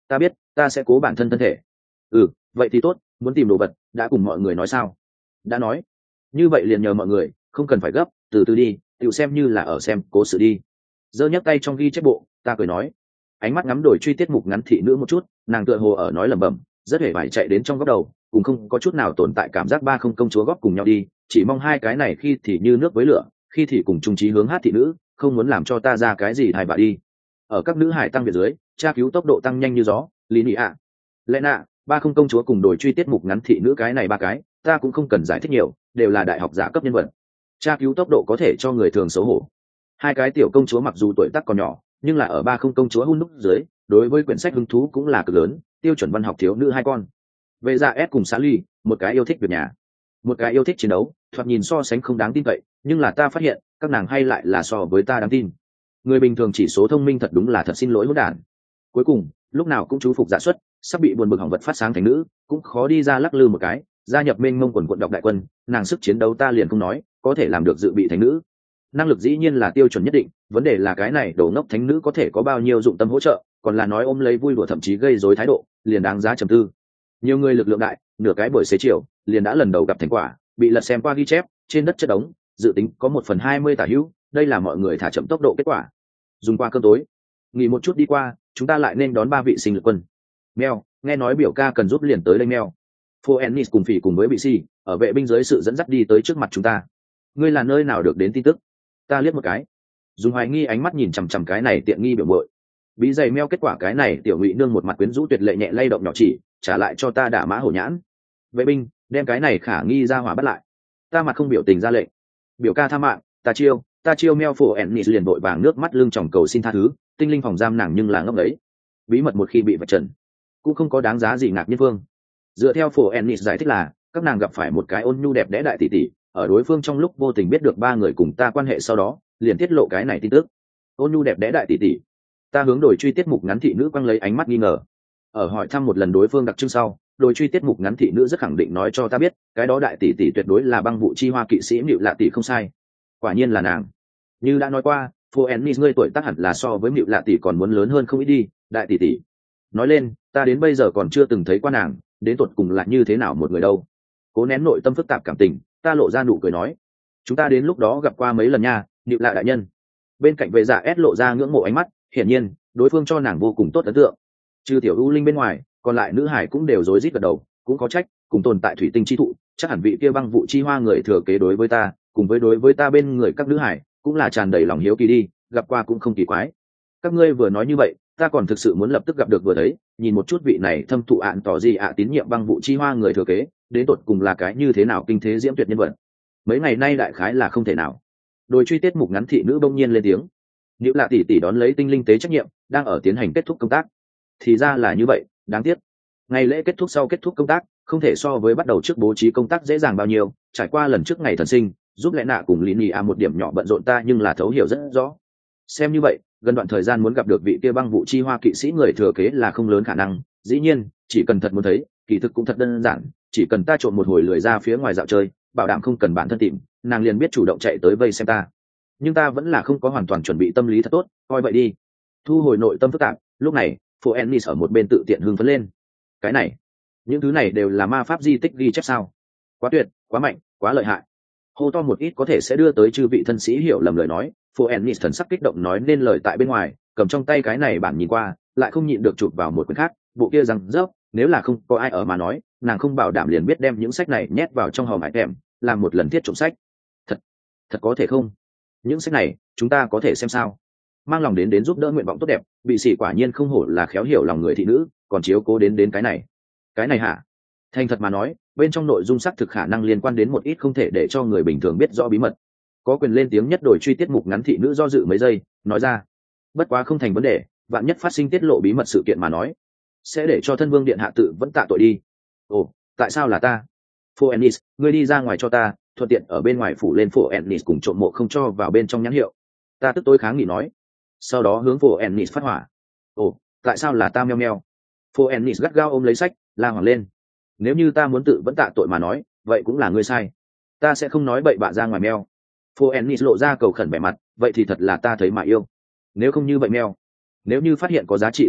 ta biết, ta sẽ cố bản thân thân thể. Ừ, vậy thì tốt, muốn tìm đồ vật đã cùng mọi người nói sao? Đã nói. Như vậy liền nhờ mọi người, không cần phải gấp, từ từ đi, tự xem như là ở xem cố sự đi. Giơ nhấc tay trong ghi chép bộ, ta cười nói. Ánh mắt ngắm đổi truy tiết mục ngắn thị nữ một chút, nàng tựa hồ ở nói lẩm bẩm, rất hề vải chạy đến trong góc đầu, cùng không có chút nào tồn tại cảm giác ba không công chúa góp cùng nhau đi, chỉ mong hai cái này khi thì như nước với lửa, khi thì cùng chung chí hướng hát thị nữ, không muốn làm cho ta ra cái gì thai bạ đi. Ở các nữ hải tăng về dưới, tra cứu tốc độ tăng nhanh như gió, lý nị ạ, lẽ nạ, ba không công chúa cùng đổi truy tiết mục ngắn thị nữ cái này ba cái, ta cũng không cần giải thích nhiều, đều là đại học giả cấp nhân vật. Tra cứu tốc độ có thể cho người thường xấu hổ. Hai cái tiểu công chúa mặc dù tuổi tác còn nhỏ, nhưng là ở ba không công chúa hun đúc dưới, đối với quyển sách hứng thú cũng là cực lớn, tiêu chuẩn văn học thiếu nữ hai con. Về dạ S cùng xã ly, một cái yêu thích việc nhà, một cái yêu thích chiến đấu, thoạt nhìn so sánh không đáng tin cậy, nhưng là ta phát hiện các nàng hay lại là so với ta đáng tin. Người bình thường chỉ số thông minh thật đúng là thật xin lỗi hỗn đản. Cuối cùng lúc nào cũng chú phục dạ xuất, sắp bị buồn bực hỏng vật phát sáng thành nữ, cũng khó đi ra lắc lư một cái, gia nhập mênh mông quần quận đọc đại quân, nàng sức chiến đấu ta liền không nói, có thể làm được dự bị thánh nữ. Năng lực dĩ nhiên là tiêu chuẩn nhất định, vấn đề là cái này đồ ngốc thánh nữ có thể có bao nhiêu dụng tâm hỗ trợ, còn là nói ôm lấy vui đùa thậm chí gây rối thái độ, liền đáng giá trầm tư. Nhiều người lực lượng đại, nửa cái buổi xế chiều, liền đã lần đầu gặp thành quả, bị lật xem qua ghi chép, trên đất chất đống, dự tính có một phần hai mươi tả hữu, đây là mọi người thả chậm tốc độ kết quả. Dùng qua cơm tối, nghỉ một chút đi qua, chúng ta lại nên đón ba vị sinh lực quân. Mèo, nghe nói biểu ca cần giúp liền tới đây mèo. Phô Ennis cùng phỉ cùng với bị si, ở vệ binh dưới sự dẫn dắt đi tới trước mặt chúng ta. Ngươi là nơi nào được đến tin tức? Ta liếc một cái, dùng hoài nghi ánh mắt nhìn chằm chằm cái này tiện nghi biểu muội. Bí giày meo kết quả cái này tiểu ngụy nương một mặt quyến rũ tuyệt lệ nhẹ lay động nhỏ chỉ, trả lại cho ta đả mã hổ nhãn. Vệ binh, đem cái này khả nghi ra hỏa bắt lại. Ta mặt không biểu tình ra lệnh. Biểu ca tha mạng, ta chiêu, ta chiêu meo Phô Ennis liền vội vàng nước mắt lưng tròng cầu xin tha thứ, tinh linh phòng giam nàng nhưng là ngốc ấy. Bí mật một khi bị vạch trần, cũng không có đáng giá gì ngạc nhiên vương. Dựa theo Phô Ennis giải thích là, các nàng gặp phải một cái ôn nhu đẹp đẽ đại tỷ tỷ, ở đối phương trong lúc vô tình biết được ba người cùng ta quan hệ sau đó, liền tiết lộ cái này tin tức. Ôn nhu đẹp đẽ đại tỷ tỷ. Ta hướng đổi truy tiết mục ngắn thị nữ quăng lấy ánh mắt nghi ngờ. Ở hỏi thăm một lần đối phương đặc trưng sau, đổi truy tiết mục ngắn thị nữ rất khẳng định nói cho ta biết, cái đó đại tỷ tỷ tuyệt đối là băng vụ chi hoa kỵ sĩ Mịu Lạ tỷ không sai. Quả nhiên là nàng. Như đã nói qua, Phô Ennis ngươi tuổi tác hẳn là so với Mịu Lạ tỷ còn muốn lớn hơn không ít đi, đại tỷ tỷ. Nói lên, ta đến bây giờ còn chưa từng thấy qua nàng, đến tột cùng là như thế nào một người đâu. Cố nén nội tâm phức tạp cảm tình, ta lộ ra nụ cười nói, chúng ta đến lúc đó gặp qua mấy lần nha, Mịu Lạ đại nhân. Bên cạnh vệ dạ S lộ ra ngưỡng mộ ánh mắt, hiển nhiên đối phương cho nàng vô cùng tốt ấn tượng. Trừ tiểu u linh bên ngoài, còn lại nữ hải cũng đều rối rít gật đầu, cũng có trách, cùng tồn tại thủy tinh chi thụ, chắc hẳn vị kia băng vụ chi hoa người thừa kế đối với ta, cùng với đối với ta bên người các nữ hải, cũng là tràn đầy lòng hiếu kỳ đi, gặp qua cũng không kỳ quái. Các ngươi vừa nói như vậy, ta còn thực sự muốn lập tức gặp được vừa thấy, nhìn một chút vị này thâm thụ ạn tỏ gì ạ tín nhiệm băng vụ chi hoa người thừa kế, đến tột cùng là cái như thế nào kinh thế diễm tuyệt nhân vật. Mấy ngày nay đại khái là không thể nào. Đôi truy tiết mục ngắn thị nữ bỗng nhiên lên tiếng. Nữ Lạ tỷ tỷ đón lấy tinh linh tế trách nhiệm, đang ở tiến hành kết thúc công tác. Thì ra là như vậy, đáng tiếc. Ngày lễ kết thúc sau kết thúc công tác, không thể so với bắt đầu trước bố trí công tác dễ dàng bao nhiêu, trải qua lần trước ngày thần sinh, giúp lẽ nạ cùng lý nhị a một điểm nhỏ bận rộn ta nhưng là thấu hiểu rất rõ. Xem như vậy, gần đoạn thời gian muốn gặp được vị kia băng vụ chi hoa kỵ sĩ người thừa kế là không lớn khả năng, dĩ nhiên, chỉ cần thật muốn thấy, kỳ thực cũng thật đơn giản, chỉ cần ta trộn một hồi lười ra phía ngoài dạo chơi, bảo đảm không cần bản thân tìm, nàng liền biết chủ động chạy tới vây xem ta. Nhưng ta vẫn là không có hoàn toàn chuẩn bị tâm lý thật tốt, coi vậy đi. Thu hồi nội tâm phức tạp, lúc này, Phô Ennis ở một bên tự tiện hưng phấn lên. Cái này, những thứ này đều là ma pháp di tích ghi chép sao? Quá tuyệt, quá mạnh, quá lợi hại. Hô to một ít có thể sẽ đưa tới chư vị thân sĩ hiểu lầm lời nói, Phô Ennis thần sắc kích động nói nên lời tại bên ngoài, cầm trong tay cái này bản nhìn qua, lại không nhịn được chụp vào một quyển khác, bộ kia rằng rớp, nếu là không có ai ở mà nói, nàng không bảo đảm liền biết đem những sách này nhét vào trong hòm hải thèm, làm một lần thiết trộm sách. Thật, thật có thể không? Những sách này, chúng ta có thể xem sao? Mang lòng đến đến giúp đỡ nguyện vọng tốt đẹp, bị sĩ quả nhiên không hổ là khéo hiểu lòng người thị nữ, còn chiếu cố đến đến cái này. Cái này hả? Thành thật mà nói, bên trong nội dung xác thực khả năng liên quan đến một ít không thể để cho người bình thường biết rõ bí mật. Có quyền lên tiếng nhất đổi truy tiết mục ngắn thị nữ do dự mấy giây, nói ra. Bất quá không thành vấn đề, vạn nhất phát sinh tiết lộ bí mật sự kiện mà nói, sẽ để cho thân vương điện hạ tự vẫn tạ tội đi. Ồ, tại sao là ta? Phô Ennis, ngươi đi ra ngoài cho ta, thuận tiện ở bên ngoài phủ lên Phô Ennis cùng trộm mộ không cho vào bên trong nhãn hiệu. Ta tức tối kháng nghị nói. Sau đó hướng Phô Ennis phát hỏa. Ồ, tại sao là ta meo meo? Phô Ennis gắt gao ôm lấy sách, la hoảng lên. Nếu như ta muốn tự vẫn tạ tội mà nói, vậy cũng là ngươi sai. Ta sẽ không nói bậy bạ ra ngoài meo. Phô Ennis lộ ra cầu khẩn vẻ mặt, vậy thì thật là ta thấy mà yêu. Nếu không như vậy meo. Nếu như phát hiện có giá trị di tích,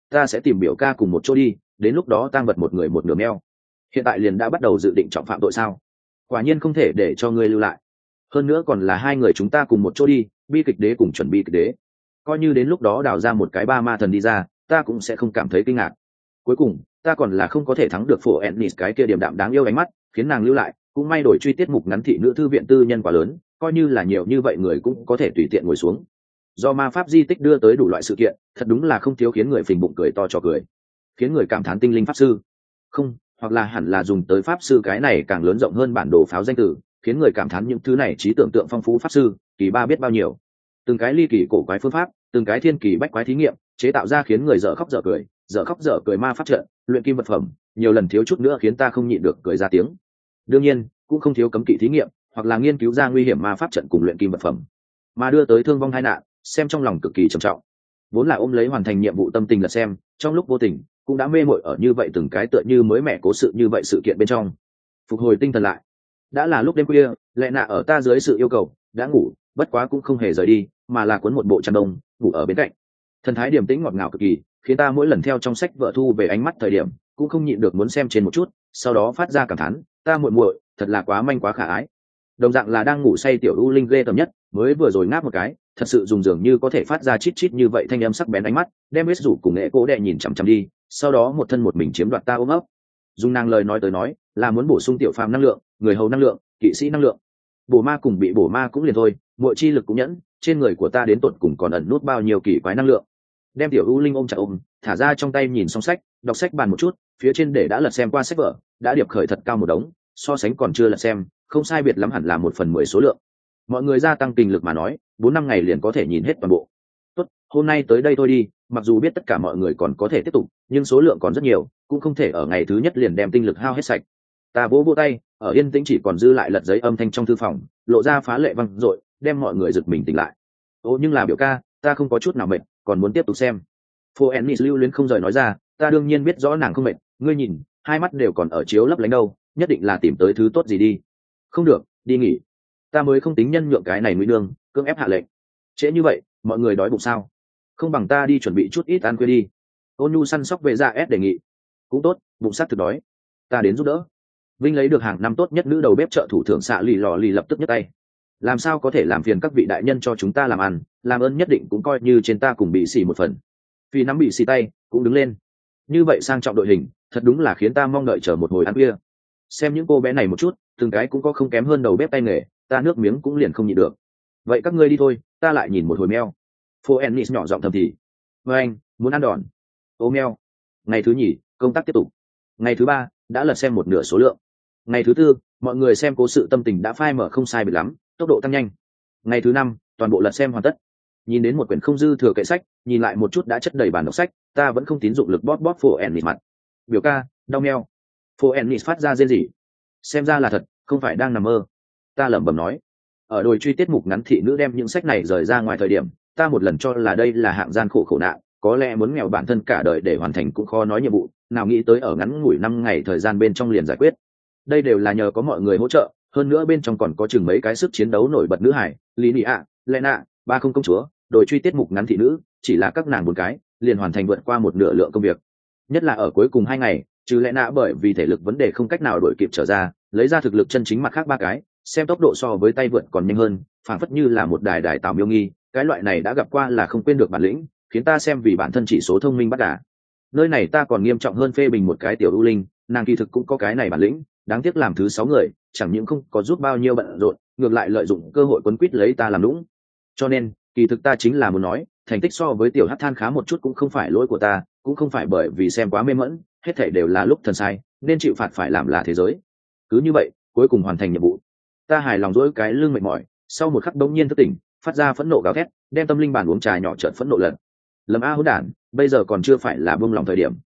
ta sẽ tìm biểu ca cùng một chỗ đi, đến lúc đó tang vật một người một nửa meo. Hiện tại liền đã bắt đầu dự định trọng phạm tội sao? Quả nhiên không thể để cho ngươi lưu lại. Hơn nữa còn là hai người chúng ta cùng một chỗ đi, bi kịch đế cùng chuẩn bị kịch đế. Coi như đến lúc đó đào ra một cái ba ma thần đi ra, ta cũng sẽ không cảm thấy kinh ngạc. Cuối cùng ta còn là không có thể thắng được phổ Ennis cái kia điềm đạm đáng yêu ánh mắt, khiến nàng lưu lại. Cũng may đổi truy tiết mục ngắn thị nữ thư viện tư nhân quá lớn, coi như là nhiều như vậy người cũng có thể tùy tiện ngồi xuống. Do ma pháp di tích đưa tới đủ loại sự kiện, thật đúng là không thiếu khiến người phình bụng cười to cho cười, khiến người cảm thán tinh linh pháp sư. Không, hoặc là hẳn là dùng tới pháp sư cái này càng lớn rộng hơn bản đồ pháo danh từ, khiến người cảm thán những thứ này trí tưởng tượng phong phú pháp sư, kỳ ba biết bao nhiêu. Từng cái ly kỳ cổ quái phương pháp, từng cái thiên kỳ bách quái thí nghiệm, chế tạo ra khiến người dở khóc dở cười, dở khóc dở cười ma pháp trận, luyện kim vật phẩm, nhiều lần thiếu chút nữa khiến ta không nhịn được cười ra tiếng. Đương nhiên, cũng không thiếu cấm kỵ thí nghiệm, hoặc là nghiên cứu ra nguy hiểm ma pháp trận cùng luyện kim vật phẩm, mà đưa tới thương vong tai nạn, xem trong lòng cực kỳ trầm trọng. Vốn là ôm lấy hoàn thành nhiệm vụ tâm tình là xem, trong lúc vô tình cũng đã mê mội ở như vậy từng cái tựa như mới mẻ cố sự như vậy sự kiện bên trong. Phục hồi tinh thần lại, đã là lúc đêm khuya, lệ nạ ở ta dưới sự yêu cầu đã ngủ, bất quá cũng không hề rời đi, mà là cuốn một bộ chăn đông ngủ ở bên cạnh. Thần thái điềm tĩnh ngọt ngào cực kỳ, khiến ta mỗi lần theo trong sách vợ thu về ánh mắt thời điểm cũng không nhịn được muốn xem trên một chút, sau đó phát ra cảm thán, ta muội muội thật là quá manh quá khả ái. Đồng dạng là đang ngủ say tiểu u linh ghê tởm nhất, mới vừa rồi ngáp một cái, thật sự dùng dường như có thể phát ra chít chít như vậy thanh âm sắc bén ánh mắt, đem hết rủ cùng nghệ cố đệ nhìn chằm chằm đi, sau đó một thân một mình chiếm đoạt ta ôm ấp. Dùng nàng lời nói tới nói, là muốn bổ sung tiểu phàm năng lượng, người hầu năng lượng, kỵ sĩ năng lượng. Bổ ma cùng bị bổ ma cũng liền thôi, muội chi lực cũng nhẫn, trên người của ta đến tột cùng còn ẩn nút bao nhiêu kỳ quái năng lượng. Đem tiểu u linh ôm chặt ôm, thả ra trong tay nhìn xong sách, đọc sách bàn một chút, phía trên để đã lật xem qua sách vở, đã điệp khởi thật cao một đống, so sánh còn chưa lật xem, không sai biệt lắm hẳn là một phần mười số lượng. Mọi người gia tăng kinh lực mà nói, bốn năm ngày liền có thể nhìn hết toàn bộ. Tốt, hôm nay tới đây thôi đi, mặc dù biết tất cả mọi người còn có thể tiếp tục, nhưng số lượng còn rất nhiều, cũng không thể ở ngày thứ nhất liền đem tinh lực hao hết sạch. Ta vỗ vỗ tay, ở yên tĩnh chỉ còn dư lại lật giấy âm thanh trong thư phòng, lộ ra phá lệ vang dội, đem mọi người giật mình tỉnh lại. Ô nhưng là biểu ca, ta không có chút nào mệt, còn muốn tiếp tục xem. Phô Ennis lưu luyến không rời nói ra, ta đương nhiên biết rõ nàng không mệt, ngươi nhìn, hai mắt đều còn ở chiếu lấp lánh đâu, nhất định là tìm tới thứ tốt gì đi. Không được, đi nghỉ. Ta mới không tính nhân nhượng cái này nguy đương, cưỡng ép hạ lệnh. Trễ như vậy, mọi người đói bụng sao? Không bằng ta đi chuẩn bị chút ít ăn khuya đi. Ôn nhu săn sóc về ra ép đề nghị. Cũng tốt, bụng sát thực đói. Ta đến giúp đỡ. Vinh lấy được hàng năm tốt nhất nữ đầu bếp trợ thủ thưởng xạ lì lò lì lập tức nhấc tay. Làm sao có thể làm phiền các vị đại nhân cho chúng ta làm ăn, làm ơn nhất định cũng coi như trên ta cùng bị xì một phần. Vì nắm bị xì tay, cũng đứng lên. Như vậy sang trọng đội hình, thật đúng là khiến ta mong đợi chờ một hồi ăn khuya. Xem những cô bé này một chút, từng cái cũng có không kém hơn đầu bếp tay nghề, ta nước miếng cũng liền không nhịn được. Vậy các ngươi đi thôi, ta lại nhìn một hồi meo. Phô Ennis nhỏ giọng thầm thì. Với anh, muốn ăn đòn. Ô meo. Ngày thứ nhì, công tác tiếp tục. Ngày thứ ba, đã lật xem một nửa số lượng. Ngày thứ tư, mọi người xem cố sự tâm tình đã phai mở không sai biệt lắm, tốc độ tăng nhanh. Ngày thứ năm, toàn bộ lật xem hoàn tất. Nhìn đến một quyển không dư thừa kệ sách, nhìn lại một chút đã chất đầy bản đọc sách, ta vẫn không tín dụng lực bóp bóp Phô Ennis mặt. Biểu ca, đau meo. Phô Ennis phát ra rên rỉ. Xem ra là thật, không phải đang nằm mơ. Ta lẩm bẩm nói. Ở đồi truy tiết mục ngắn thị nữ đem những sách này rời ra ngoài thời điểm, ta một lần cho là đây là hạng gian khổ khổ nạn, có lẽ muốn nghèo bản thân cả đời để hoàn thành cũng khó nói nhiệm vụ, nào nghĩ tới ở ngắn ngủi năm ngày thời gian bên trong liền giải quyết. Đây đều là nhờ có mọi người hỗ trợ, hơn nữa bên trong còn có chừng mấy cái sức chiến đấu nổi bật nữ hải, Lý Nị ạ, Lena, ba không công chúa, đồi truy tiết mục ngắn thị nữ, chỉ là các nàng bốn cái, liền hoàn thành vượt qua một nửa lượng công việc. Nhất là ở cuối cùng hai ngày, trừ Lena bởi vì thể lực vấn đề không cách nào đổi kịp trở ra, lấy ra thực lực chân chính mặt khác ba cái, xem tốc độ so với tay vượt còn nhanh hơn, phảng phất như là một đài đài tàu miêu nghi, cái loại này đã gặp qua là không quên được bản lĩnh, khiến ta xem vì bản thân chỉ số thông minh bắt đà. Nơi này ta còn nghiêm trọng hơn phê bình một cái tiểu ưu linh, nàng kỳ thực cũng có cái này bản lĩnh, đáng tiếc làm thứ sáu người, chẳng những không có giúp bao nhiêu bận rộn, ngược lại lợi dụng cơ hội quấn quýt lấy ta làm lũng. Cho nên, kỳ thực ta chính là muốn nói, thành tích so với tiểu hắc than khá một chút cũng không phải lỗi của ta, cũng không phải bởi vì xem quá mê mẫn, hết thảy đều là lúc thần sai, nên chịu phạt phải làm là thế giới. Cứ như vậy, cuối cùng hoàn thành nhiệm vụ. Ta hài lòng dỗi cái lưng mệt mỏi, sau một khắc đống nhiên thức tỉnh, phát ra phẫn nộ gào thét, đem tâm linh bàn uống trà nhỏ trợn phẫn nộ lần. Lầm a hỗn đản, bây giờ còn chưa phải là buông lòng thời điểm,